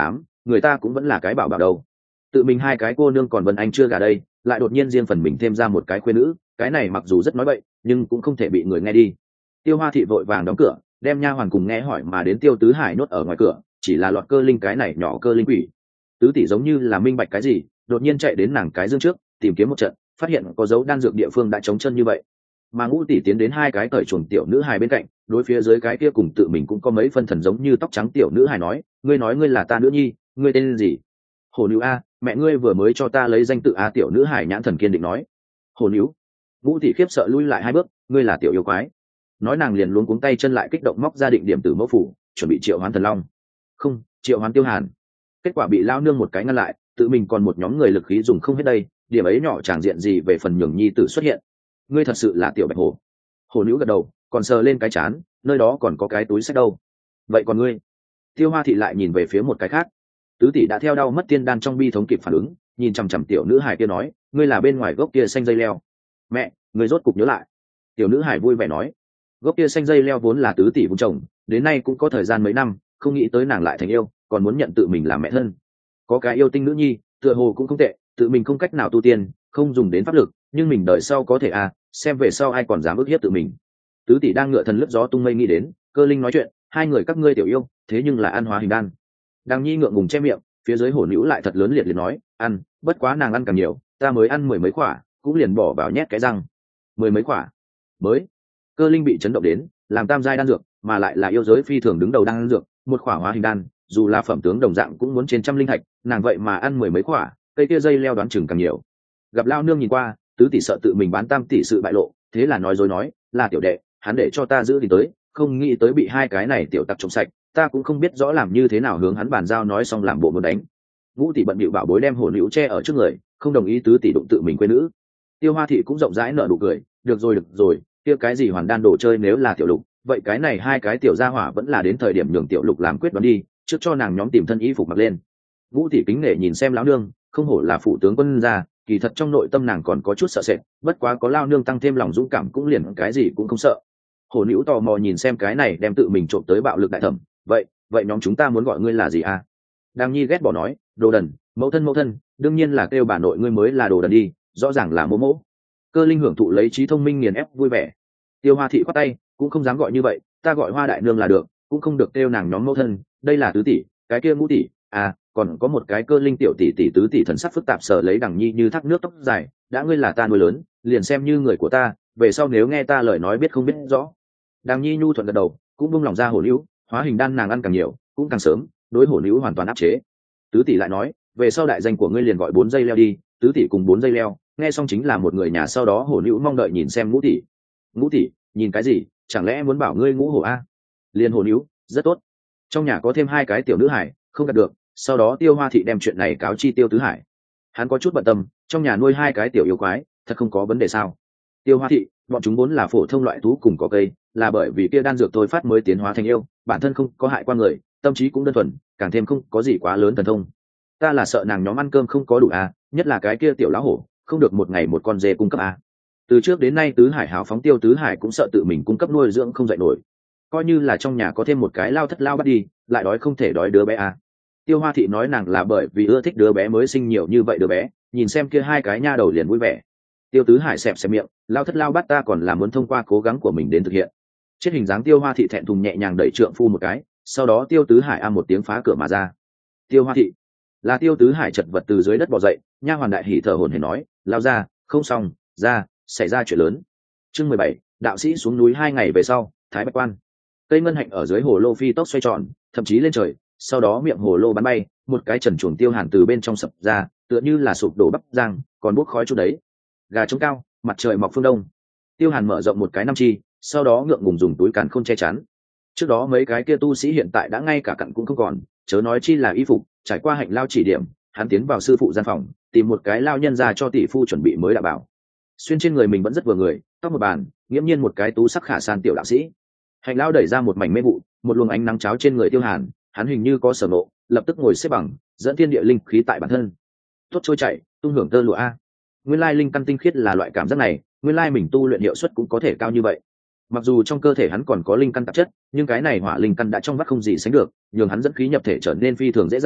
người ta cũng vẫn là cái bảo bảo đâu. Tự mình hai cái cô nương còn Vân Anh chưa gả đây, lại đột nhiên riêng phần mình thêm ra một cái khuê nữ, cái này mặc dù rất nói bậy nhưng cũng không thể bị người nghe đi. Tiêu Hoa Thị vội vàng đóng cửa, đem nha hoàn cùng nghe hỏi mà đến Tiêu Tứ Hải nhốt ở ngoài cửa, chỉ là lọt cơ linh cái này nhỏ cơ linh quỷ. Tứ tỷ giống như là minh bạch cái gì, đột nhiên chạy đến nàng cái dương trước tìm kiếm một trận, phát hiện có dấu đan dược địa phương đã trống chân như vậy. Mà Ngũ tỷ tiến đến hai cái cởi chuồng tiểu nữ hài bên cạnh, đối phía dưới cái kia cùng tự mình cũng có mấy phân thần giống như tóc trắng tiểu nữ hài nói, ngươi nói ngươi là ta nữ nhi, ngươi tên gì? Hổ Níu a, mẹ ngươi vừa mới cho ta lấy danh tự a. Tiểu nữ hài nhãn thần kiên định nói. Hổ Níu. Ngũ tỷ khiếp sợ lui lại hai bước, ngươi là tiểu yêu quái. Nói nàng liền luống cuống tay chân lại kích động móc ra định điểm tử mẫu phủ, chuẩn bị triệu hoán thần long. Không, triệu hoán Tiêu Hàn. Kết quả bị lao nương một cái ngăn lại, tự mình còn một nhóm người lực khí dùng không hết đây, điểm ấy nhỏ chẳng diện gì về phần nhường nhi tử xuất hiện. Ngươi thật sự là tiểu bạch hổ. Hổ Níu gật đầu, còn sờ lên cái chán, nơi đó còn có cái túi sách đâu. Vậy còn ngươi? Tiêu Hoa Thị lại nhìn về phía một cái khác. Tứ tỷ đã theo đau mất tiên đan trong bi thống kịp phản ứng, nhìn chằm chằm tiểu nữ hài kia nói, ngươi là bên ngoài gốc kia xanh dây leo. Mẹ, ngươi rốt cục nhớ lại. Tiểu nữ hài vui vẻ nói, gốc kia xanh dây leo vốn là tứ tỷ vun trồng, đến nay cũng có thời gian mấy năm, không nghĩ tới nàng lại thành yêu, còn muốn nhận tự mình làm mẹ thân. Có cái yêu tinh nữ nhi, tựa hồ cũng không tệ, tự mình không cách nào tu tiên, không dùng đến pháp lực, nhưng mình đời sau có thể xem về sau ai còn dám ức hiếp tự mình. Tứ tỷ đang ngựa thần lướt gió tung mây nghĩ đến, Cơ Linh nói chuyện, hai người các ngươi tiểu yêu, thế nhưng là ăn hóa hình đan. Đằng Nhi ngượng ngùng che miệng, phía dưới Hổ Níu lại thật lớn liệt liệt nói, ăn, bất quá nàng ăn càng nhiều, ta mới ăn 10 mấy quả, cũng liền bỏ vào nhét cái răng. 10 mấy quả. Mới. Cơ Linh bị chấn động đến, làm tam giai đan dược, mà lại là yêu giới phi thường đứng đầu đan dược, một quả hóa hình đan, dù là phẩm tướng đồng dạng cũng muốn trên trăm linh thạch, nàng vậy mà ăn 10 mấy quả, cây kia dây leo đoán chừng càng nhiều. Gặp lao nương nhìn qua, tứ tỷ sợ tự mình bán tam tỷ sự bại lộ, thế là nói dối nói, là tiểu đệ, hắn để cho ta giữ thì tới, không nghĩ tới bị hai cái này tiểu tặc trộm sạch, ta cũng không biết rõ làm như thế nào hướng hắn bàn giao nói xong làm bộ muốn đánh. Ngũ tỷ bận bịu bảo bối đem Hổ Níu che ở trước người, không đồng ý tứ tỷ đụng tự mình quê nữ. Tiêu Hoa Thị cũng rộng rãi nở nụ cười, được rồi, kia cái gì hoàn đan đồ chơi nếu là tiểu lục, vậy cái này hai cái tiểu gia hỏa vẫn là đến thời điểm nhường tiểu lục làm quyết đoán đi, trước cho nàng nhóm tìm thân y phục mặc lên. Ngũ tỷ kính nể nhìn xem lão nương, không hổ là phụ tướng quân gia, kỳ thật trong nội tâm nàng còn có chút sợ sệt, bất quá có lao nương tăng thêm lòng dũng cảm cũng liền cái gì cũng không sợ. Hổ Níu tò mò nhìn xem cái này đem tự mình trộm tới bạo lực đại thẩm, vậy nhóm chúng ta muốn gọi ngươi là gì à? Đằng Nhi ghét bỏ nói, đồ đần, mẫu thân, đương nhiên là kêu bà nội ngươi mới là đồ đần đi, rõ ràng là mỗ mỗ. Cơ Linh hưởng thụ lấy trí thông minh nghiền ép vui vẻ. Tiêu Hoa Thị khoát tay, cũng không dám gọi như vậy, ta gọi Hoa đại nương là được, cũng không được kêu nàng nhóm mẫu thân, đây là tứ tỷ, cái kia ngũ tỷ, còn có một cái Cơ Linh tiểu tỷ tỷ. Tứ tỷ thần sắc phức tạp sờ lấy Đằng Nhi như thác nước tóc dài, đã ngươi là ta nuôi lớn, liền xem như người của ta, về sau nếu nghe ta lời nói biết không biết rõ. Đằng Nhi nhu thuận gật đầu, cũng buông lòng ra Hổ Níu, hóa hình đan nàng ăn càng nhiều, cũng càng sớm, đối Hổ Níu hoàn toàn áp chế. Tứ tỷ lại nói, về sau đại danh của ngươi liền gọi 4 dây leo đi, tứ tỷ cùng 4 dây leo, nghe xong chính là một người nhà. Sau đó Hổ Níu mong đợi nhìn xem Ngũ tỷ. Ngũ tỷ, nhìn cái gì, chẳng lẽ muốn bảo ngươi Ngũ hổ a? Liền Hổ Níu, rất tốt. Trong nhà có thêm hai cái tiểu nữ hải, không đạt được. Sau đó Tiêu Hoa Thị đem chuyện này cáo chi Tiêu Tứ Hải. Hắn có chút bận tâm, trong nhà nuôi hai cái tiểu yêu quái, thật không có vấn đề sao? Tiêu Hoa Thị, bọn chúng vốn là phổ thông loại thú cùng có cây, là bởi vì kia đan dược thôi phát mới tiến hóa thành yêu, bản thân không có hại qua người, tâm trí cũng đơn thuần, càng thêm không có gì quá lớn thần thông. Ta là sợ nàng nhóm ăn cơm không có đủ nhất là cái kia tiểu lão hổ, không được một ngày một con dê cung cấp Từ trước đến nay Tứ Hải hào phóng, Tiêu Tứ Hải cũng sợ tự mình cung cấp nuôi dưỡng không dậy nổi, coi như là trong nhà có thêm một cái lao thất lao bắt đi, lại đói không thể đói đứa bé Tiêu Hoa Thị nói nàng là bởi vì ưa thích đứa bé mới sinh nhiều như vậy đứa bé, nhìn xem kia hai cái nha đầu liền vui vẻ. Tiêu Tứ Hải xẹp xẹp miệng, lao thất lao bắt ta còn là muốn thông qua cố gắng của mình đến thực hiện. Chết hình dáng Tiêu Hoa Thị thẹn thùng nhẹ nhàng đẩy trượng phu một cái, sau đó Tiêu Tứ Hải một tiếng phá cửa mà ra. Tiêu Hoa Thị, là Tiêu Tứ Hải chật vật từ dưới đất bò dậy, nha hoàn đại hỉ thở hổn hển nói, lao ra, không xong, ra, xảy ra chuyện lớn. Chương 17, đạo sĩ xuống núi 2 ngày về sau, Thái Bạch Quan. Cây ngân hạnh ở dưới hồ lô phi tốc xoay tròn, thậm chí lên trời, sau đó miệng hồ lô bắn bay, một cái trần chuồng Tiêu Hàn từ bên trong sập ra, tựa như là sụp đổ bắp rang, còn bốc khói chút đấy. Gà trống cao, mặt trời mọc phương đông. Tiêu Hàn mở rộng một cái năm chi, sau đó ngượng ngùng dùng túi càn khôn che chắn. Trước đó mấy cái kia tu sĩ hiện tại đã ngay cả cặn cũng không còn, chớ nói chi là y phục. Trải qua hạnh lao chỉ điểm, hắn tiến vào sư phụ gian phòng, tìm một cái lao nhân ra cho tỷ phu chuẩn bị mới đã bảo. Xuyên trên người mình vẫn rất vừa người, tóc một bàn, nghiễm nhiên một cái tú sắc khả san tiểu đạo sĩ. Hạnh lao đẩy ra một mảnh mê vụ, một luồng ánh nắng cháo trên người Tiêu Hàn, hắn hình như có sở nộ, lập tức ngồi xếp bằng, dẫn thiên địa linh khí tại bản thân. Tốt trôi chảy, tung hưởng tơ lụa nguyên lai linh căn tinh khiết là loại cảm giác này, nguyên lai mình tu luyện hiệu suất cũng có thể cao như vậy. Mặc dù trong cơ thể hắn còn có linh căn tạp chất, nhưng cái này hỏa linh căn đã trong vắt không gì sánh được, nhường hắn dẫn khí nhập thể trở nên phi thường dễ dàng,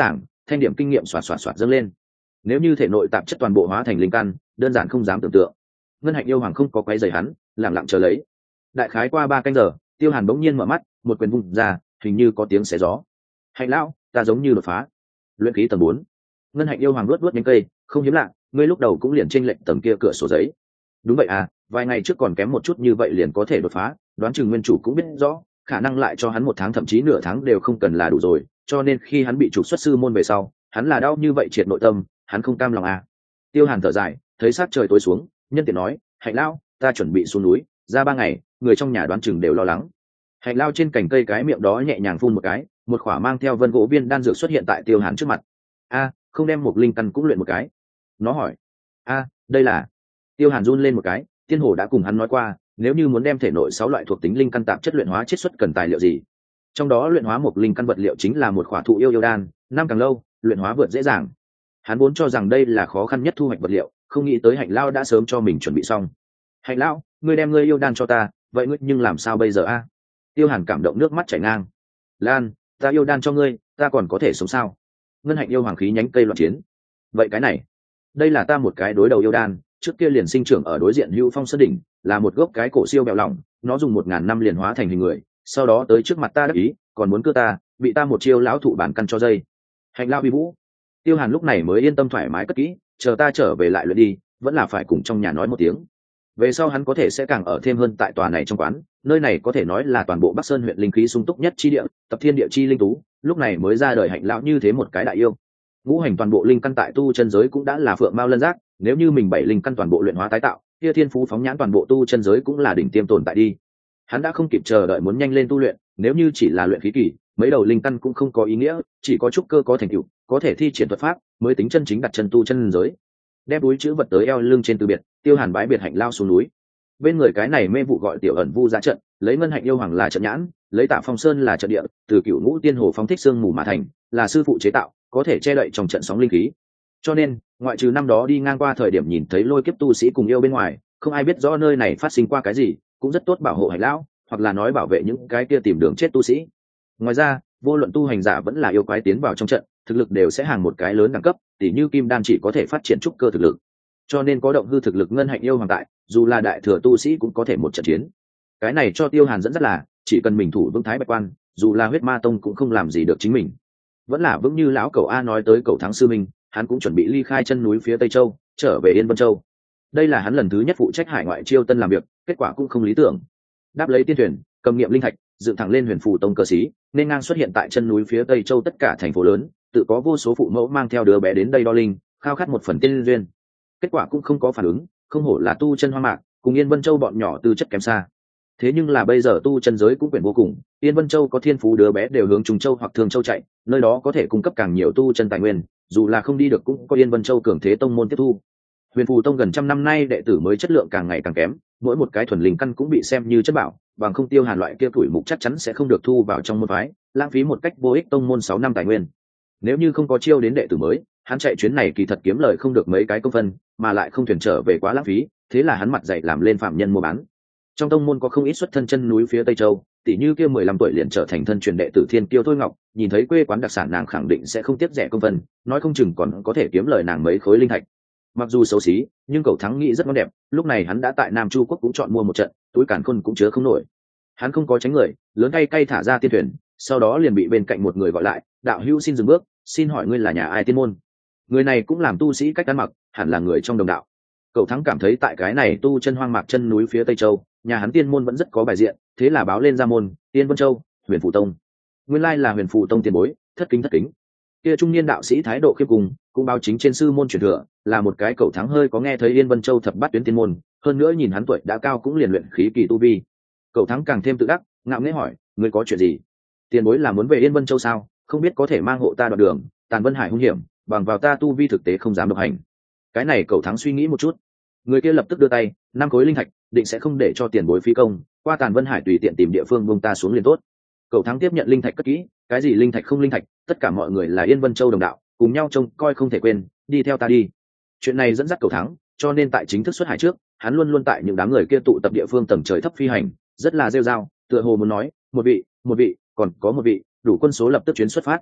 thanh điểm kinh nghiệm xoạt xoạt xoạt dâng lên. Nếu như thể nội tạp chất toàn bộ hóa thành linh căn, đơn giản không dám tưởng tượng. Ngân Hạnh yêu hoàng không có quấy rầy hắn, lặng lặng chờ lấy. Đại khái qua 3 canh giờ, Tiêu Hàn bỗng nhiên mở mắt, một quyền vung ra, hình như có tiếng xé gió. Hạnh lão, ta giống như đột phá. Luyện khí tầng 4. Ngân Hạnh yêu hoàng luốt luốt nhánh cây, không hiếm lạ, ngươi lúc đầu cũng liền chênh lệch tầng kia cửa sổ giấy. Đúng vậy à, vài ngày trước còn kém một chút như vậy liền có thể đột phá, đoán chừng nguyên chủ cũng biết rõ, khả năng lại cho hắn 1 tháng thậm chí nửa tháng đều không cần là đủ rồi, cho nên khi hắn bị trục xuất sư môn về sau, hắn là đau như vậy triệt nội tâm, hắn không cam lòng à. Tiêu Hàn thở dài, thấy sát trời tối xuống, nhân tiện nói, Hạnh lão, ta chuẩn bị xuống núi, ra 3 ngày, người trong nhà đoán chừng đều lo lắng. Hạnh lao trên cành cây cái miệng đó nhẹ nhàng phun một cái, một khỏa mang theo vân gỗ viên đan dược xuất hiện tại Tiêu Hàn trước mặt. A, không đem một linh căn cũng luyện một cái. Nó hỏi. A, đây là. Tiêu Hàn run lên một cái, tiên hồ đã cùng hắn nói qua, nếu như muốn đem thể nội 6 loại thuộc tính linh căn tạp chất luyện hóa chiết xuất cần tài liệu gì. Trong đó luyện hóa một linh căn vật liệu chính là một khỏa thụ yêu đan, năm càng lâu, luyện hóa vượt dễ dàng. Hắn vốn cho rằng đây là khó khăn nhất thu hoạch vật liệu, không nghĩ tới Hạnh lao đã sớm cho mình chuẩn bị xong. Hạnh lão, ngươi đem ngươi yêu đan cho ta, vậy ngươi nhưng làm sao bây giờ a? Tiêu Hàn cảm động nước mắt chảy ngang. Lan, ta yêu đan cho ngươi, ta còn có thể sống sao? Ngân Hạnh yêu hoàng khí nhánh cây loạn chiến. Vậy cái này, đây là ta một cái đối đầu yêu đan, trước kia liền sinh trưởng ở đối diện Hưu Phong Sơn đỉnh, là một gốc cái cổ siêu bèo lỏng, nó dùng 1000 năm liền hóa thành hình người, sau đó tới trước mặt ta đắc ý, còn muốn cưa ta, bị ta một chiêu lão thụ bản căn cho dây. Hạnh lao vi vũ. Tiêu Hàn lúc này mới yên tâm thoải mái cất kỹ, chờ ta trở về lại luyện đi, vẫn là phải cùng trong nhà nói một tiếng. Về sau hắn có thể sẽ càng ở thêm hơn tại tòa này trong quán, nơi này có thể nói là toàn bộ Bắc Sơn huyện linh khí sung túc nhất chi địa, tập thiên địa chi linh tú, lúc này mới ra đời Hạnh lão như thế một cái đại yêu. Ngũ hành toàn bộ linh căn tại tu chân giới cũng đã là phượng mao lân giác, nếu như mình 7 linh căn toàn bộ luyện hóa tái tạo, kia thiên phú phóng nhãn toàn bộ tu chân giới cũng là đỉnh tiêm tồn tại đi. Hắn đã không kịp chờ đợi muốn nhanh lên tu luyện, nếu như chỉ là luyện khí kỳ, mấy đầu linh căn cũng không có ý nghĩa, chỉ có trúc cơ có thành tựu, có thể thi triển thuật pháp, mới tính chân chính đặt chân tu chân giới. Đem túi chữ vật tới eo lưng trên từ biệt, Tiêu Hàn bái biệt Hạnh lao xuống núi. Bên người cái này mê vụ gọi tiểu ẩn vu ra trận, lấy Ngân Hạnh yêu hoàng là trận nhãn, lấy Tạ Phong Sơn là trận địa, từ Cửu Ngũ Tiên Hồ phóng thích xương mù mà thành, là sư phụ chế tạo, có thể che đậy trong trận sóng linh khí. Cho nên, ngoại trừ năm đó đi ngang qua thời điểm nhìn thấy lôi kiếp tu sĩ cùng yêu bên ngoài, không ai biết rõ nơi này phát sinh qua cái gì, cũng rất tốt bảo hộ Hạnh lão, hoặc là nói bảo vệ những cái kia tìm đường chết tu sĩ. Ngoài ra, vô luận tu hành giả vẫn là yêu quái tiến vào trong trận, thực lực đều sẽ hàng một cái lớn đẳng cấp, tỉ như kim đan chỉ có thể phát triển trúc cơ thực lực. Cho nên có động hư thực lực Ngân Hạnh yêu hoàng tại, dù là đại thừa tu sĩ cũng có thể một trận chiến. Cái này cho Tiêu Hàn dẫn rất là, chỉ cần mình thủ vững Thái Bạch Quan, dù là huyết ma tông cũng không làm gì được chính mình. Vẫn là vững như lão cẩu A nói tới cẩu thắng sư minh, hắn cũng chuẩn bị ly khai chân núi phía Tây Châu, trở về Yên Vân Châu. Đây là hắn lần thứ nhất phụ trách hải ngoại chiêu tân làm việc, kết quả cũng không lý tưởng. Đáp lấy tiên thuyền, cầm nghiệm linh thạch, dựng thẳng lên Huyền Phù Tông cờ xí, nên ngang xuất hiện tại chân núi phía Tây Châu tất cả thành phố lớn, tự có vô số phụ mẫu mang theo đứa bé đến đây đo linh, khao khát một phần tiên duyên. Kết quả cũng không có phản ứng, không hổ là tu chân hoa mạc, cùng Yên Vân Châu bọn nhỏ tư chất kém xa. Thế nhưng là bây giờ tu chân giới cũng quyển vô cùng, Yên Vân Châu có thiên phú đứa bé đều hướng Trùng Châu hoặc Thường Châu chạy, nơi đó có thể cung cấp càng nhiều tu chân tài nguyên, dù là không đi được cũng có Yên Vân Châu cường thế tông môn tiếp thu. Huyền Phù Tông gần trăm năm nay đệ tử mới chất lượng càng ngày càng kém, mỗi một cái thuần linh căn cũng bị xem như chất bảo, bằng không Tiêu Hàn loại kia tuổi mục chắc chắn sẽ không được thu vào trong môn phái, lãng phí một cách vô ích tông môn 6 năm tài nguyên. Nếu như không có chiêu đến đệ tử mới, hắn chạy chuyến này kỳ thật kiếm lời không được mấy cái công phân, mà lại không thuyền trở về quá lãng phí, thế là hắn mặt dạy làm lên phạm nhân mua bán. Trong tông môn có không ít xuất thân chân núi phía Tây Châu, tỷ như kia 15 tuổi liền trở thành thân truyền đệ tử Thiên Kiêu Thôi Ngọc, nhìn thấy quê quán đặc sản nàng khẳng định sẽ không tiếc rẻ công phân, nói không chừng còn có thể kiếm lời nàng mấy khối linh thạch. Mặc dù xấu xí, nhưng cậu thắng nghĩ rất ngon đẹp, lúc này hắn đã tại Nam Chu Quốc cũng chọn mua một trận, túi càn khôn cũng chứa không nổi. Hắn không có tránh người, lớn cay cay thả ra tiên thuyền, sau đó liền bị bên cạnh một người gọi lại, đạo hữu xin dừng bước, xin hỏi ngươi là nhà ai tiên môn? Người này cũng làm tu sĩ cách ăn mặc, hẳn là người trong đồng đạo. Cậu thắng cảm thấy tại cái này tu chân hoang mạc chân núi phía Tây Châu, nhà hắn tiên môn vẫn rất có bài diện, thế là báo lên ra môn, Tiên Vân Châu, Huyền Phù Tông. Nguyên lai là Huyền Phù Tông tiền bối, thất kính. Kia trung niên đạo sĩ thái độ khiêm cùng, cũng báo chính trên sư môn truyền thừa, là một cái cậu thắng hơi có nghe thấy Yên Vân Châu thập bát tuyến tiên môn, hơn nữa nhìn hắn tuổi đã cao cũng liền luyện khí kỳ tu vi. Cậu thắng càng thêm tự đắc, ngạo nghễ hỏi, ngươi có chuyện gì? Tiền bối là muốn về Yên Vân Châu sao? Không biết có thể mang hộ ta đoạn đường, Tàn Vân Hải hung hiểm, bằng vào ta tu vi thực tế không dám độc hành. Cái này cậu thắng suy nghĩ một chút, người kia lập tức đưa tay 5 khối linh thạch, định sẽ không để cho tiền bối phí công, qua Tàn Vân Hải tùy tiện tìm địa phương buông ta xuống liền tốt. Cậu thắng tiếp nhận linh thạch cất kỹ, cái gì linh thạch không linh thạch, tất cả mọi người là Yên Vân Châu đồng đạo, cùng nhau trông coi không thể quên, đi theo ta đi. Chuyện này dẫn dắt cậu thắng, cho nên tại chính thức xuất hải trước, hắn luôn luôn tại những đám người kia tụ tập địa phương tầng trời thấp phi hành, rất là rêu rao, tựa hồ muốn nói, một vị, còn có một vị, đủ quân số lập tức chuyến xuất phát.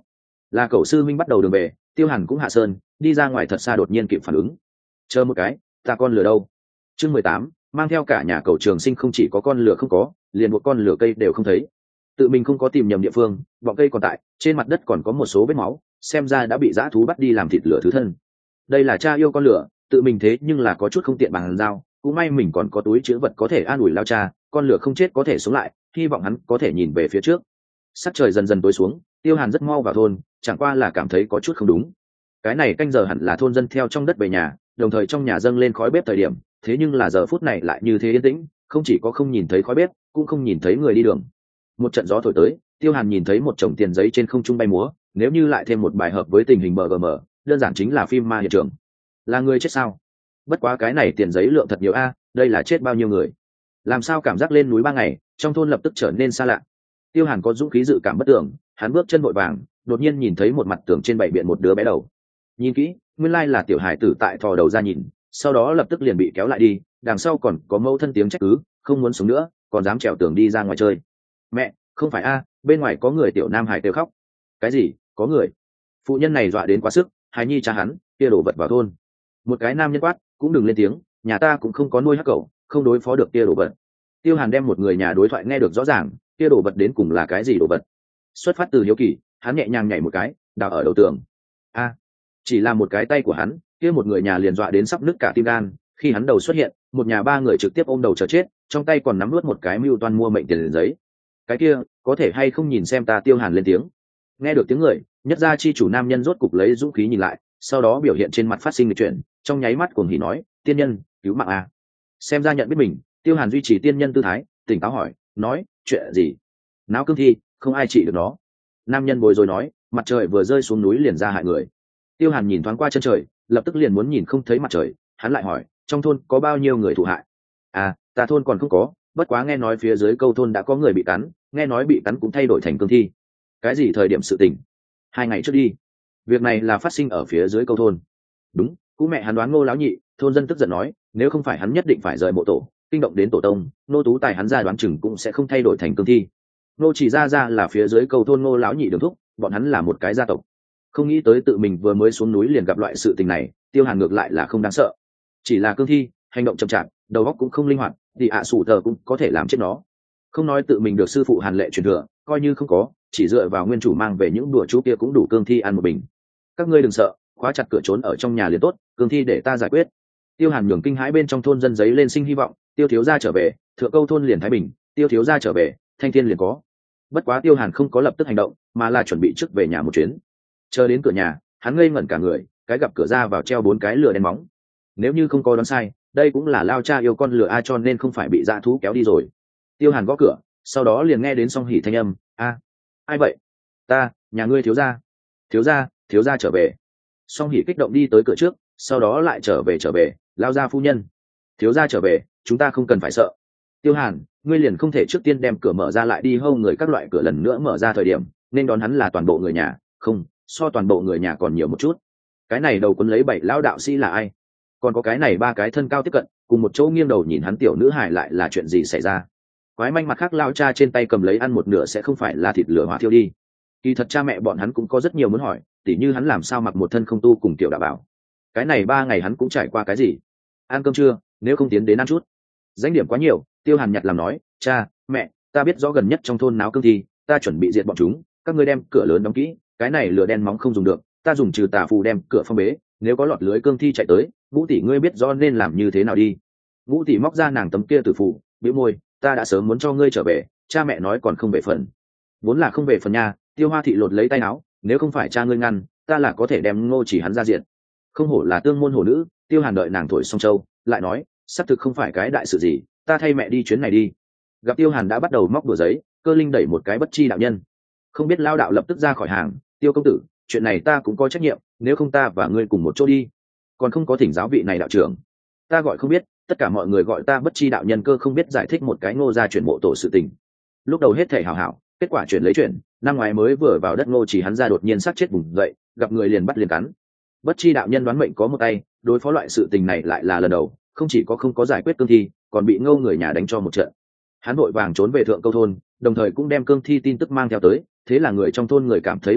Là cậu sư minh bắt đầu đường về, Tiêu Hàn cũng hạ sơn đi ra ngoài thật xa, đột nhiên kịp phản ứng. Chờ một cái, ta con lửa đâu? Chương 18, mang theo cả nhà cậu Trường Sinh không chỉ có con lửa không có, liền một con lửa cây đều không thấy. Tự mình không có tìm nhầm địa phương, bọn cây còn tại, trên mặt đất còn có một số vết máu, xem ra đã bị dã thú bắt đi làm thịt lửa thứ thân. Đây là cha yêu con lửa, tự mình thế nhưng là có chút không tiện bằng dao, cũng may mình còn có túi chứa vật có thể an ủi lao cha, con lửa không chết có thể sống lại, hy vọng hắn có thể nhìn về phía trước. Sắc trời dần dần tối xuống, Tiêu Hàn rất mau vào thôn, chẳng qua là cảm thấy có chút không đúng. Cái này canh giờ hẳn là thôn dân theo trong đất về nhà, đồng thời trong nhà dâng lên khói bếp thời điểm, thế nhưng là giờ phút này lại như thế yên tĩnh, không chỉ có không nhìn thấy khói bếp, cũng không nhìn thấy người đi đường. Một trận gió thổi tới, Tiêu Hàn nhìn thấy một chồng tiền giấy trên không trung bay múa, nếu như lại thêm một bài hợp với tình hình BGM, đơn giản chính là phim ma hiện trường. Là người chết sao? Bất quá cái này tiền giấy lượng thật nhiều a, đây là chết bao nhiêu người? Làm sao cảm giác lên núi 3 ngày, trong thôn lập tức trở nên xa lạ. Tiêu Hàn có dũng khí dự cảm bất tưởng, hắn bước chân vội vàng, đột nhiên nhìn thấy một mặt tường trên bảy biện một đứa bé đầu. Nhìn kỹ, nguyên lai là tiểu hải tử tại thò đầu ra nhìn, sau đó lập tức liền bị kéo lại đi, đằng sau còn có mẫu thân tiếng trách cứ, không muốn sống nữa, còn dám trèo tường đi ra ngoài chơi. Mẹ, không phải a, bên ngoài có người. Tiểu Nam Hải kêu khóc. Cái gì? Có người? Phụ nhân này dọa đến quá sức, Hải nhi cha hắn, kia đổ vật vào thôn. Một cái nam nhân quát, cũng đừng lên tiếng, nhà ta cũng không có nuôi hắc cẩu, không đối phó được kia đổ vật. Tiêu Hàn đem một người nhà đối thoại nghe được rõ ràng, kia đổ vật đến cùng là cái gì đổ vật? Xuất phát từ hiếu kỳ, hắn nhẹ nhàng nhảy một cái, đào ở đầu tường. A, chỉ là một cái tay của hắn, kia một người nhà liền dọa đến sắp nứt cả tim gan. Khi hắn đầu xuất hiện, một nhà 3 người trực tiếp ôm đầu chờ chết, trong tay còn nắm nuốt một cái mưu toan mua mệnh tiền giấy. Cái kia, có thể hay không nhìn xem ta? Tiêu Hàn lên tiếng. Nghe được tiếng người, nhất gia chi chủ nam nhân rốt cục lấy dũng khí nhìn lại, sau đó biểu hiện trên mặt phát sinh lịch chuyển, trong nháy mắt cuồng hỉ nói, tiên nhân, cứu mạng a. Xem ra nhận biết mình, Tiêu Hàn duy trì tiên nhân tư thái, tỉnh táo hỏi, nói, chuyện gì? Náo cương thi, không ai trị được nó. Nam nhân bối rối nói, mặt trời vừa rơi xuống núi liền ra hại người. Tiêu Hàn nhìn thoáng qua chân trời, lập tức liền muốn nhìn không thấy mặt trời, hắn lại hỏi, trong thôn có bao nhiêu người thụ hại? À, ta thôn còn không có, bất quá nghe nói phía dưới câu thôn đã có người bị cắn, nghe nói bị cắn cũng thay đổi thành cương thi. Cái gì thời điểm sự tình? 2 ngày trước đi. Việc này là phát sinh ở phía dưới câu thôn. Đúng, cú mẹ hắn đoán Ngô lão nhị, thôn dân tức giận nói, nếu không phải hắn nhất định phải rời mộ tổ, kinh động đến tổ tông, nô tú tài hắn ra đoán chừng cũng sẽ không thay đổi thành cương thi. Nô chỉ ra là phía dưới câu thôn Ngô lão nhị đường thúc, bọn hắn là một cái gia tộc. Không nghĩ tới tự mình vừa mới xuống núi liền gặp loại sự tình này, Tiêu Hàn ngược lại là không đáng sợ. Chỉ là cương thi, hành động chậm chạp, đầu óc cũng không linh hoạt, thì sủ tờ cũng có thể làm chết nó. Không nói tự mình được sư phụ Hàn Lệ truyền thừa, coi như không có, chỉ dựa vào nguyên chủ mang về những đùa chú kia cũng đủ cương thi ăn một bình. Các ngươi đừng sợ, khóa chặt cửa trốn ở trong nhà liền tốt, cương thi để ta giải quyết. Tiêu Hàn nhường kinh hãi bên trong thôn dân giấy lên sinh hy vọng, Tiêu thiếu gia trở về, thượng câu thôn liền thái bình, Tiêu thiếu gia trở về, thanh thiên liền có. Bất quá Tiêu Hàn không có lập tức hành động, mà là chuẩn bị trước về nhà một chuyến. Chờ đến cửa nhà, hắn ngây ngẩn cả người, cái gặp cửa ra vào treo 4 cái lửa đen bóng. Nếu như không có đoán sai, đây cũng là lao cha yêu con lửa a, cho nên không phải bị dã thú kéo đi rồi. Tiêu Hàn gõ cửa, sau đó liền nghe đến Song Hỉ thanh âm, a, ai vậy? Ta, nhà ngươi thiếu gia. Thiếu gia trở về. Song Hỉ kích động đi tới cửa trước, sau đó lại trở về, lao gia phu nhân. Thiếu gia trở về, chúng ta không cần phải sợ. Tiêu Hàn, ngươi liền không thể trước tiên đem cửa mở ra lại đi hâu người các loại cửa lần nữa mở ra thời điểm, nên đón hắn là toàn bộ người nhà, không, so toàn bộ người nhà còn nhiều một chút. Cái này đầu quấn lấy 7 lão đạo sĩ là ai? Còn có cái này 3 cái thân cao tiếp cận, cùng một chỗ nghiêng đầu nhìn hắn tiểu nữ hài lại là chuyện gì xảy ra? Quái manh mặt khác lao cha trên tay cầm lấy ăn một nửa sẽ không phải là thịt lửa hỏa thiêu đi. Kỳ thật cha mẹ bọn hắn cũng có rất nhiều muốn hỏi, tỉ như hắn làm sao mặc một thân không tu cùng tiểu đạo bảo. Cái này 3 ngày hắn cũng trải qua cái gì? Ăn cơm chưa, nếu không tiến đến ăn chút. Danh điểm quá nhiều, Tiêu Hàn nhặt làm nói, cha, mẹ, ta biết rõ gần nhất trong thôn náo cương thi, ta chuẩn bị diệt bọn chúng, các ngươi đem cửa lớn đóng kỹ, cái này lửa đen móng không dùng được, ta dùng trừ tà phù đem cửa phong bế, nếu có lọt lưới cương thi chạy tới, Ngũ tỷ ngươi biết rõ nên làm như thế nào đi. Ngũ tỷ móc ra nàng tấm kia tử phù, bĩu môi, ta đã sớm muốn cho ngươi trở về, cha mẹ nói còn không về phần. Vốn là không về phần nha. Tiêu Hoa thị lột lấy tay áo, nếu không phải cha ngươi ngăn, ta là có thể đem Ngô Chỉ hắn ra diện. Không hổ là tương môn hổ nữ. Tiêu Hàn đợi nàng thổi xong châu, lại nói, xác thực không phải cái đại sự gì, ta thay mẹ đi chuyến này đi. Gặp Tiêu Hàn đã bắt đầu móc đùa giấy, Cơ Linh đẩy một cái bất chi đạo nhân. Không biết lao đạo lập tức ra khỏi hàng, Tiêu công tử, chuyện này ta cũng có trách nhiệm, nếu không ta và ngươi cùng một chỗ đi. Còn không có thỉnh giáo vị này đạo trưởng. Ta gọi không biết, tất cả mọi người gọi ta bất chi đạo nhân. Cơ không biết giải thích một cái Ngô gia chuyển mộ tổ sự tình. Lúc đầu hết thể hảo hảo, kết quả chuyển lấy chuyển, năm ngoái mới vừa vào đất Ngô Chỉ hắn ra đột nhiên sát chết vùng dậy, gặp người liền bắt liền cắn. Bất chi đạo nhân đoán mệnh có một tay, đối phó loại sự tình này lại là lần đầu, không chỉ có không có giải quyết cương thi, còn bị Ngô người nhà đánh cho một trận. Hắn vội vàng trốn về thượng câu thôn, đồng thời cũng đem cương thi tin tức mang theo tới, thế là người trong thôn người cảm thấy bất an,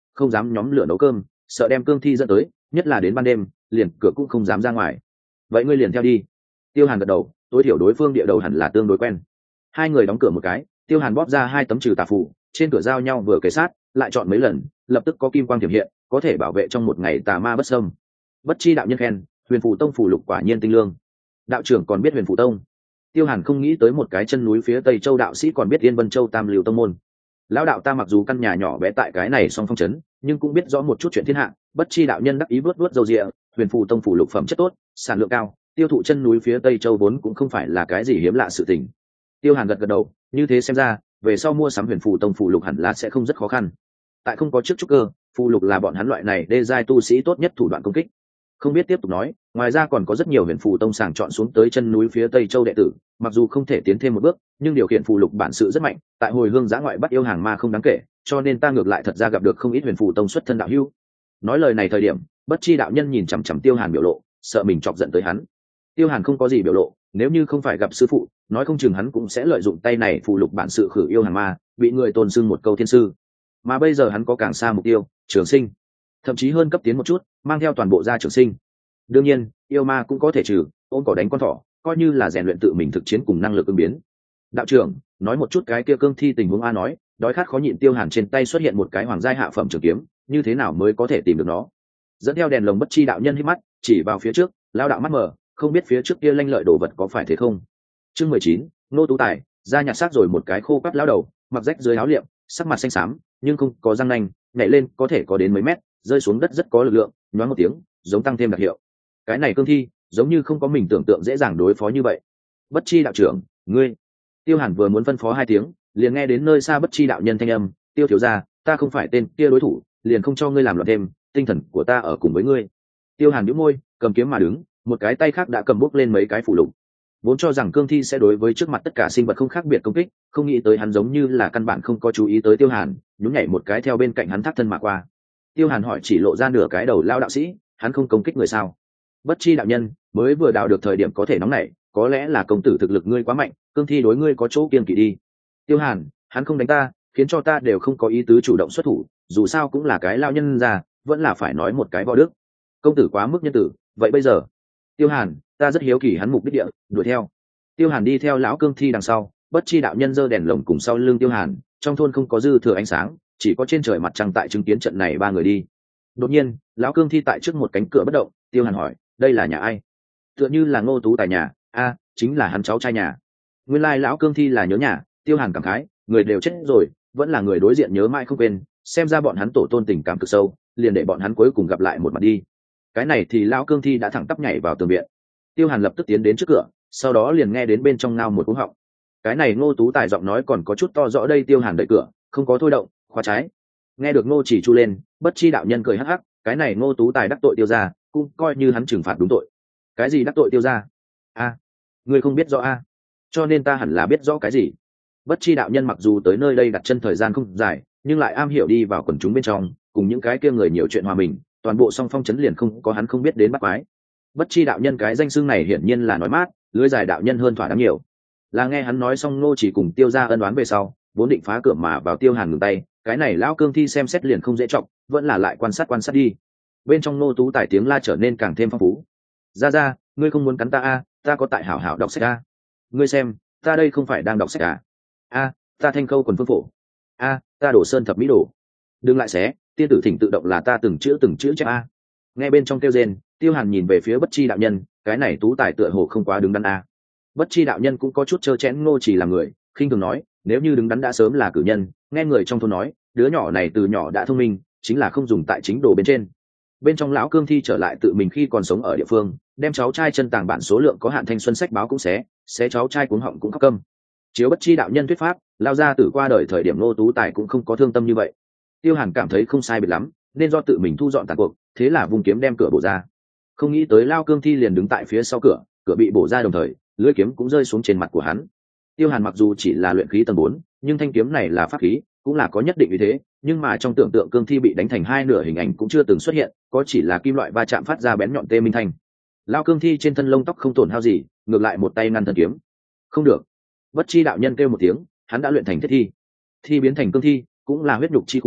không dám nhóm lửa nấu cơm, sợ đem cương thi dẫn tới, nhất là đến ban đêm liền cửa cũng không dám ra ngoài. Vậy ngươi liền theo đi. Tiêu Hàn gật đầu, tối thiểu đối phương địa đầu hẳn là tương đối quen. Hai người đóng cửa một cái, Tiêu Hàn bóp ra 2 tấm trừ tà phù, trên cửa giao nhau vừa kề sát, lại chọn mấy lần, lập tức có kim quang tiềm hiện, có thể bảo vệ trong một ngày tà ma bất xâm. Bất chi đạo nhân khen, Huyền Phù Tông phù lục quả nhiên tinh lương. Đạo trưởng còn biết Huyền Phù Tông. Tiêu Hàn không nghĩ tới một cái chân núi phía Tây Châu đạo sĩ còn biết Yên Vân Châu Tam Lưu tông môn. Lão đạo ta mặc dù căn nhà nhỏ bé tại cái này song phong trấn, nhưng cũng biết rõ một chút chuyện thiên hạ. Bất chi đạo nhân đắc ý vớt vớt râu rịa, Huyền Phù Tông phù lục phẩm chất tốt, sản lượng cao, tiêu thụ chân núi phía Tây Châu vốn cũng không phải là cái gì hiếm lạ sự tình. Tiêu Hàn gật gật đầu, như thế xem ra, về sau mua sắm Huyền Phù Tông phù lục hẳn là sẽ không rất khó khăn. Tại không có trước trúc cơ, phù lục là bọn hắn loại này đê giai tu sĩ tốt nhất thủ đoạn công kích. Không biết tiếp tục nói, ngoài ra còn có rất nhiều Huyền Phù Tông sàng chọn xuống tới chân núi phía Tây Châu đệ tử, mặc dù không thể tiến thêm một bước, nhưng điều khiển phù lục bản sự rất mạnh, tại hồi hương giã ngoại bắt yêu hàng ma không đáng kể, cho nên ta ngược lại thật ra gặp được không ít Huyền Phù Tông xuất thân đạo hữu. Nói lời này thời điểm, Bất chi đạo nhân nhìn chằm chằm Tiêu Hàn biểu lộ, sợ mình chọc giận tới hắn. Tiêu Hàn không có gì biểu lộ, nếu như không phải gặp sư phụ, nói không chừng hắn cũng sẽ lợi dụng tay này phù lục bản sự khử yêu hàng ma, bị người tôn xưng một câu thiên sư. Mà bây giờ hắn có càng xa mục tiêu, trường sinh, thậm chí hơn cấp tiến một chút, mang theo toàn bộ gia trường sinh. Đương nhiên, yêu ma cũng có thể trừ, ôm cỏ đánh con thỏ, coi như là rèn luyện tự mình thực chiến cùng năng lực ứng biến. Đạo trưởng, nói một chút cái kia cương thi tình huống a. Nói, đói khát khó nhịn Tiêu Hàn trên tay xuất hiện một cái hoàng giai hạ phẩm trường kiếm, như thế nào mới có thể tìm được nó? Dẫn theo đèn lồng Bất chi đạo nhân hít mắt, chỉ vào phía trước, lao đạo mắt mờ, không biết phía trước kia lanh lợi đồ vật có phải thế không. Chương 19, Nô Tú Tài ra nhặt xác rồi một cái khô quắt lão đầu, mặc rách dưới áo liệm, sắc mặt xanh xám nhưng không có răng nanh, nhảy lên có thể có đến mấy mét, rơi xuống đất rất có lực lượng, nhoáng một tiếng giống tăng thêm đặc hiệu. Cái này cương thi giống như không có mình tưởng tượng dễ dàng đối phó như vậy. Bất chi đạo trưởng, ngươi. Tiêu Hàn vừa muốn phân phó 2 tiếng, liền nghe đến nơi xa Bất chi đạo nhân thanh âm, Tiêu thiếu gia, ta không phải tên kia đối thủ, liền không cho ngươi làm loạn thêm, tinh thần của ta ở cùng với ngươi. Tiêu Hàn nhíu môi, cầm kiếm mà đứng, một cái tay khác đã cầm bút lên mấy cái phù lục. Vốn cho rằng cương thi sẽ đối với trước mặt tất cả sinh vật không khác biệt công kích, không nghĩ tới hắn giống như là căn bản không có chú ý tới Tiêu Hàn, nhún nhảy một cái theo bên cạnh hắn thác thân mà qua. Tiêu Hàn hỏi chỉ lộ ra nửa cái đầu lao đạo sĩ, hắn không công kích người sao? Bất chi đạo nhân, mới vừa đào được thời điểm có thể nóng nảy, có lẽ là công tử thực lực ngươi quá mạnh, cương thi đối ngươi có chỗ kiêng kỵ đi. Tiêu Hàn, hắn không đánh ta, khiến cho ta đều không có ý tứ chủ động xuất thủ, dù sao cũng là cái lao nhân già, vẫn là phải nói một cái võ đức. Công tử quá mức nhân tử, vậy bây giờ? Tiêu Hàn, ta rất hiếu kỳ hắn mục đích địa, đuổi theo. Tiêu Hàn đi theo lão cương thi đằng sau, Bất chi đạo nhân giơ đèn lồng cùng sau lưng Tiêu Hàn, trong thôn không có dư thừa ánh sáng, chỉ có trên trời mặt trăng tại chứng kiến trận này 3 người đi. Đột nhiên, lão cương thi tại trước một cánh cửa bất động, Tiêu Hàn hỏi, đây là nhà ai? Tựa như là Ngô Tú Tài nhà, a, chính là hắn cháu trai nhà. Nguyên lai lão cương thi là nhớ nhà. Tiêu Hàn cảm khái, người đều chết rồi, vẫn là người đối diện nhớ mãi không quên, xem ra bọn hắn tổ tôn tình cảm cực sâu, liền để bọn hắn cuối cùng gặp lại một mặt đi. Cái này thì lão cương thi đã thẳng tắp nhảy vào tường viện. Tiêu Hàn lập tức tiến đến trước cửa, sau đó liền nghe đến bên trong ngao một cú họng. Cái này Ngô Tú Tài giọng nói còn có chút to rõ đây. Tiêu Hàn đẩy cửa, không có thôi động, khóa trái. Nghe được Ngô chỉ chu lên, Bất chi đạo nhân cười hắc hắc, cái này Ngô Tú Tài đắc tội Tiêu gia, cũng coi như hắn trừng phạt đúng tội. Cái gì đắc tội Tiêu gia? A, ngươi không biết rõ a? Cho nên ta hẳn là biết rõ cái gì? Bất chi đạo nhân mặc dù tới nơi đây đặt chân thời gian không dài, nhưng lại am hiểu đi vào quần chúng bên trong, cùng những cái kia người nhiều chuyện hòa mình, toàn bộ song phong chấn liền không có hắn không biết đến bắt quái. Bất chi đạo nhân cái danh xưng này hiển nhiên là nói mát, lưới dài đạo nhân hơn thỏa đáng nhiều. Là nghe hắn nói xong Ngô chỉ cùng Tiêu gia ân oán về sau, vốn định phá cửa mà vào Tiêu Hàn ngừng tay, cái này lão cương thi xem xét liền không dễ trọng, vẫn là lại quan sát đi. Bên trong Ngô Tú Tài tiếng la trở nên càng thêm phong phú. Ra, ngươi không muốn cắn ta a, ta có tại hảo hảo đọc sách a. Ngươi xem, ta đây không phải đang đọc sách à? A, ta thanh khâu quần phương phổ. A, ta đổ sơn thập mỹ đồ. Đừng lại xé, tiên tử thỉnh tự động là ta từng chữ chép a. Nghe bên trong kêu rên, Tiêu Hàn nhìn về phía Bất chi đạo nhân, cái này Tú Tài tựa hồ không quá đứng đắn a. Bất chi đạo nhân cũng có chút trơ chẽn Ngô chỉ là người, khinh thường nói, nếu như đứng đắn đã sớm là cử nhân, nghe người trong thôn nói, đứa nhỏ này từ nhỏ đã thông minh, chính là không dùng tại chính đồ bên trên. Bên trong lão cương thi trở lại tự mình khi còn sống ở địa phương, đem cháu trai chân tàng bản số lượng có hạn thanh xuân sách báo cũng xé cháu trai cuống họng cũng khóc câm. Chiếu Bất chi đạo nhân thuyết pháp, lao ra tử qua đời thời điểm Ngô Tú Tài cũng không có thương tâm như vậy. Tiêu Hàn cảm thấy không sai biệt lắm, nên do tự mình thu dọn tàn cuộc, thế là vung kiếm đem cửa bổ ra. Không nghĩ tới lao cương thi liền đứng tại phía sau cửa, cửa bị bổ ra đồng thời, lưỡi kiếm cũng rơi xuống trên mặt của hắn. Tiêu Hàn mặc dù chỉ là luyện khí tầng 4, nhưng thanh kiếm này là pháp khí, cũng là có nhất định uy thế, nhưng mà trong tưởng tượng cương thi bị đánh thành 2 nửa hình ảnh cũng chưa từng xuất hiện, có chỉ là kim loại va chạm phát ra bén nhọn tê minh thanh. Lao cương thi trên thân lông tóc không tổn hao gì, ngược lại một tay ngăn thân kiếm. Không được. Bất chi đạo nhân kêu một tiếng, hắn đã luyện thành thiết thi. Thi biến thành cương thi, cũng là huyết nhục chi khu,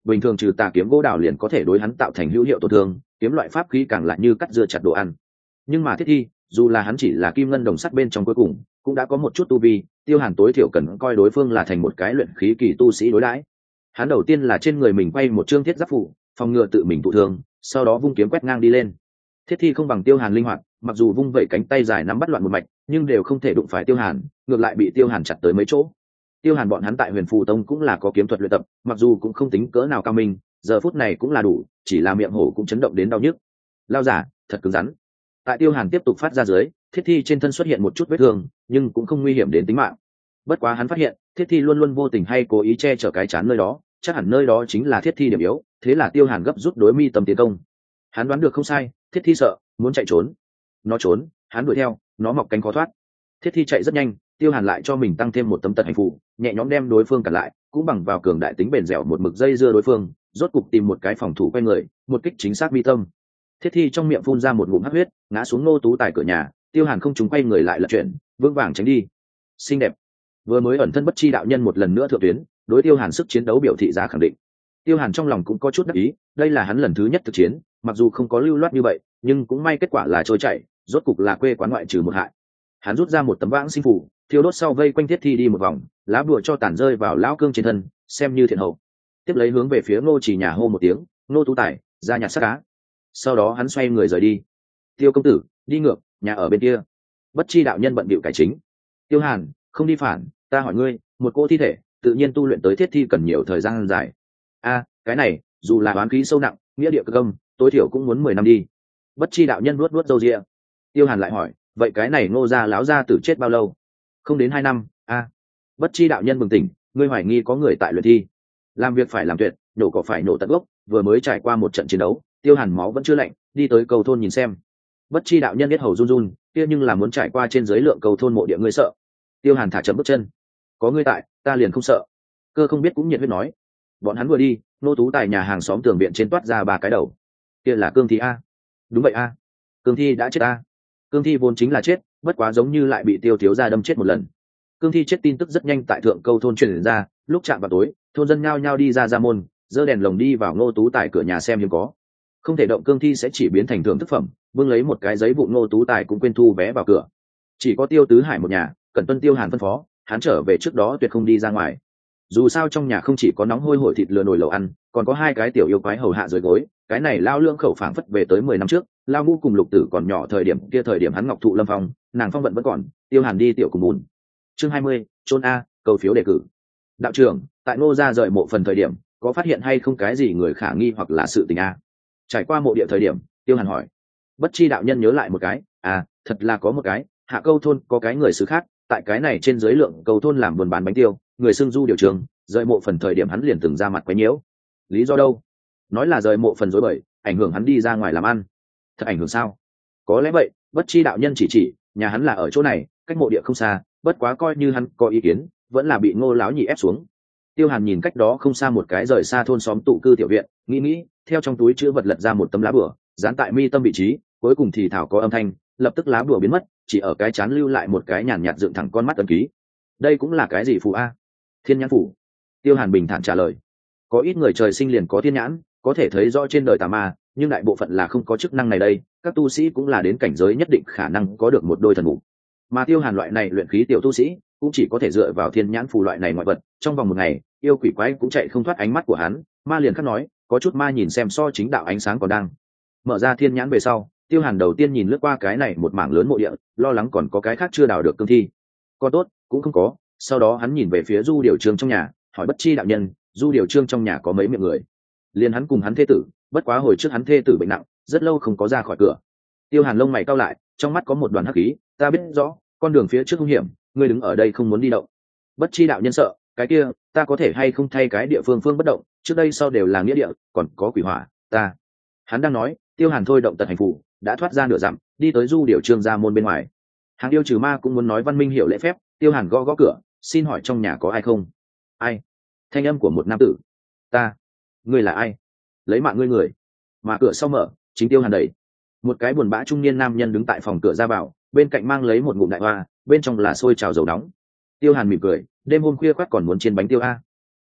bình thường trừ tà kiếm gỗ đào liền có thể đối hắn tạo thành hữu hiệu tổn thương, kiếm loại pháp khí càng lại như cắt dưa chặt đồ ăn. Nhưng mà Thiết Thi, dù là hắn chỉ là kim ngân đồng sắt bên trong cuối cùng, cũng đã có một chút tu vi, Tiêu Hàn tối thiểu cần coi đối phương là thành một cái luyện khí kỳ tu sĩ đối đãi. Hắn đầu tiên là trên người mình quay một chương thiết giáp phủ, phòng ngừa tự mình thụ thương, sau đó vung kiếm quét ngang đi lên. Thiết Thi không bằng Tiêu Hàn linh hoạt, mặc dù vung vẩy cánh tay dài nắm bắt loạn một mạch, nhưng đều không thể đụng phải Tiêu Hàn, ngược lại bị Tiêu Hàn chặt tới mấy chỗ. Tiêu Hàn bọn hắn tại Huyền Phù Tông cũng là có kiếm thuật luyện tập, mặc dù cũng không tính cỡ nào cao minh, giờ phút này cũng là đủ, chỉ là miệng hổ cũng chấn động đến đau nhức. Lao giả, thật cứng rắn. Tại Tiêu Hàn tiếp tục phát ra dưới, Thiết Thi trên thân xuất hiện một chút vết thương, nhưng cũng không nguy hiểm đến tính mạng. Bất quá hắn phát hiện, Thiết Thi luôn luôn vô tình hay cố ý che chở cái chán nơi đó, chắc hẳn nơi đó chính là Thiết Thi điểm yếu, thế là Tiêu Hàn gấp rút đối mi tầm tiến công. Hắn đoán được không sai, Thiết Thi sợ, muốn chạy trốn. Nó trốn, hắn đuổi theo, nó mọc cánh khó thoát. Thiết Thi chạy rất nhanh, Tiêu Hàn lại cho mình tăng thêm một tấm tật hành phù, nhẹ nhõm đem đối phương cản lại, cũng bằng vào cường đại tính bền dẻo một mực dây dưa đối phương, rốt cục tìm một cái phòng thủ quay người, một kích chính xác mi tâm. Thiết Thi trong miệng phun ra một ngụm hắc huyết, ngã xuống nô tú tài cửa nhà. Tiêu Hàn không trúng quay người lại lật chuyển, vững vàng tránh đi. Xinh đẹp. Vừa mới ẩn thân Bất Chi đạo nhân một lần nữa thượng tuyến, đối Tiêu Hàn sức chiến đấu biểu thị giá khẳng định. Tiêu Hàn trong lòng cũng có chút đắc ý, đây là hắn lần thứ nhất thực chiến, mặc dù không có lưu loát như vậy, nhưng cũng may kết quả là trôi chảy, rốt cục là quê quán ngoại trừ một hại. Hắn rút ra một tấm vãng sinh phủ, thiêu đốt sau vây quanh Thiết Thi đi một vòng, lá bùa cho tản rơi vào lão cương trên thân, xem như thiện hậu. Tiếp lấy hướng về phía Ngô Chỉ nhà hô một tiếng, "Ngô Tú Tài, ra nhặt xác cá." Sau đó hắn xoay người rời đi. "Tiêu công tử, đi ngược, nhà ở bên kia." Bất Chi đạo nhân bận bịu cải chính. "Tiêu Hàn, không đi phản, ta hỏi ngươi, một cô thi thể, tự nhiên tu luyện tới Thiết Thi cần nhiều thời gian dài." "A, cái này, dù là oán khí sâu nặng, nghĩa địa cực công, tối thiểu cũng muốn 10 năm đi." Bất Chi đạo nhân nuốt râu ria. Tiêu Hàn lại hỏi, "Vậy cái này Ngô gia láo gia tử chết bao lâu?" "Không đến 2 năm." "A." Bất Chi đạo nhân bừng tỉnh, ngươi hoài nghi có người tại luyện thi. Làm việc phải làm tuyệt, nhổ cỏ phải nhổ tận gốc, vừa mới trải qua một trận chiến đấu, Tiêu Hàn máu vẫn chưa lạnh, đi tới cầu thôn nhìn xem. Bất Chi đạo nhân biết hầu run run, kia nhưng là muốn trải qua trên dưới lượng cầu thôn mộ địa, ngươi sợ? Tiêu Hàn thả chậm bước chân. "Có ngươi tại, ta liền không sợ." Cơ không biết cũng nhiệt huyết nói. Bọn hắn vừa đi, Nô Tú Tài nhà hàng xóm tường viện trên toát ra 3 cái đầu. Kia là Cương Thi a? Đúng vậy a. Cương Thi đã chết a. Cương Thi vốn chính là chết, bất quá giống như lại bị Tiêu thiếu gia đâm chết một lần. Cương Thi chết tin tức rất nhanh tại thượng câu thôn truyền ra, lúc chạm vào tối, thôn dân nhao nhao đi ra môn, giơ đèn lồng đi vào Ngô Tú Tài cửa nhà xem hiếm có. Không thể động Cương Thi sẽ chỉ biến thành thưởng thức phẩm, bưng lấy một cái giấy vụn Ngô Tú Tài cũng quên thu vé vào cửa. Chỉ có Tiêu Tứ Hải một nhà, cần tuân Tiêu Hàn phân phó, hắn trở về trước đó tuyệt không đi ra ngoài. Dù sao trong nhà không chỉ có nóng hôi hổi thịt lừa nồi lẩu ăn, còn có 2 cái tiểu yêu quái hầu hạ dưới gối. Cái này lao lương khẩu phảng phất về tới 10 năm trước, lao ngu cùng Lục Tử còn nhỏ thời điểm hắn ngọc thụ lâm phong, nàng phong vận vẫn còn, Tiêu Hàn đi tiểu cùng bùn. Chương 20, chôn a, cầu phiếu đề cử. Đạo trưởng, tại Ngô gia rời mộ phần thời điểm, có phát hiện hay không cái gì người khả nghi hoặc là sự tình a? Trải qua mộ địa thời điểm, Tiêu Hàn hỏi. Bất Chi đạo nhân nhớ lại một cái, thật là có một cái, hạ câu thôn có cái người xứ khác, tại cái này trên dưới lượng câu thôn làm buôn bán bánh tiêu, người xưng du điều trường, rời mộ phần thời điểm hắn liền từng ra mặt quấy nhiễu. Lý do đâu? Nói là rời mộ phần rối bời, ảnh hưởng hắn đi ra ngoài làm ăn. Thật ảnh hưởng sao? Có lẽ vậy. Bất Chi đạo nhân chỉ, nhà hắn là ở chỗ này, cách mộ địa không xa, bất quá coi như hắn có ý kiến, vẫn là bị Ngô láo nhị ép xuống. Tiêu Hàn nhìn cách đó không xa một cái rời xa thôn xóm tụ cư tiểu viện, nghĩ, theo trong túi chứa vật lật ra một tấm lá bùa, dán tại mi tâm vị trí, cuối cùng thì thảo có âm thanh, lập tức lá bùa biến mất, chỉ ở cái chán lưu lại một cái nhàn nhạt dựng thẳng con mắt ấn ký. Đây cũng là cái gì phù a? Thiên nhãn phủ. Tiêu Hàn bình thản trả lời. Có ít người trời sinh liền có thiên nhãn, có thể thấy rõ trên đời tà ma, nhưng đại bộ phận là không có chức năng này đây, các tu sĩ cũng là đến cảnh giới nhất định khả năng có được một đôi thần mục. Mà Tiêu Hàn loại này luyện khí tiểu tu sĩ, cũng chỉ có thể dựa vào thiên nhãn phù loại này ngoại vật, trong vòng 1 ngày, yêu quỷ quái cũng chạy không thoát ánh mắt của hắn. Ma liền khắc nói, có chút ma nhìn xem so chính đạo ánh sáng còn đang. Mở ra thiên nhãn về sau, Tiêu Hàn đầu tiên nhìn lướt qua cái này một mảng lớn mộ địa, lo lắng còn có cái khác chưa đào được cương thi. Có tốt, cũng không có. Sau đó hắn nhìn về phía Du Điều Trương trong nhà, hỏi Bất Chi đạo nhân, Du Điều Trương trong nhà có mấy miệng người? Liền hắn cùng hắn thê tử, bất quá hồi trước hắn thê tử bệnh nặng, rất lâu không có ra khỏi cửa. Tiêu Hàn lông mày cau lại, trong mắt có một đoàn hắc khí, ta biết rõ, con đường phía trước hung hiểm, ngươi đứng ở đây không muốn đi động. Bất Chi đạo nhân sợ, cái kia, ta có thể hay không thay cái địa phương bất động, trước đây sau đều là nghĩa địa, còn có quỷ hỏa, ta. Hắn đang nói, Tiêu Hàn thôi động tật hành phủ, đã thoát ra nửa dặm, đi tới Du Điều Trương ra môn bên ngoài. Hàng yêu trừ ma cũng muốn nói văn minh hiểu lễ phép, Tiêu Hàn gõ cửa, xin hỏi trong nhà có ai không? Ai? Thanh âm của một nam tử. Ta. Ngươi là ai? Lấy mạng ngươi người. Mà cửa sau mở, chính Tiêu Hàn đẩy. Một cái buồn bã trung niên nam nhân đứng tại phòng cửa ra vào, bên cạnh mang lấy một ngụm đại hoa, bên trong là xôi trào dầu nóng. Tiêu Hàn mỉm cười, đêm hôm khuya khoắt còn muốn chiên bánh tiêu a?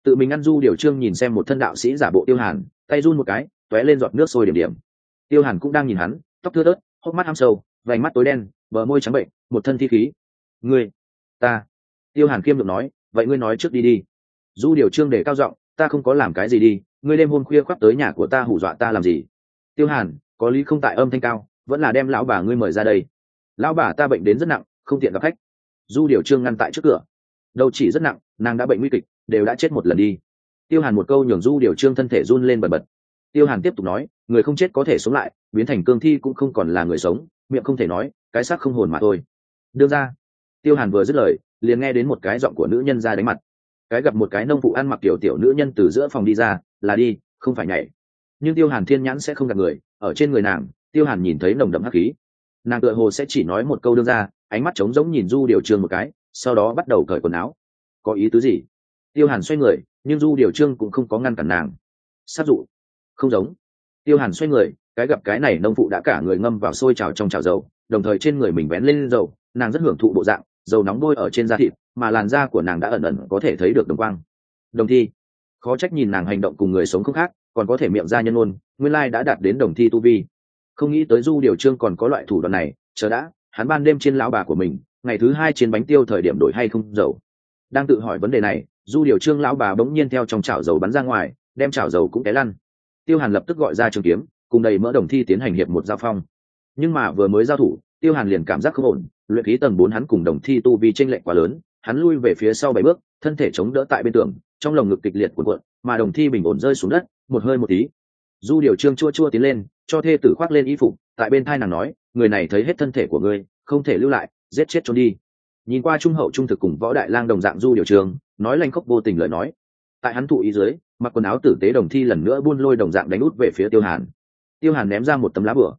Tự mình ăn. Du Điều Trương nhìn xem một thân đạo sĩ giả bộ Tiêu Hàn, tay run một cái, tóe lên giọt nước sôi điểm điểm. Tiêu Hàn cũng đang nhìn hắn, tóc thưa thớt, hốc mắt hăm sâu, vành mắt tối đen, bờ môi trắng bệnh, một thân thi khí. Ngươi, ta. Tiêu Hàn kiêm được nói, vậy ngươi nói trước đi đi. Du Điều Trương để cao giọng, ta không có làm cái gì đi, ngươi đêm hôm khuya khoác tới nhà của ta hù dọa ta làm gì? Tiêu Hàn, có lý không tại âm thanh cao, vẫn là đem lão bà ngươi mời ra đây. Lão bà ta bệnh đến rất nặng, không tiện gặp khách. Du Điều Trương ngăn tại trước cửa. Đâu chỉ rất nặng, nàng đã bệnh nguy kịch, đều đã chết một lần đi. Tiêu Hàn một câu nhường Du Điều Trương thân thể run lên bần bật. Tiêu Hàn tiếp tục nói, người không chết có thể sống lại, biến thành cương thi cũng không còn là người sống, miệng không thể nói, cái xác không hồn mà thôi. Đưa ra. Tiêu Hàn vừa dứt lời, liền nghe đến một cái giọng của nữ nhân ra đánh mặt. Cái gặp một cái nông phụ ăn mặc tiểu tiểu nữ nhân từ giữa phòng đi ra, là đi, không phải nhảy. Nhưng Tiêu Hàn thiên nhãn sẽ không gạt người, ở trên người nàng, Tiêu Hàn nhìn thấy nồng đậm hắc khí. Nàng tựa hồ sẽ chỉ nói một câu đưa ra, ánh mắt trống rỗng nhìn Du Điều Trương một cái, sau đó bắt đầu cởi quần áo. Có ý tứ gì? Tiêu Hàn xoay người, nhưng Du Điều Trương cũng không có ngăn cản nàng. Sát dụ. Không giống. Tiêu Hàn xoay người, cái gặp cái này nông phụ đã cả người ngâm vào sôi trào trong chảo dầu, đồng thời trên người mình vén lên dầu, nàng rất hưởng thụ bộ dạng, dầu nóng bôi ở trên da thịt, mà làn da của nàng đã ẩn ẩn có thể thấy được đồng quang. Đồng thi. Khó trách nhìn nàng hành động cùng người sống không khác, còn có thể miệng ra nhân ôn, nguyên lai đã đạt đến đồng thi tu vi. Không nghĩ tới Du Điều Trương còn có loại thủ đoạn này, chờ đã, hắn ban đêm trên lão bà của mình, ngày thứ hai trên bánh tiêu thời điểm đổi hay không dầu. Đang tự hỏi vấn đề này, Du Điều Trương lão bà bỗng nhiên theo trong chảo dầu bắn ra ngoài, đem chảo dầu cũng té lăn. Tiêu Hàn lập tức gọi ra trường kiếm, cùng đầy mỡ đồng thi tiến hành hiệp một giao phong. Nhưng mà vừa mới giao thủ, Tiêu Hàn liền cảm giác không ổn, luyện khí tầng 4 hắn cùng đồng thi tu vi chênh lệch quá lớn, hắn lui về phía sau 7 bước, thân thể chống đỡ tại bên tường, trong lồng ngực kịch liệt cuộn cuộn, mà đồng thi bình ổn rơi xuống đất, một hơi một tí. Du Điều Trương chua chua tiến lên, cho thê tử khoác lên y phục, tại bên thai nàng nói, người này thấy hết thân thể của ngươi, không thể lưu lại, giết chết trốn đi. Nhìn qua trung hậu trung thực cùng võ đại lang đồng dạng Du Điều Trương, nói lanh khốc vô tình lời nói. Tại hắn thụ ý dưới, mặc quần áo tử tế đồng thi lần nữa buôn lôi đồng dạng đánh út về phía Tiêu Hàn. Tiêu Hàn ném ra một tấm lá bửa,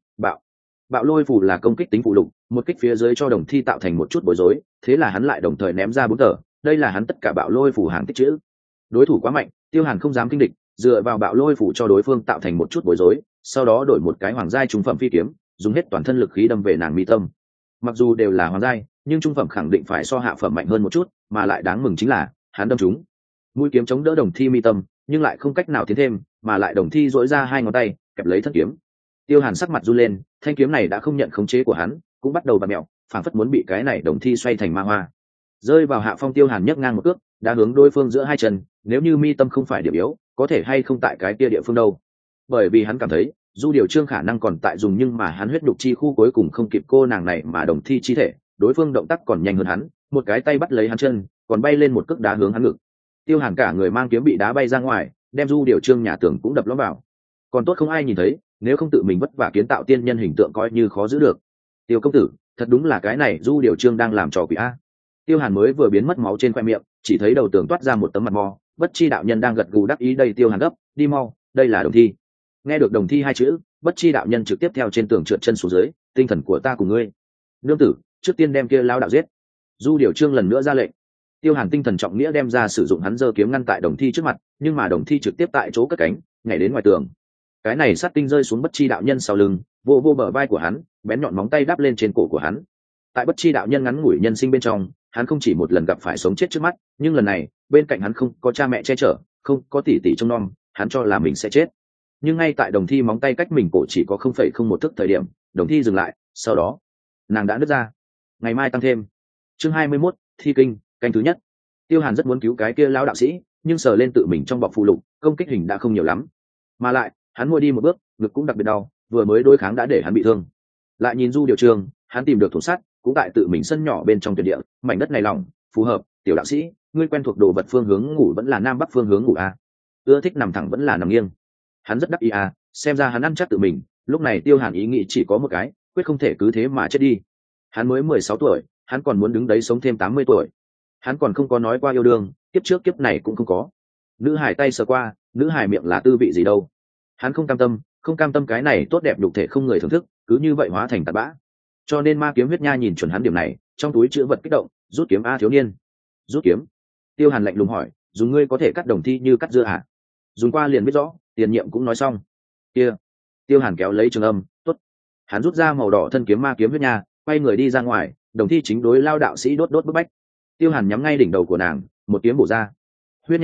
bạo lôi phù là công kích tính phụ lục, một kích phía dưới cho đồng thi tạo thành một chút bối rối, thế là hắn lại đồng thời ném ra 4 tờ, đây là hắn tất cả bạo lôi phù hàng tích chữ. Đối thủ quá mạnh, Tiêu Hàn không dám kinh địch, dựa vào bạo lôi phù cho đối phương tạo thành một chút bối rối, sau đó đổi một cái hoàng giai trung phẩm phi kiếm, dùng hết toàn thân lực khí đâm về nàng mi tâm. Mặc dù đều là hoàng giai, nhưng trung phẩm khẳng định phải so hạ phẩm mạnh hơn một chút, mà lại đáng mừng chính là hắn đâm trúng. Mũi kiếm chống đỡ đồng thi mi tâm, nhưng lại không cách nào tiến thêm, mà lại đồng thi duỗi ra 2 ngón tay kẹp lấy thân kiếm. Tiêu Hàn sắc mặt run lên, thanh kiếm này đã không nhận khống chế của hắn, cũng bắt đầu bặm mẹo, phảng phất muốn bị cái này đồng thi xoay thành ma hoa. Rơi vào hạ phong, Tiêu Hàn nhấc ngang một cước, đã hướng đối phương giữa 2 chân, nếu như mi tâm không phải điểm yếu, có thể hay không tại cái kia địa phương đâu. Bởi vì hắn cảm thấy, Du Điều Trương khả năng còn tại dùng, nhưng mà hắn huyết đục chi khu cuối cùng không kịp cô nàng này mà đồng thi chi thể, đối phương động tác còn nhanh hơn hắn, một cái tay bắt lấy hắn chân, còn bay lên một cước đá hướng hắn ngực. Tiêu Hàn cả người mang kiếm bị đá bay ra ngoài, đem Du Điều Trương nhà tường cũng đập lõm vào. Còn tốt không ai nhìn thấy, nếu không tự mình vất vả kiến tạo tiên nhân hình tượng coi như khó giữ được. Tiêu công tử, thật đúng là cái này Du Điều Trương đang làm trò quỷ a. Tiêu Hàn mới vừa biến mất máu trên khoe miệng, chỉ thấy đầu tường toát ra một tấm mặt mò, Bất Chi đạo nhân đang gật gù đắc ý đây. Tiêu Hàn gấp, đi mau, đây là đồng thi. Nghe được đồng thi 2 chữ, Bất Chi đạo nhân trực tiếp theo trên tường trượt chân xuống dưới, tinh thần của ta cùng ngươi. Nương tử, trước tiên đem kia lao đạo giết. Du Điều Trương lần nữa ra lệnh. Tiêu Hàn tinh thần trọng nghĩa đem ra sử dụng hắn giơ kiếm ngăn tại đồng thi trước mặt, nhưng mà đồng thi trực tiếp tại chỗ cất cánh, nhảy đến ngoài tường. Cái này sát tinh rơi xuống Bất Chi đạo nhân sau lưng, vô vô bờ vai của hắn, bén nhọn móng tay đáp lên trên cổ của hắn. Tại Bất Chi đạo nhân ngắn ngủi nhân sinh bên trong, hắn không chỉ một lần gặp phải sống chết trước mắt, nhưng lần này bên cạnh hắn không có cha mẹ che chở, không có tỷ tỷ trông nom, hắn cho là mình sẽ chết. Nhưng ngay tại đồng thi móng tay cách mình cổ chỉ có 0,01 thước thời điểm, đồng thi dừng lại, sau đó nàng đã nứt ra. Ngày mai tăng thêm. Chương 21, thi kinh, canh thứ nhất. Tiêu Hàn rất muốn cứu cái kia lão đạo sĩ, nhưng sờ lên tự mình trong bọc phụ lục, công kích hình đã không nhiều lắm, mà lại hắn ngồi đi một bước, ngực cũng đặc biệt đau, vừa mới đối kháng đã để hắn bị thương. Lại nhìn Du Điều Trương, hắn tìm được thủ sắt, cũng tại tự mình sân nhỏ bên trong tuyệt địa, mảnh đất này lỏng, phù hợp. Tiểu đạo sĩ, ngươi quen thuộc đồ vật phương hướng ngủ vẫn là nam bắc phương hướng ngủ a? Ưa thích nằm thẳng vẫn là nằm nghiêng? Hắn rất đắc ý a, xem ra hắn ăn chắc tự mình. Lúc này Tiêu Hàn ý nghĩ chỉ có một cái, quyết không thể cứ thế mà chết đi. Hắn mới 16 tuổi, hắn còn muốn đứng đấy sống thêm 80 tuổi. Hắn còn không có nói qua yêu đương, kiếp trước kiếp này cũng không có. Nữ hải tay sờ qua, nữ hải miệng là tư vị gì đâu. Hắn không cam tâm cái này tốt đẹp nhục thể không người thưởng thức, cứ như vậy hóa thành tạt bã. Cho nên ma kiếm huyết nha nhìn chuẩn hắn điểm này, trong túi chữ vật kích động, rút kiếm a thiếu niên. Rút kiếm. Tiêu Hàn lạnh lùng hỏi, dùng ngươi có thể cắt đồng thi như cắt dưa à? Dùng qua liền biết rõ, tiền nhiệm cũng nói xong. Kia. Tiêu Hàn kéo lấy trường âm, tốt. Hắn rút ra màu đỏ thân kiếm ma kiếm huyết nha, quay người đi ra ngoài, đồng thi chính đối lao đạo sĩ đốt bức bách. Tiêu Hàn nhắm ngay đỉnh đầu của nàng, một kiếm bổ ra. Huyết nha,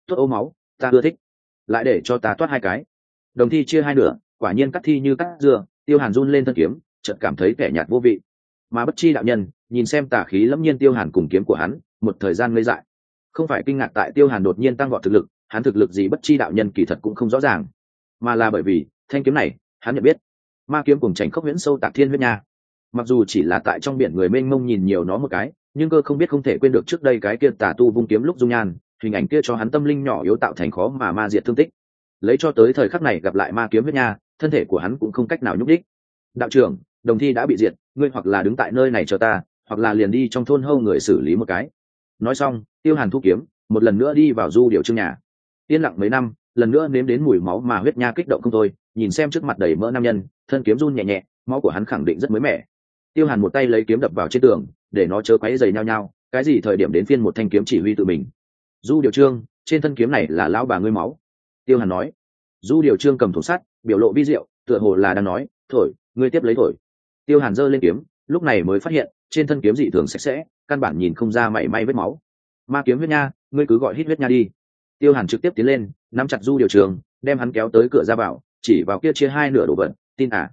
thốt ô máu, ta ưa thích, lại để cho ta toát hai cái. Đồng thi chia hai nửa, quả nhiên cắt thi như cắt dưa. Tiêu Hàn run lên thân kiếm, chợt cảm thấy kẻ nhạt vô vị. Mà Bất Chi đạo nhân nhìn xem tà khí lẫm nhiên Tiêu Hàn cùng kiếm của hắn, một thời gian ngây dại. Không phải kinh ngạc tại Tiêu Hàn đột nhiên tăng vọt thực lực, hắn thực lực gì Bất Chi đạo nhân kỳ thật cũng không rõ ràng, mà là bởi vì thanh kiếm này hắn nhận biết, ma kiếm cùng chảnh khốc huyễn sâu tạc thiên huyết nha. Mặc dù chỉ là tại trong biển người mênh mông nhìn nhiều nó một cái, nhưng cơ không biết không thể quên được trước đây cái kia tà tu vung kiếm lúc dung nhan, hình ảnh kia cho hắn tâm linh nhỏ yếu tạo thành khó mà ma diệt thương tích. Lấy cho tới thời khắc này gặp lại ma kiếm huyết nha, thân thể của hắn cũng không cách nào nhúc đích. Đạo trưởng, đồng thi đã bị diệt, ngươi hoặc là đứng tại nơi này chờ ta, hoặc là liền đi trong thôn hâu người xử lý một cái. Nói xong, Tiêu Hàn thu kiếm, một lần nữa đi vào Du Điều Trương nhà. Yên lặng mấy năm, lần nữa nếm đến mùi máu mà huyết nha kích động không thôi, nhìn xem trước mặt đầy mỡ nam nhân, thân kiếm run nhẹ nhẹ, máu của hắn khẳng định rất mới mẻ. Tiêu Hàn một tay lấy kiếm đập vào trên tường, để nó chớ quấy rầy nhau nhau, cái gì thời điểm đến phiên một thanh kiếm chỉ huy tự mình. Du Điều Trương, trên thân kiếm này là lão bà ngươi máu. Tiêu Hàn nói. Du Điều Trương cầm thủ sắt, biểu lộ vi diệu, tựa hồ là đang nói, thổi, ngươi tiếp lấy thổi. Tiêu Hàn giơ lên kiếm, lúc này mới phát hiện trên thân kiếm dị thường sạch sẽ, căn bản nhìn không ra mảy may vết máu. Ma kiếm huyết nha, ngươi cứ gọi hít huyết nha đi. Tiêu Hàn trực tiếp tiến lên, nắm chặt Du Điều Trường, đem hắn kéo tới cửa ra vào, chỉ vào kia chia hai nửa đổ vật, tin à?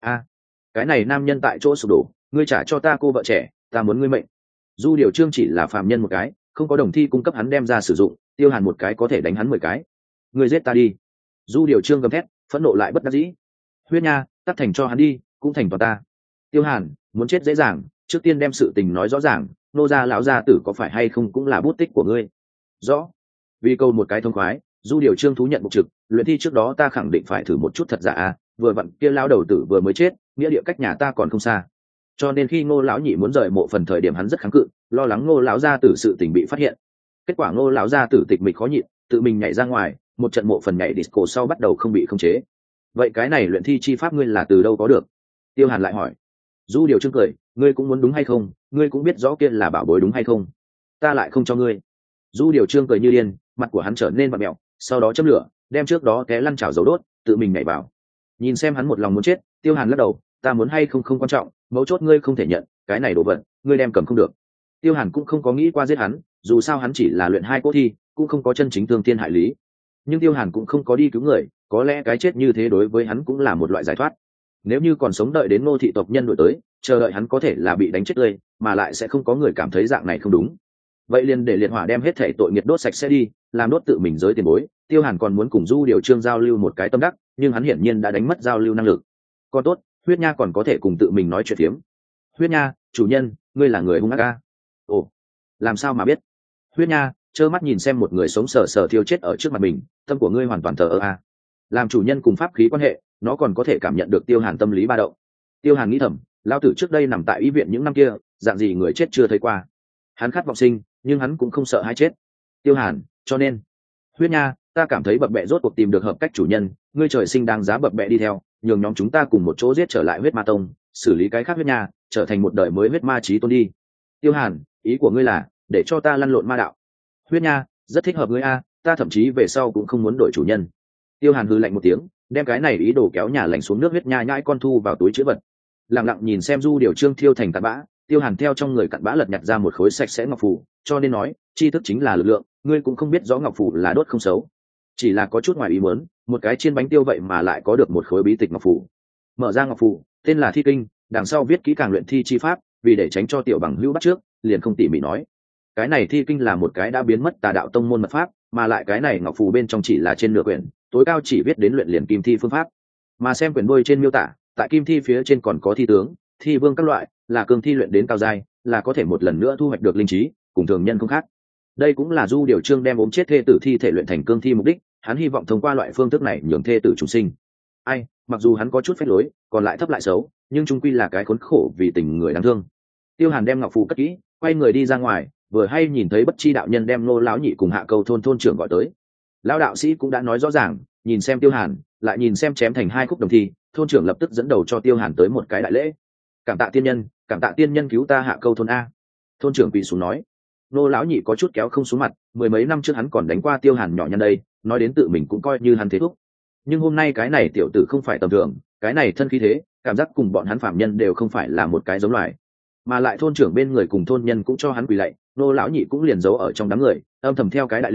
Cái này nam nhân tại chỗ sụp đổ, ngươi trả cho ta cô vợ trẻ, ta muốn ngươi mệnh. Du Điều Trương chỉ là phàm nhân một cái, không có đồng thi cung cấp hắn đem ra sử dụng, Tiêu Hàn một cái có thể đánh hắn 10 cái. Ngươi giết ta đi. Du Điều Trương gầm thét, phẫn nộ lại bất đắc dĩ. Huyết nha, tắt thành cho hắn đi, cũng thành toàn ta. Tiêu Hàn muốn chết dễ dàng, trước tiên đem sự tình nói rõ ràng, nô gia lão gia tử có phải hay không cũng là bút tích của ngươi. Rõ. Vì câu một cái thông khoái, Du Điều Trương thú nhận mục trực, luyện thi trước đó ta khẳng định phải thử một chút thật giả à, vừa vặn kia lão đầu tử vừa mới chết, nghĩa địa cách nhà ta còn không xa. Cho nên khi Ngô lão nhị muốn rời mộ phần thời điểm hắn rất kháng cự, lo lắng Ngô lão gia tử sự tình bị phát hiện. Kết quả Ngô lão gia tử tịch mịch khó nhịn, tự mình nhảy ra ngoài, một trận mộ phần nhảy disco sau bắt đầu không bị khống chế. Vậy cái này luyện thi chi pháp ngươi là từ đâu có được? Tiêu Hàn lại hỏi. Du Điều Trương cười, ngươi cũng muốn đúng hay không, ngươi cũng biết rõ kia là bảo bối đúng hay không, ta lại không cho ngươi. Du Điều Trương cười như điên, mặt của hắn trở nên vặn mẹo, sau đó châm lửa, đem trước đó té lăn chảo dầu đốt, tự mình nhảy vào. Nhìn xem hắn một lòng muốn chết, Tiêu Hàn lắc đầu, ta muốn hay không không quan trọng, mấu chốt ngươi không thể nhận, cái này đồ vật, ngươi đem cầm không được. Tiêu Hàn cũng không có nghĩ qua giết hắn, dù sao hắn chỉ là luyện hai cốt thi, cũng không có chân chính thương thiên hại lý. Nhưng Tiêu Hàn cũng không có đi cứu người, có lẽ cái chết như thế đối với hắn cũng là một loại giải thoát. Nếu như còn sống đợi đến Ngô thị tộc nhân đổi tới, chờ đợi hắn có thể là bị đánh chết tươi, mà lại sẽ không có người cảm thấy dạng này không đúng. Vậy liền để liệt hỏa đem hết thể tội nghiệt đốt sạch sẽ đi, làm đốt tự mình giới tiền bối. Tiêu Hàn còn muốn cùng Du Điều Trương giao lưu một cái tâm đắc, nhưng hắn hiển nhiên đã đánh mất giao lưu năng lực. Còn tốt, huyết nha còn có thể cùng tự mình nói chuyện phiếm. Huyết nha, chủ nhân, ngươi là người hung ác a? Ồ, làm sao mà biết? Huyết nha trơ mắt nhìn xem một người sống sờ sờ thiêu chết ở trước mặt mình, tâm của ngươi hoàn toàn thờ ơ a. Làm chủ nhân cùng pháp khí quan hệ, nó còn có thể cảm nhận được Tiêu Hàn tâm lý ba động. Tiêu Hàn nghĩ thầm, lao tử trước đây nằm tại y viện những năm kia, dạng gì người chết chưa thấy qua. Hắn khát vọng sinh, nhưng hắn cũng không sợ hai chết. Tiêu Hàn, cho nên huyết nha, ta cảm thấy bập bẹ rốt cuộc tìm được hợp cách chủ nhân, ngươi trời sinh đáng giá bập bẹ đi theo, nhường nhóm chúng ta cùng một chỗ giết trở lại huyết ma tông, xử lý cái khác huyết nha, trở thành một đời mới huyết ma chí tôn đi. Tiêu Hàn, ý của ngươi là để cho ta lăn lộn ma đạo? Huyết nha, rất thích hợp ngươi a, ta thậm chí về sau cũng không muốn đổi chủ nhân. Tiêu Hàn hừ lạnh một tiếng, đem cái này ý đồ kéo nhà lạnh xuống nước huyết nha nhãi con thu vào túi chữ vật. Lặng lặng nhìn xem Du Điều Trương thiêu thành cặn bã, Tiêu Hàn theo trong người cặn bã lật nhặt ra một khối sạch sẽ ngọc phù, cho nên nói, tri thức chính là lực lượng, ngươi cũng không biết rõ ngọc phù là đốt không xấu, chỉ là có chút ngoài ý muốn, một cái chiên bánh tiêu vậy mà lại có được một khối bí tịch ngọc phù. Mở ra ngọc phù, tên là Thi Kinh, đằng sau viết kỹ càng luyện thi chi pháp, vì để tránh cho tiểu bằng hữu bắt trước, liền không tỉ mỉ nói. Cái này Thi Kinh là một cái đã biến mất tà đạo tông môn mật pháp, mà lại cái này ngọc phù bên trong chỉ là trên nửa quyển, tối cao chỉ viết đến luyện liền kim thi phương pháp. Mà xem quyển đuôi trên miêu tả, tại kim thi phía trên còn có thi tướng, thi vương các loại, là cường thi luyện đến cao giai, là có thể một lần nữa thu hoạch được linh trí, cùng thường nhân không khác. Đây cũng là Du Điều Trương đem ốm chết thê tử thi thể luyện thành cương thi mục đích, hắn hy vọng thông qua loại phương thức này nhường thê tử chủ sinh. Ai, mặc dù hắn có chút phép lối, còn lại thấp lại xấu, nhưng chung quy là cái khốn khổ vì tình người đáng thương. Tiêu Hàn đem ngọc phù cất kỹ, quay người đi ra ngoài, vừa hay nhìn thấy Bất Chi đạo nhân đem Ngô lão nhị cùng Hạ Câu thôn trưởng gọi tới. Lão đạo sĩ cũng đã nói rõ ràng, nhìn xem Tiêu Hàn, lại nhìn xem chém thành hai khúc đồng thi, thôn trưởng lập tức dẫn đầu cho Tiêu Hàn tới một cái đại lễ. Cảm tạ tiên nhân cứu ta Hạ Câu thôn a. Thôn trưởng quỳ xuống nói. Ngô lão nhị có chút kéo không xuống mặt, mười mấy năm trước hắn còn đánh qua Tiêu Hàn nhỏ nhân đây, nói đến tự mình cũng coi như hắn thế thúc. Nhưng hôm nay cái này tiểu tử không phải tầm thường, cái này thân khí thế, cảm giác cùng bọn hắn phạm nhân đều không phải là một cái giống loài. Mà lại thôn trưởng bên người cùng thôn nhân cũng cho hắn quỳ lạy, Ngô lão nhị cũng liền giấu ở trong đám người, âm thầm theo cái đại lưu,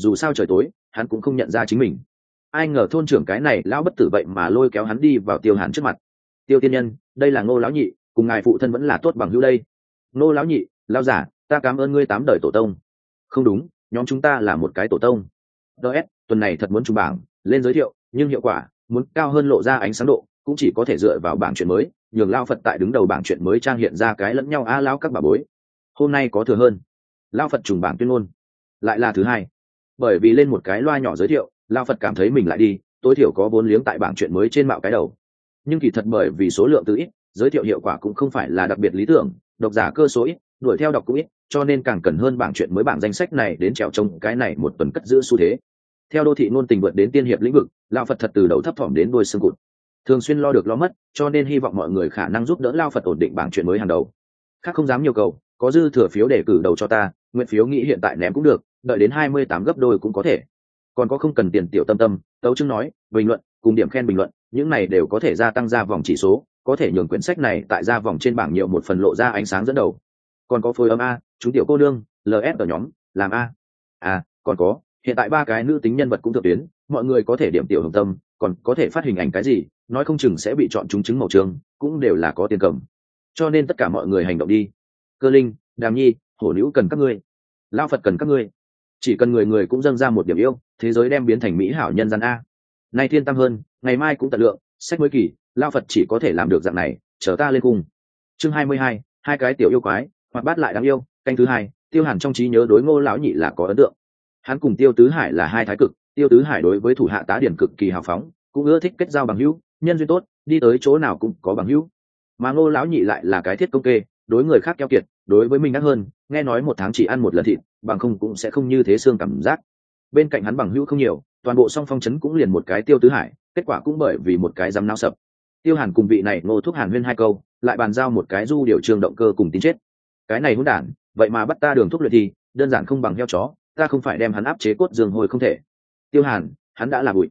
dù sao trời tối hắn cũng không nhận ra chính mình. Ai ngờ thôn trưởng cái này lão bất tử vậy mà lôi kéo hắn đi vào Tiêu Hàn trước mặt. Tiêu tiên nhân, đây là Ngô lão nhị, cùng ngài phụ thân vẫn là tốt bằng hữu đây. Ngô lão nhị, lão giả, ta cảm ơn ngươi 8 đời tổ tông. Không đúng, nhóm chúng ta là một cái tổ tông. DS, tuần này thật muốn trùng bảng lên giới thiệu, nhưng hiệu quả muốn cao hơn lộ ra ánh sáng độ cũng chỉ có thể dựa vào bảng chuyện mới, nhường lao Phật tại đứng đầu bảng chuyện mới trang hiện ra cái lẫn nhau a lão các bà bối. Hôm nay có thừa hơn, lao Phật trùng bảng tuyên ngôn lại là thứ hai. Bởi vì lên một cái loa nhỏ giới thiệu, lao Phật cảm thấy mình lại đi, tối thiểu có vốn liếng tại bảng chuyện mới trên mạo cái đầu. Nhưng kỳ thật bởi vì số lượng từ ít, giới thiệu hiệu quả cũng không phải là đặc biệt lý tưởng, độc giả cơ số ít, đuổi theo đọc cũng ít, cho nên càng cần hơn bảng chuyện mới bảng danh sách này đến trèo trông cái này một tuần cất giữ xu thế. Theo đô thị ngôn tình vượt đến tiên hiệp lĩnh vực, lao Phật thật từ đầu thấp thỏm đến đuôi xương cụt, thường xuyên lo được lo mất, cho nên hy vọng mọi người khả năng giúp đỡ lao Phật ổn định bảng chuyện mới hàng đầu. Khác không dám nhiều cầu, có dư thừa phiếu để cử đầu cho ta, nguyện phiếu nghĩ hiện tại ném cũng được, đợi đến 28 gấp đôi cũng có thể. Còn có không cần tiền tiểu tâm tâm, tấu chương nói, bình luận cùng điểm khen bình luận, những này đều có thể gia tăng ra vòng chỉ số, có thể nhường quyển sách này tại ra vòng trên bảng nhiều một phần lộ ra ánh sáng dẫn đầu. Còn có phối âm a, chúng tiểu cô nương, LS ở nhóm, làm a. Còn có, hiện tại 3 cái nữ tính nhân vật cũng thượng tuyến, mọi người có thể điểm tiểu hồng tâm, còn có thể phát hình ảnh cái gì, nói không chừng sẽ bị chọn trúng trứng màu trường, cũng đều là có tiền cầm. Cho nên tất cả mọi người hành động đi. Cơ Linh, Đàm Nhi, Hổ Nữ cần các ngươi, Lão Phật cần các ngươi. Chỉ cần người người cũng dâng ra một điểm yêu, thế giới đem biến thành mỹ hảo nhân gian a. Nay thiên tam hơn, ngày mai cũng tận lượng, sách mới kỳ, Lão Phật chỉ có thể làm được dạng này, chờ ta lên cùng. Chương 22, hai cái tiểu yêu quái, hoặc bát lại đáng yêu, canh thứ hai. Tiêu Hàn trong trí nhớ đối Ngô lão nhị là có ấn tượng. Hắn cùng Tiêu Tứ Hải là hai thái cực, Tiêu Tứ Hải đối với thủ hạ tá điển cực kỳ hào phóng, cũng ưa thích kết giao bằng hữu, nhân duyên tốt, đi tới chỗ nào cũng có bằng hữu. Mà Ngô lão nhị lại là cái thiết công kê, đối người khác keo kiệt, đối với mình đắt hơn, nghe nói một tháng chỉ ăn một lần thịt, bằng không cũng sẽ không như thế xương cảm giác. Bên cạnh hắn bằng hữu không nhiều, toàn bộ song phong trấn cũng liền một cái Tiêu Tứ Hải, kết quả cũng bởi vì một cái dám nao sập. Tiêu Hàn cùng vị này Ngô Thúc Hàn huyên 2 câu, lại bàn giao một cái du điều trường động cơ cùng tín chết. Cái này hỗn đản, vậy mà bắt ta đường thuốc luyện thì, đơn giản không bằng heo chó, ta không phải đem hắn áp chế cốt dương hồi không thể. Tiêu Hàn, hắn đã là bụi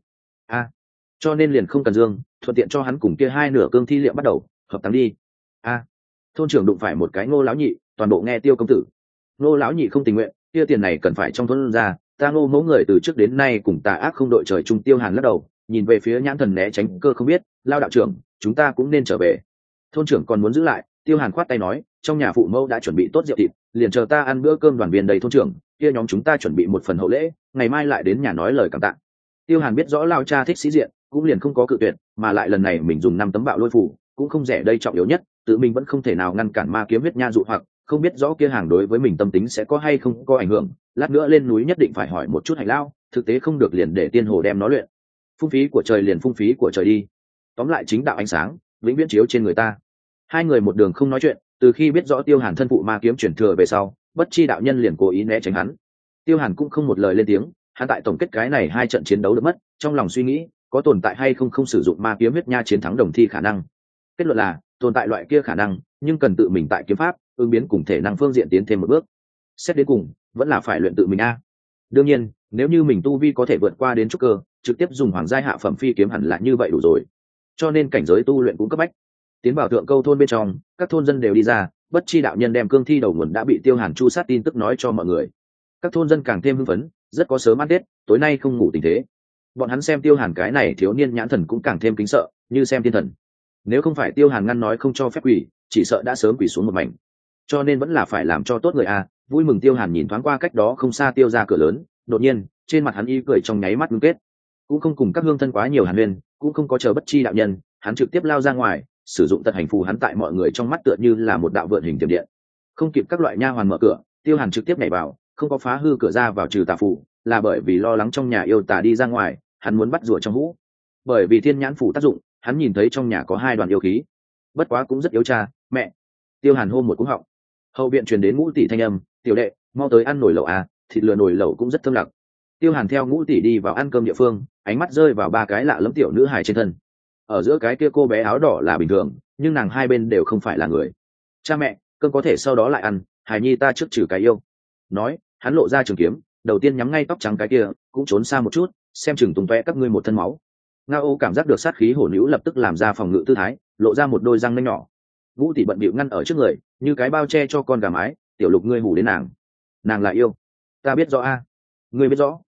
cho nên liền không cần dương, thuận tiện cho hắn cùng kia 2 nửa cương thi liệm bắt đầu hợp tăng đi. Thôn trưởng đụng phải một cái Ngô lão nhị, toàn bộ nghe Tiêu công tử. Ngô lão nhị không tình nguyện, kia tiền này cần phải trong thôn ra, ta Ngô mẫu người từ trước đến nay cùng tà ác không đội trời chung. Tiêu Hàn lắc đầu, nhìn về phía nhãn thần né tránh cơ không biết, lao đạo trưởng, chúng ta cũng nên trở về. Thôn trưởng còn muốn giữ lại, Tiêu Hàn khoát tay nói, trong nhà phụ mẫu đã chuẩn bị tốt rượu thịt, liền chờ ta ăn bữa cơm đoàn viên đầy. Thôn trưởng, kia nhóm chúng ta chuẩn bị một phần hậu lễ, ngày mai lại đến nhà nói lời cảm tạ. Tiêu Hàn biết rõ lao cha thích sĩ diện, cũng liền không có cự tuyệt, mà lại lần này mình dùng 5 tấm bạo lôi phủ, cũng không rẻ đây trọng yếu nhất, tự mình vẫn không thể nào ngăn cản ma kiếm huyết nha dụ hoặc, không biết rõ kia hàng đối với mình tâm tính sẽ có hay không có ảnh hưởng, lát nữa lên núi nhất định phải hỏi một chút Hành Lao, thực tế không được liền để tiên hồ đem nó luyện. Phung phí của trời liền phung phí của trời đi. Tóm lại chính đạo ánh sáng, vĩnh viễn chiếu trên người ta. 2 người một đường không nói chuyện, từ khi biết rõ Tiêu Hàn thân phụ ma kiếm chuyển thừa về sau, bất chi đạo nhân liền cố ý né tránh hắn. Tiêu Hàn cũng không một lời lên tiếng, hắn tại tổng kết cái này 2 trận chiến đấu được mất, trong lòng suy nghĩ, có tồn tại hay không sử dụng ma kiếm huyết nha chiến thắng đồng thi khả năng. Kết luận là tồn tại loại kia khả năng, nhưng cần tự mình tại kiếm pháp ứng biến cùng thể năng phương diện tiến thêm một bước. Xét đến cùng vẫn là phải luyện tự mình đương nhiên nếu như mình tu vi có thể vượt qua đến trúc cơ, trực tiếp dùng hoàng giai hạ phẩm phi kiếm hẳn là như vậy đủ rồi. Cho nên cảnh giới tu luyện cũng cấp bách. Tiến vào Thượng Câu thôn bên trong, các thôn dân đều đi ra, bất chi đạo nhân đem cương thi đầu nguồn đã bị Tiêu Hàn chu sát tin tức nói cho mọi người. Các thôn dân càng thêm hưng phấn, rất có sớm ăn Tết, tối nay không ngủ tình thế. Bọn hắn xem Tiêu Hàn cái này thiếu niên nhãn thần cũng càng thêm kính sợ, như xem thiên thần. Nếu không phải Tiêu Hàn ngăn nói không cho phép quỷ, chỉ sợ đã sớm quỷ xuống một mảnh. Cho nên vẫn là phải làm cho tốt người vui mừng. Tiêu Hàn nhìn thoáng qua cách đó không xa Tiêu ra cửa lớn, đột nhiên trên mặt hắn y cười trong nháy mắt ngưng kết, cũng không cùng các hương thân quá nhiều hàn huyên, cũng không có chờ bất chi đạo nhân, hắn trực tiếp lao ra ngoài, sử dụng tật hành phù. Hắn tại mọi người trong mắt tựa như là một đạo vượn hình tiềm điện, không kịp các loại nha hoàn mở cửa, Tiêu Hàn trực tiếp nhảy vào, không có phá hư cửa ra vào trừ tà phù, là bởi vì lo lắng trong nhà yêu tà đi ra ngoài, hắn muốn bắt rùa trong hũ. Bởi vì thiên nhãn phủ tác dụng, hắn nhìn thấy trong nhà có 2 đoàn yêu khí, bất quá cũng rất yếu cha mẹ. Tiêu Hàn hô một cú họng, hậu viện truyền đến Ngũ tỷ thanh âm, tiểu đệ mau tới ăn nồi lẩu thịt lừa nồi lẩu cũng rất thơm lặc. Tiêu Hàn theo Ngũ tỷ đi vào ăn cơm địa phương, ánh mắt rơi vào 3 cái lạ lẫm tiểu nữ hài trên thân. Ở giữa cái kia cô bé áo đỏ là bình thường, nhưng nàng 2 bên đều không phải là người. Cha mẹ, cơm có thể sau đó lại ăn, hài nhi ta trước trừ cái yêu. Nói, hắn lộ ra trường kiếm, đầu tiên nhắm ngay tóc trắng cái kia, cũng trốn xa một chút, xem chừng tung tóe các ngươi một thân máu. Ngao cảm giác được sát khí Hổ Nữ lập tức làm ra phòng ngự tư thái, lộ ra một đôi răng nanh nhỏ. Ngũ tỷ bận bịu ngăn ở trước người, như cái bao che cho con gà mái, tiểu Lục ngươi hù đến nàng là yêu. Ta biết rõ ngươi biết rõ.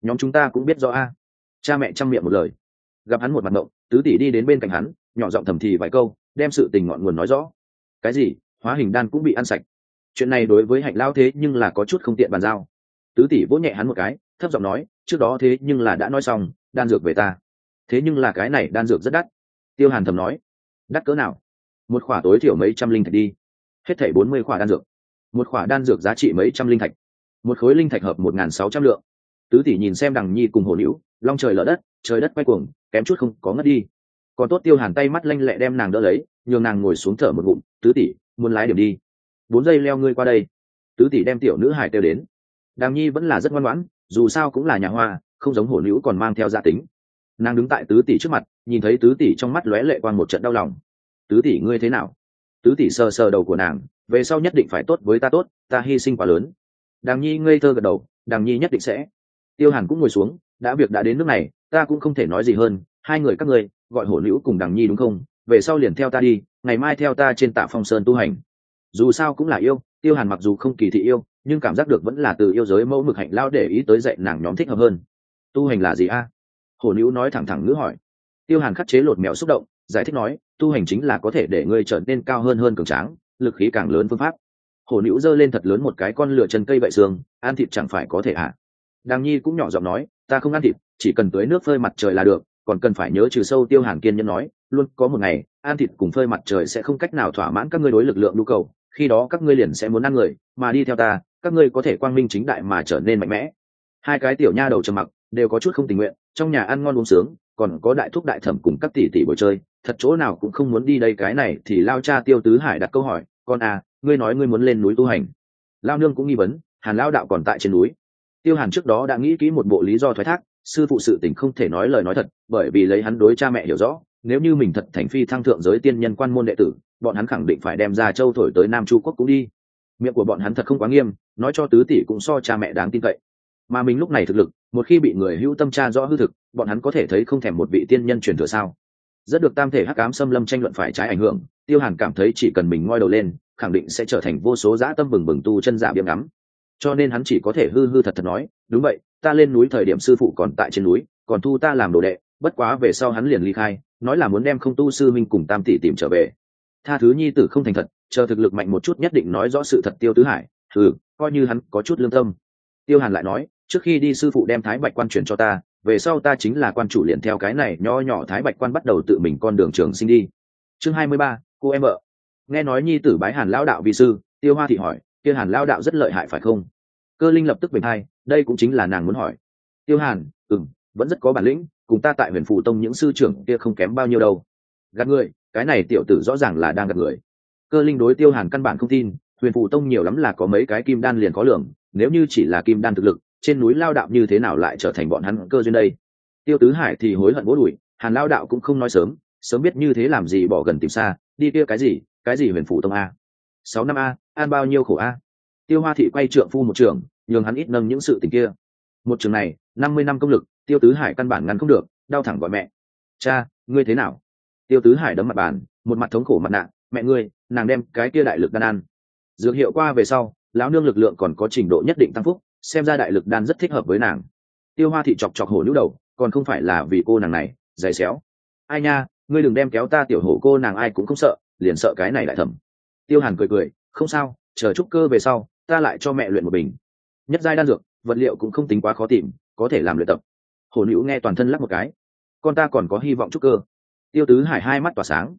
nhóm chúng ta cũng biết rõ a. Cha mẹ chăm miệng một lời. Gặp hắn một mặt mộng, tứ tỷ đi đến bên cạnh hắn, nhỏ giọng thầm thì vài câu, đem sự tình ngọn nguồn nói rõ. Cái gì? Hóa hình đan cũng bị ăn sạch? Chuyện này đối với Hạnh lao thế nhưng là có chút không tiện bàn giao. Tứ tỷ vỗ nhẹ hắn một cái, thấp giọng nói, trước đó thế nhưng là đã nói xong, đan dược về ta. Thế nhưng là cái này đan dược rất đắt. Tiêu Hàn thầm nói, đắt cỡ nào? Một khỏa tối thiểu mấy trăm linh thạch đi. Hết thảy 40 khỏa đan dược. Một khỏa đan dược giá trị mấy trăm linh thạch. Một khối linh thạch hợp 1.600 lượng. Tứ tỷ nhìn xem Đằng Nhi cùng Hồ Liễu, long trời lở đất, trời đất quay cuồng, kém chút không có ngất đi. Còn tốt Tiêu Hàn tay mắt lanh lẹ đem nàng đỡ lấy, nhường nàng ngồi xuống thở một ngụm. Tứ tỷ, muốn lái điểm đi. 4 giây leo ngươi qua đây. Tứ tỷ đem tiểu nữ hải kêu đến. Đằng Nhi vẫn là rất ngoan ngoãn, dù sao cũng là nhà hoa, không giống Hồ Liễu còn mang theo gia tính. Nàng đứng tại tứ tỷ trước mặt, nhìn thấy tứ tỷ trong mắt lóe lệ quang một trận đau lòng. Tứ tỷ ngươi thế nào? Tứ tỷ sờ sờ đầu của nàng, về sau nhất định phải tốt với ta tốt, ta hy sinh quá lớn. Đằng Nhi ngây thơ gật đầu, Đằng Nhi nhất định sẽ. Tiêu Hàn cũng ngồi xuống, đã việc đã đến nước này, ta cũng không thể nói gì hơn, hai người các ngươi gọi Hổ Liễu cùng Đằng Nhi đúng không? Về sau liền theo ta đi, ngày mai theo ta trên Tạ Phong Sơn tu hành. Dù sao cũng là yêu, Tiêu Hàn mặc dù không kỳ thị yêu, nhưng cảm giác được vẫn là từ yêu giới mẫu mực Hạnh lao để ý tới dạy nàng nhóm thích hợp hơn. Tu hành là gì a? Hổ Liễu nói thẳng thẳng ngữ hỏi. Tiêu Hàn khắc chế lột mèo xúc động, giải thích nói, tu hành chính là có thể để ngươi trở nên cao hơn cường tráng, lực khí càng lớn phương pháp. Hổ Liễu giơ lên thật lớn một cái con lửa chân cây vậy xương, ăn thịt chẳng phải có thể à? Đằng Nhi cũng nhỏ giọng nói, ta không ăn thịt, chỉ cần tưới nước phơi mặt trời là được, còn cần phải nhớ trừ sâu. Tiêu Hàn kiên nhẫn nói, luôn có một ngày, ăn thịt cùng phơi mặt trời sẽ không cách nào thỏa mãn các ngươi đối lực lượng nhu cầu, khi đó các ngươi liền sẽ muốn ăn người, mà đi theo ta, các ngươi có thể quang minh chính đại mà trở nên mạnh mẽ. Hai cái tiểu nha đầu trầm mặc, đều có chút không tình nguyện, trong nhà ăn ngon uống sướng, còn có đại thúc đại thẩm cùng các tỷ tỷ bồi chơi, thật chỗ nào cũng không muốn đi đây. Cái này thì lao cha Tiêu Tứ Hải đặt câu hỏi, con à, ngươi nói ngươi muốn lên núi tu hành. Lao nương cũng nghi vấn, Hàn lao đạo còn tại trên núi. Tiêu Hàn trước đó đã nghĩ kỹ một bộ lý do thoái thác, sư phụ sự tình không thể nói lời nói thật, bởi vì lấy hắn đối cha mẹ hiểu rõ, nếu như mình thật thành phi thăng thượng giới tiên nhân quan môn đệ tử, bọn hắn khẳng định phải đem ra châu thổi tới Nam Chu quốc cũng đi. Miệng của bọn hắn thật không quá nghiêm, nói cho tứ tỷ cũng so cha mẹ đáng tin cậy. Mà mình lúc này thực lực, một khi bị người hữu tâm tra rõ hư thực, bọn hắn có thể thấy không thèm một vị tiên nhân truyền thừa sao? Rất được tam thể hắc ám xâm lâm tranh luận phải trái ảnh hưởng, Tiêu Hàn cảm thấy chỉ cần mình ngoi đầu lên, khẳng định sẽ trở thành vô số dã tâm bừng bừng tu chân giả biếng ngắm. Cho nên hắn chỉ có thể hư hư thật thật nói, đúng vậy, ta lên núi thời điểm sư phụ còn tại trên núi, còn thu ta làm đồ đệ, bất quá về sau hắn liền ly khai, nói là muốn đem Không Tu sư minh cùng tam tỷ tìm trở về. Tha thứ nhi tử không thành thật, chờ thực lực mạnh một chút nhất định nói rõ sự thật. Tiêu Tứ Hải, coi như hắn có chút lương tâm. Tiêu Hàn lại nói, trước khi đi sư phụ đem Thái Bạch Quan truyền cho ta, về sau ta chính là quan chủ, liền theo cái này nho nhỏ Thái Bạch Quan bắt đầu tự mình con đường trường sinh đi. Chương 23, cô em vợ. Nghe nói nhi tử bái Hàn lão đạo vi sư, Tiêu Hoa thị hỏi, kia Hàn lão đạo rất lợi hại phải không? Cơ Linh lập tức bình hai, đây cũng chính là nàng muốn hỏi. Tiêu Hàn, vẫn rất có bản lĩnh, cùng ta tại Huyền Phù Tông những sư trưởng kia không kém bao nhiêu đâu. Gạt người, cái này tiểu tử rõ ràng là đang gạt người. Cơ Linh đối Tiêu Hàn căn bản không tin, Huyền Phù Tông nhiều lắm là có mấy cái kim đan liền có lượng, nếu như chỉ là kim đan thực lực, trên núi lao đạo như thế nào lại trở thành bọn hắn cơ duyên đây? Tiêu Tứ Hải thì hối hận vỗ đùi, Hàn lao đạo cũng không nói sớm, sớm biết như thế làm gì bỏ gần tìm xa, đi kia cái gì Huyền Phù Tông a, 6 năm a, ăn bao nhiêu khổ a. Tiêu Hoa thị quay trượng phu một trường, nhường hắn ít nâng những sự tình kia. Một trường này, 50 năm công lực, Tiêu Tứ Hải căn bản ngăn không được, đau thẳng gọi mẹ. Cha, ngươi thế nào? Tiêu Tứ Hải đấm mặt bàn, một mặt thống khổ mặt nạ, mẹ ngươi, nàng đem cái kia đại lực đan ăn. Dược hiệu qua về sau, lão nương lực lượng còn có trình độ nhất định tăng phúc, xem ra đại lực đan rất thích hợp với nàng. Tiêu Hoa thị chọc chọc hổ nhũ đầu, còn không phải là vì cô nàng này, dày xéo. Ai nha, ngươi đừng đem kéo ta tiểu hổ cô nàng ai cũng không sợ, liền sợ cái này lại thầm. Tiêu Hàn cười cười, không sao, chờ trúc cơ về sau, ta lại cho mẹ luyện một bình. Nhất giai đan dược, vật liệu cũng không tính quá khó tìm, có thể làm luyện tập. Hổ nhũ nghe toàn thân lắc một cái, con ta còn có hy vọng trúc cơ. Tiêu Tứ Hải hai mắt tỏa sáng,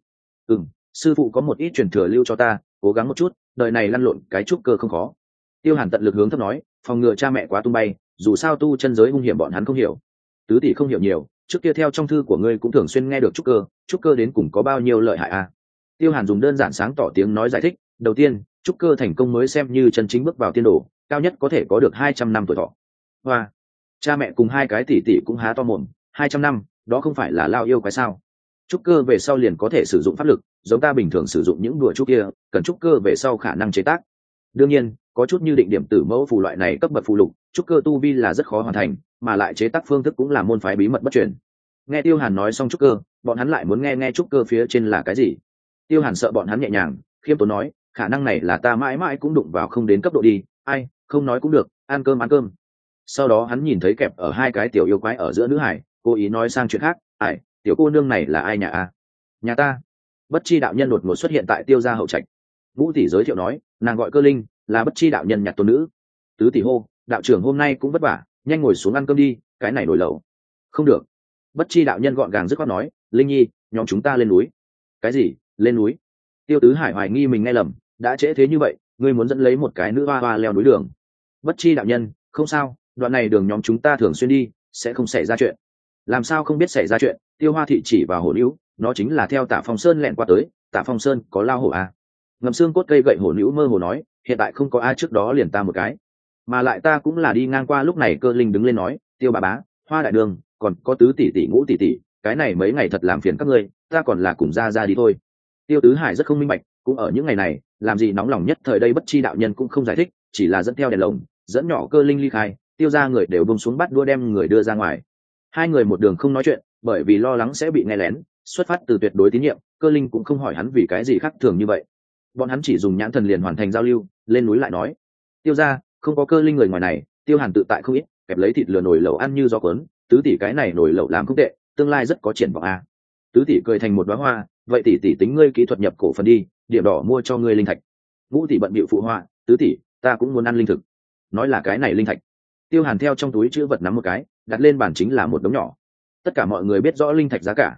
sư phụ có một ít truyền thừa lưu cho ta, cố gắng một chút, đời này lăn lộn cái trúc cơ không khó. Tiêu Hàn tận lực hướng thấp nói, phòng ngừa cha mẹ quá tung bay, dù sao tu chân giới hung hiểm bọn hắn không hiểu. Tứ tỷ không hiểu nhiều, trước kia theo trong thư của ngươi cũng thường xuyên nghe được trúc cơ đến cùng có bao nhiêu lợi hại à? Tiêu Hàn dùng đơn giản sáng tỏ tiếng nói giải thích, đầu tiên, trúc cơ thành công mới xem như chân chính bước vào tiên đồ, cao nhất có thể có được 200 năm tuổi thọ. Hoa, cha mẹ cùng hai cái tỷ tỷ cũng há to mồm, 200 năm, đó không phải là lao yêu quái sao? Trúc cơ về sau liền có thể sử dụng pháp lực, giống ta bình thường sử dụng những đùa trúc kia, cần trúc cơ về sau khả năng chế tác. Đương nhiên, có chút như định điểm tử mẫu phù loại này cấp bậc phù lục, trúc cơ tu vi là rất khó hoàn thành, mà lại chế tác phương thức cũng là môn phái bí mật bất truyền. Nghe Tiêu Hàn nói xong trúc cơ, bọn hắn lại muốn nghe trúc cơ phía trên là cái gì. Tiêu Hàn sợ bọn hắn nhẹ nhàng, khiêm tốn nói, khả năng này là ta mãi mãi cũng đụng vào không đến cấp độ đi, ai, không nói cũng được, ăn cơm. Sau đó hắn nhìn thấy kẹp ở hai cái tiểu yêu quái ở giữa nữ hải, cố ý nói sang chuyện khác. Ai, tiểu cô nương này là ai nhà a? Nhà ta. Bất chi đạo nhân đột ngột xuất hiện tại Tiêu gia hậu trạch. Vũ tỷ giới thiệu nói, nàng gọi Cơ Linh, là bất chi đạo nhân nhặt tôn nữ. Tứ tỷ hô, đạo trưởng hôm nay cũng vất vả, nhanh ngồi xuống ăn cơm đi, cái này nổi lẩu. Không được. Bất chi đạo nhân gọn gàng dứt khoát nói, Linh nhi, nhóm chúng ta lên núi. Cái gì? Lên núi? Tiêu Tứ Hải hoài nghi mình nghe lầm, đã trễ thế như vậy, ngươi muốn dẫn lấy một cái nữ hoa hoa leo núi đường. Bất chi đạo nhân, không sao, đoạn này đường nhóm chúng ta thường xuyên đi, sẽ không xảy ra chuyện. Làm sao không biết xảy ra chuyện? Tiêu Hoa thị chỉ vào hổ nữ, nó chính là theo Tạ Phong Sơn lẹn qua tới. Tạ Phong Sơn có lao hổ à? Ngầm xương cốt cây gậy hổ nữ mơ hồ nói, hiện tại không có ai, trước đó liền ta một cái, mà lại ta cũng là đi ngang qua. Lúc này Cơ Linh đứng lên nói, Tiêu bà bá, Hoa đại đường, còn có Tứ tỷ tỷ, Ngũ tỷ tỷ, cái này mấy ngày thật làm phiền các ngươi, ta còn là cùng ra đi thôi. Tiêu Tứ Hải rất không minh bạch, cũng ở những ngày này làm gì nóng lòng nhất thời đây. Bất chi đạo nhân cũng không giải thích, chỉ là dẫn theo đèn lồng dẫn nhỏ Cơ Linh ly khai. Tiêu ra người đều bông xuống bắt đua đem người đưa ra ngoài. Hai người một đường không nói chuyện, bởi vì lo lắng sẽ bị nghe lén. Xuất phát từ tuyệt đối tín nhiệm, Cơ Linh cũng không hỏi hắn vì cái gì khác thường như vậy. Bọn hắn chỉ dùng nhãn thần liền hoàn thành giao lưu. Lên núi lại nói, Tiêu ra không có Cơ Linh người ngoài này. Tiêu Hàn tự tại không ít, kẹp lấy thịt lừa nồi lẩu ăn như gió cuốn. Tứ tỷ cái này nồi lẩu làm không tệ, tương lai rất có triển vọng a. Tứ tỷ cười thành một đóa hoa, vậy tỷ tỷ tính ngươi kỹ thuật nhập cổ phần đi, điểm đỏ mua cho ngươi linh thạch. Ngũ tỷ bận bịu phụ họa, tứ tỷ ta cũng muốn ăn linh thực. Nói là cái này linh thạch. Tiêu Hàn theo trong túi chữ vật nắm một cái, đặt lên bàn chính là một đống nhỏ. Tất cả mọi người biết rõ linh thạch giá cả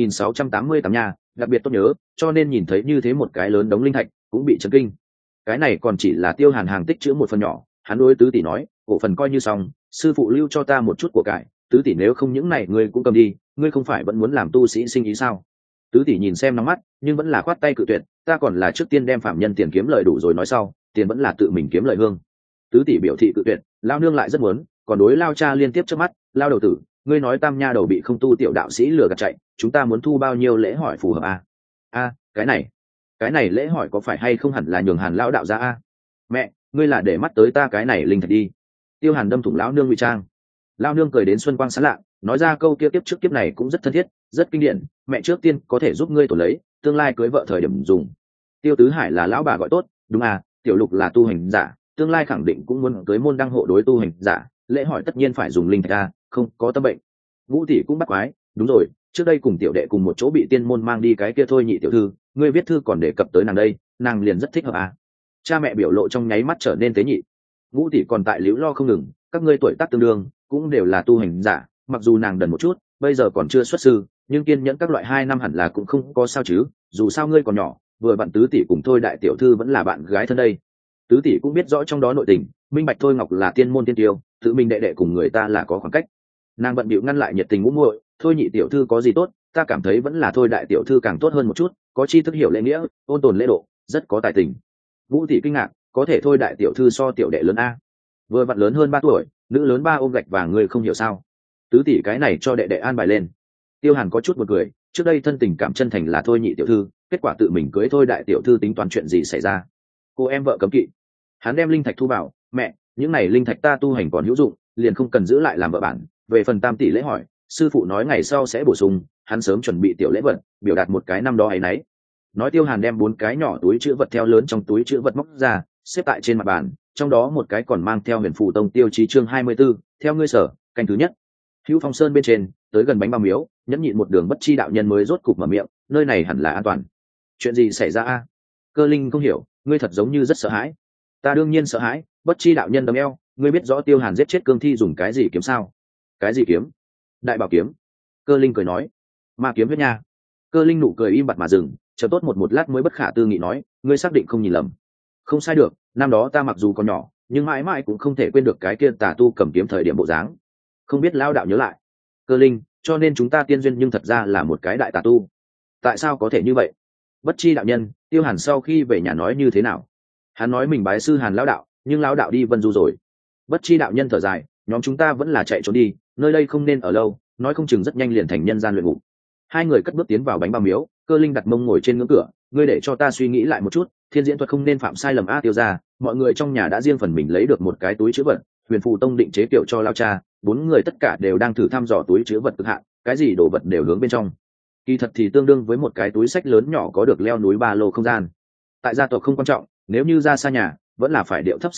1688 nha, đặc biệt tốt nhớ, cho nên nhìn thấy như thế một cái lớn đống linh thạch cũng bị chấn kinh. Cái này còn chỉ là Tiêu Hàn hàng tích chữ một phần nhỏ. Hắn đối tứ tỷ nói, cổ phần coi như xong, sư phụ lưu cho ta một chút của cải, tứ tỷ nếu không những này ngươi cũng cầm đi, ngươi không phải vẫn muốn làm tu sĩ sinh ý sao? Tứ tỷ nhìn xem nóng mắt, nhưng vẫn là khoát tay cự tuyệt, ta còn là trước tiên đem phạm nhân tiền kiếm lời đủ rồi nói sau, tiền vẫn là tự mình kiếm lời hương. Tứ tỷ biểu thị cự tuyệt, lao nương lại rất muốn, còn đối lao cha liên tiếp trước mắt, lao đầu tử, ngươi nói tam nha đầu bị không tu tiểu đạo sĩ lừa gạt chạy, chúng ta muốn thu bao nhiêu lễ hỏi phù hợp a? Cái này lễ hỏi có phải hay không hẳn là nhường Hàn lão đạo ra a? Mẹ, ngươi là để mắt tới ta cái này linh thạch đi. Tiêu Hàn đâm thủng lão nương ngụy trang. Lao nương cười đến xuân quang sáng lạ, nói ra câu kia kiếp trước kiếp này cũng rất thân thiết, rất kinh điển, mẹ trước tiên có thể giúp ngươi tổ lấy, tương lai cưới vợ thời điểm dùng. Tiêu Tứ Hải là lão bà gọi tốt, đúng à, tiểu Lục là tu hành giả, tương lai khẳng định cũng muốn cưới môn đăng hộ đối tu hành giả, lễ hỏi tất nhiên phải dùng linh thạch a, không có tâm bệnh. Ngũ tỷ cũng bắt quái, đúng rồi, trước đây cùng tiểu đệ cùng một chỗ bị tiên môn mang đi cái kia thôi nhị tiểu thư, ngươi viết thư còn đề cập tới nàng đây, nàng liền rất thích hợp à. Cha mẹ biểu lộ trong nháy mắt trở nên tế nhị. Ngũ tỷ còn tại liễu lo không ngừng, các ngươi tuổi tác tương đương, cũng đều là tu hành giả, mặc dù nàng đần một chút, bây giờ còn chưa xuất sư, nhưng kiên nhẫn các loại 2 năm hẳn là cũng không có sao chứ, dù sao ngươi còn nhỏ, vừa bạn tứ tỷ cùng thôi đại tiểu thư vẫn là bạn gái thân đây. Tứ tỷ cũng biết rõ trong đó nội tình, minh bạch thôi ngọc là tiên môn tiên tiêu, tự mình đệ đệ cùng người ta là có khoảng cách. Nàng bận bịu ngăn lại nhiệt tình ngũ muội, thôi nhị tiểu thư có gì tốt, ta cảm thấy vẫn là thôi đại tiểu thư càng tốt hơn một chút, có tri thức hiểu lễ nghĩa, ôn tồn lễ độ, rất có tài tình. Vũ tỷ kinh ngạc, có thể thôi đại tiểu thư so tiểu đệ lớn a? Vừa vặn lớn hơn 3 tuổi, nữ lớn 3 ôm gạch vàng ngươi không hiểu sao? Tứ tỷ cái này cho đệ đệ an bài lên. Tiêu Hàn có chút một cười, trước đây thân tình cảm chân thành là thôi nhị tiểu thư, kết quả tự mình cưới thôi đại tiểu thư tính toán chuyện gì xảy ra? Cô em vợ cấm kỵ. Hắn đem linh thạch thu vào, mẹ, những này linh thạch ta tu hành còn hữu dụng, liền không cần giữ lại làm vợ bản. Về phần tam tỷ lễ hỏi, sư phụ nói ngày sau sẽ bổ sung, hắn sớm chuẩn bị tiểu lễ vật, biểu đạt một cái năm đó ấy nấy. Nói Tiêu Hàn đem 4 cái nhỏ túi chữ vật theo lớn trong túi chữ vật móc ra, xếp tại trên mặt bàn, trong đó một cái còn mang theo Huyền Phù Tông tiêu chí chương 24, theo ngươi sở, canh thứ nhất. Hữu Phong Sơn bên trên, tới gần bánh bao miếu, nhẫn nhịn một đường bất chi đạo nhân mới rốt cục mở miệng, nơi này hẳn là an toàn. Chuyện gì xảy ra a? Cơ Linh không hiểu, ngươi thật giống như rất sợ hãi. Ta đương nhiên sợ hãi, bất chi đạo nhân đấm eo, ngươi biết rõ Tiêu Hàn giết chết Cương Thi dùng cái gì kiếm sao? Cái gì kiếm? Đại bảo kiếm. Cơ Linh cười nói, ma kiếm huyết nha. Cơ Linh nụ cười im bặt mà dừng, chờ tốt một lát mới bất khả tư nghị nói, ngươi xác định không nhìn lầm? Không sai được, năm đó ta mặc dù còn nhỏ, nhưng mãi mãi cũng không thể quên được cái kia tà tu cầm kiếm thời điểm bộ dáng. Không biết lao đạo nhớ lại. Cơ Linh, cho nên chúng ta tiên duyên nhưng thật ra là một cái đại tà tu. Tại sao có thể như vậy? Bất chi đạo nhân, Tiêu Hàn sau khi về nhà nói như thế nào? Hắn nói mình bái sư Hàn lão đạo, nhưng lão đạo đi Vân Du rồi. Bất chi đạo nhân thở dài, nhóm chúng ta vẫn là chạy trốn đi, nơi đây không nên ở lâu, nói không chừng rất nhanh liền thành nhân gian luyện ngục. Hai người cất bước tiến vào bánh bao miếu, Cơ Linh đặt mông ngồi trên ngưỡng cửa, ngươi để cho ta suy nghĩ lại một chút, thiên diễn thuật không nên phạm sai lầm a. Tiêu ra, mọi người trong nhà đã riêng phần mình lấy được một cái túi chữ vật, Huyền Phù Tông định chế kiểu cho lao cha, 4 người tất cả đều đang thử thăm dò túi chữ vật cực hạn, cái gì đồ vật đều hướng bên trong. Kỳ thật thì tương đương với một cái túi sách lớn nhỏ có được leo núi ba lô không gian. Tại gia tộc không quan trọng, nếu như ra xa nhà, vẫn là phải điệu thấp sử dụng,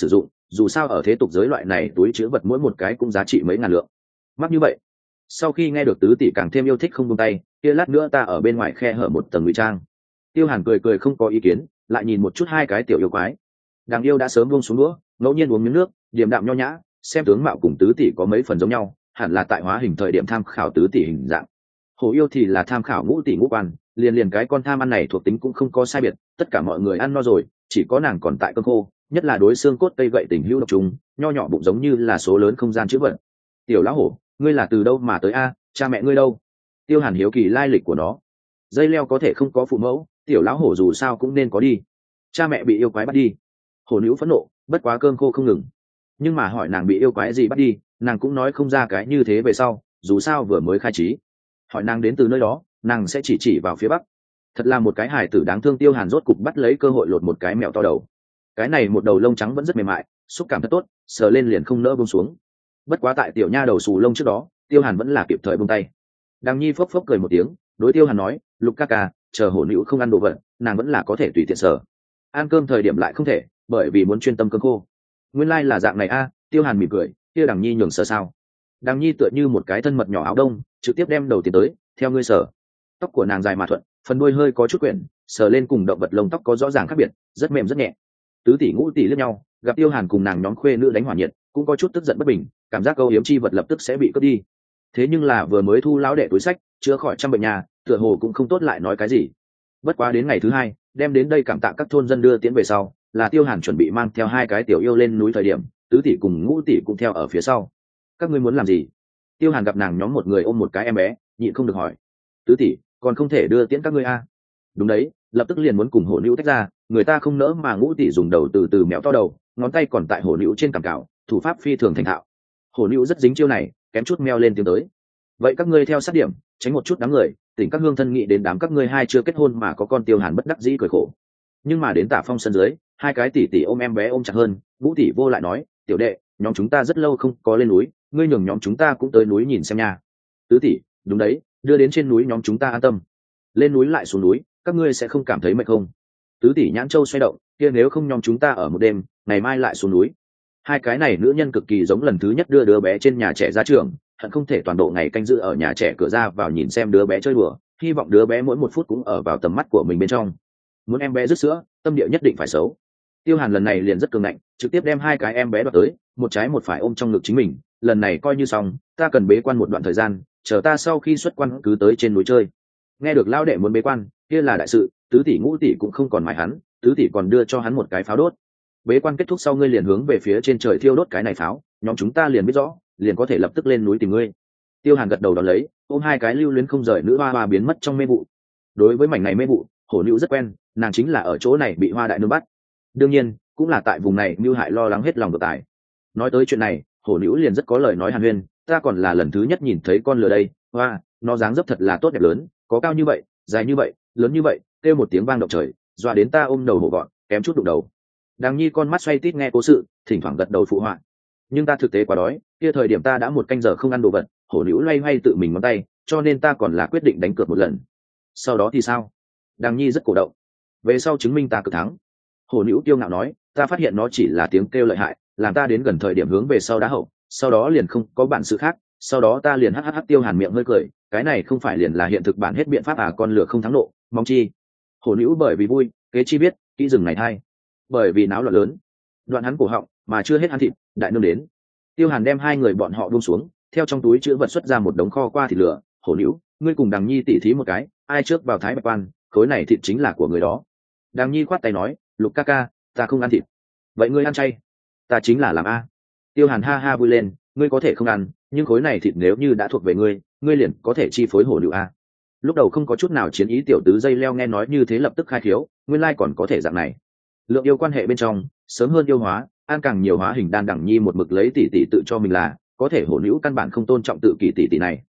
dù sao ở thế tục giới loại này túi chứa vật mỗi một cái cũng giá trị mấy ngàn lượng. Mắc như vậy. Sau khi nghe được tứ tỷ càng thêm yêu thích không buông tay, kia lát nữa ta ở bên ngoài khe hở một tầng ngụy trang. Tiêu Hàn cười cười không có ý kiến, lại nhìn một chút hai cái tiểu yêu quái. Đằng yêu đã sớm buông xuống đũa, ngẫu nhiên uống miếng nước, điềm đạm nho nhã, xem tướng mạo cùng tứ tỷ có mấy phần giống nhau, hẳn là tại hóa hình thời điểm tham khảo tứ tỷ hình dạng. Hổ yêu thì là tham khảo ngũ tỷ ngũ quan, liền cái con tham ăn này thuộc tính cũng không có sai biệt, tất cả mọi người ăn no rồi, chỉ có nàng còn tại cơm khô, nhất là đối xương cốt cây gậy tình hữu độc trùng, nho nhỏ bụng giống như là số lớn không gian chứa vật. Tiểu lão hổ, ngươi là từ đâu mà tới a? Cha mẹ ngươi đâu? Tiêu Hàn hiếu kỳ lai lịch của nó. Dây leo có thể không có phụ mẫu, tiểu lão hổ dù sao cũng nên có đi. Cha mẹ bị yêu quái bắt đi. Hổ nữ phẫn nộ, bất quá cơm khô không ngừng. Nhưng mà hỏi nàng bị yêu quái gì bắt đi, nàng cũng nói không ra cái như thế về sau, dù sao vừa mới khai trí. Hỏi nàng đến từ nơi đó, nàng sẽ chỉ vào phía bắc. Thật là một cái hài tử đáng thương. Tiêu Hàn rốt cục bắt lấy cơ hội lột một cái mèo to đầu. Cái này một đầu lông trắng vẫn rất mềm mại, xúc cảm thật tốt, sờ lên liền không nỡ buông xuống. Bất quá tại tiểu nha đầu xù lông trước đó, Tiêu Hàn vẫn là kịp thời buông tay. Đằng Nhi phốc phốc cười một tiếng, đối Tiêu Hàn nói, Lục ca ca, chờ hổ nữ không ăn đồ vật, nàng vẫn là có thể tùy tiện sờ. Ăn cơm thời điểm lại không thể, bởi vì muốn chuyên tâm cơm khô. Nguyên lai là dạng này a. Tiêu Hàn mỉm cười, kia Đằng Nhi nhường sờ sao? Đằng Nhi tựa như một cái thân mật nhỏ áo đông, trực tiếp đem đầu tiến tới, theo ngươi sờ. Tóc của nàng dài mà thuận, phần đuôi hơi có chút quyển, sờ lên cùng động vật lông tóc có rõ ràng khác biệt, rất mềm rất nhẹ. Tứ tỷ ngũ tỷ liếc nhau, gặp Tiêu Hàn cùng nàng nhóm khuê nữ đánh hỏa nhiệt, cũng có chút tức giận bất bình, cảm giác câu hiếm chi vật lập tức sẽ bị cướp đi. Thế nhưng là vừa mới thu lão đệ túi sách, chữa khỏi trăm bệnh nhà, tựa hồ cũng không tốt lại nói cái gì. Bất quá đến ngày thứ hai, đem đến đây cảm tạ các thôn dân đưa tiễn về sau, là Tiêu Hàn chuẩn bị mang theo hai cái tiểu yêu lên núi thời điểm, tứ tỷ cùng ngũ tỷ cũng theo ở phía sau. Các ngươi muốn làm gì? Tiêu Hàn gặp nàng nhóm một người ôm một cái em bé, nhịn không được hỏi. Tứ tỷ, còn không thể đưa tiễn các ngươi a? Đúng đấy, lập tức liền muốn cùng hổ nữ tách ra, người ta không nỡ mà ngũ tỷ dùng đầu từ từ mèo to đầu, ngón tay còn tại hổ nữ trên cằm cào, thủ pháp phi thường thành thạo. Hổ nữ rất dính chiêu này, kém chút meo lên tiếng tới. Vậy các ngươi theo sát điểm, tránh một chút đám người, tỉnh các hương thân nghĩ đến đám các ngươi hai chưa kết hôn mà có con. Tiêu Hàn bất đắc dĩ cười khổ. Nhưng mà đến Tả Phong sân dưới, hai cái tỷ tỷ ôm em bé ôm chặt hơn, ngũ tỷ vô lại nói, tiểu đệ, nhóm chúng ta rất lâu không có lên núi, ngươi nhường nhóm chúng ta cũng tới núi nhìn xem nha. Tứ tỷ, đúng đấy, đưa đến trên núi nhóm chúng ta an tâm. Lên núi lại xuống núi, các ngươi sẽ không cảm thấy mệt không? Tứ tỷ nhãn châu xoay động, kia nếu không nhóm chúng ta ở một đêm, ngày mai lại xuống núi. Hai cái này nữ nhân cực kỳ giống lần thứ nhất đưa đứa bé trên nhà trẻ ra trường, hận không thể toàn bộ ngày canh giữ ở nhà trẻ cửa ra vào nhìn xem đứa bé chơi đùa, hy vọng đứa bé mỗi một phút cũng ở vào tầm mắt của mình bên trong. Muốn em bé rứt sữa, tâm địa nhất định phải xấu. Tiêu Hàn lần này liền rất cường ngạnh, trực tiếp đem hai cái em bé đoạt tới, một trái một phải ôm trong ngực chính mình. Lần này coi như xong, ta cần bế quan một đoạn thời gian, chờ ta sau khi xuất quan cứ tới trên núi chơi. Nghe được lão đệ muốn bế quan, kia là đại sự, tứ tỷ ngũ tỷ cũng không còn mãi hắn, tứ tỷ còn đưa cho hắn một cái pháo đốt. Bế quan kết thúc sau ngươi liền hướng về phía trên trời thiêu đốt cái này pháo, nhóm chúng ta liền biết rõ, liền có thể lập tức lên núi tìm ngươi. Tiêu Hàn gật đầu đón lấy, ôm hai cái lưu luyến không rời nữ hoa hoa biến mất trong mê vụ. Đối với mảnh này mê vụ, hổ nữ rất quen, nàng chính là ở chỗ này bị hoa đại nương bắt. Đương nhiên, cũng là tại vùng này mưu hại lo lắng hết lòng độc tài. Nói tới chuyện này, hổ nữ liền rất có lời nói hàn huyên, ta còn là lần thứ nhất nhìn thấy con lừa đây, hoa, nó dáng dấp thật là tốt đẹp lớn, có cao như vậy, dài như vậy, lớn như vậy, kêu một tiếng vang động trời, dọa đến ta ôm đầu hổ gọn, kém chút đụng đầu. Đằng Nhi con mắt xoay tít nghe cố sự, thỉnh thoảng gật đầu phụ họa. Nhưng ta thực tế quá đói, kia thời điểm ta đã một canh giờ không ăn đồ vật, hổ nữ loay hoay tự mình ngón tay, cho nên ta còn là quyết định đánh cược một lần. Sau đó thì sao? Đằng Nhi rất cổ động. Về sau chứng minh ta cực thắng. Hổ nữ kiêu ngạo nói, ta phát hiện nó chỉ là tiếng kêu lợi hại, làm ta đến gần thời điểm hướng về sau đá hậu, sau đó liền không có bản sự khác, sau đó ta liền hắc. Tiêu Hàn miệng hơi cười, cái này không phải liền là hiện thực bản hết biện pháp à? Con lửa không thắng nộ, mong chi. Hổ nữ bởi vì vui, kế chi biết, kỹ rừng này thay. Bởi vì náo loạn lớn, đoạn hắn cổ họng mà chưa hết ăn thịt, đại nương đến. Tiêu Hàn đem hai người bọn họ buông xuống, theo trong túi chữ vật xuất ra một đống kho qua thịt lửa. Hổ nữ, ngươi cùng Đằng Nhi tỉ thí một cái, ai trước vào Thái Bạch Quan, khối này thịt chính là của người đó. Đằng Nhi khoát tay nói, Lục ca ca, ta không ăn thịt. Vậy ngươi ăn chay? Ta chính là làm a. Tiêu Hàn ha ha vui lên, ngươi có thể không ăn, nhưng khối này thịt nếu như đã thuộc về ngươi, ngươi liền có thể chi phối hổ nữ a. Lúc đầu không có chút nào chiến ý tiểu tứ dây leo nghe nói như thế lập tức khai khiếu, nguyên lai còn có thể dạng này. Lượng yêu quan hệ bên trong sớm hơn yêu hóa, ăn càng nhiều hóa hình đan. Đẳng Nhi một mực lấy tỷ tỷ tự cho mình là có thể, hổ nữ căn bản không tôn trọng tự kỷ tỷ tỷ này.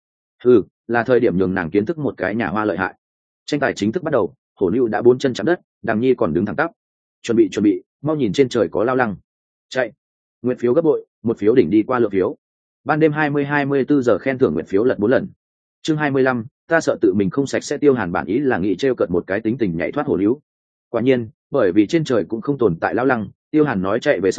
Là thời điểm nhường nàng kiến thức một cái nhà hoa lợi hại. Tranh tài chính thức bắt đầu, hổ nữ đã bốn chân chạm đất, Đằng Nhi còn đứng thẳng tắp. Chuẩn bị, mau nhìn trên trời có lao lăng. Chạy. Nguyện phiếu gấp bội, một phiếu đỉnh đi qua lượng phiếu. Ban đêm 24 giờ khen thưởng nguyện phiếu lật 4 lần. Chương 25, ta sợ tự mình không sạch sẽ. Tiêu Hàn bản ý là nghị trêu cợt một cái tính tình nhảy thoát hổ nữ. Quả nhiên, bởi vì trên trời cũng không tồn tại lao lăng, Tiêu Hàn nói chạy về sau,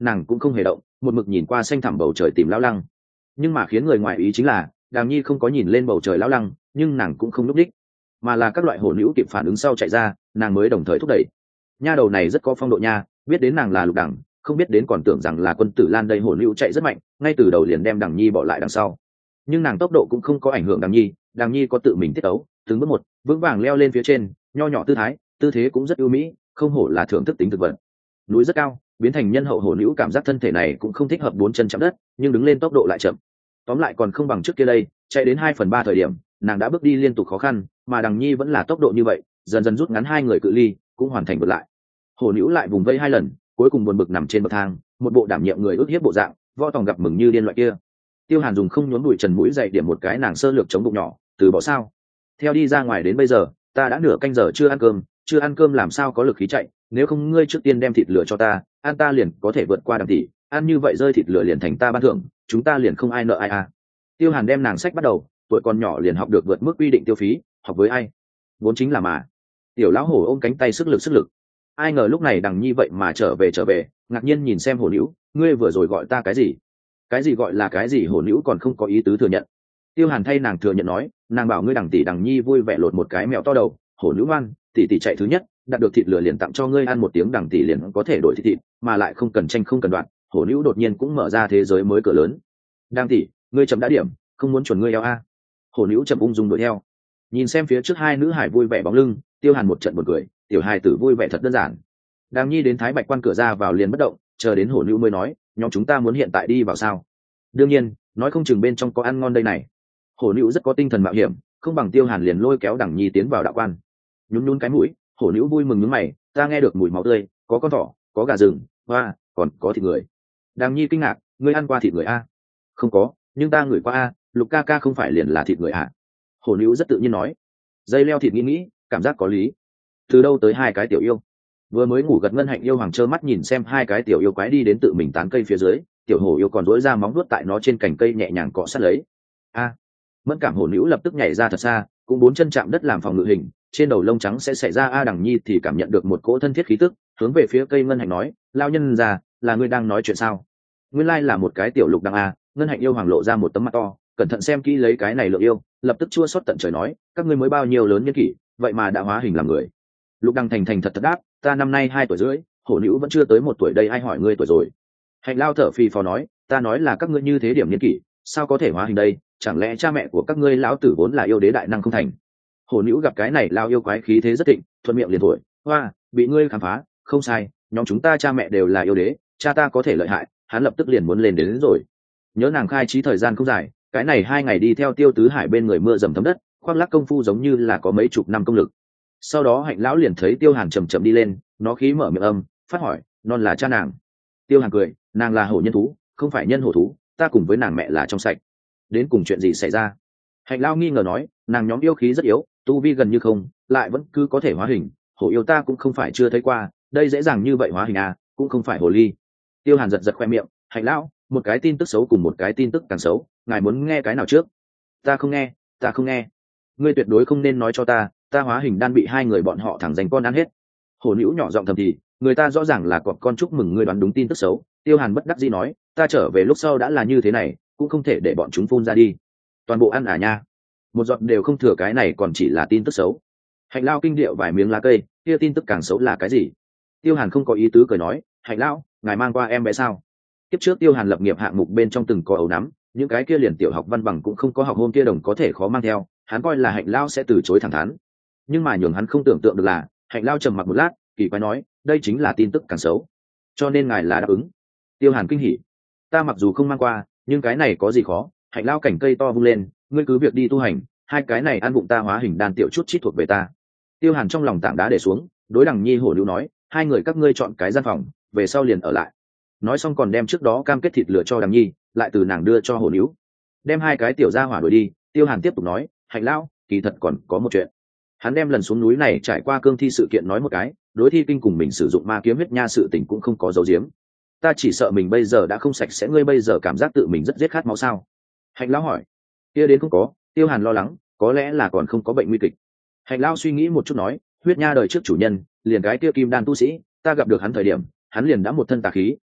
nàng cũng không hề động, một mực nhìn qua xanh thẳm bầu trời tìm lão lăng. Nhưng mà khiến người ngoại ý chính là Đằng Nhi không có nhìn lên bầu trời lão lăng, nhưng nàng cũng không lúc đích, mà là các loại hổ nữ kịp phản ứng sau chạy ra, nàng mới đồng thời thúc đẩy. Nha đầu này rất có phong độ nha, biết đến nàng là Lục Đằng, không biết đến còn tưởng rằng là Quân Tử Lan đây. Hổ nữ chạy rất mạnh, ngay từ đầu liền đem Đằng Nhi bỏ lại đằng sau, nhưng nàng tốc độ cũng không có ảnh hưởng Đằng Nhi có tự mình tiết ấu, từng bước một vững vàng leo lên phía trên, nho nhỏ tư thế cũng rất ưu mỹ, không hổ là thưởng thức tính thực vật. Núi rất cao, biến thành nhân hậu hổ nữ cảm giác thân thể này cũng không thích hợp 4 chân chạm đất, nhưng đứng lên tốc độ lại chậm. Tóm lại còn không bằng trước kia đây, chạy đến 2/3 thời điểm nàng đã bước đi liên tục khó khăn, mà Đằng Nhi vẫn là tốc độ như vậy, dần dần rút ngắn hai người cự ly, cũng hoàn thành vượt lại. Hổ nữ lại vùng vây 2 lần, cuối cùng buồn bực nằm trên bậc thang, một bộ đảm nhiệm người ước hiếp bộ dạng, Võ Tòng gặp mừng như điên loại kia. Tiêu Hàn dùng không nhốn bụi trần mũi dậy điểm một cái nàng sơ lược chống bụng nhỏ, từ bỏ sao? Theo đi ra ngoài đến bây giờ, ta đã nửa canh giờ chưa ăn cơm làm sao có lực khí chạy, nếu không ngươi trước tiên đem thịt lửa cho ta, ăn ta liền có thể vượt qua Đằng tỷ, ăn như vậy rơi thịt lửa liền thành ta ban thưởng, chúng ta liền không ai nợ ai à. Tiêu Hàn đem nàng sách bắt đầu, tuổi còn nhỏ liền học được vượt mức quy định tiêu phí, học với ai vốn chính là mà. Tiểu lão hổ ôm cánh tay sức lực, ai ngờ lúc này Đằng Nhi vậy mà trở về, ngạc nhiên nhìn xem hổ nữ, ngươi vừa rồi gọi ta cái gì? Cái gì gọi là cái gì? Hổ nữ còn không có ý tứ thừa nhận. Tiêu Hàn thay nàng thừa nhận nói, nàng bảo ngươi Đằng tỷ. Đằng Nhi vui vẻ lột một cái mèo to đầu, hổ nữ ngoan, tỷ chạy thứ nhất, đạt được thịt lửa liền tặng cho ngươi ăn một tiếng, Đằng tỷ liền có thể đổi thịt, mà lại không cần tranh không cần đoạn. Hổ nữ đột nhiên cũng mở ra thế giới mới cửa lớn. Đằng tỷ, ngươi chậm đã điểm, không muốn chuẩn ngươi eo a. Hổ nữ chậm ung dung đuổi theo, nhìn xem phía trước hai nữ hải vui vẻ bóng lưng, Tiêu Hàn một trận buồn cười, tiểu hài tử vui vẻ thật đơn giản. Đằng Nhi đến Thái Bạch Quan cửa ra vào liền bất động, chờ đến hổ nữ mới nói, nhóm chúng ta muốn hiện tại đi vào sao? Đương nhiên, nói không chừng bên trong có ăn ngon đây này. Hổ nữ rất có tinh thần mạo hiểm, không bằng Tiêu Hàn liền lôi kéo Đằng Nhi tiến vào đạo quan. Nhún cái mũi, hổ nữ vui mừng nhướng mày, ta nghe được mùi máu tươi, có con thỏ, có gà rừng, hoa, còn có thịt người. Đằng Nhi kinh ngạc, ngươi ăn qua thịt người a? Không có, nhưng ta ngửi qua a, Lục ca ca không phải liền là thịt người à? Hổ nữ rất tự nhiên nói. Dây leo thịt nghĩ, cảm giác có lý. Từ đâu tới hai cái tiểu yêu? Vừa mới ngủ gật Ngân Hạnh yêu hoàng trơ mắt nhìn xem hai cái tiểu yêu quái đi đến tự mình tán cây phía dưới, tiểu hổ yêu còn dỗi ra móng vuốt tại nó trên cành cây nhẹ nhàng cọ sát lấy. A! Mẫn cảm hổ nữ lập tức nhảy ra thật xa, cũng 4 chân chạm đất làm phòng ngự hình, trên đầu lông trắng sẽ xảy ra. Đằng Nhi thì cảm nhận được một cỗ thân thiết khí tức, hướng về phía cây Ngân Hạnh nói, lao nhân già, là ngươi đang nói chuyện sao? Nguyên lai là một cái tiểu Lục Đằng a. Ngân Hạnh yêu hoàng lộ ra một tấm mặt to, cẩn thận xem kỹ lấy cái này lượng yêu, lập tức chua xót tận trời nói, các ngươi mới bao nhiêu lớn niên kỷ, vậy mà đã hóa hình làm người. Lục Đằng thành thật đáp, ta năm nay 2 tuổi rưỡi, hổ nữ vẫn chưa tới 1 tuổi đây, ai hỏi ngươi tuổi rồi? Hạnh lao thở phì phò nói, ta nói là các ngươi như thế điểm niên kỷ, sao có thể hóa hình đây, chẳng lẽ cha mẹ của các ngươi lão tử vốn là yêu đế đại năng không thành? Hổ nữ gặp cái này lao yêu quái khí thế rất thịnh, thuận miệng liền thổi, hoa, bị ngươi khám phá, không sai, nhóm chúng ta cha mẹ đều là yêu đế, cha ta có thể lợi hại, hắn lập tức liền muốn lên đến rồi. Nhớ nàng khai trí thời gian không dài, cái này 2 ngày đi theo Tiêu Tứ Hải bên người mưa dầm thấm đất, khoác lác công phu giống như là có mấy chục năm công lực. Sau đó Hạnh lão liền thấy Tiêu Hàn chậm đi lên, nó khí mở miệng âm, phát hỏi, non là cha nàng? Tiêu Hàn cười, nàng là hổ nhân thú, không phải nhân hổ thú, ta cùng với nàng mẹ là trong sạch. Đến cùng chuyện gì xảy ra? Hạnh lão nghi ngờ nói, nàng nhóm yêu khí rất yếu, tu vi gần như không, lại vẫn cứ có thể hóa hình, hổ yêu ta cũng không phải chưa thấy qua, đây dễ dàng như vậy hóa hình à, cũng không phải hồ ly. Tiêu Hàn giật khoe miệng, Hạnh lão, một cái tin tức xấu cùng một cái tin tức càng xấu, ngài muốn nghe cái nào trước? Ta không nghe, ngươi tuyệt đối không nên nói cho ta hóa hình đan bị 2 người bọn họ thẳng dành con ăn hết. Hổ nữ nhỏ giọng thầm thì, người ta rõ ràng là cọp con, chúc mừng ngươi đoán đúng tin tức xấu. Tiêu Hàn bất đắc dĩ nói, ta trở về lúc sau đã là như thế này, cũng không thể để bọn chúng phun ra đi, toàn bộ ăn à nha, một giọt đều không thừa, cái này còn chỉ là tin tức xấu. Hạnh lao kinh điệu vài miếng lá cây, kia tin tức càng xấu là cái gì? Tiêu Hàn không có ý tứ cười nói, Hạnh lão, ngài mang qua em bé sao? Kiếp trước Tiêu Hàn lập nghiệp hạng mục bên trong từng có ấu nắm, những cái kia liền tiểu học văn bằng cũng không có học, hôm kia đồng có thể khó mang theo, hắn coi là Hạnh lao sẽ từ chối thẳng thắn. Nhưng mà nhường hắn không tưởng tượng được là, Hạnh lao trầm mặc một lát, kỳ quái nói, đây chính là tin tức càng xấu, cho nên ngài là đáp ứng. Tiêu Hàn kinh hỉ, ta mặc dù không mang qua, nhưng cái này có gì khó? Hạnh lao cảnh cây to vung lên, ngươi cứ việc đi tu hành, 2 cái này ăn bụng ta hóa hình đan tiểu chút chít thuộc về ta. Tiêu Hàn trong lòng tảng đá để xuống, đối Đằng Nhi hổ nữ nói, 2 người các ngươi chọn cái gian phòng, về sau liền ở lại. Nói xong còn đem trước đó cam kết thịt lửa cho Đằng Nhi, lại từ nàng đưa cho hổ nữ. Đem 2 cái tiểu gia hỏa đuổi đi, Tiêu Hàn tiếp tục nói, Hạnh lão, kỳ thật còn có một chuyện. Hắn đem lần xuống núi này trải qua cương thi sự kiện nói một cái, đối thi kinh cùng mình sử dụng ma kiếm huyết nha sự tình cũng không có dấu diếm. Ta chỉ sợ mình bây giờ đã không sạch sẽ, ngươi bây giờ cảm giác tự mình rất giết khát máu sao? Hạnh lão hỏi. Kia đến không có. Tiêu Hàn lo lắng, có lẽ là còn không có bệnh nguy kịch. Hạnh lão suy nghĩ một chút nói, huyết nha đời trước chủ nhân liền cái kia kim đan tu sĩ, ta gặp được hắn thời điểm hắn liền đã một thân tà khí,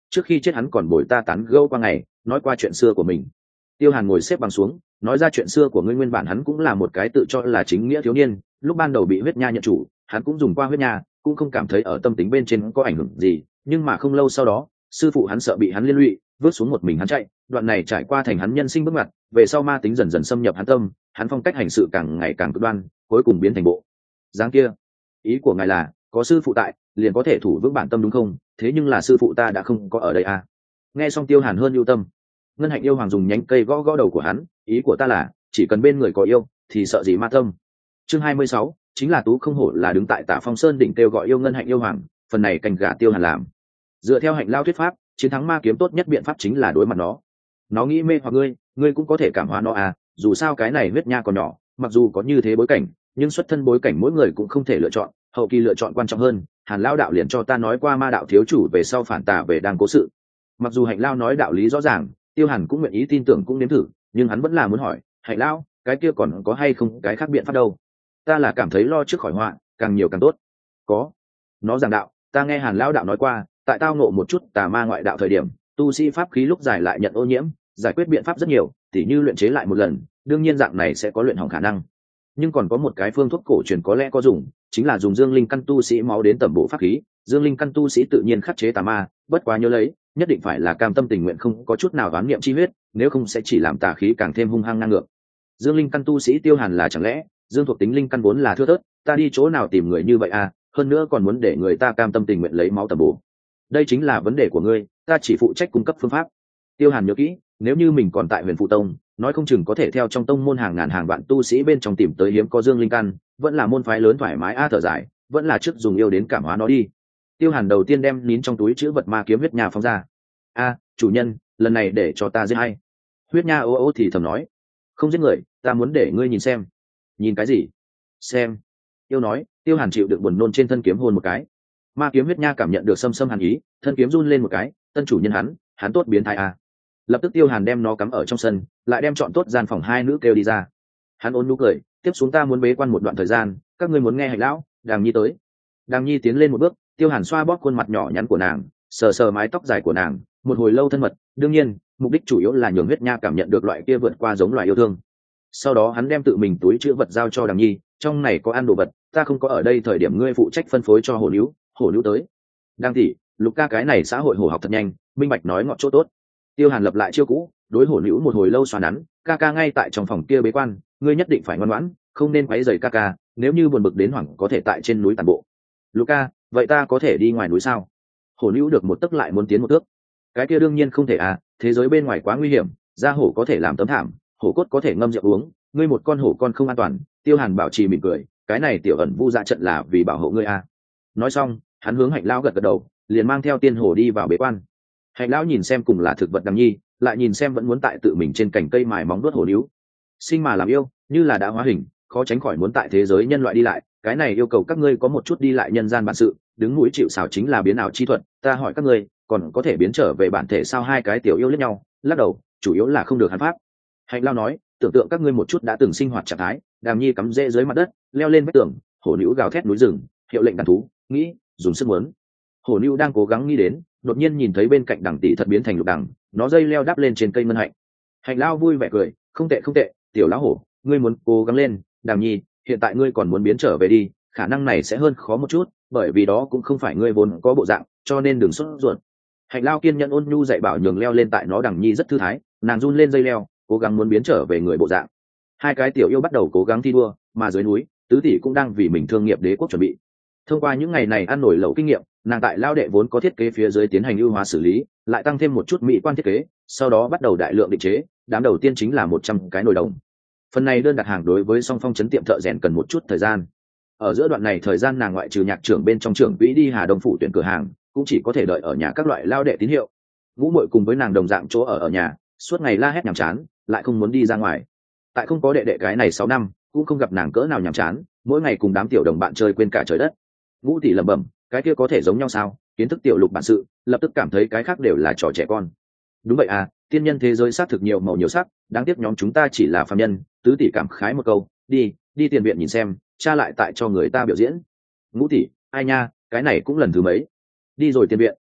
trước khi chết hắn còn bồi ta tán gẫu qua ngày, nói qua chuyện xưa của mình. Tiêu Hàn ngồi xếp bằng xuống, nói ra chuyện xưa của ngươi. Nguyên bản hắn cũng là một cái tự cho là chính nghĩa thiếu niên, lúc ban đầu bị huyết nha nhận chủ, hắn cũng dùng qua huyết nha, cũng không cảm thấy ở tâm tính bên trên có ảnh hưởng gì, nhưng mà không lâu sau đó, sư phụ hắn sợ bị hắn liên lụy, vứt xuống một mình hắn chạy, đoạn này trải qua thành hắn nhân sinh bước ngoặt, về sau ma tính dần dần xâm nhập hắn tâm, hắn phong cách hành sự càng ngày càng cực đoan, cuối cùng biến thành bộ dáng kia. Ý của ngài là có sư phụ tại liền có thể thủ vững bản tâm đúng không? Thế nhưng là sư phụ ta đã không có ở đây à? Nghe xong Tiêu Hàn hơn lưu tâm. Ngân Hạnh yêu hoàng dùng nhánh cây gõ gõ đầu của hắn, ý của ta là chỉ cần bên người có yêu thì sợ gì ma tâm. Chương 26, chính là Tú không hổ là đứng tại Tạ Phong Sơn đỉnh kêu gọi yêu Ngân Hạnh yêu hoàng, phần này cành gà Tiêu Hàn làm. Dựa theo Hạnh Lao thuyết pháp, chiến thắng ma kiếm tốt nhất biện pháp chính là đối mặt nó nghĩ mê hoặc ngươi cũng có thể cảm hóa nó à, dù sao cái này huyết nha còn nhỏ, mặc dù có như thế bối cảnh, nhưng xuất thân bối cảnh mỗi người cũng không thể lựa chọn, hậu kỳ lựa chọn quan trọng hơn. Hàn Lao đạo liền cho ta nói qua ma đạo thiếu chủ về sau phản tà về đang cố sự. Mặc dù Hạnh Lao nói đạo lý rõ ràng, Tiêu Hàn cũng nguyện ý tin tưởng cũng nếm thử, nhưng hắn vẫn là muốn hỏi, Hạnh Lao, cái kia còn có hay không cái khác biện pháp đâu? Ta là cảm thấy lo trước khỏi họa, càng nhiều càng tốt. Có. Nó giảng đạo, ta nghe Hàn Lao đạo nói qua, tại tao ngộ một chút tà ma ngoại đạo thời điểm, tu sĩ pháp khí lúc giải lại nhận ô nhiễm, giải quyết biện pháp rất nhiều, tỉ như luyện chế lại một lần, đương nhiên dạng này sẽ có luyện hỏng khả năng. Nhưng còn có một cái phương thuốc cổ truyền có lẽ có dùng, chính là dùng dương linh căn tu sĩ máu đến tẩm bổ pháp khí. Dương linh căn tu sĩ tự nhiên khắc chế tà ma, bất quá nhớ lấy, nhất định phải là cam tâm tình nguyện, không có chút nào đoán niệm chi huyết, nếu không sẽ chỉ làm tà khí càng thêm hung hăng ngang ngược. Dương linh căn tu sĩ Tiêu Hàn là chẳng lẽ dương thuộc tính linh căn vốn là thưa thớt, ta đi chỗ nào tìm người như vậy à, hơn nữa còn muốn để người ta cam tâm tình nguyện lấy máu tẩm bổ. Đây chính là vấn đề của ngươi, ta chỉ phụ trách cung cấp phương pháp. Tiêu Hàn nhớ kỹ, nếu như mình còn tại Huyền Phụ Tông, nói không chừng có thể theo trong tông môn hàng ngàn hàng vạn tu sĩ bên trong tìm tới hiếm có dương linh căn, vẫn là môn phái lớn thoải mái thở dài, vẫn là trước dùng yêu đến cảm hóa nó đi. Tiêu Hàn đầu tiên đem nín trong túi chữ vật ma kiếm huyết nha phóng ra. Chủ nhân, lần này để cho ta giết hay? Huyết nha ô ô thì thầm nói, không giết người, ta muốn để ngươi nhìn xem. Nhìn cái gì? Xem. Yêu nói. Tiêu Hàn chịu đựng buồn nôn trên thân kiếm hôn một cái. Ma kiếm huyết nha cảm nhận được xâm xâm hàn ý, thân kiếm run lên một cái, tân chủ nhân hắn tốt biến thái à. Lập tức Tiêu Hàn đem nó cắm ở trong sân, lại đem chọn tốt gian phòng hai nữ kêu đi ra. Hắn ôn nụ cười, tiếp xuống ta muốn bế quan một đoạn thời gian, các ngươi muốn nghe Hạnh lão? Đàng Nhi tới. Đàng Nhi tiến lên một bước, Tiêu Hàn xoa bóp khuôn mặt nhỏ nhắn của nàng, sờ sờ mái tóc dài của nàng, một hồi lâu thân mật, đương nhiên mục đích chủ yếu là nhường huyết nha cảm nhận được loại kia vượt qua giống loài yêu thương. Sau đó hắn đem tự mình túi chữ vật giao cho Đàng Nhi, trong này có ăn đồ vật, ta không có ở đây thời điểm ngươi phụ trách phân phối cho hổ nữ tới. Đàng tỷ, Lục ca cái này xã hội hổ học thật nhanh, minh bạch nói ngọt chỗ tốt. Tiêu Hàn lập lại chiêu cũ, đối hổ nữ một hồi lâu xoa nắn, ca ca ngay tại trong phòng kia bế quan, ngươi nhất định phải ngoan ngoãn, không nên quấy rầy ca ca, nếu như buồn bực đến hoảng có thể tại trên núi tản bộ. Lục ca, vậy ta có thể đi ngoài núi sao? Hổ nữ được một tấc lại muốn tiến một thước. Cái kia đương nhiên không thể à, thế giới bên ngoài quá nguy hiểm, da hổ có thể làm tấm thảm, hổ cốt có thể ngâm rượu uống, ngươi một con hổ con không an toàn. Tiêu Hàn bảo trì mỉm cười, cái này tiểu ẩn vu dạ trận là vì bảo hộ ngươi à. Nói xong, hắn hướng Hạnh lão gật gật đầu, liền mang theo tiên hổ đi vào bế quan. Hạnh lão nhìn xem cùng là thực vật Đằng Nhi, lại nhìn xem vẫn muốn tại tự mình trên cành cây mài móng đuốt hổ níu. Sinh mà làm yêu, như là đã hóa hình, khó tránh khỏi muốn tại thế giới nhân loại đi lại, cái này yêu cầu các ngươi có một chút đi lại nhân gian bản sự, đứng mũi chịu sào chính là biến ảo chi thuật, ta hỏi các ngươi, còn có thể biến trở về bản thể sao? Hai cái tiểu yêu liếc nhau, lắc đầu, chủ yếu là không được hắn pháp. Hạnh lão nói, tưởng tượng các ngươi một chút đã từng sinh hoạt trạng thái, Đàm Nhi cắm rễ dưới mặt đất, leo lên vách tường, hổ níu gào thét núi rừng, hiệu lệnh đàn thú, nghĩ, dùng sức muốn. Hổ níu đang cố gắng nghĩ đến, đột nhiên nhìn thấy bên cạnh Đằng tỷ thật biến thành lục đằng, nó dây leo đáp lên trên cây ngân hạnh. Hạnh lão vui vẻ cười, không tệ không tệ, tiểu lão hổ, ngươi muốn cố gắng lên. Đàm Nhi, hiện tại ngươi còn muốn biến trở về đi, khả năng này sẽ hơn khó một chút, bởi vì đó cũng không phải ngươi vốn có bộ dạng, cho nên đừng sốt ruột. Hạnh lão kiên nhẫn ôn nhu dạy bảo, nhường leo lên tại nó. Đằng Nhi rất thư thái, nàng run lên dây leo, cố gắng muốn biến trở về người bộ dạng. Hai cái tiểu yêu bắt đầu cố gắng thi đua, mà dưới núi tứ tỷ cũng đang vì mình thương nghiệp đế quốc chuẩn bị. Thông qua những ngày này ăn nổi lẩu kinh nghiệm, nàng tại lao đệ vốn có thiết kế phía dưới tiến hành ưu hóa xử lý, lại tăng thêm một chút mỹ quan thiết kế, sau đó bắt đầu đại lượng định chế. Đám đầu tiên chính là 100 cái nồi đồng. Phần này đơn đặt hàng đối với song phong chấn tiệm thợ rèn cần một chút thời gian. Ở giữa đoạn này thời gian, nàng ngoại trừ nhạc trưởng bên trong trưởng quỹ đi Hà Đông phủ tuyển cửa hàng, cũng chỉ có thể đợi ở nhà các loại lao đệ tín hiệu. Ngũ muội cùng với nàng đồng dạng chỗ ở nhà, suốt ngày la hét nhàm chán, lại không muốn đi ra ngoài. Tại không có đệ đệ cái này 6 năm, cũng không gặp nàng cỡ nào nhàm chán, mỗi ngày cùng đám tiểu đồng bạn chơi quên cả trời đất. Ngũ tỷ lẩm bẩm, cái kia có thể giống nhau sao? Kiến thức tiểu lục bản sự, lập tức cảm thấy cái khác đều là trò trẻ con. Đúng vậy à, tiên nhân thế giới xác thực nhiều màu nhiều sắc, đáng tiếc nhóm chúng ta chỉ là phàm nhân. Tứ tỷ cảm khái một câu, đi tiền viện nhìn xem, cha lại tại cho người ta biểu diễn. Ngũ tỷ, ai nha, cái này cũng lần thứ mấy. Đi rồi tiền viện,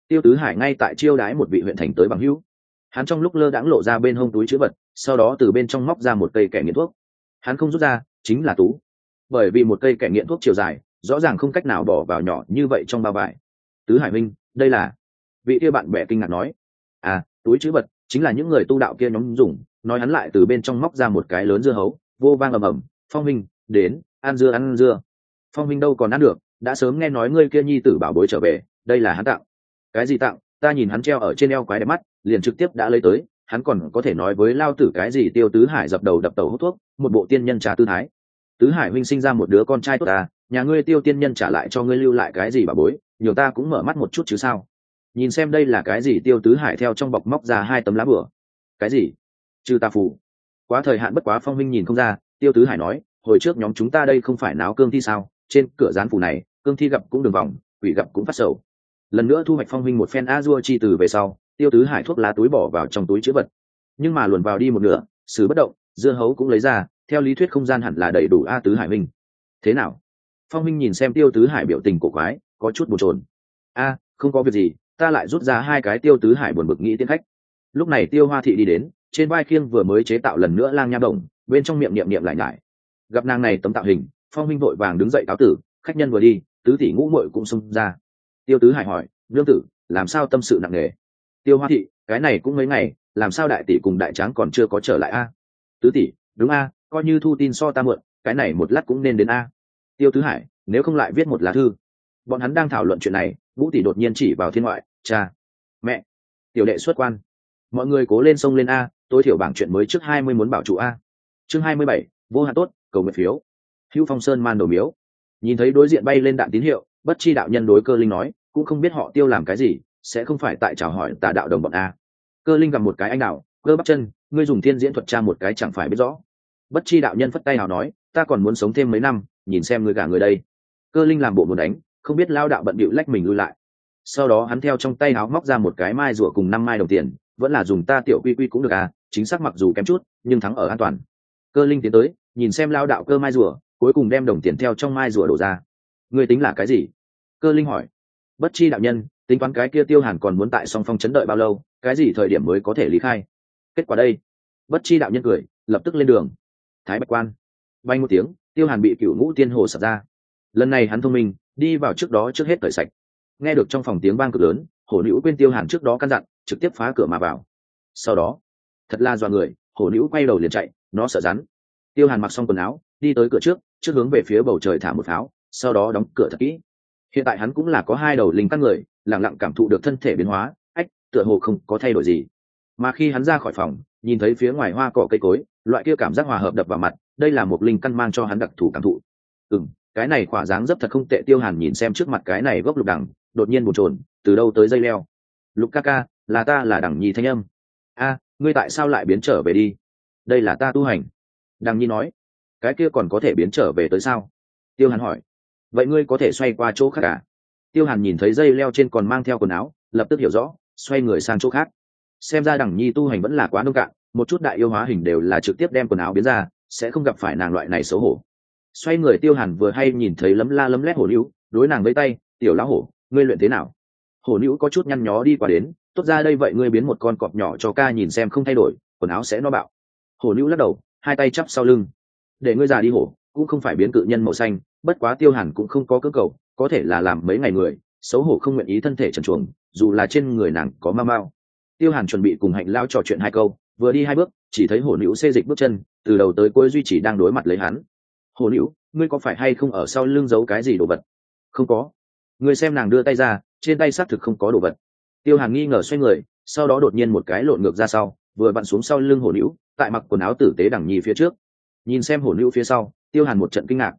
Tiêu Tứ Hải ngay tại chiêu đái một vị huyện thành tới bằng hữu. Hắn trong lúc lơ đãng lộ ra bên hông túi chữ vật, sau đó từ bên trong móc ra một cây kẻ nghiện thuốc. Hắn không rút ra, chính là tú. Bởi vì một cây kẻ nghiện thuốc chiều dài, rõ ràng không cách nào bỏ vào nhỏ như vậy trong bao vải. Tứ Hải Minh, đây là... Vị kia bạn bè kinh ngạc nói. À, túi chữ vật chính là những người tu đạo kia nhóm dùng. Nói hắn lại từ bên trong móc ra một cái lớn dưa hấu, vô vang ầm ầm. Phong Minh, đến, ăn dưa ăn dưa. Phong Minh đâu còn ăn được, đã sớm nghe nói ngươi kia nhi tử bảo bối trở về, đây là hắn tặng. Cái gì tặng? Ta nhìn hắn treo ở trên eo quái đẹp mắt, liền trực tiếp đã lấy tới. Hắn còn có thể nói với lao tử cái gì? Tiêu Tứ Hải dập đầu đập tàu hút thuốc, một bộ tiên nhân trà tư thái. Tứ Hải huynh sinh ra một đứa con trai tốt ta, nhà ngươi Tiêu tiên nhân trả lại cho ngươi lưu lại cái gì bảo bối, nhiều ta cũng mở mắt một chút chứ sao. Nhìn xem đây là cái gì? Tiêu Tứ Hải theo trong bọc móc ra 2 tấm lá bửa. Cái gì? Trừ tà phù. Quá thời hạn bất quá. Phong huynh nhìn không ra. Tiêu Tứ Hải nói, hồi trước nhóm chúng ta đây không phải náo cương thi sao, trên cửa dán phù này, cương thi gặp cũng đường vòng, quỷ gặp cũng phát sầu. Lần nữa thu hoạch Phong huynh một phen a-dua chi từ về sau, Tiêu Tứ Hải thuốc lá túi bỏ vào trong túi chữ vật, nhưng mà luồn vào đi một nửa, xử bất động, dưa hấu cũng lấy ra, theo lý thuyết không gian hẳn là đầy đủ a. Tứ Hải huynh, thế nào? Phong huynh nhìn xem Tiêu Tứ Hải biểu tình cổ quái, có chút bồn chồn. A, không có việc gì, ta lại rút ra 2 cái. Tiêu Tứ Hải buồn bực nghĩ tiến khách. Lúc này Tiêu Hoa Thị đi đến, trên vai khiêng vừa mới chế tạo lần nữa lang nha đồng, bên trong miệng niệm niệm lại nhải. Gặp nàng này tấm tạo hình, Phong huynh vội vàng đứng dậy cáo tử. Khách nhân vừa đi, tứ tỷ ngũ muội cũng xông ra. Tiêu Tứ Hải hỏi, nương tử, làm sao tâm sự nặng nề? Tiêu Hoa Thị, cái này cũng mấy ngày, làm sao đại tỷ cùng đại tráng còn chưa có trở lại a? Tứ tỷ, đúng a, coi như thu tin so ta mượn, cái này một lát cũng nên đến a. Tiêu Tứ Hải, nếu không lại viết một lá thư. Bọn hắn đang thảo luận chuyện này, Vũ tỷ đột nhiên chỉ vào thiên ngoại, cha, mẹ, tiểu đệ xuất quan, mọi người cố lên, sông lên a, tối thiểu bảng chuyện mới trước 20 muốn bảo trụ a. Chương 27, vô hạn tốt, cầu nguyện phiếu. Hữu Phong Sơn man đồ miếu. Nhìn thấy đối diện bay lên đạn tín hiệu, Bất Chi đạo nhân đối Cơ Linh nói, cũng không biết họ Tiêu làm cái gì, sẽ không phải tại chào hỏi Tà đạo đồng bọn a. Cơ Linh gặp một cái anh đạo, cơ bắp chân, ngươi dùng thiên diễn thuật tra một cái chẳng phải biết rõ. Bất Chi đạo nhân phất tay nào nói, ta còn muốn sống thêm mấy năm, nhìn xem ngươi cả người đây. Cơ Linh làm bộ muốn đánh, không biết lao đạo bận bịu lách mình lui lại. Sau đó hắn theo trong tay áo móc ra một cái mai rùa cùng 5 mai đồng tiền, vẫn là dùng ta tiểu quy quy cũng được à, chính xác mặc dù kém chút, nhưng thắng ở an toàn. Cơ Linh tiến tới, nhìn xem lao đạo cơ mai rùa, cuối cùng đem đồng tiền theo trong mai rùa đổ ra. Ngươi tính là cái gì? Cơ Linh hỏi. Bất Chi đạo nhân, tính toán cái kia Tiêu Hàn còn muốn tại Song Phong trấn đợi bao lâu, cái gì thời điểm mới có thể lý khai? Kết quả đây. Bất Chi đạo nhân cười, lập tức lên đường. Thái Bạch Quan. Bay một tiếng, Tiêu Hàn bị Cửu Ngũ Tiên Hồ sập ra. Lần này hắn thông minh, đi vào trước đó trước hết tẩy sạch. Nghe được trong phòng tiếng vang cực lớn, Hổ Nữu quên Tiêu Hàn trước đó căn dặn, trực tiếp phá cửa mà vào. Sau đó, thật là dọa người, Hổ Nữu quay đầu liền chạy, nó sợ rắn. Tiêu Hàn mặc xong quần áo, đi tới cửa trước hướng về phía bầu trời thả một pháo, sau đó đóng cửa thật kỹ. Hiện tại hắn cũng là có 2 đầu linh căn người, lặng lặng cảm thụ được thân thể biến hóa, tựa hồ không có thay đổi gì. Mà khi hắn ra khỏi phòng, nhìn thấy phía ngoài hoa cỏ cây cối, loại kia cảm giác hòa hợp đập vào mặt, đây là một linh căn mang cho hắn đặc thù cảm thụ. Cái này quả dáng dấp thật không tệ. Tiêu Hàn nhìn xem trước mặt cái này gốc lục đằng, đột nhiên bồn chồn, từ đâu tới dây leo. Lục ca ca, là ta, là Đằng Nhi thanh âm. A, ngươi tại sao lại biến trở về đi? Đây là ta tu hành. Đằng Nhi nói. Cái kia còn có thể biến trở về tới sao? Tiêu Hàn hỏi. Vậy ngươi có thể xoay qua chỗ khác à? Tiêu Hàn nhìn thấy dây leo trên còn mang theo quần áo, lập tức hiểu rõ, xoay người sang chỗ khác. Xem ra Đằng Nhi tu hành vẫn là quá nông cạn, một chút đại yêu hóa hình đều là trực tiếp đem quần áo biến ra, sẽ không gặp phải nàng loại này xấu hổ. Xoay người, Tiêu Hàn vừa hay nhìn thấy lấm la lấm lét Hổ Nữu, đối nàng với tay, tiểu lão hổ, ngươi luyện thế nào? Hổ Nữu có chút nhăn nhó đi qua đến, tốt ra đây vậy ngươi biến một con cọp nhỏ cho ca nhìn xem, không thay đổi quần áo sẽ no bạo. Hổ Nữu lắc đầu, 2 tay chắp sau lưng. Để ngươi già đi hổ, cũng không phải biến cự nhân màu xanh, bất quá Tiêu Hàn cũng không có cơ cầu, có thể là làm mấy ngày người, xấu hổ không nguyện ý thân thể trần truồng, dù là trên người nàng có ma mao. Tiêu Hàn chuẩn bị cùng Hạnh Lão trò chuyện 2 câu, vừa đi 2 bước, chỉ thấy Hổ Nữu xê dịch bước chân, từ đầu tới cuối duy trì đang đối mặt lấy hắn. Hổ Nữu, ngươi có phải hay không ở sau lưng giấu cái gì đồ vật? Không có. Ngươi xem nàng đưa tay ra, trên tay xác thực không có đồ vật. Tiêu Hàn nghi ngờ xoay người, sau đó đột nhiên một cái lộn ngược ra sau, vừa vặn xuống sau lưng Hổ Nữu, tại mặc quần áo tử tế Đằng Nhi phía trước. Nhìn xem Hổ Nữu phía sau, Tiêu Hàn một trận kinh ngạc,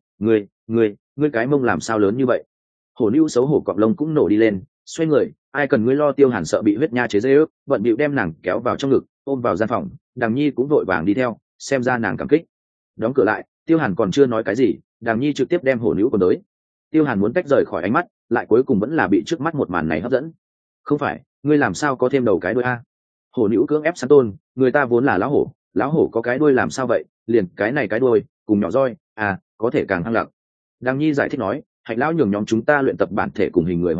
ngươi cái mông làm sao lớn như vậy? Hổ Nữu xấu hổ cọp lông cũng nổ đi lên, xoay người, ai cần ngươi lo. Tiêu Hàn sợ bị huyết nha chế dễ ước, bận bịu đem nàng kéo vào trong ngực, ôm vào gian phòng. Đằng Nhi cũng vội vàng đi theo, xem ra nàng cảm kích. Đóng cửa lại, Tiêu Hàn còn chưa nói cái gì, Đằng Nhi trực tiếp đem Hổ Nữu còn tới. Tiêu Hàn muốn tách rời khỏi ánh mắt, lại cuối cùng vẫn là bị trước mắt một màn này hấp dẫn. Không phải, ngươi làm sao có thêm đầu cái đuôi a? Hổ Nữu cưỡng ép săn tôn, người ta vốn là lão hổ có cái đuôi làm sao vậy? Liền cái này cái đuôi, cùng nhỏ roi, có thể càng hăng lặng. Đằng Nhi giải thích nói, Hạnh Lão nhường nhóm chúng ta luyện tập bản thể cùng hình người hoán đổi,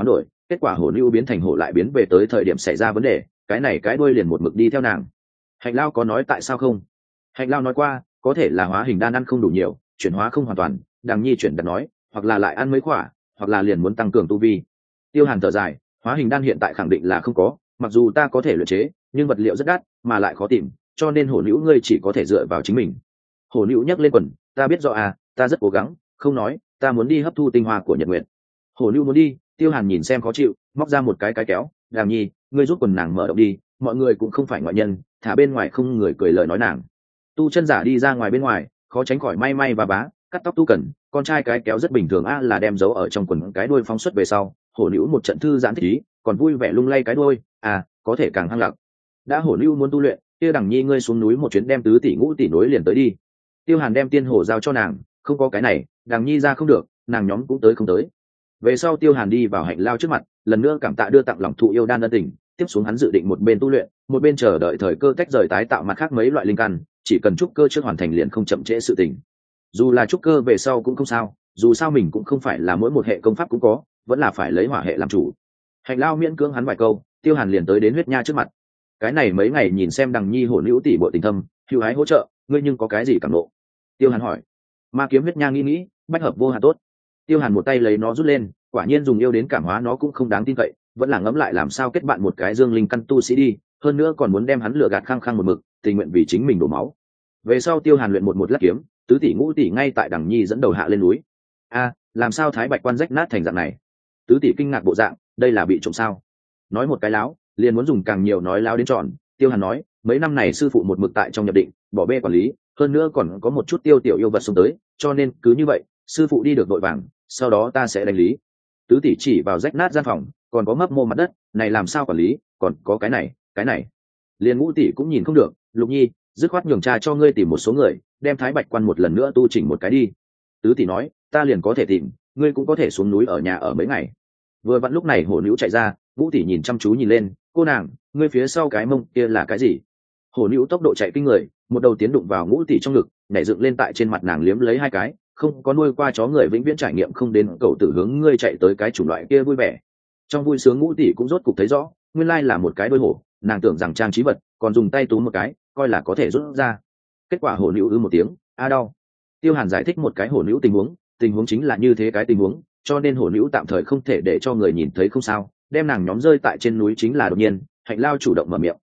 kết quả hổ lưu biến thành hổ lại biến về tới thời điểm xảy ra vấn đề, cái này cái đuôi liền một mực đi theo nàng. Hạnh Lao có nói tại sao không? Hạnh Lao nói qua có thể là hóa hình đan ăn không đủ nhiều, chuyển hóa không hoàn toàn. Đằng Nhi chuyển đặt nói, hoặc là lại ăn mấy quả, hoặc là liền muốn tăng cường tu vi. Tiêu Hàn thở dài, hóa hình đan hiện tại khẳng định là không có, mặc dù ta có thể luyện chế, nhưng vật liệu rất đắt mà lại khó tìm, cho nên hổ nữ ngươi chỉ có thể dựa vào chính mình. Hổ nữ nhấc lên quần, ta biết rõ à, ta rất cố gắng, không nói, ta muốn đi hấp thu tinh hoa của Nhật Nguyệt. Hổ nữ muốn đi. Tiêu Hàn nhìn xem khó chịu, móc ra một cái kéo, Đàm Nhi, ngươi rút quần nàng mở động đi, mọi người cũng không phải ngoại nhân, thả bên ngoài không người cười lời nói nàng. Tu chân giả đi ra ngoài bên ngoài, khó tránh khỏi may may và bá, cắt tóc tu cần, con trai cái kéo rất bình thường a, là đem giấu ở trong quần cái đuôi phóng xuất về sau. Hổ nữ một trận thư giãn thích ý, còn vui vẻ lung lay cái đuôi, à, có thể càng hăng lặc. Đã hổ nữ muốn tu luyện, kia Đằng Nhi ngươi xuống núi một chuyến đem tứ tỷ ngũ tỷ nối liền tới đi. Tiêu Hàn đem tiên hổ giao cho nàng, không có cái này, Đằng Nhi ra không được, nàng nhóm cũng tới không tới. Về sau Tiêu Hàn đi vào Hạnh Lao trước mặt, lần nữa cảm tạ đưa tặng lòng thụ yêu đan ân tình, tiếp xuống hắn dự định một bên tu luyện, một bên chờ đợi thời cơ tách rời tái tạo mặt khác mấy loại linh căn, chỉ cần trúc cơ trước hoàn thành liền không chậm trễ sự tình. Dù là trúc cơ về sau cũng không sao, dù sao mình cũng không phải là mỗi một hệ công pháp cũng có, vẫn là phải lấy hỏa hệ làm chủ. Hạnh Lao miễn cưỡng hắn vài câu, Tiêu Hàn liền tới đến huyết nha trước mặt. Cái này mấy ngày nhìn xem Đằng Nhi hổ nữ tỷ bộ tình thâm, hữu hái hỗ trợ, ngươi nhưng có cái gì cảm nộ? Tiêu Hàn hỏi. Ma kiếm huyết nha nghĩ, bách hợp vô hạn tốt. Tiêu Hàn một tay lấy nó rút lên, quả nhiên dùng yêu đến cảm hóa nó cũng không đáng tin cậy, vẫn là ngẫm lại làm sao kết bạn một cái dương linh căn tu sĩ đi, hơn nữa còn muốn đem hắn lừa gạt khăng khăng một mực, tình nguyện vì chính mình đổ máu. Về sau Tiêu Hàn luyện một lát kiếm, tứ tỷ ngũ tỷ ngay tại Đằng Nhi dẫn đầu hạ lên núi. A, làm sao Thái Bạch Quan rách nát thành dạng này? Tứ tỷ kinh ngạc bộ dạng, đây là bị trộm sao? Nói một cái láo, liền muốn dùng càng nhiều nói láo đến tròn. Tiêu Hàn nói, mấy năm này sư phụ một mực tại trong nhập định, bỏ bê quản lý, hơn nữa còn có một chút tiêu tiểu yêu vật xông tới, cho nên cứ như vậy, sư phụ đi được vội vàng, sau đó ta sẽ đánh lý. Tứ tỷ chỉ vào rách nát gian phòng, còn có mấp mô mặt đất, này làm sao quản lý, còn có cái này. Liền ngũ tỷ cũng nhìn không được, Lục Nhi, dứt khoát nhường cha cho ngươi tìm một số người, đem Thái Bạch Quan một lần nữa tu chỉnh một cái đi. Tứ tỷ nói, ta liền có thể tìm, ngươi cũng có thể xuống núi ở nhà ở mấy ngày. Vừa vặn lúc này hổ nữ chạy ra, ngũ tỷ nhìn chăm chú nhìn lên, cô nàng, ngươi phía sau cái mông kia là cái gì? Hổ nữ tốc độ chạy kinh người, một đầu tiến đụng vào ngũ tỷ trong ngực, nhảy dựng lên tại trên mặt nàng liếm lấy hai cái, không có nuôi qua chó người vĩnh viễn trải nghiệm không đến cậu tử hướng ngươi chạy tới cái chủng loại kia vui vẻ. Trong vui sướng ngũ tỷ cũng rốt cục thấy rõ, nguyên lai là một cái đôi hổ, nàng tưởng rằng trang trí vật, còn dùng tay túm một cái, coi là có thể rút ra. Kết quả hổ nữ một tiếng, a đau. Tiêu Hàn giải thích một cái hổ nữ tình huống chính là như thế cái tình huống, cho nên hổ nữ tạm thời không thể để cho người nhìn thấy không sao, đem nàng nhóm rơi tại trên núi chính là đột nhiên, Hạnh Lao chủ động mở miệng.